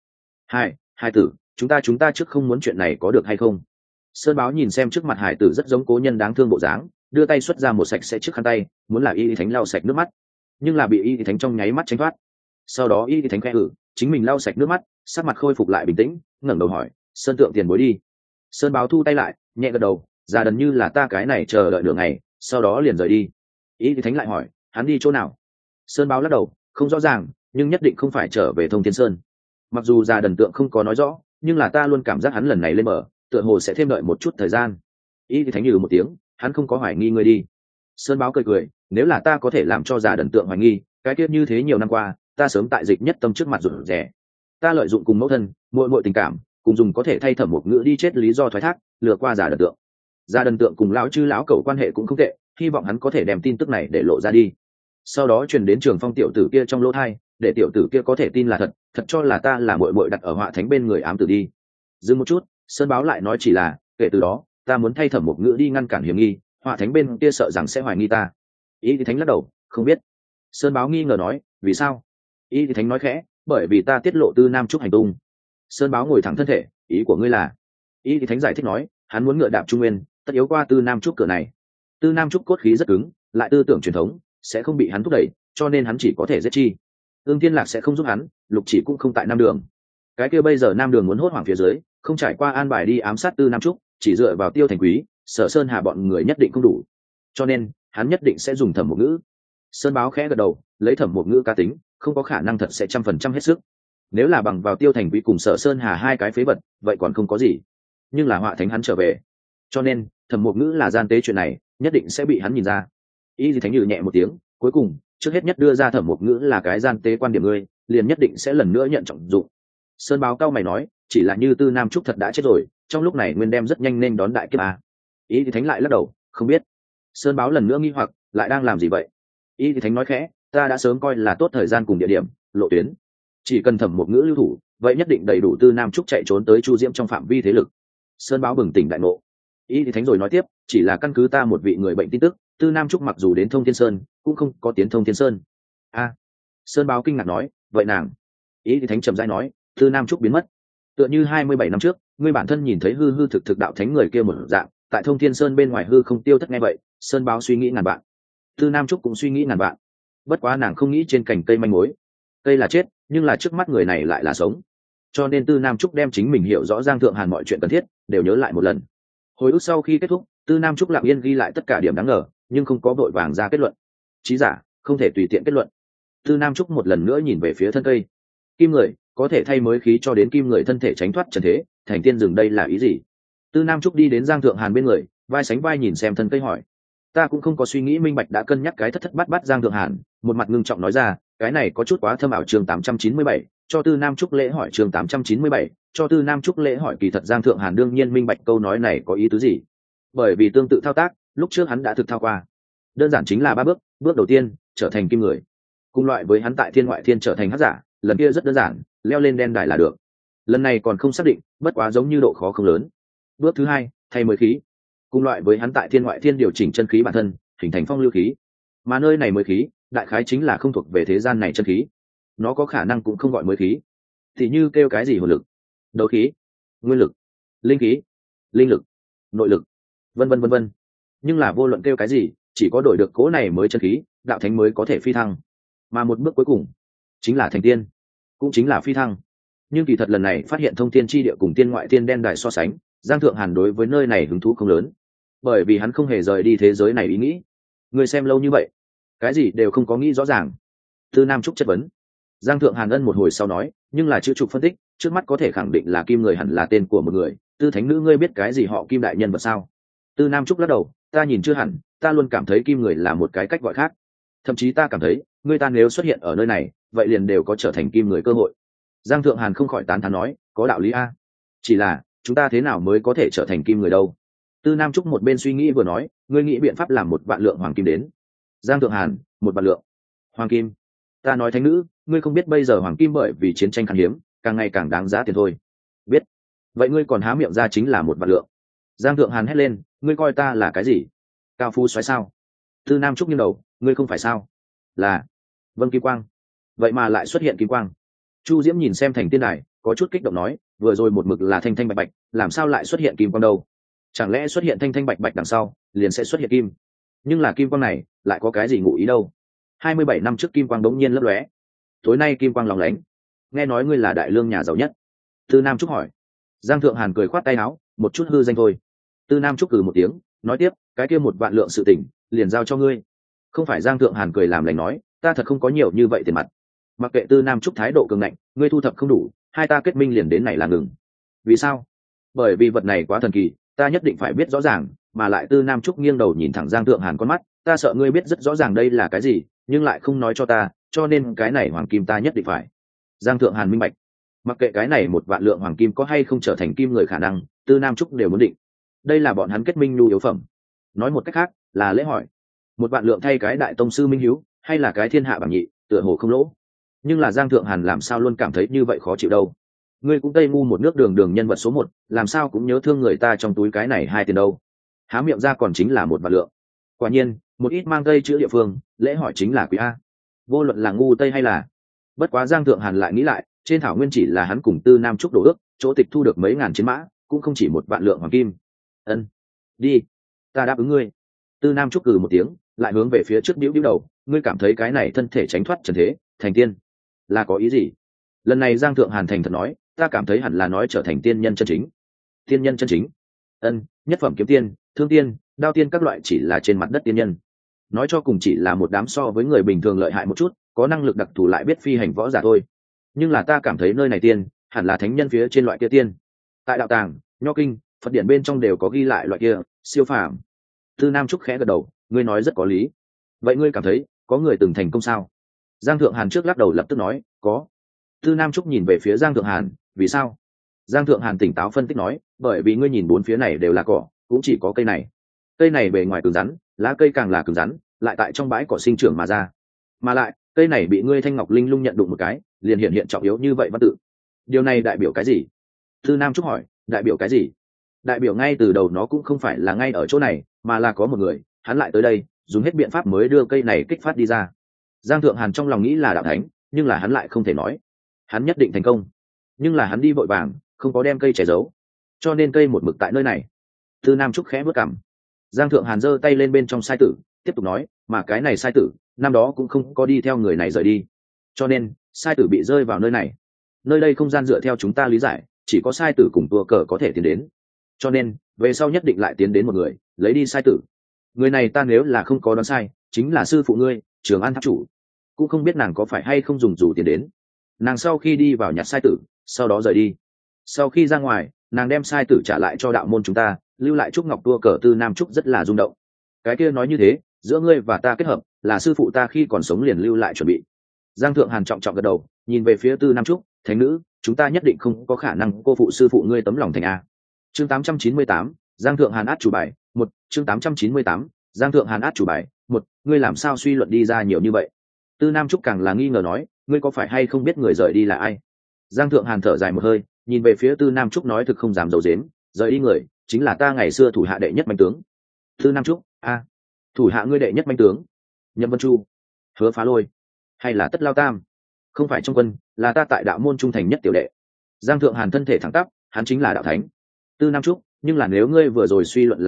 Hai tử, chúng ta trước không muốn chuyện này có được hay không? Sơn Báo nhìn xem trước mặt hải tử rất giống cố nhân đáng thương bộ dáng, đưa tay xuất ra một sạch sẽ trước khăn tay, muốn là Y thì thánh lau sạch nước mắt, nhưng là bị Y thì thánh trong nháy mắt tránh thoát. Sau đó Y thì thánh khẽ chính mình lau sạch nước mắt, sắc mặt khôi phục lại bình tĩnh, ngẩng đầu hỏi, Sơn Tượng tiền bối đi. Sơn Báo thu tay lại, nhẹ gật đầu, già đần như là ta cái này chờ đợi nửa ngày, sau đó liền rời đi. Y thì thánh lại hỏi, hắn đi chỗ nào? Sơn Báo lắc đầu, không rõ ràng, nhưng nhất định không phải trở về Thông Thiên Sơn. Mặc dù già đần tượng không có nói rõ, nhưng là ta luôn cảm giác hắn lần này lên mở tựa hồ sẽ thêm đợi một chút thời gian. Y thì thánh nhừ một tiếng, hắn không có hoài nghi ngươi đi. Sơn Báo cười, nếu là ta có thể làm cho già đần tượng hoài nghi, cái tiết như thế nhiều năm qua ta sớm tại Dịch Nhất Tâm trước mặt rụt rè. Ta lợi dụng cùng mẫu thân muội tình cảm, cùng dùng có thể thay Thẩm Một Ngữ đi chết lý do thoái thác lừa qua già đần tượng. Già đần tượng cùng lão chư lão cẩu quan hệ cũng không tệ, hy vọng hắn có thể đem tin tức này để lộ ra đi, sau đó truyền đến Trường Phong tiểu tử kia trong lỗ thai, để tiểu tử kia có thể tin là thật cho là ta là muội đặt ở Họa Thánh bên người ám tử đi. Dừng một chút, Sơn Báo lại nói chỉ là kể từ đó ta muốn thay Thẩm Một Ngữ đi ngăn cản hiểm nghi, Họa Thánh bên kia sợ rằng sẽ hoài nghi ta. Y thì thánh lắc đầu, không biết. Sơn Báo nghi ngờ nói, vì sao? Y thì thánh nói khẽ, bởi vì ta tiết lộ Tư Nam Trúc hành tung. Sơn Báo ngồi thẳng thân thể, ý của ngươi là? Y thì thánh giải thích nói, hắn muốn ngựa đạp Trung Nguyên, tất yếu qua Tư Nam Trúc cửa này. Tư Nam Trúc cốt khí rất cứng, lại tư tưởng truyền thống, sẽ không bị hắn thúc đẩy, cho nên hắn chỉ có thể giết chi. Ưng Thiên Lạc sẽ không giúp hắn, Lục Chỉ cũng không tại Nam Đường. Cái kia bây giờ Nam Đường muốn hốt hoảng phía dưới, không trải qua an bài đi ám sát Tư Nam Trúc, chỉ dựa vào Tiêu Thành Quý, Sở Sơn Hà bọn người nhất định không đủ. Cho nên, hắn nhất định sẽ dùng Thẩm Một Ngữ. Sơn Báo khẽ gật đầu, lấy Thẩm Một Ngữ cá tính, không có khả năng thật sẽ 100% hết sức. Nếu là bằng vào Tiêu Thành Quý cùng Sở Sơn Hà hai cái phế vật, vậy còn không có gì. Nhưng là Họa Thánh hắn trở về, cho nên Thẩm Một Ngữ là gian tế chuyện này, nhất định sẽ bị hắn nhìn ra. Y thì thánh nhừ nhẹ một tiếng, cuối cùng trước hết nhất đưa ra Thẩm Một Ngữ là cái gian tế quan điểm ngươi, liền nhất định sẽ lần nữa nhận trọng dụng. Sơn Báo cao mày nói, chỉ là như Tư Nam Trúc thật đã chết rồi, trong lúc này nguyên đem rất nhanh nên đón đại kiếp à. Y thì thánh lại lắc đầu, không biết. Sơn Báo lần nữa nghi hoặc, lại đang làm gì vậy? Y thì thánh nói khẽ, ta đã sớm coi là tốt thời gian cùng địa điểm, lộ tuyến. Chỉ cần Thẩm Một Ngữ lưu thủ, vậy nhất định đầy đủ Tư Nam Trúc chạy trốn tới Chu Diễm trong phạm vi thế lực. Sơn Báo bừng tỉnh đại ngộ. Y thì thánh rồi nói tiếp, chỉ là căn cứ ta một vị người bệnh tin tức, Tư Nam Trúc mặc dù đến Thông Thiên Sơn cũng không có tiến Thông Thiên Sơn. Sơn Báo kinh ngạc nói, vậy nàng? Y thì thánh trầm rãi nói, Tư Nam Trúc biến mất, tựa như 27 năm trước ngươi bản thân nhìn thấy hư hư thực thực đạo thánh người kia một dạng tại Thông Thiên Sơn bên ngoài hư không tiêu thất. Nghe vậy, Sơn Báo suy nghĩ ngàn vạn, Tư Nam Trúc cũng suy nghĩ ngàn vạn, bất quá nàng không nghĩ trên cành cây manh mối. Cây là chết, nhưng là trước mắt người này lại là sống, cho nên Tư Nam Trúc đem chính mình hiểu rõ Giang Thượng Hàn mọi chuyện cần thiết đều nhớ lại một lần. Hồi ức sau khi kết thúc, Tư Nam Trúc lặng yên ghi lại tất cả điểm đáng ngờ, nhưng không có vội vàng ra kết luận. Chí giả không thể tùy tiện kết luận. Tư Nam Trúc một lần nữa nhìn về phía thân cây. Kim người có thể thay mới khí cho đến kim người thân thể tránh thoát trần thế, thành tiên rừng đây là ý gì? Tư Nam Trúc đi đến Giang Thượng Hàn bên người, vai sánh vai nhìn xem thân cây hỏi. Ta cũng không có suy nghĩ minh bạch, đã cân nhắc cái thất thất bát bát Giang Thượng Hàn một mặt ngưng trọng nói ra, cái này có chút quá thâm ảo. Chương 897, cho Tư Nam Trúc lễ hỏi. Chương 897, cho Tư Nam Trúc lễ hỏi. Kỳ thật Giang Thượng Hàn đương nhiên minh bạch câu nói này có ý tứ gì, bởi vì tương tự thao tác lúc trước hắn đã thực thao qua. Đơn giản chính là 3 bước. Bước đầu tiên, trở thành kim người, cùng loại với hắn tại Thiên Ngoại Thiên trở thành hắc giả, lần kia rất đơn giản, leo lên đen đài là được. Lần này còn không xác định, bất quá giống như độ khó không lớn. Bước thứ hai, thay mới khí, cùng loại với hắn tại Thiên Ngoại Thiên điều chỉnh chân khí bản thân, hình thành phong lưu khí, mà nơi này mới khí đại khái chính là không thuộc về thế gian này chân khí, nó có khả năng cũng không gọi mới khí, thì như kêu cái gì hồn lực, đấu khí, nguyên lực, linh khí, linh lực, nội lực, vân vân vân vân. nhưng là vô luận kêu cái gì, chỉ có đổi được cố này mới chân khí, đạo thánh mới có thể phi thăng, mà một bước cuối cùng chính là thành tiên, cũng chính là phi thăng. Nhưng kỳ thật lần này phát hiện thông thiên chi địa cùng tiên ngoại tiên đen đài so sánh, Giang Thượng Hàn đối với nơi này hứng thú không lớn, bởi vì hắn không hề rời đi thế giới này ý nghĩ. Người xem lâu như vậy, cái gì đều không có nghĩ rõ ràng. Tư Nam Trúc chất vấn. Giang Thượng Hàn ân một hồi sau nói, nhưng là chữ trục phân tích, trước mắt có thể khẳng định là Kim người hẳn là tên của một người. Tư thánh nữ, ngươi biết cái gì họ Kim đại nhân vật sao? Tư Nam Trúc lắc đầu, ta nhìn chưa hẳn, ta luôn cảm thấy Kim người là một cái cách gọi khác. Thậm chí ta cảm thấy, ngươi ta nếu xuất hiện ở nơi này, vậy liền đều có trở thành Kim người cơ hội. Giang Thượng Hàn không khỏi tán thán nói, có đạo lý a. Chỉ là, chúng ta thế nào mới có thể trở thành Kim người đâu? Tư Nam Trúc một bên suy nghĩ vừa nói, ngươi nghĩ biện pháp làm một vạn lượng hoàng kim đến. Giang Thượng Hàn, một vạn lượng hoàng kim? Ta nói thánh nữ, ngươi không biết bây giờ hoàng kim bởi vì chiến tranh khan hiếm, càng ngày càng đáng giá tiền thôi. Biết. Vậy ngươi còn há miệng ra chính là một vạn lượng. Giang Thượng Hàn hét lên, ngươi coi ta là cái gì? Cao phu xoáy sao? Tư Nam Trúc nghiêng đầu, ngươi không phải sao? Là Vân Kim Quang. Vậy mà lại xuất hiện kim quang. Chu Diễm nhìn xem thành tiên đài, có chút kích động nói, vừa rồi một mực là thanh thanh bạch bạch, làm sao lại xuất hiện kim quang đâu? Chẳng lẽ xuất hiện thanh thanh bạch bạch đằng sau liền sẽ xuất hiện kim? Nhưng là kim quang này lại có cái gì ngụ ý đâu? 27 năm trước kim quang đống nhiên lấp lóe, tối nay kim quang lóng lánh. Nghe nói ngươi là đại lương nhà giàu nhất. Tư Nam Trúc hỏi. Giang Thượng Hàn cười khoát tay áo, một chút hư danh thôi. Tư Nam Trúc cừ một tiếng, nói tiếp, cái kia một vạn lượng sự tình liền giao cho ngươi. Không phải. Giang Thượng Hàn cười làm lành nói, ta thật không có nhiều như vậy tiền mặt. Mặc kệ Tư Nam Trúc thái độ cường ngạnh, ngươi thu thập không đủ, hai ta kết minh liền đến này là ngừng. Vì sao? Bởi vì vật này quá thần kỳ, ta nhất định phải biết rõ ràng. Mà lại Tư Nam Trúc nghiêng đầu nhìn thẳng Giang Thượng Hàn con mắt, ta sợ ngươi biết rất rõ ràng đây là cái gì, nhưng lại không nói cho ta, cho nên cái này hoàng kim ta nhất định phải. Giang Thượng Hàn minh bạch, mặc kệ cái này một vạn lượng hoàng kim có hay không trở thành kim người khả năng, Tư Nam Trúc đều muốn định. Đây là bọn hắn kết minh nhu yếu phẩm. Nói một cách khác là lễ hỏi. Một vạn lượng thay cái đại tông sư minh hiếu, hay là cái thiên hạ bảng nhị, tựa hồ không lỗ. Nhưng là Giang Thượng Hàn làm sao luôn cảm thấy như vậy khó chịu đâu. Ngươi cũng tây ngu một nước đường đường nhân vật số 1, làm sao cũng nhớ thương người ta trong túi cái này 2 tiền đâu. Há miệng ra còn chính là một vạn lượng. Quả nhiên, một ít mang tây chữ địa phương, lễ hỏi chính là quý a. Vô luận là ngu tây hay là. Bất quá Giang Thượng Hàn lại nghĩ lại, trên thảo nguyên chỉ là hắn cùng Tư Nam Trúc đổ ước, chỗ tịch thu được mấy ngàn chiến mã, cũng không chỉ một vạn lượng hoàng kim. Ân, đi, ta đáp ứng ngươi. Tư Nam Trúc cừ một tiếng, lại hướng về phía trước bĩu bĩu đầu, ngươi cảm thấy cái này thân thể tránh thoát trần thế, thành tiên, là có ý gì? Lần này Giang Thượng Hàn thành thật nói, ta cảm thấy hẳn là nói trở thành tiên nhân chân chính. Tiên nhân chân chính? Ân, nhất phẩm kiếm tiên, thương tiên, đao tiên các loại chỉ là trên mặt đất tiên nhân. Nói cho cùng chỉ là một đám so với người bình thường lợi hại một chút, có năng lực đặc thù lại biết phi hành võ giả thôi. Nhưng là ta cảm thấy nơi này tiên, hẳn là thánh nhân phía trên loại kia tiên. Tại đạo tàng, nho kinh, Phật điển bên trong đều có ghi lại loại kia siêu phàm. Tư Nam Trúc khẽ gật đầu, ngươi nói rất có lý. Vậy ngươi cảm thấy có người từng thành công sao? Giang Thượng Hàn trước lắc đầu lập tức nói, có. Tư Nam Trúc nhìn về phía Giang Thượng Hàn, vì sao? Giang Thượng Hàn tỉnh táo phân tích nói, bởi vì ngươi nhìn bốn phía này đều là cỏ, cũng chỉ có cây này. Cây này bề ngoài cứng rắn, lá cây càng là cứng rắn, lại tại trong bãi cỏ sinh trưởng mà ra. Mà lại, cây này bị ngươi thanh ngọc linh lung nhận đụng một cái, liền hiện trọng yếu như vậy văn tự. Điều này đại biểu cái gì? Tư Nam Trúc hỏi, đại biểu cái gì? Đại biểu ngay từ đầu nó cũng không phải là ngay ở chỗ này, mà là có một người, hắn lại tới đây, dùng hết biện pháp mới đưa cây này kích phát đi ra. Giang Thượng Hàn trong lòng nghĩ là đạo thánh, nhưng là hắn lại không thể nói. Hắn nhất định thành công, nhưng là hắn đi vội vàng, không có đem cây che giấu, cho nên cây một mực tại nơi này. Tư Nam Trúc khẽ bước cằm. Giang Thượng Hàn giơ tay lên bên trong sai tử, tiếp tục nói, mà cái này sai tử, năm đó cũng không có đi theo người này rời đi, cho nên sai tử bị rơi vào nơi này. Nơi đây không gian dựa theo chúng ta lý giải, chỉ có sai tử cùng tua cờ có thể tiến đến, cho nên về sau nhất định lại tiến đến một người, lấy đi sai tử. Người này ta nếu là không có đoán sai, chính là sư phụ ngươi, Trường An tháp chủ. Cũng không biết nàng có phải hay không dùng dù tiền đến. Nàng sau khi đi vào nhặt sai tử, sau đó rời đi. Sau khi ra ngoài, nàng đem sai tử trả lại cho đạo môn chúng ta, lưu lại trúc ngọc tua cờ. Tư Nam Trúc rất là rung động. Cái kia nói như thế, giữa ngươi và ta kết hợp, là sư phụ ta khi còn sống liền lưu lại chuẩn bị. Giang Thượng Hàn trọng trọng gật đầu, nhìn về phía Tư Nam Trúc, thánh nữ, chúng ta nhất định không có khả năng cô phụ sư phụ ngươi tấm lòng thành a. Chương 898, Giang Thượng Hàn át chủ bài, 1, chương 898, Giang Thượng Hàn át chủ bài, 1, ngươi làm sao suy luận đi ra nhiều như vậy? Tư Nam Trúc càng là nghi ngờ nói, ngươi có phải hay không biết người rời đi là ai? Giang Thượng Hàn thở dài một hơi, nhìn về phía Tư Nam Trúc nói, thực không dám giấu giếm, rời đi người chính là ta ngày xưa thủ hạ đệ nhất manh tướng. Tư Nam Trúc, a, thủ hạ ngươi đệ nhất manh tướng? Nhậm Vân Chu, Hứa Phá Lôi, hay là Tất Lao Tam? Không phải trong quân, là ta tại đạo môn trung thành nhất tiểu đệ. Giang Thượng Hàn thân thể thẳng tắp, hắn chính là đạo thánh. Tư Nam Trúc, nhưng là nếu ngươi vừa rồi suy luận là nói thật,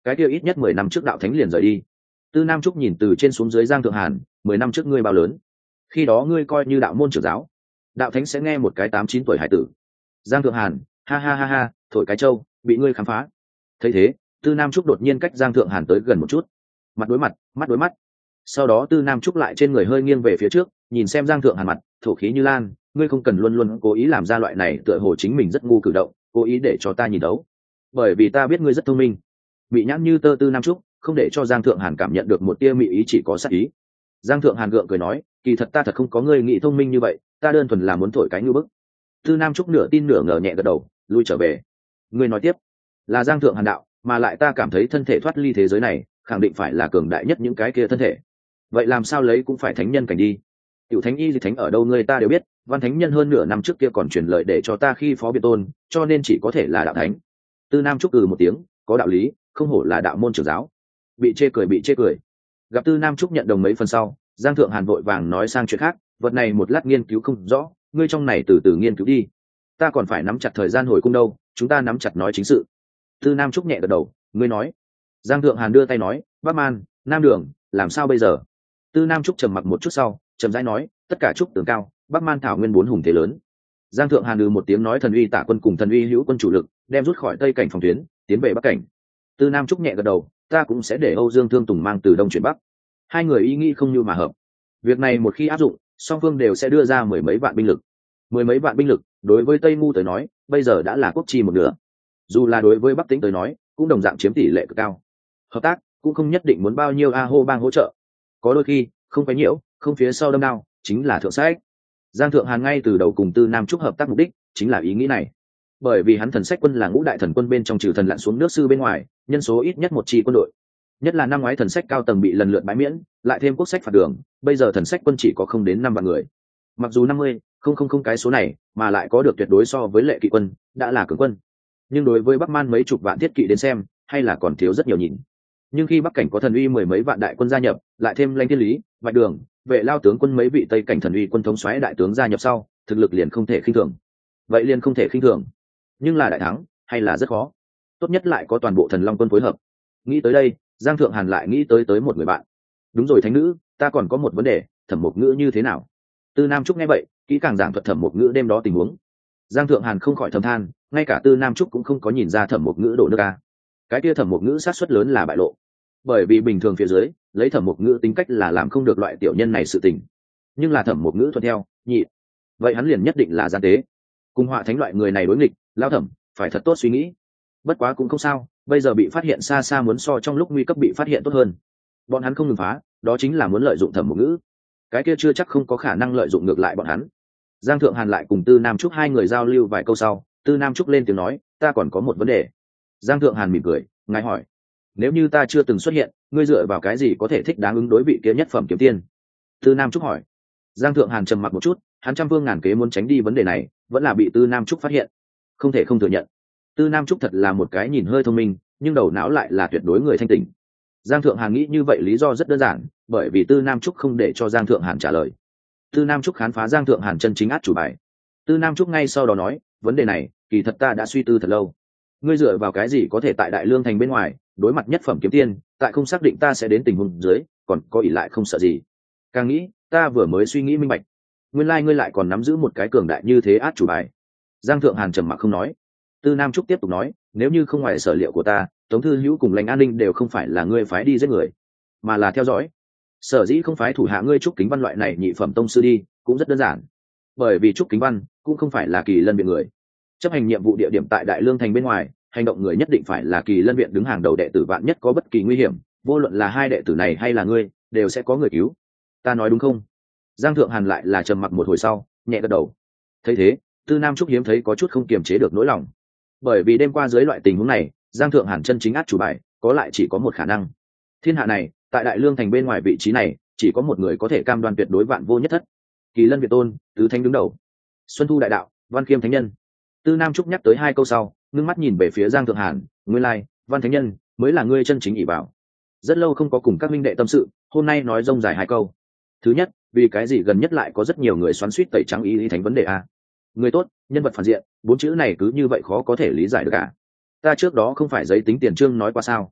cái kia ít nhất 10 năm trước đạo thánh liền rời đi. Tư Nam Trúc nhìn từ trên xuống dưới Giang Thượng Hàn, 10 năm trước ngươi bao lớn? Khi đó ngươi coi như đạo môn trưởng giáo, đạo thánh sẽ nghe một cái 8-9 tuổi hải tử. Giang Thượng Hàn, ha ha ha ha, thổi cái trâu, bị ngươi khám phá. Thấy thế, Tư Nam Trúc đột nhiên cách Giang Thượng Hàn tới gần một chút, mặt đối mặt, mắt đối mắt. Sau đó Tư Nam Trúc lại trên người hơi nghiêng về phía trước, nhìn xem Giang Thượng Hàn mặt, thổ khí như lan, ngươi không cần luôn luôn cố ý làm ra loại này tựa hồ chính mình rất ngu cử động, cố ý để cho ta nhìn đấu. Bởi vì ta biết ngươi rất thông minh. Bị nhãn như tơ Tư Nam Trúc, không để cho Giang Thượng Hàn cảm nhận được một tia mị ý, chỉ có sát ý. Giang Thượng Hàn gượng cười nói, kỳ thật ta thật không có ngươi nghĩ thông minh như vậy, ta đơn thuần là muốn thổi cái ngưu bức. Tư Nam Trúc nửa tin nửa ngờ nhẹ gật đầu, lui trở về. Ngươi nói tiếp, là Giang Thượng Hàn đạo, mà lại ta cảm thấy thân thể thoát ly thế giới này, khẳng định phải là cường đại nhất những cái kia thân thể. Vậy làm sao lấy cũng phải thánh nhân cảnh đi. Tiểu thánh y gì thánh ở đâu người ta đều biết, Văn thánh nhân hơn nửa năm trước kia còn truyền lời để cho ta khi phó biệt tôn, cho nên chỉ có thể là đạo thánh. Tư Nam Trúc một tiếng, có đạo lý, không hổ là đạo môn trưởng giáo. Bị chê cười. Gặp Tư Nam Trúc nhận đồng mấy phần sau, Giang Thượng Hàn vội vàng nói sang chuyện khác, vật này một lát nghiên cứu không rõ, ngươi trong này từ từ nghiên cứu đi. Ta còn phải nắm chặt thời gian hồi cung đâu, chúng ta nắm chặt nói chính sự. Tư Nam Trúc nhẹ gật đầu, ngươi nói. Giang Thượng Hàn đưa tay nói, Bắc Man, Nam Đường, làm sao bây giờ? Tư Nam Trúc trầm mặc một chút sau, trầm rãi nói, tất cả trúc tường cao, Bắc Man thảo nguyên 4 hùng thế lớn. Giang Thượng Hàn một tiếng nói thần uy tả quân cùng thần uy hữu quân chủ lực, đem rút khỏi tây cảnh phòng tuyến, tiến về bắc cảnh. Tư Nam Trúc nhẹ gật đầu, ta cũng sẽ để Âu Dương Thương Tùng mang từ đông chuyển bắc. Hai người ý nghĩ không như mà hợp. Việc này một khi áp dụng, song phương đều sẽ đưa ra mười mấy vạn binh lực. Mười mấy vạn binh lực, đối với Tây Ngu tới nói, bây giờ đã là quốc chi một nửa. Dù là đối với Bắc Tĩnh tới nói, cũng đồng dạng chiếm tỷ lệ cực cao. Hợp tác cũng không nhất định muốn bao nhiêu a hô bang hỗ trợ. Có đôi khi, không phải nhiễu, không phía sau đâm đao, chính là thượng sách. Giang Thượng Hàn ngay từ đầu cùng Tư Nam Trúc hợp tác mục đích chính là ý nghĩ này. Bởi vì hắn thần sách quân là ngũ đại thần quân bên trong trừ thần lặn xuống nước sư bên ngoài, nhân số ít nhất một chi quân đội. Nhất là năm ngoái thần sách cao tầng bị lần lượt bãi miễn, lại thêm quốc sách phạt đường, bây giờ thần sách quân chỉ có không đến 5 vạn người. Mặc dù 50, không cái số này, mà lại có được tuyệt đối so với lệ kỵ quân, đã là cường quân. Nhưng đối với Bắc Man mấy chục vạn thiết kỵ đến xem, hay là còn thiếu rất nhiều nhìn. Nhưng khi Bắc cảnh có thần uy mười mấy vạn đại quân gia nhập, lại thêm Lãnh Thiên Lý, Bạch Đường, Vệ Lao tướng quân mấy vị Tây cảnh thần uy quân thống soái đại tướng gia nhập sau, thực lực liền không thể khinh thường. Vậy liền không thể khinh thường. Nhưng là đại thắng, hay là rất khó. Tốt nhất lại có toàn bộ thần long quân phối hợp. Nghĩ tới đây, Giang Thượng Hàn lại nghĩ tới một người bạn. Đúng rồi thánh nữ, ta còn có một vấn đề, Thẩm Mộc Ngữ như thế nào? Tư Nam Trúc nghe vậy, kỹ càng giảng thuật Thẩm Mộc Ngữ đêm đó tình huống. Giang Thượng Hàn không khỏi thầm than, ngay cả Tư Nam Trúc cũng không có nhìn ra Thẩm Mộc Ngữ đổ nước a. Cái kia Thẩm Mộc Ngữ sát suất lớn là bại lộ. Bởi vì bình thường phía dưới, lấy Thẩm Mộc Ngữ tính cách là làm không được loại tiểu nhân này sự tình. Nhưng là Thẩm Mộc Ngữ thuận theo, nhị. Vậy hắn liền nhất định là gian tế. Cùng Họa Thánh loại người này đối nghịch, lao Thẩm, phải thật tốt suy nghĩ. Bất quá cũng không sao, bây giờ bị phát hiện xa xa muốn so trong lúc nguy cấp bị phát hiện tốt hơn. Bọn hắn không ngừng phá, đó chính là muốn lợi dụng Thẩm Mộc Ngữ. Cái kia chưa chắc không có khả năng lợi dụng ngược lại bọn hắn. Giang Thượng Hàn lại cùng Tư Nam Trúc hai người giao lưu vài câu sau, Tư Nam Trúc lên tiếng nói, ta còn có một vấn đề. Giang Thượng Hàn mỉm cười, ngài hỏi. Nếu như ta chưa từng xuất hiện, ngươi dựa vào cái gì có thể thích đáng ứng đối vị kia nhất phẩm kiếm tiên? Tư Nam Trúc hỏi. Giang Thượng Hàn trầm mặc một chút, hắn trăm phương ngàn kế muốn tránh đi vấn đề này, vẫn là bị Tư Nam Trúc phát hiện. Không thể không thừa nhận, Tư Nam Trúc thật là một cái nhìn hơi thông minh, nhưng đầu não lại là tuyệt đối người thanh tỉnh. Giang Thượng Hàn nghĩ như vậy lý do rất đơn giản, bởi vì Tư Nam Trúc không để cho Giang Thượng Hàn trả lời. Tư Nam Trúc khám phá Giang Thượng Hàn chân chính át chủ bài. Tư Nam Trúc ngay sau đó nói, vấn đề này, kỳ thật ta đã suy tư thật lâu. Ngươi dựa vào cái gì có thể tại Đại Lương thành bên ngoài, đối mặt nhất phẩm kiếm tiên, tại không xác định ta sẽ đến tình huống dưới, còn có ỷ lại không sợ gì. Càng nghĩ, ta vừa mới suy nghĩ minh bạch. Nguyên lai ngươi lại còn nắm giữ một cái cường đại như thế át chủ bài. Giang Thượng Hàn trầm mặc không nói. Tư Nam Trúc tiếp tục nói, nếu như không ngoài sở liệu của ta, Tống Thư Hữu cùng Lãnh An Ninh đều không phải là ngươi phái đi giết người, mà là theo dõi. Sở dĩ không phái thủ hạ ngươi Trúc Kính Văn loại này nhị phẩm tông sư đi, cũng rất đơn giản. Bởi vì Trúc Kính Văn cũng không phải là Kỳ Lân viện người. Chấp hành nhiệm vụ địa điểm tại Đại Lương thành bên ngoài, hành động người nhất định phải là Kỳ Lân viện đứng hàng đầu đệ tử, vạn nhất có bất kỳ nguy hiểm, vô luận là hai đệ tử này hay là ngươi, đều sẽ có người cứu. Ta nói đúng không? Giang Thượng Hàn lại là trầm mặc một hồi sau, nhẹ gật đầu. Thấy thế, Tư Nam Trúc hiếm thấy có chút không kiềm chế được nỗi lòng. Bởi vì đêm qua dưới loại tình huống này, Giang Thượng Hàn chân chính át chủ bài, có lại chỉ có một khả năng. Thiên hạ này, tại Đại Lương thành bên ngoài vị trí này, chỉ có một người có thể cam đoan tuyệt đối vạn vô nhất thất. Kỳ Lân Việt Tôn, tứ thánh đứng đầu. Xuân Thu đại đạo, Văn Khiêm thánh nhân. Tư Nam Trúc nhắc tới hai câu sau, ngưng mắt nhìn về phía Giang Thượng Hàn, nguyên lai, Văn thánh nhân mới là ngươi chân chính ỷ vào. Rất lâu không có cùng các minh đệ tâm sự, hôm nay nói rông dài hai câu. Thứ nhất, vì cái gì gần nhất lại có rất nhiều người xoắn xuýt tẩy trắng ý thánh vấn đề a? Người tốt, nhân vật phản diện, 4 chữ này cứ như vậy khó có thể lý giải được cả. Ta trước đó không phải giấy tính tiền trương nói qua sao?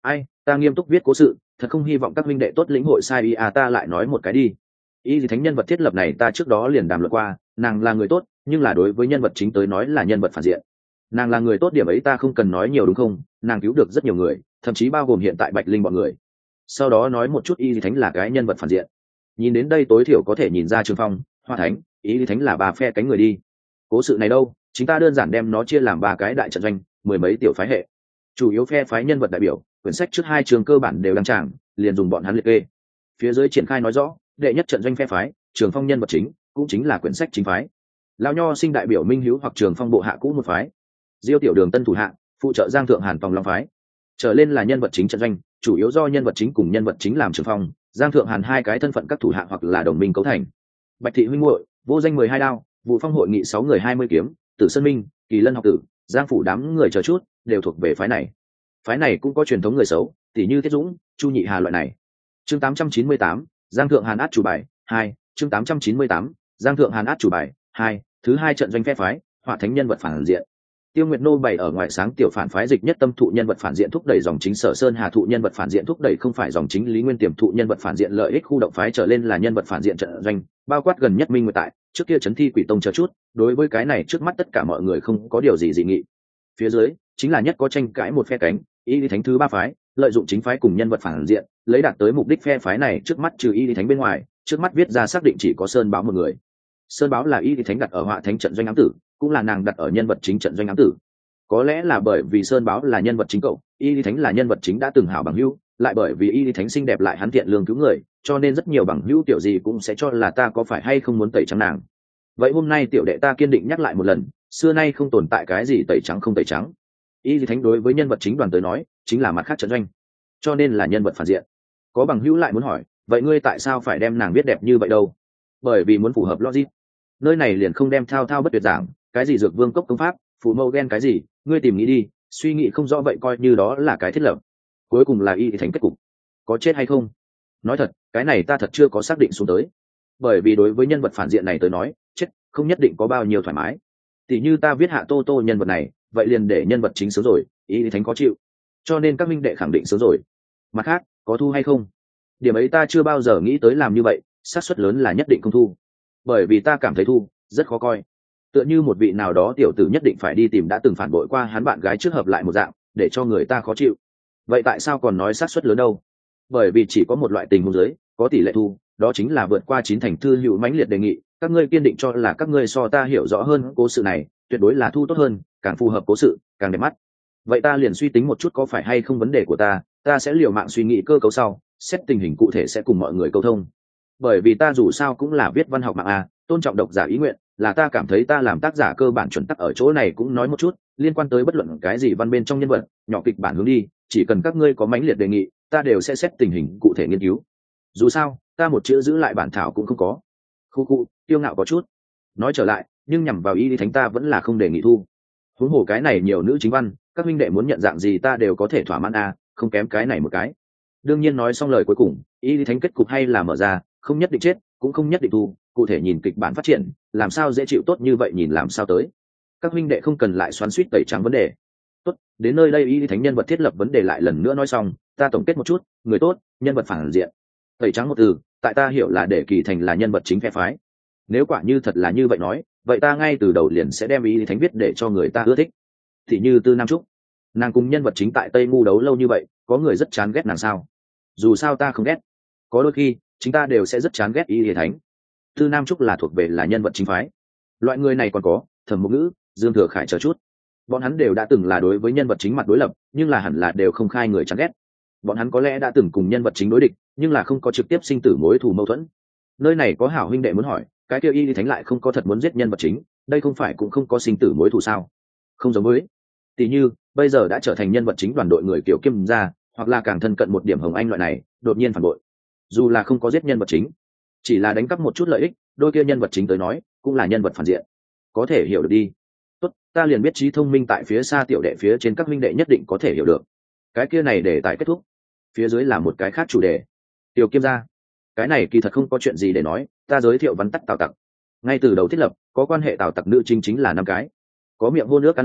ai, ta nghiêm túc viết cố sự, thật không hy vọng các minh đệ tốt lĩnh hội sai ý à. Ta lại nói một cái đi. Y Lý Thánh nhân vật thiết lập này ta trước đó liền đàm luận qua, nàng là người tốt, nhưng là đối với nhân vật chính tới nói là nhân vật phản diện. Nàng là người tốt điểm ấy ta không cần nói nhiều đúng không? Nàng cứu được rất nhiều người, thậm chí bao gồm hiện tại Bạch Linh bọn người. Sau đó nói một chút Y Lý Thánh là cái nhân vật phản diện. Nhìn đến đây tối thiểu có thể nhìn ra Trường Phong, Hoa Thánh, Y Lý Thánh là ba phe cánh người đi. Cố sự này đâu, chúng ta đơn giản đem nó chia làm ba cái đại trận doanh, mười mấy tiểu phái hệ. Chủ yếu phe phái nhân vật đại biểu, quyển sách trước hai trường cơ bản đều đăng tràng, liền dùng bọn hắn liệt kê. Phía dưới triển khai nói rõ, đệ nhất trận doanh phe phái, Trường Phong nhân vật chính, cũng chính là quyển sách chính phái. Lão Nho sinh đại biểu Minh Hữu hoặc Trường Phong bộ hạ cũ một phái. Diêu Tiểu Đường tân thủ hạ, phụ trợ Giang Thượng Hàn Tòng Long phái. Trở lên là nhân vật chính trận doanh, chủ yếu do nhân vật chính cùng nhân vật chính làm Trường Phong, Giang Thượng Hàn hai cái thân phận các thủ hạ hoặc là đồng minh cấu thành. Bạch thị huynh muội, vô danh 12 đao, vụ phong hội nghị 6 người 20 kiếm, Tử Sơn Minh, Kỳ Lân học tử, Giang phủ đám người chờ chút, đều thuộc về phái này. Phái này cũng có truyền thống người xấu, tỷ như Tiết Dũng, Chu Nhị Hà loại này. Chương 898, Giang Thượng Hàn át chủ bài 2, chương 898, Giang Thượng Hàn át chủ bài 2, thứ hai trận doanh phe phái, Hỏa Thánh nhân vật phản diện. Tiêu Nguyệt Nô bày ở ngoài sáng tiểu phản phái dịch nhất tâm thụ nhân vật phản diện thúc đẩy dòng chính Sở Sơn Hà thụ nhân vật phản diện thúc đẩy không phải dòng chính Lý Nguyên Tiềm thụ nhân vật phản diện lợi ích khu động phái trở lên là nhân vật phản diện trận doanh, bao quát gần nhất Minh Nguyệt tại, trước kia Trấn Thi Quỷ Tông chờ chút, đối với cái này trước mắt tất cả mọi người không có điều gì dị nghị. Phía dưới chính là nhất có tranh cãi một phe cánh, Y Lý Thánh thứ ba phái, lợi dụng chính phái cùng nhân vật phản diện, lấy đạt tới mục đích phe phái này trước mắt trừ Y Lý Thánh bên ngoài, trước mắt viết ra xác định chỉ có Sơn Báo một người. Sơn Báo là Y Lý Thánh đặt ở Họa Thánh trận doanh ám tử, cũng là nàng đặt ở nhân vật chính trận doanh ám tử. Có lẽ là bởi vì Sơn Báo là nhân vật chính cậu, Y Lý Thánh là nhân vật chính đã từng hảo bằng hữu, lại bởi vì Y Lý Thánh xinh đẹp lại hắn thiện lương cứu người, cho nên rất nhiều bằng hữu tiểu gì cũng sẽ cho là ta có phải hay không muốn tẩy trắng nàng. Vậy hôm nay tiểu đệ ta kiên định nhắc lại một lần, xưa nay không tồn tại cái gì tẩy trắng không tẩy trắng. Y Lý Thánh đối với nhân vật chính đoàn tới nói, chính là mặt khác trận doanh, cho nên là nhân vật phản diện. Có bằng hữu lại muốn hỏi, vậy ngươi tại sao phải đem nàng viết đẹp như vậy đâu? Bởi vì muốn phù hợp logic. Nơi này liền không đem thao thao bất tuyệt giảng, cái gì dược vương cốc công pháp, phù mâu ghen cái gì, ngươi tìm nghĩ đi, suy nghĩ không rõ vậy coi như đó là cái thiết lập. Cuối cùng là Y Lý Thánh kết cục, có chết hay không? Nói thật, cái này ta thật chưa có xác định xuống tới. Bởi vì đối với nhân vật phản diện này tới nói, chết không nhất định có bao nhiêu thoải mái. Tỷ như ta viết hạ Tô Tô nhân vật này, vậy liền để nhân vật chính sớm rồi, Y Lý Thánh khó chịu, cho nên các minh đệ khẳng định sớm rồi. Mặt khác, có thu hay không? Điểm ấy ta chưa bao giờ nghĩ tới làm như vậy, xác suất lớn là nhất định không thu, bởi vì ta cảm thấy thu rất khó coi. Tựa như một vị nào đó tiểu tử nhất định phải đi tìm đã từng phản bội qua hắn bạn gái trước hợp lại một dạng, để cho người ta khó chịu. Vậy tại sao còn nói xác suất lớn đâu? Bởi vì chỉ có một loại tình huống giới có tỷ lệ thu, đó chính là vượt qua 9 thành thư hữu mãnh liệt đề nghị, các ngươi kiên định cho là các ngươi so ta hiểu rõ hơn cố sự này, tuyệt đối là thu tốt hơn, càng phù hợp cố sự, càng đẹp mắt. Vậy ta liền suy tính một chút có phải hay không vấn đề của ta sẽ liều mạng suy nghĩ cơ cấu sau, xét tình hình cụ thể sẽ cùng mọi người câu thông. Bởi vì ta dù sao cũng là viết văn học mạng a, tôn trọng độc giả ý nguyện, là ta cảm thấy ta làm tác giả cơ bản chuẩn tắc ở chỗ này cũng nói một chút, liên quan tới bất luận cái gì văn bên trong nhân vật, nhỏ kịch bản hướng đi, chỉ cần các ngươi có mãnh liệt đề nghị, ta đều sẽ xét tình hình cụ thể nghiên cứu. Dù sao, ta một chữ giữ lại bản thảo cũng không có. Khu tiêu ngạo có chút. Nói trở lại, nhưng nhằm vào Y Lý Thánh ta vẫn là không đề nghị thu. Huống hồ cái này nhiều nữ chính văn, các minh đệ muốn nhận dạng gì ta đều có thể thỏa mãn a, không kém cái này một cái. Đương nhiên nói xong lời cuối cùng, Y Lý Thánh kết cục hay là mở ra, không nhất định chết, cũng không nhất định thu, cụ thể nhìn kịch bản phát triển, làm sao dễ chịu tốt như vậy nhìn làm sao tới. Các minh đệ không cần lại xoắn xuýt tẩy trắng vấn đề. Tốt, đến nơi đây Y Lý Thánh nhân vật thiết lập vấn đề lại lần nữa nói xong, ta tổng kết một chút, người tốt, nhân vật phản diện. Tẩy trắng một từ, tại ta hiểu là để Kỳ Thành là nhân vật chính phe phái. Nếu quả như thật là như vậy nói, vậy ta ngay từ đầu liền sẽ đem Y Lý Thánh viết để cho người ta ưa thích. Thì như Tư Nam Trúc, nàng cùng nhân vật chính tại Tây Ngu đấu lâu như vậy, có người rất chán ghét nàng sao? Dù sao ta không ghét, có đôi khi chúng ta đều sẽ rất chán ghét Y Lý Thánh. Tư Nam Trúc là thuộc về là nhân vật chính phái. Loại người này còn có Thẩm Mục Ngữ, Dương Thừa Khải chờ chút, bọn hắn đều đã từng là đối với nhân vật chính mặt đối lập, nhưng là hẳn là đều không khai người chán ghét. Bọn hắn có lẽ đã từng cùng nhân vật chính đối địch, nhưng là không có trực tiếp sinh tử mối thù mâu thuẫn. Nơi này có hảo huynh đệ muốn hỏi, cái kia Y Lý Thánh lại không có thật muốn giết nhân vật chính, đây không phải cũng không có sinh tử mối thù sao? Không giống với, tỷ như bây giờ đã trở thành nhân vật chính đoàn đội người kiểu Kim gia, hoặc là càng thân cận một điểm Hồng Anh loại này, đột nhiên phản bội. Dù là không có giết nhân vật chính, chỉ là đánh cắp một chút lợi ích, đôi kia nhân vật chính tới nói cũng là nhân vật phản diện, có thể hiểu được đi. Tốt, ta liền biết trí thông minh tại phía xa tiểu đệ phía trên các minh đệ nhất định có thể hiểu được. Cái kia này để tại kết thúc, phía dưới là một cái khác chủ đề. Tiểu Kim gia, cái này kỳ thật không có chuyện gì để nói, ta giới thiệu vắn tắt Tào Tặc. Ngay từ đầu thiết lập có quan hệ Tào Tặc nữ chính là 5 cái, có miệng hôn nước An Lam,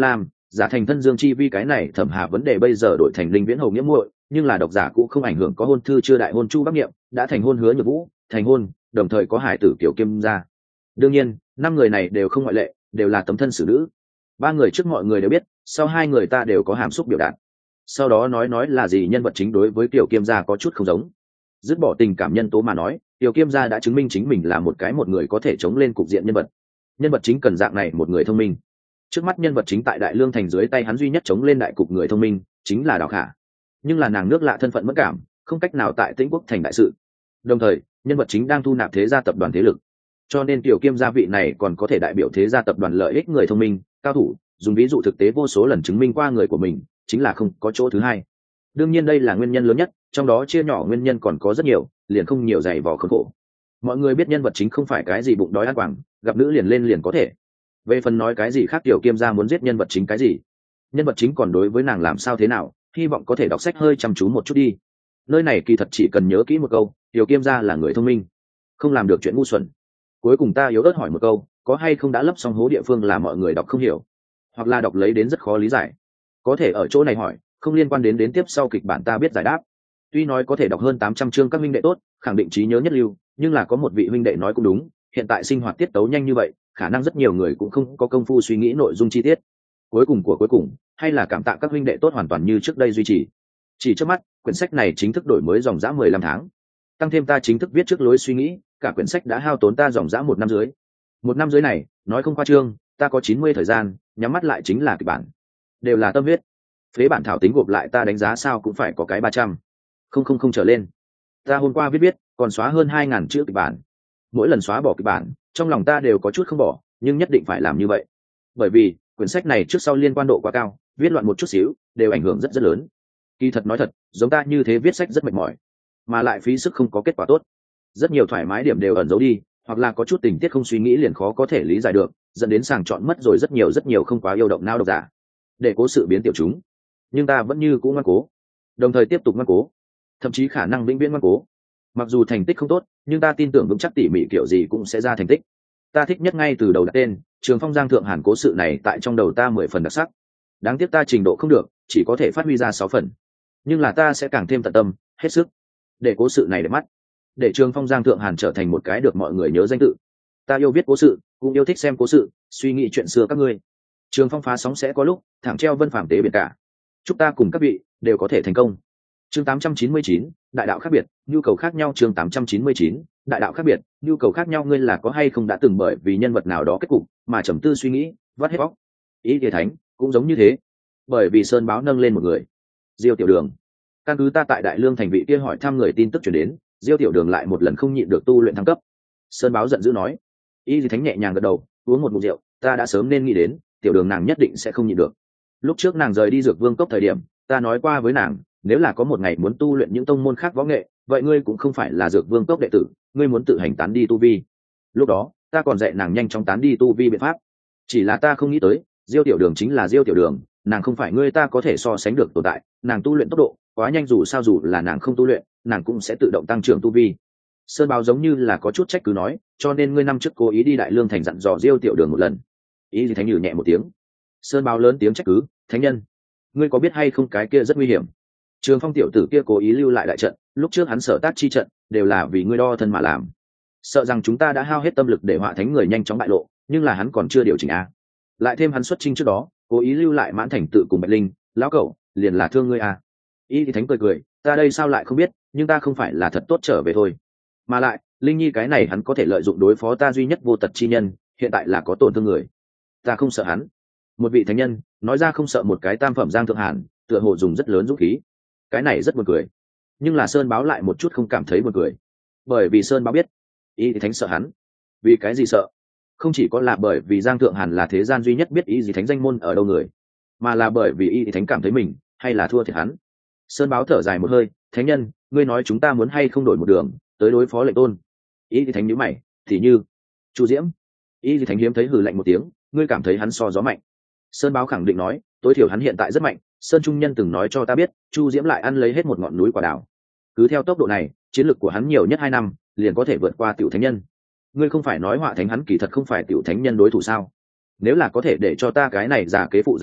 giả thành thân dương chi vi cái này thẩm hà vấn đề bây giờ đổi thành linh viễn hầu nghĩa muội, nhưng là độc giả cũng không ảnh hưởng có hôn thư chưa đại hôn chu bắc nghiệm đã thành hôn hứa nhược vũ thành hôn, đồng thời có hải tử kiểu kim gia. đương nhiên 5 người này đều không ngoại lệ, đều là tấm thân xử nữ. 3 người trước mọi người đều biết, sau 2 người ta đều có hàm xúc biểu đạt. Sau đó nói là gì nhân vật chính đối với tiểu kim gia có chút không giống. Dứt bỏ tình cảm nhân tố mà nói, tiểu kim gia đã chứng minh chính mình là một người có thể chống lên cục diện nhân vật. Nhân vật chính cần dạng này một người thông minh. Trước mắt nhân vật chính tại Đại Lương thành dưới tay hắn duy nhất chống lên đại cục người thông minh chính là Đào Khả, nhưng là nàng nước lạ thân phận mất cảm, không cách nào tại Tĩnh Quốc thành đại sự. Đồng thời nhân vật chính đang thu nạp thế gia tập đoàn thế lực, cho nên tiểu kim gia vị này còn có thể đại biểu thế gia tập đoàn lợi ích người thông minh cao thủ, dùng ví dụ thực tế vô số lần chứng minh qua người của mình chính là không có chỗ thứ hai. Đương nhiên đây là nguyên nhân lớn nhất, trong đó chia nhỏ nguyên nhân còn có rất nhiều, liền không nhiều dày vò khốn khổ. Mọi người biết nhân vật chính không phải cái gì bụng đói ăn quảng, gặp nữ liền lên liền có thể. Về phần nói cái gì khác tiểu kim gia muốn giết nhân vật chính cái gì, nhân vật chính còn đối với nàng làm sao thế nào, hy vọng có thể đọc sách hơi chăm chú một chút đi. Nơi này kỳ thật chỉ cần nhớ kỹ một câu, tiểu kim gia là người thông minh, không làm được chuyện ngu xuẩn. Cuối cùng ta yếu ớt hỏi một câu, có hay không đã lấp xong hố địa phương là mọi người đọc không hiểu, hoặc là đọc lấy đến rất khó lý giải. Có thể ở chỗ này hỏi, không liên quan đến tiếp sau kịch bản ta biết giải đáp. Tuy nói có thể đọc hơn 800 chương các huynh đệ tốt, khẳng định trí nhớ nhất lưu, nhưng là có một vị huynh đệ nói cũng đúng, hiện tại sinh hoạt tiết tấu nhanh như vậy, khả năng rất nhiều người cũng không có công phu suy nghĩ nội dung chi tiết. Cuối cùng hay là cảm tạ các huynh đệ tốt hoàn toàn như trước đây duy trì. Chỉ trước mắt, quyển sách này chính thức đổi mới dòng dã 15 tháng. Tăng thêm ta chính thức viết trước lối suy nghĩ, cả quyển sách đã hao tốn ta dòng dã 1 năm dưới. 1 năm dưới này, nói không khoa trương, ta có 90 thời gian, nhắm mắt lại chính là kịch bản. Đều là tâm huyết. Phế bản thảo tính gộp lại ta đánh giá sao cũng phải có cái 300. Không trở lên. Ta hôm qua viết còn xóa hơn 2000 chữ kịch bản. Mỗi lần xóa bỏ kịch bản, trong lòng ta đều có chút không bỏ, nhưng nhất định phải làm như vậy. Bởi vì, quyển sách này trước sau liên quan độ quá cao, viết loạn một chút xíu, đều ảnh hưởng rất lớn. Kỳ thật nói thật, giống ta như thế viết sách rất mệt mỏi, mà lại phí sức không có kết quả tốt. Rất nhiều thoải mái điểm đều ẩn giấu đi, hoặc là có chút tình tiết không suy nghĩ liền khó có thể lý giải được, dẫn đến sàng chọn mất rồi rất nhiều không quá yêu động não độc giả. Để cố sự biến tiểu chúng, nhưng ta vẫn như cũ ngoan cố, đồng thời tiếp tục ngoan cố, thậm chí khả năng vĩnh viễn ngoan cố. Mặc dù thành tích không tốt, nhưng ta tin tưởng vững chắc tỉ mỉ kiểu gì cũng sẽ ra thành tích. Ta thích nhất ngay từ đầu đặt tên Trường Phong Giang Thượng Hàn cố sự này tại trong đầu ta 10 phần đặc sắc. Đáng tiếc ta trình độ không được, chỉ có thể phát huy ra 6 phần. Nhưng là ta sẽ càng thêm tận tâm, hết sức để cố sự này để mắt, để Trường Phong Giang Thượng Hàn trở thành một cái được mọi người nhớ danh tự. Ta yêu viết cố sự, cũng yêu thích xem cố sự, suy nghĩ chuyện xưa các ngươi. Trường Phong phá sóng sẽ có lúc thẳng treo vân phàm tế biển cả. Chúc ta cùng các vị đều có thể thành công. Chương 899, đại đạo khác biệt, nhu cầu khác nhau. Chương 899, đại đạo khác biệt, nhu cầu khác nhau. Ngươi là có hay không đã từng bởi vì nhân vật nào đó kết cục mà trầm tư suy nghĩ, vắt hết óc. Ý Địa Thánh cũng giống như thế, bởi vì Sơn Báo nâng lên một người, Diêu Tiểu Đường. Căn cứ ta tại Đại Lương thành vị kia hỏi thăm người tin tức truyền đến, Diêu Tiểu Đường lại một lần không nhịn được tu luyện thăng cấp. Sơn Báo giận dữ nói. Ý Địa Thánh nhẹ nhàng gật đầu, uống một ngụm rượu, ta đã sớm nên nghĩ đến, Tiểu Đường nàng nhất định sẽ không nhịn được. Lúc trước nàng rời đi Dược Vương cốc thời điểm, ta nói qua với nàng, nếu là có một ngày muốn tu luyện những tông môn khác võ nghệ, vậy ngươi cũng không phải là Dược Vương cốc đệ tử, ngươi muốn tự hành tán đi tu vi. Lúc đó ta còn dạy nàng nhanh chóng tán đi tu vi biện pháp, chỉ là ta không nghĩ tới Diêu Tiểu Đường chính là Diêu Tiểu Đường, nàng không phải ngươi ta có thể so sánh được tồn tại. Nàng tu luyện tốc độ quá nhanh, dù là nàng không tu luyện, nàng cũng sẽ tự động tăng trưởng tu vi. Sơn Báo giống như là có chút trách cứ nói, cho nên ngươi năm trước cố ý đi Đại Lương thành dặn dò Diêu Tiểu Đường một lần. Ý gì Thánh nhử nhẹ một tiếng. Sơn Báo lớn tiếng trách cứ, thánh nhân, ngươi có biết hay không cái kia rất nguy hiểm. Trường Phong tiểu tử kia cố ý lưu lại đại trận, lúc trước hắn sở tác chi trận đều là vì ngươi đo thân mà làm, sợ rằng chúng ta đã hao hết tâm lực để họa thánh người nhanh chóng bại lộ, nhưng là hắn còn chưa điều chỉnh a. Lại thêm hắn xuất chinh trước đó cố ý lưu lại Mãn Thành tự cùng Bạch Linh lão cẩu, liền là thương ngươi a. Y thì Thánh cười, ta đây sao lại không biết, nhưng ta không phải là thật tốt trở về thôi. Mà lại Linh Nhi cái này hắn có thể lợi dụng đối phó ta duy nhất vô tật chi nhân, hiện tại là có tổn thương người, ta không sợ hắn. Một vị thánh nhân nói ra không sợ một cái tam phẩm Giang Thượng Hàn, tựa hồ dùng rất lớn dũng khí. Cái này rất buồn cười, nhưng là Sơn Báo lại một chút không cảm thấy buồn cười, bởi vì Sơn Báo biết Y thì Thánh sợ hắn. Vì cái gì sợ? Không chỉ có là bởi vì Giang Thượng Hàn là thế gian duy nhất biết Y thì Thánh danh môn ở đâu người, mà là bởi vì Y thì Thánh cảm thấy mình hay là thua thiệt hắn. Sơn Báo thở dài một hơi, thánh nhân, ngươi nói chúng ta muốn hay không đổi một đường tới đối phó Lệnh Tôn? Y thì Thánh nhíu mày, thì như Chu Diễm. Y thì Thánh hiếm thấy hừ lạnh một tiếng, ngươi cảm thấy hắn so gió mạnh? Sơn Báo khẳng định nói, tối thiểu hắn hiện tại rất mạnh. Sơn Trung Nhân từng nói cho ta biết, Chu Diễm lại ăn lấy hết một ngọn núi quả đào. Cứ theo tốc độ này, chiến lược của hắn nhiều nhất 2 năm liền có thể vượt qua Tiểu Thánh Nhân. Ngươi không phải nói Họa Thánh hắn kỳ thật không phải Tiểu Thánh Nhân đối thủ sao? Nếu là có thể để cho ta cái này giả kế phụ rời núi,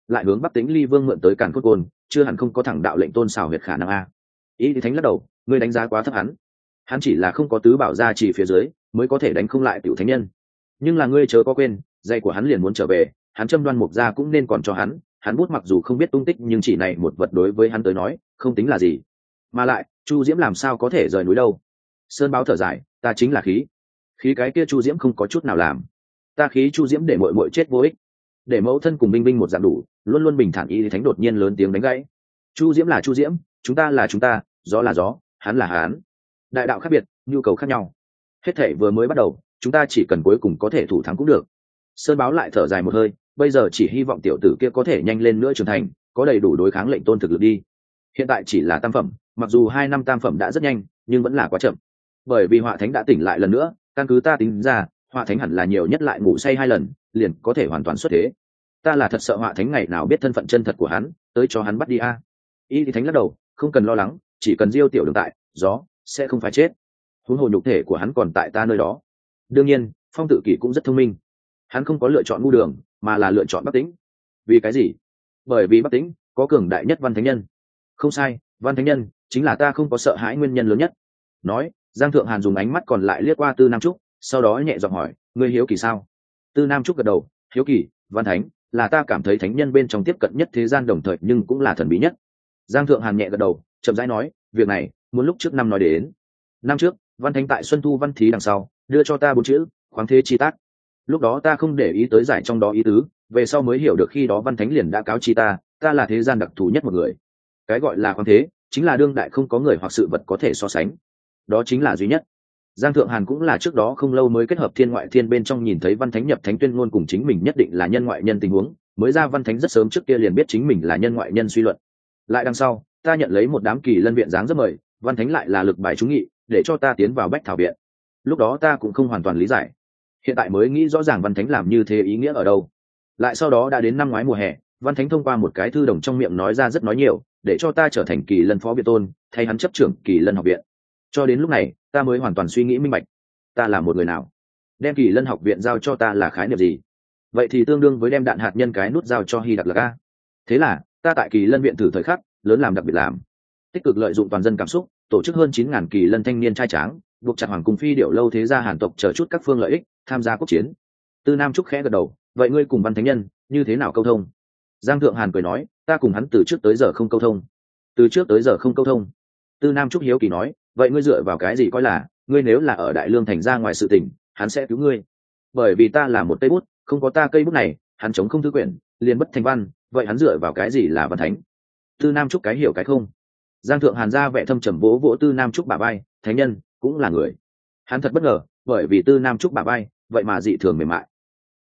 lại hướng Bắc Tĩnh Ly Vương mượn tới Càn Khôn Côn, chưa hẳn không có thẳng đạo lệnh tôn xào huyệt khả năng a. Y Thánh lắc đầu, ngươi đánh giá quá thấp hắn chỉ là không có tứ bảo gia chỉ phía dưới mới có thể đánh không lại tiểu thánh nhân. Nhưng là ngươi chớ có quên, dây của hắn liền muốn trở về, hắn châm đoan mục gia cũng nên còn cho hắn bút mặc dù không biết tung tích nhưng chỉ này một vật đối với hắn tới nói không tính là gì. Mà lại Chu Diễm làm sao có thể rời núi đâu. Sơn Báo thở dài, ta chính là khí cái kia Chu Diễm không có chút nào làm, ta khí Chu Diễm để muội muội chết vô ích, để mẫu thân cùng binh binh một dạng đủ, luôn luôn bình thản. Y Thánh đột nhiên lớn tiếng đánh gãy, Chu Diễm là Chu Diễm, chúng ta là chúng ta, gió là gió, hắn là hắn, đại đạo khác biệt, nhu cầu khác nhau, hết thảy vừa mới bắt đầu, chúng ta chỉ cần cuối cùng có thể thủ thắng cũng được. Sơn Báo lại thở dài một hơi, bây giờ chỉ hy vọng tiểu tử kia có thể nhanh lên nữa trưởng thành, có đầy đủ đối kháng lệnh tôn thực lực đi. Hiện tại chỉ là tam phẩm, mặc dù 2 năm tam phẩm đã rất nhanh nhưng vẫn là quá chậm. Bởi vì Họa Thánh đã tỉnh lại lần nữa, căn cứ ta tính ra Họa Thánh hẳn là nhiều nhất lại ngủ say 2 lần liền có thể hoàn toàn xuất thế. Ta là thật sợ Họa Thánh ngày nào biết thân phận chân thật của hắn, tới cho hắn bắt đi a. Y Thánh lắc đầu, không cần lo lắng, chỉ cần Diêu tiểu đường tại, gió sẽ không phải chết. Huống hồ nhục thể của hắn còn tại ta nơi đó. Đương nhiên Phong Tự Kỷ cũng rất thông minh, hắn không có lựa chọn ngu đường mà là lựa chọn Bắc Tĩnh. Vì cái gì? Bởi vì Bắc Tĩnh có cường đại nhất Văn Thánh Nhân. Không sai, Văn Thánh Nhân chính là ta không có sợ hãi nguyên nhân lớn nhất. Nói, Giang Thượng Hàn dùng ánh mắt còn lại liếc qua Tư Nam Trúc, sau đó nhẹ giọng hỏi, ngươi hiếu kỳ sao? Tư Nam Trúc gật đầu, hiếu kỳ. Văn Thánh là ta cảm thấy thánh nhân bên trong tiếp cận nhất thế gian, đồng thời nhưng cũng là thần bí nhất. Giang Thượng Hàn nhẹ gật đầu, chậm rãi nói, việc này muốn lúc trước năm nói đến. Năm trước Văn Thánh tại Xuân Thu Văn Thí đằng sau đưa cho ta 4 chữ, khoáng thế chi tác. Lúc đó ta không để ý tới giải trong đó ý tứ, về sau mới hiểu được khi đó Văn Thánh liền đã cáo chi ta là thế gian đặc thù nhất một người. Cái gọi là khoáng thế chính là đương đại không có người hoặc sự vật có thể so sánh, đó chính là duy nhất. Giang Thượng Hàn cũng là trước đó không lâu mới kết hợp thiên ngoại thiên bên trong nhìn thấy Văn Thánh nhập thánh tuyên ngôn cùng chính mình nhất định là nhân ngoại nhân tình huống, mới ra Văn Thánh rất sớm trước kia liền biết chính mình là nhân ngoại nhân suy luận. Lại đằng sau ta nhận lấy một đám kỳ lân viện dáng rất mời, Văn Thánh lại là lực bài trúng nghị để cho ta tiến vào Bách Thảo viện. Lúc đó ta cũng không hoàn toàn lý giải, hiện tại mới nghĩ rõ ràng Văn Thánh làm như thế ý nghĩa ở đâu. Lại sau đó đã đến năm ngoái mùa hè, Văn Thánh thông qua một cái thư đồng trong miệng nói ra rất nói nhiều, để cho ta trở thành kỳ lân phó viện tôn, thay hắn chấp trưởng kỳ lân học viện. Cho đến lúc này ta mới hoàn toàn suy nghĩ minh bạch, ta là một người nào, đem kỳ lân học viện giao cho ta là khái niệm gì. Vậy thì tương đương với đem đạn hạt nhân cái nút giao cho Hy Đặc Lạc a. Thế là ta tại kỳ lân viện thử thời khắc lớn làm đặc biệt làm, tích cực lợi dụng toàn dân cảm xúc, tổ chức hơn 9.000 kỳ lân thanh niên trai tráng, buộc chặt hoàng cung phi điệu lâu thế gia Hàn tộc chờ chút các phương lợi ích tham gia quốc chiến. Tư Nam Trúc khẽ gật đầu, vậy ngươi cùng Văn Thánh Nhân như thế nào câu thông? Giang Thượng Hàn cười nói, ta cùng hắn từ trước tới giờ không câu thông. Từ trước tới giờ không câu thông? Tư Nam Trúc hiếu kỳ nói, vậy ngươi dựa vào cái gì coi là ngươi nếu là ở Đại Lương thành ra ngoài sự tình hắn sẽ cứu ngươi? Bởi vì ta là một cây bút, không có ta cây bút này hắn chống không thư quyển liền bất thành văn, vậy hắn dựa vào cái gì là Văn Thánh? Tư Nam Trúc cái hiểu cái không. Giang Thượng Hàn ra vẻ thâm trầm vỗ vỗ Tư Nam Trúc bả vai, thánh nhân cũng là người. Hắn thật bất ngờ, bởi vì Tư Nam Trúc bả vai vậy mà dị thường mềm mại.